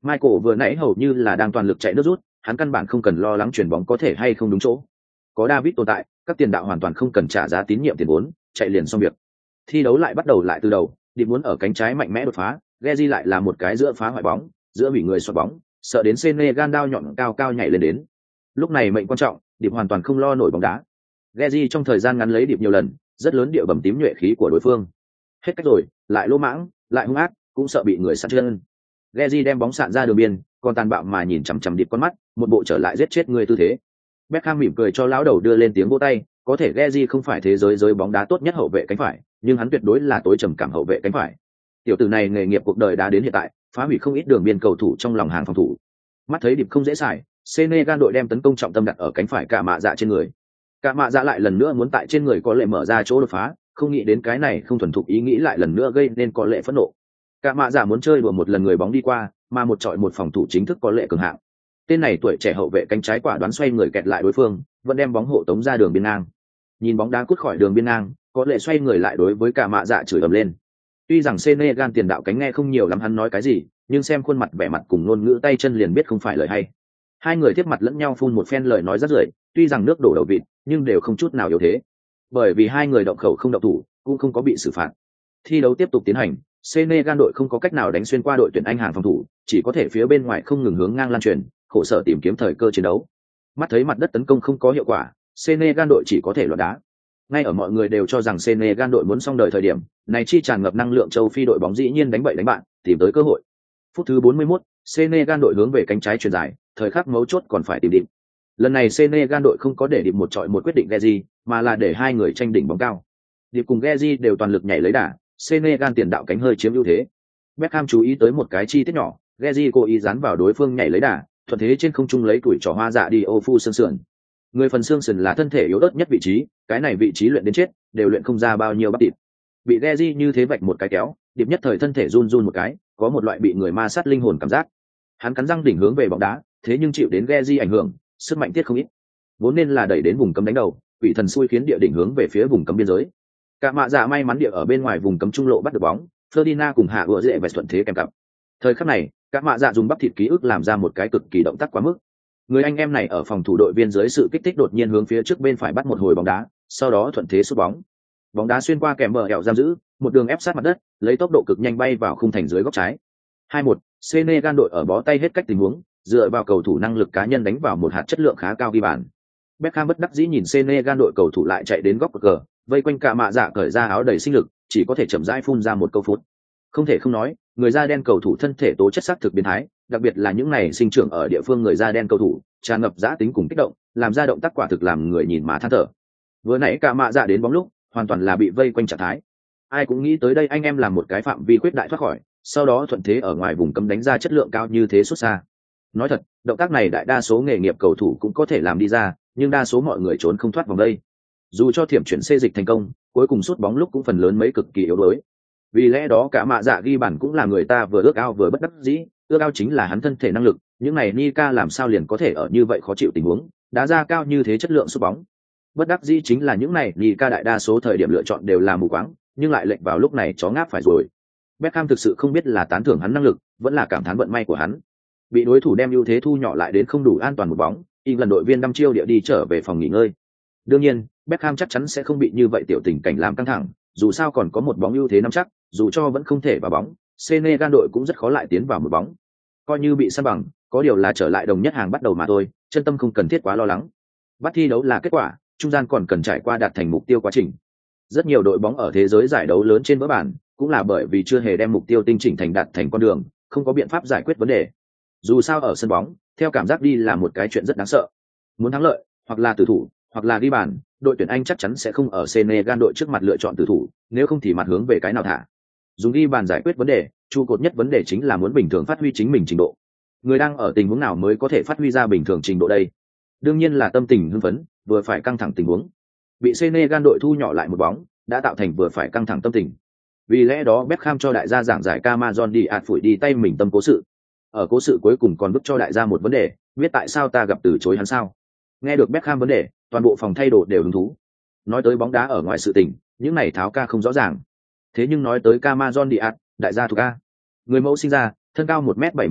Michael vừa nãy hầu như là đang toàn lực chạy nước rút, hắn căn bản không cần lo lắng chuyển bóng có thể hay không đúng chỗ. Có David tồn tại, các tiền đạo hoàn toàn không cần trả giá tín nhiệm tiền vốn, chạy liền xong việc. Thi đấu lại bắt đầu lại từ đầu, đi muốn ở cánh trái mạnh mẽ đột phá, Gezi lại là một cái giữa phá hoại bóng, giữa bị người xoạc bóng, sợ đến Senegal đao nhọn cao cao nhảy lên đến. Lúc này mệnh quan trọng, Điệp hoàn toàn không lo nổi bóng đá. Gezi trong thời gian ngắn lấy Điệp nhiều lần, rất lớn địa bầm tím nhuệ khí của đối phương. Hết cách rồi, lại lỗ mãng, lại hung ác, cũng sợ bị người sát chân. Gezi đem bóng sạn ra đường biên, còn tàn bạo mà nhìn chằm chằm Điệp con mắt, một bộ trở lại giết chết người tư thế. Beckham mỉm cười cho lão đầu đưa lên tiếng vỗ tay, có thể Gezi không phải thế giới bóng đá tốt nhất hậu vệ cánh phải, nhưng hắn tuyệt đối là tối trầm cảm hậu vệ cánh phải. Tiểu tử này nghề nghiệp cuộc đời đã đến hiện tại, phá hủy không ít đường biên cầu thủ trong lòng hàng phòng thủ. Mắt thấy Điệp không dễ xài, Senegal đội đem tấn công trọng tâm đặt ở cánh phải cả mạ dạ trên người. Cả mạ dạ lại lần nữa muốn tại trên người có lệ mở ra chỗ đột phá, không nghĩ đến cái này không thuần thục ý nghĩ lại lần nữa gây nên có lệ phẫn nộ. Cả mạ dạ muốn chơi đùa một lần người bóng đi qua, mà một trọi một phòng thủ chính thức có lệ cường hạng. Tên này tuổi trẻ hậu vệ cánh trái quả đoán xoay người kẹt lại đối phương, vẫn đem bóng hộ tống ra đường biên ngang. Nhìn bóng đá cút khỏi đường biên ngang, có lệ xoay người lại đối với cả mạ dạ chửi ầm lên. Tuy rằng Senegal tiền đạo cánh nghe không nhiều lắm hắn nói cái gì, nhưng xem khuôn mặt vẻ mặt cùng ngôn ngữ tay chân liền biết không phải lời hay. Hai người tiếp mặt lẫn nhau phun một phen lời nói rất rưởi, tuy rằng nước đổ đầu vịt, nhưng đều không chút nào yếu thế. Bởi vì hai người động khẩu không động thủ, cũng không có bị xử phạt. Thi đấu tiếp tục tiến hành, Senegal đội không có cách nào đánh xuyên qua đội tuyển Anh hàng phòng thủ, chỉ có thể phía bên ngoài không ngừng hướng ngang lan truyền, khổ sở tìm kiếm thời cơ chiến đấu. Mắt thấy mặt đất tấn công không có hiệu quả, Senegal đội chỉ có thể loạn đá. Ngay ở mọi người đều cho rằng Senegal đội muốn xong đời thời điểm, này chi tràn ngập năng lượng châu Phi đội bóng dĩ nhiên đánh bậy đánh bạn, tìm tới cơ hội. Phút thứ 41, Senegal đội hướng về cánh trái chuyền dài, thời khắc mấu chốt còn phải tìm điểm. Lần này Senegal đội không có để điểm một chọi một quyết định Gezi, mà là để hai người tranh đỉnh bóng cao. Điệp cùng Gezi đều toàn lực nhảy lấy đà, Senegal tiền đạo cánh hơi chiếm ưu thế. Beckham chú ý tới một cái chi tiết nhỏ, Gezi cố ý dán vào đối phương nhảy lấy đà, thuận thế trên không trung lấy tuổi trò hoa dạ đi ô phu xương sườn. Người phần xương sườn là thân thể yếu ớt nhất vị trí, cái này vị trí luyện đến chết, đều luyện không ra bao nhiêu bắp thịt. Bị Gezi như thế vạch một cái kéo, Điệp nhất thời thân thể run run một cái, có một loại bị người ma sát linh hồn cảm giác. Hắn cắn răng đỉnh hướng về bóng đá, thế nhưng chịu đến Gezi ảnh hưởng, sức mạnh tiết không ít. Vốn nên là đẩy đến vùng cấm đánh đầu, quỷ thần xui khiến địa đỉnh hướng về phía vùng cấm biên giới. Cả mạ dạ may mắn địa ở bên ngoài vùng cấm trung lộ bắt được bóng, Ferdinand cùng hạ ựa dễ và thuận thế kèm cặp. Thời khắc này, cả mạ dạ dùng bắp thịt ký ức làm ra một cái cực kỳ động tác quá mức. Người anh em này ở phòng thủ đội viên dưới sự kích thích đột nhiên hướng phía trước bên phải bắt một hồi bóng đá, sau đó thuận thế sút bóng. Bóng đá xuyên qua kèm bờ hẻo giam giữ, một đường ép sát mặt đất, lấy tốc độ cực nhanh bay vào khung thành dưới góc trái. 2-1, Senegal đội ở bó tay hết cách tình huống, dựa vào cầu thủ năng lực cá nhân đánh vào một hạt chất lượng khá cao ghi bàn. Beckham bất đắc dĩ nhìn Senegal đội cầu thủ lại chạy đến góc cờ, vây quanh cả mạ dạ cởi ra áo đầy sinh lực, chỉ có thể chậm rãi phun ra một câu phút. Không thể không nói, người da đen cầu thủ thân thể tố chất sắc thực biến thái, đặc biệt là những này sinh trưởng ở địa phương người da đen cầu thủ, tràn ngập dã tính cùng kích động, làm ra động tác quả thực làm người nhìn mà than thở. Vừa nãy cả mạ dạ đến bóng lúc, hoàn toàn là bị vây quanh trạng thái. Ai cũng nghĩ tới đây anh em làm một cái phạm vi khuyết đại thoát khỏi, sau đó thuận thế ở ngoài vùng cấm đánh ra chất lượng cao như thế xuất xa. Nói thật, động tác này đại đa số nghề nghiệp cầu thủ cũng có thể làm đi ra, nhưng đa số mọi người trốn không thoát vòng đây. Dù cho thiểm chuyển xê dịch thành công, cuối cùng sút bóng lúc cũng phần lớn mấy cực kỳ yếu đuối. Vì lẽ đó cả mạ dạ ghi bàn cũng là người ta vừa ước ao vừa bất đắc dĩ, ước ao chính là hắn thân thể năng lực, những này Nika làm sao liền có thể ở như vậy khó chịu tình huống, đá ra cao như thế chất lượng sút bóng. Bất đắc dĩ chính là những này Nika đại đa số thời điểm lựa chọn đều là mù quáng, nhưng lại lệnh vào lúc này chó ngáp phải rồi. Beckham thực sự không biết là tán thưởng hắn năng lực, vẫn là cảm thán vận may của hắn. Bị đối thủ đem ưu thế thu nhỏ lại đến không đủ an toàn một bóng, lần đội viên đăm chiêu địa đi trở về phòng nghỉ ngơi. Đương nhiên, Beckham chắc chắn sẽ không bị như vậy tiểu tình cảnh làm căng thẳng, dù sao còn có một bóng ưu thế nắm chắc, dù cho vẫn không thể vào bóng, Senegal đội cũng rất khó lại tiến vào một bóng. Coi như bị săn bằng, có điều là trở lại đồng nhất hàng bắt đầu mà thôi, chân tâm không cần thiết quá lo lắng. Bắt thi đấu là kết quả, trung gian còn cần trải qua đạt thành mục tiêu quá trình. Rất nhiều đội bóng ở thế giới giải đấu lớn trên vỡ bản, cũng là bởi vì chưa hề đem mục tiêu tinh chỉnh thành đạt thành con đường, không có biện pháp giải quyết vấn đề. Dù sao ở sân bóng, theo cảm giác đi là một cái chuyện rất đáng sợ. Muốn thắng lợi, hoặc là tử thủ, hoặc là ghi bàn, đội tuyển Anh chắc chắn sẽ không ở Senegal đội trước mặt lựa chọn tử thủ, nếu không thì mặt hướng về cái nào thả. Dùng ghi bàn giải quyết vấn đề, trụ cột nhất vấn đề chính là muốn bình thường phát huy chính mình trình độ. Người đang ở tình huống nào mới có thể phát huy ra bình thường trình độ đây? Đương nhiên là tâm tình hưng phấn, vừa phải căng thẳng tình huống. Bị Senegal đội thu nhỏ lại một bóng, đã tạo thành vừa phải căng thẳng tâm tình. Vì lẽ đó Beckham cho đại gia giảng giải Camazon đi ạt phủi đi tay mình tâm cố sự. Ở cố sự cuối cùng còn bức cho đại gia một vấn đề, biết tại sao ta gặp từ chối hắn sao? Nghe được Beckham vấn đề, toàn bộ phòng thay đồ đều hứng thú. Nói tới bóng đá ở ngoài sự tình, những này tháo ca không rõ ràng. Thế nhưng nói tới Camazon Diaz, đại gia thuộc ca. Người mẫu sinh ra, thân cao 1m75,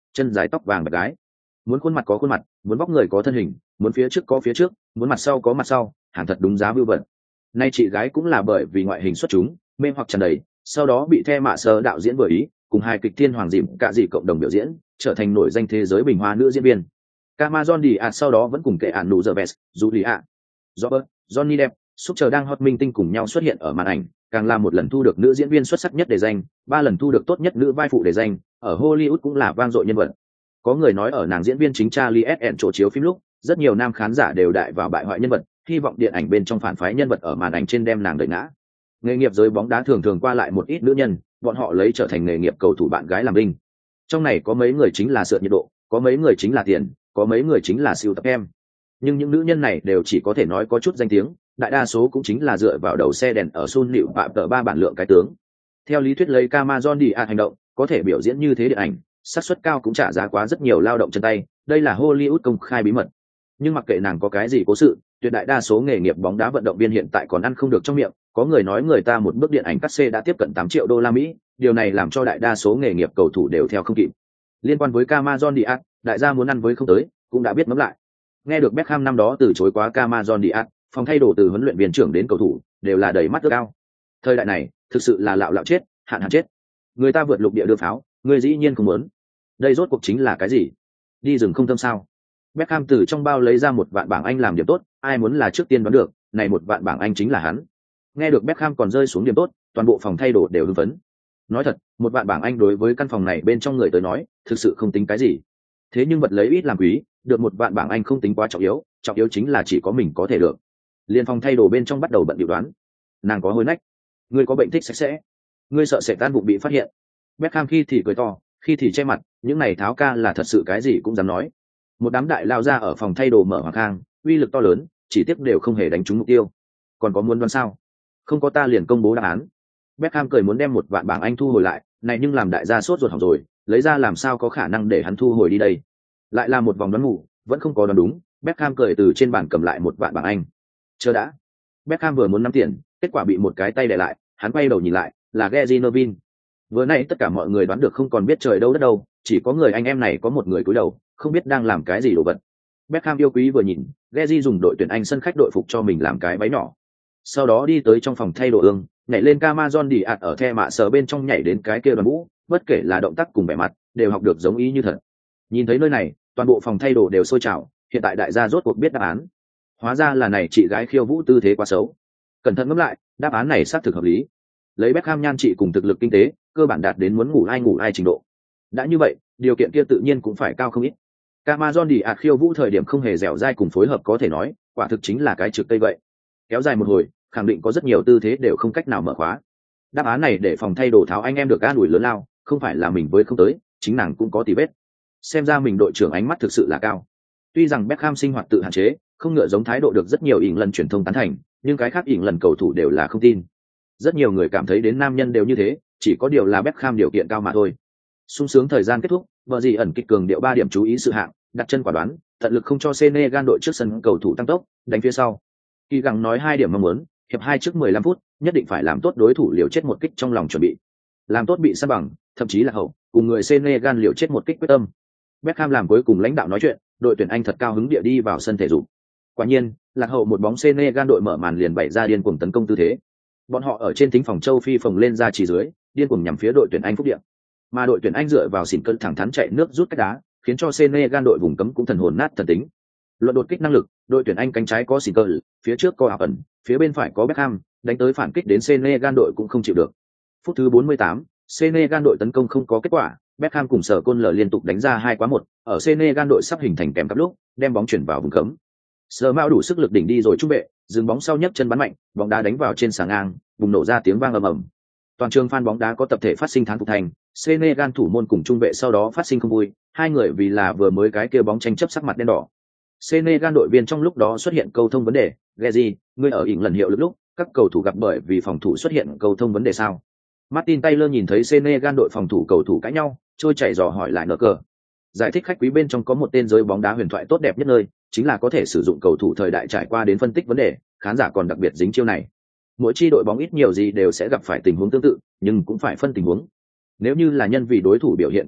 chân dài tóc vàng bạch gái. Muốn khuôn mặt có khuôn mặt, muốn vóc người có thân hình, muốn phía trước có phía trước, muốn mặt sau có mặt sau, hàng thật đúng giá vưu vật. Nay chị gái cũng là bởi vì ngoại hình xuất chúng, mê hoặc tràn đầy, sau đó bị The Mạ Sơ đạo diễn vừa ý, cùng hai kịch thiên hoàng dìm cả gì cộng đồng biểu diễn, trở thành nổi danh thế giới bình hoa nữ diễn viên. Cameron Diaz sau đó vẫn cùng kệ ản nụ Gervais, Julia, Robert, Johnny Depp, Súc chờ đang hot minh tinh cùng nhau xuất hiện ở màn ảnh, càng là một lần thu được nữ diễn viên xuất sắc nhất đề danh, 3 lần thu được tốt nhất nữ vai phụ đề danh, ở Hollywood cũng là vang dội nhân vật. Có người nói ở nàng diễn viên chính Charlie S. chỗ chiếu phim lúc, rất nhiều nam khán giả đều đại vào bại hoại nhân vật, hy vọng điện ảnh bên trong phản phái nhân vật ở màn ảnh trên đem nàng đẩy ngã. Nghề nghiệp giới bóng đá thường thường qua lại một ít nữ nhân, bọn họ lấy trở thành nghề nghiệp cầu thủ bạn gái làm linh. Trong này có mấy người chính là sượt nhiệt độ, có mấy người chính là tiền, có mấy người chính là siêu tập em. Nhưng những nữ nhân này đều chỉ có thể nói có chút danh tiếng, đại đa số cũng chính là dựa vào đầu xe đèn ở Sun Liễu Phạm tờ 3 bản lượng cái tướng. Theo lý thuyết lấy Cameron Diaz hành động, có thể biểu diễn như thế điện ảnh, xác suất cao cũng trả giá quá rất nhiều lao động chân tay, đây là Hollywood công khai bí mật. Nhưng mặc kệ nàng có cái gì cố sự, tuyệt đại đa số nghề nghiệp bóng đá vận động viên hiện tại còn ăn không được trong miệng, có người nói người ta một bước điện ảnh cắt xê đã tiếp cận 8 triệu đô la Mỹ, điều này làm cho đại đa số nghề nghiệp cầu thủ đều theo không kịp. Liên quan với Cameron Diaz, đại gia muốn ăn với không tới, cũng đã biết ngẫm lại. Nghe được Beckham năm đó từ chối quá Cameron Diaz, phòng thay đồ từ huấn luyện viên trưởng đến cầu thủ, đều là đầy mắt ước ao. Thời đại này, thực sự là lạo chết, hạn chết. Người ta vượt lục địa đưa pháo, người dĩ nhiên không muốn. Đây rốt cuộc chính là cái gì? Đi rừng không thâm sao? Beckham từ trong bao lấy ra 1 vạn bảng Anh làm điểm tốt, ai muốn là trước tiên đoán được, này 1 vạn bảng Anh chính là hắn. Nghe được Beckham còn rơi xuống điểm tốt, toàn bộ phòng thay đồ đều hưng phấn. Nói thật, 1 vạn bảng Anh đối với căn phòng này bên trong người tới nói, thực sự không tính cái gì. Thế nhưng vật lấy ít làm quý, được 1 vạn bảng Anh không tính quá trọng yếu chính là chỉ có mình có thể được. Liên phòng thay đồ bên trong bắt đầu bận điệu đoán. Nàng có hôi nách, ngươi có bệnh thích sạch sẽ, ngươi sợ sẽ tan bụng bị phát hiện. Beckham khi thì cười to, khi thì che mặt, những này tháo ca là thật sự cái gì cũng dám nói. Một đám đại lao ra ở phòng thay đồ mở hoàng khang, uy lực to lớn, chỉ tiếc đều không hề đánh trúng mục tiêu. Còn có muốn đoán sao? Không có ta liền công bố đáp án. Beckham cười muốn đem 1 vạn bảng Anh thu hồi lại, này nhưng làm đại gia sốt ruột hỏng rồi, lấy ra làm sao có khả năng để hắn thu hồi đi đây. Lại là một vòng đoán ngủ, vẫn không có đoán đúng, Beckham cười từ trên bàn cầm lại 1 vạn bảng Anh. Chờ đã. Beckham vừa muốn nắm tiền, kết quả bị một cái tay đè lại, hắn quay đầu nhìn lại, là Gary Neville. Vừa nãy tất cả mọi người đoán được không còn biết trời đâu đất đâu, chỉ có người anh em này có một người cúi đầu, không biết đang làm cái gì đồ vật. Beckham yêu quý vừa nhìn, Gary dùng đội tuyển Anh sân khách đội phục cho mình làm cái váy nhỏ. Sau đó đi tới trong phòng thay đồ ương, nhảy lên Cameron Diaz ở The Mạ Sơ bên trong nhảy đến cái kia đoàn vũ, bất kể là động tác cùng vẻ mặt, đều học được giống ý như thật. Nhìn thấy nơi này, toàn bộ phòng thay đồ đều sôi trào, hiện tại đại gia rốt cuộc biết đáp án. Hóa ra là này chị gái khiêu vũ tư thế quá xấu. Cẩn thận ngẫm lại, đáp án này xác thực hợp lý. Lấy Beckham nhan trị cùng thực lực kinh tế, cơ bản đạt đến muốn ngủ ai trình độ. Đã như vậy, điều kiện kia tự nhiên cũng phải cao không ít. Cameron Diaz khiêu vũ thời điểm không hề dẻo dai cùng phối hợp có thể nói, quả thực chính là cái trực tây vậy. Kéo dài một hồi, khẳng định có rất nhiều tư thế đều không cách nào mở khóa. Đáp án này để phòng thay đồ tháo anh em được an ủi lớn lao, không phải là mình với không tới, chính nàng cũng có tì vết. Xem ra mình đội trưởng ánh mắt thực sự là cao. Tuy rằng Beckham sinh hoạt tự hạn chế, không ngựa giống thái độ được rất nhiều ỉn lần truyền thông tán thành, nhưng cái khác ỉn lần cầu thủ đều là không tin. Rất nhiều người cảm thấy đến nam nhân đều như thế, chỉ có điều là Beckham điều kiện cao mà thôi. Sung sướng thời gian kết thúc, vợ gì ẩn kịch cường điệu 3 điểm chú ý sự hạng, đặt chân quả đoán, tận lực không cho Senegal đội trước sân cầu thủ tăng tốc, đánh phía sau. Kỳ gắng nói 2 điểm mong muốn, hiệp 2 trước 15 phút, nhất định phải làm tốt đối thủ liều chết một kích trong lòng chuẩn bị. Làm tốt bị san bằng, thậm chí là hậu, cùng người Senegal liều chết một kích quyết tâm. Beckham làm cuối cùng lãnh đạo nói chuyện, đội tuyển Anh thật cao hứng địa đi vào sân thể dục. Quả nhiên, lạc hậu một bóng Senegal đội mở màn liền bày ra điên cuồng tấn công tư thế. Bọn họ ở trên thính phòng châu Phi phồng lên ra chỉ dưới, điên cuồng nhắm phía đội tuyển Anh phúc địa. Mà đội tuyển Anh dựa vào xỉn cân thẳng thắn chạy nước rút cách đá, khiến cho Senegal đội vùng cấm cũng thần hồn nát thần tính. Luận đột kích năng lực, đội tuyển Anh cánh trái có xỉn cân, phía trước có ảo ẩn, phía bên phải có Beckham, đánh tới phản kích đến Senegal đội cũng không chịu được. Phút thứ 48, Senegal đội tấn công không có kết quả, Beckham cùng Sở Côn lở liên tục đánh ra 2-1, ở Senegal đội sắp hình thành kèm cặp lúc, đem bóng chuyển vào vùng cấm. Sở Mao đủ sức lực đỉnh đi rồi trung vệ, dừng bóng sau nhấc chân bắn mạnh, bóng đá đánh vào trên xà ngang, bùng nổ ra tiếng vang ầm ầm. Toàn trường fan bóng đá có tập thể phát sinh thán phục thành, Senegal thủ môn cùng trung vệ sau đó phát sinh không vui, hai người vì là vừa mới cái kia bóng tranh chấp sắc mặt đen đỏ. Senegal đội viên trong lúc đó xuất hiện câu thông vấn đề, Gezi, ngươi ở ỉn lần hiệu lực lúc, các cầu thủ gặp bởi vì phòng thủ xuất hiện câu thông vấn đề sao? Martin Taylor nhìn thấy Senegal đội phòng thủ cầu thủ cãi nhau, trôi chảy dò hỏi lại nở cờ. Giải thích khách quý bên trong có một tên giới bóng đá huyền thoại tốt đẹp nhất nơi, chính là có thể sử dụng cầu thủ thời đại trải qua đến phân tích vấn đề, khán giả còn đặc biệt dính chiêu này. Mỗi chi đội bóng ít nhiều gì đều sẽ gặp phải tình huống tương tự, nhưng cũng phải phân tình huống. Nếu như là nhân vì đối thủ biểu hiện quá tốt,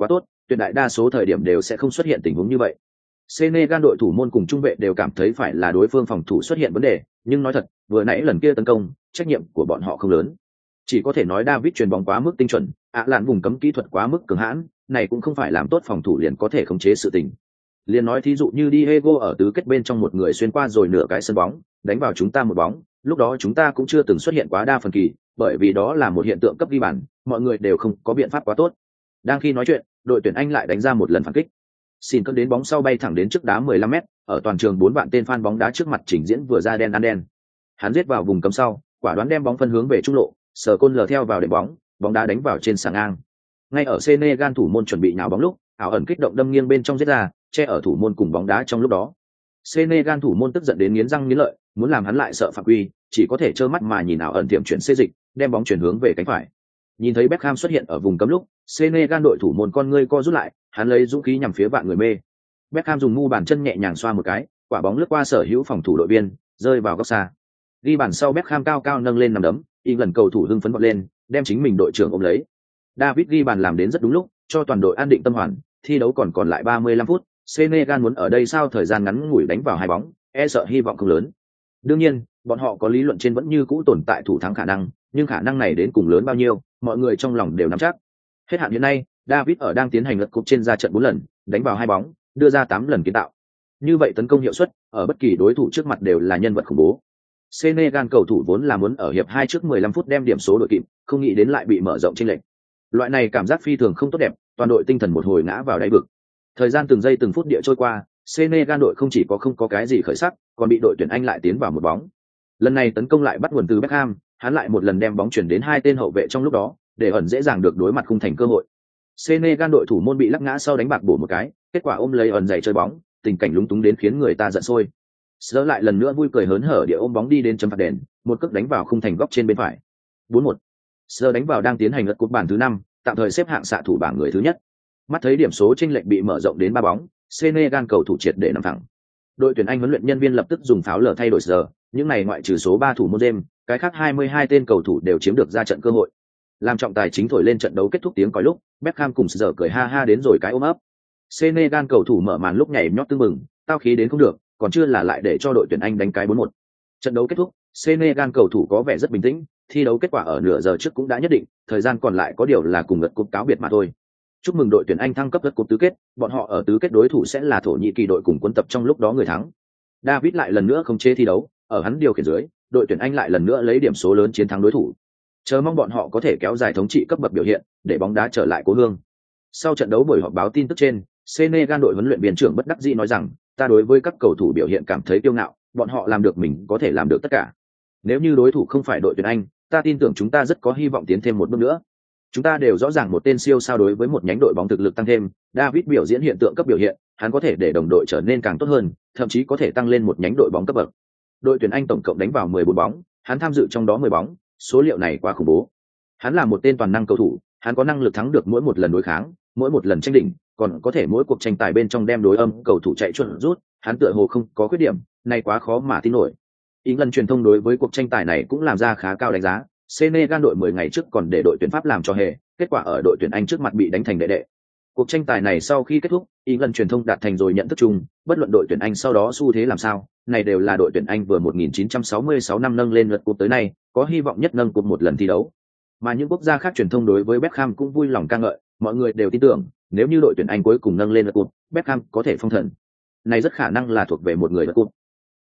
tuyệt đại đa số thời điểm đều sẽ không xuất hiện tình huống như vậy. Senegal đội thủ môn cùng trung vệ đều cảm thấy phải là đối phương phòng thủ xuất hiện vấn đề, nhưng nói thật, vừa nãy lần kia tấn công, trách nhiệm của bọn họ không lớn. Chỉ có thể nói David chuyền bóng quá mức tinh chuẩn, lạn vùng cấm kỹ thuật quá mức cường hãn, này cũng không phải làm tốt phòng thủ liền có thể khống chế sự tình. Liền nói thí dụ như Diego ở tứ kết bên trong một người xuyên qua rồi nửa cái sân bóng, đánh vào chúng ta một bóng, lúc đó chúng ta cũng chưa từng xuất hiện quá đa phần kỳ, bởi vì đó là một hiện tượng cấp ghi bàn, mọi người đều không có biện pháp quá tốt. Đang khi nói chuyện, đội tuyển Anh lại đánh ra một lần phản kích. Xin cơn đến bóng sau bay thẳng đến trước đá 15m, ở toàn trường 4 vạn tên fan bóng đá trước mặt trình diễn vừa ra đen ăn đen. Hắn giết vào vùng cấm sau, quả đoán đem bóng phân hướng về trung lộ, sờ côn lờ theo vào đệm bóng, bóng đá đánh vào trên sàng ngang. Ngay ở Senegal thủ môn chuẩn bị nhào bóng lúc, ảo ẩn kích động đâm nghiêng bên trong giết ra, che ở thủ môn cùng bóng đá trong lúc đó. Senegal thủ môn tức giận đến nghiến răng nghiến lợi, muốn làm hắn lại sợ phạm quy, chỉ có thể trơ mắt mà nhìn ảo ẩn tiệm chuyển xê dịch, đem bóng chuyển hướng về cánh phải. Nhìn thấy Beckham xuất hiện ở vùng cấm lúc, Senegal đội thủ môn con ngươi co rút lại, hắn lấy dũng khí nhằm phía vạn người mê. Beckham dùng mu bàn chân nhẹ nhàng xoa một cái, quả bóng lướt qua sở hữu phòng thủ đội viên, rơi vào góc xa. Ghi bàn sau Beckham cao cao nâng lên nắm đấm, lần cầu thủ hưng phấn vọt lên, đem chính mình đội trưởng ôm lấy. David ghi bàn làm đến rất đúng lúc, cho toàn đội an định tâm hoàn, thi đấu còn lại 35 phút, Senegal muốn ở đây sao thời gian ngắn ngủi đánh vào 2 bóng, e sợ hy vọng không lớn. Đương nhiên, bọn họ có lý luận trên vẫn như cũ tồn tại thủ thắng khả năng, nhưng khả năng này đến cùng lớn bao nhiêu, mọi người trong lòng đều nắm chắc. Hết hạn hiện nay, David ở đang tiến hành lật cúp trên ra trận 4 lần, đánh vào 2 bóng, đưa ra 8 lần kiến tạo. Như vậy tấn công hiệu suất, ở bất kỳ đối thủ trước mặt đều là nhân vật khủng bố. Senegal cầu thủ vốn là muốn ở hiệp 2 trước 15 phút đem điểm số đội kịp, không nghĩ đến lại bị mở rộng chênh lệch. Loại này cảm giác phi thường không tốt đẹp, toàn đội tinh thần một hồi ngã vào đáy vực. Thời gian từng giây từng phút địa trôi qua, Senegal đội không chỉ có không có cái gì khởi sắc, còn bị đội tuyển Anh lại tiến vào một bóng. Lần này tấn công lại bắt nguồn từ Beckham, hắn lại một lần đem bóng chuyển đến 2 tên hậu vệ trong lúc đó, để ẩn dễ dàng được đối mặt khung thành cơ hội. Senegal đội thủ môn bị lắc ngã sau đánh bạc bổ một cái, kết quả ôm lấy ẩn giày chơi bóng, tình cảnh lúng túng đến khiến người ta giận sôi. Sơ lại lần nữa vui cười hớn hở địa ôm bóng đi đến chấm phạt đền, một cước đánh vào khung thành góc trên bên phải. 4-1. Sơ đánh vào đang tiến hành lật cúp bàn thứ 5, tạm thời xếp hạng xạ thủ bảng người thứ nhất. Mắt thấy điểm số chênh lệch bị mở rộng đến 3 bóng, Senegal cầu thủ triệt để nằm thẳng. Đội tuyển Anh huấn luyện nhân viên lập tức dùng pháo lở thay đổi giờ, những này ngoại trừ số 3 thủ môn James, cái khác 22 tên cầu thủ đều chiếm được ra trận cơ hội. Làm trọng tài chính thổi lên trận đấu kết thúc tiếng còi lúc, Beckham cùng giờ cười ha ha đến rồi cái ôm ấp. Senegal cầu thủ mở màn lúc nhảy nhót tưng bừng, tao khí đến không được, còn chưa là lại để cho đội tuyển Anh đánh cái 4-1. Trận đấu kết thúc, Senegal cầu thủ có vẻ rất bình tĩnh, thi đấu kết quả ở nửa giờ trước cũng đã nhất định, thời gian còn lại có điều là cùng lật cúp cáo biệt mà thôi. Chúc mừng đội tuyển Anh thăng cấp lật cúp tứ kết, bọn họ ở tứ kết đối thủ sẽ là Thổ Nhĩ Kỳ đội cùng quân tập trong lúc đó người thắng. David lại lần nữa không chế thi đấu, ở hắn điều khiển dưới, đội tuyển Anh lại lần nữa lấy điểm số lớn chiến thắng đối thủ. Chờ mong bọn họ có thể kéo dài thống trị cấp bậc biểu hiện, để bóng đá trở lại cố hương. Sau trận đấu buổi họp báo tin tức trên, Senegal đội huấn luyện viên trưởng bất đắc dĩ nói rằng, ta đối với các cầu thủ biểu hiện cảm thấy kiêu ngạo, bọn họ làm được mình có thể làm được tất cả. Nếu như đối thủ không phải đội tuyển Anh, ta tin tưởng chúng ta rất có hy vọng tiến thêm một bước nữa. Chúng ta đều rõ ràng một tên siêu sao đối với một nhánh đội bóng thực lực tăng thêm, David biểu diễn hiện tượng cấp biểu hiện, hắn có thể để đồng đội trở nên càng tốt hơn, thậm chí có thể tăng lên một nhánh đội bóng cấp bậc. Đội tuyển Anh tổng cộng đánh vào 14 bóng, hắn tham dự trong đó 10 bóng, số liệu này quá khủng bố. Hắn là một tên toàn năng cầu thủ, hắn có năng lực thắng được mỗi một lần đối kháng, mỗi một lần tranh đỉnh, còn có thể mỗi cuộc tranh tài bên trong đem đối âm cầu thủ chạy chuẩn rút, hắn tựa hồ không có khuyết điểm, này quá khó mà tin nổi. England truyền thông đối với cuộc tranh tài này cũng làm ra khá cao đánh giá. Senegal đội 10 ngày trước còn để đội tuyển Pháp làm cho hề, kết quả ở đội tuyển Anh trước mặt bị đánh thành đệ đệ. Cuộc tranh tài này sau khi kết thúc, England truyền thông đạt thành rồi nhận thức chung, bất luận đội tuyển Anh sau đó xu thế làm sao, này đều là đội tuyển Anh vừa 1966 năm nâng lên lượt cúp tới nay, có hy vọng nhất nâng cúp một lần thi đấu. Mà những quốc gia khác truyền thông đối với Beckham cũng vui lòng ca ngợi, mọi người đều tin tưởng, nếu như đội tuyển Anh cuối cùng nâng lên lượt cúp, Beckham có thể phong thần. Này rất khả năng là thuộc về một người lượt cúp.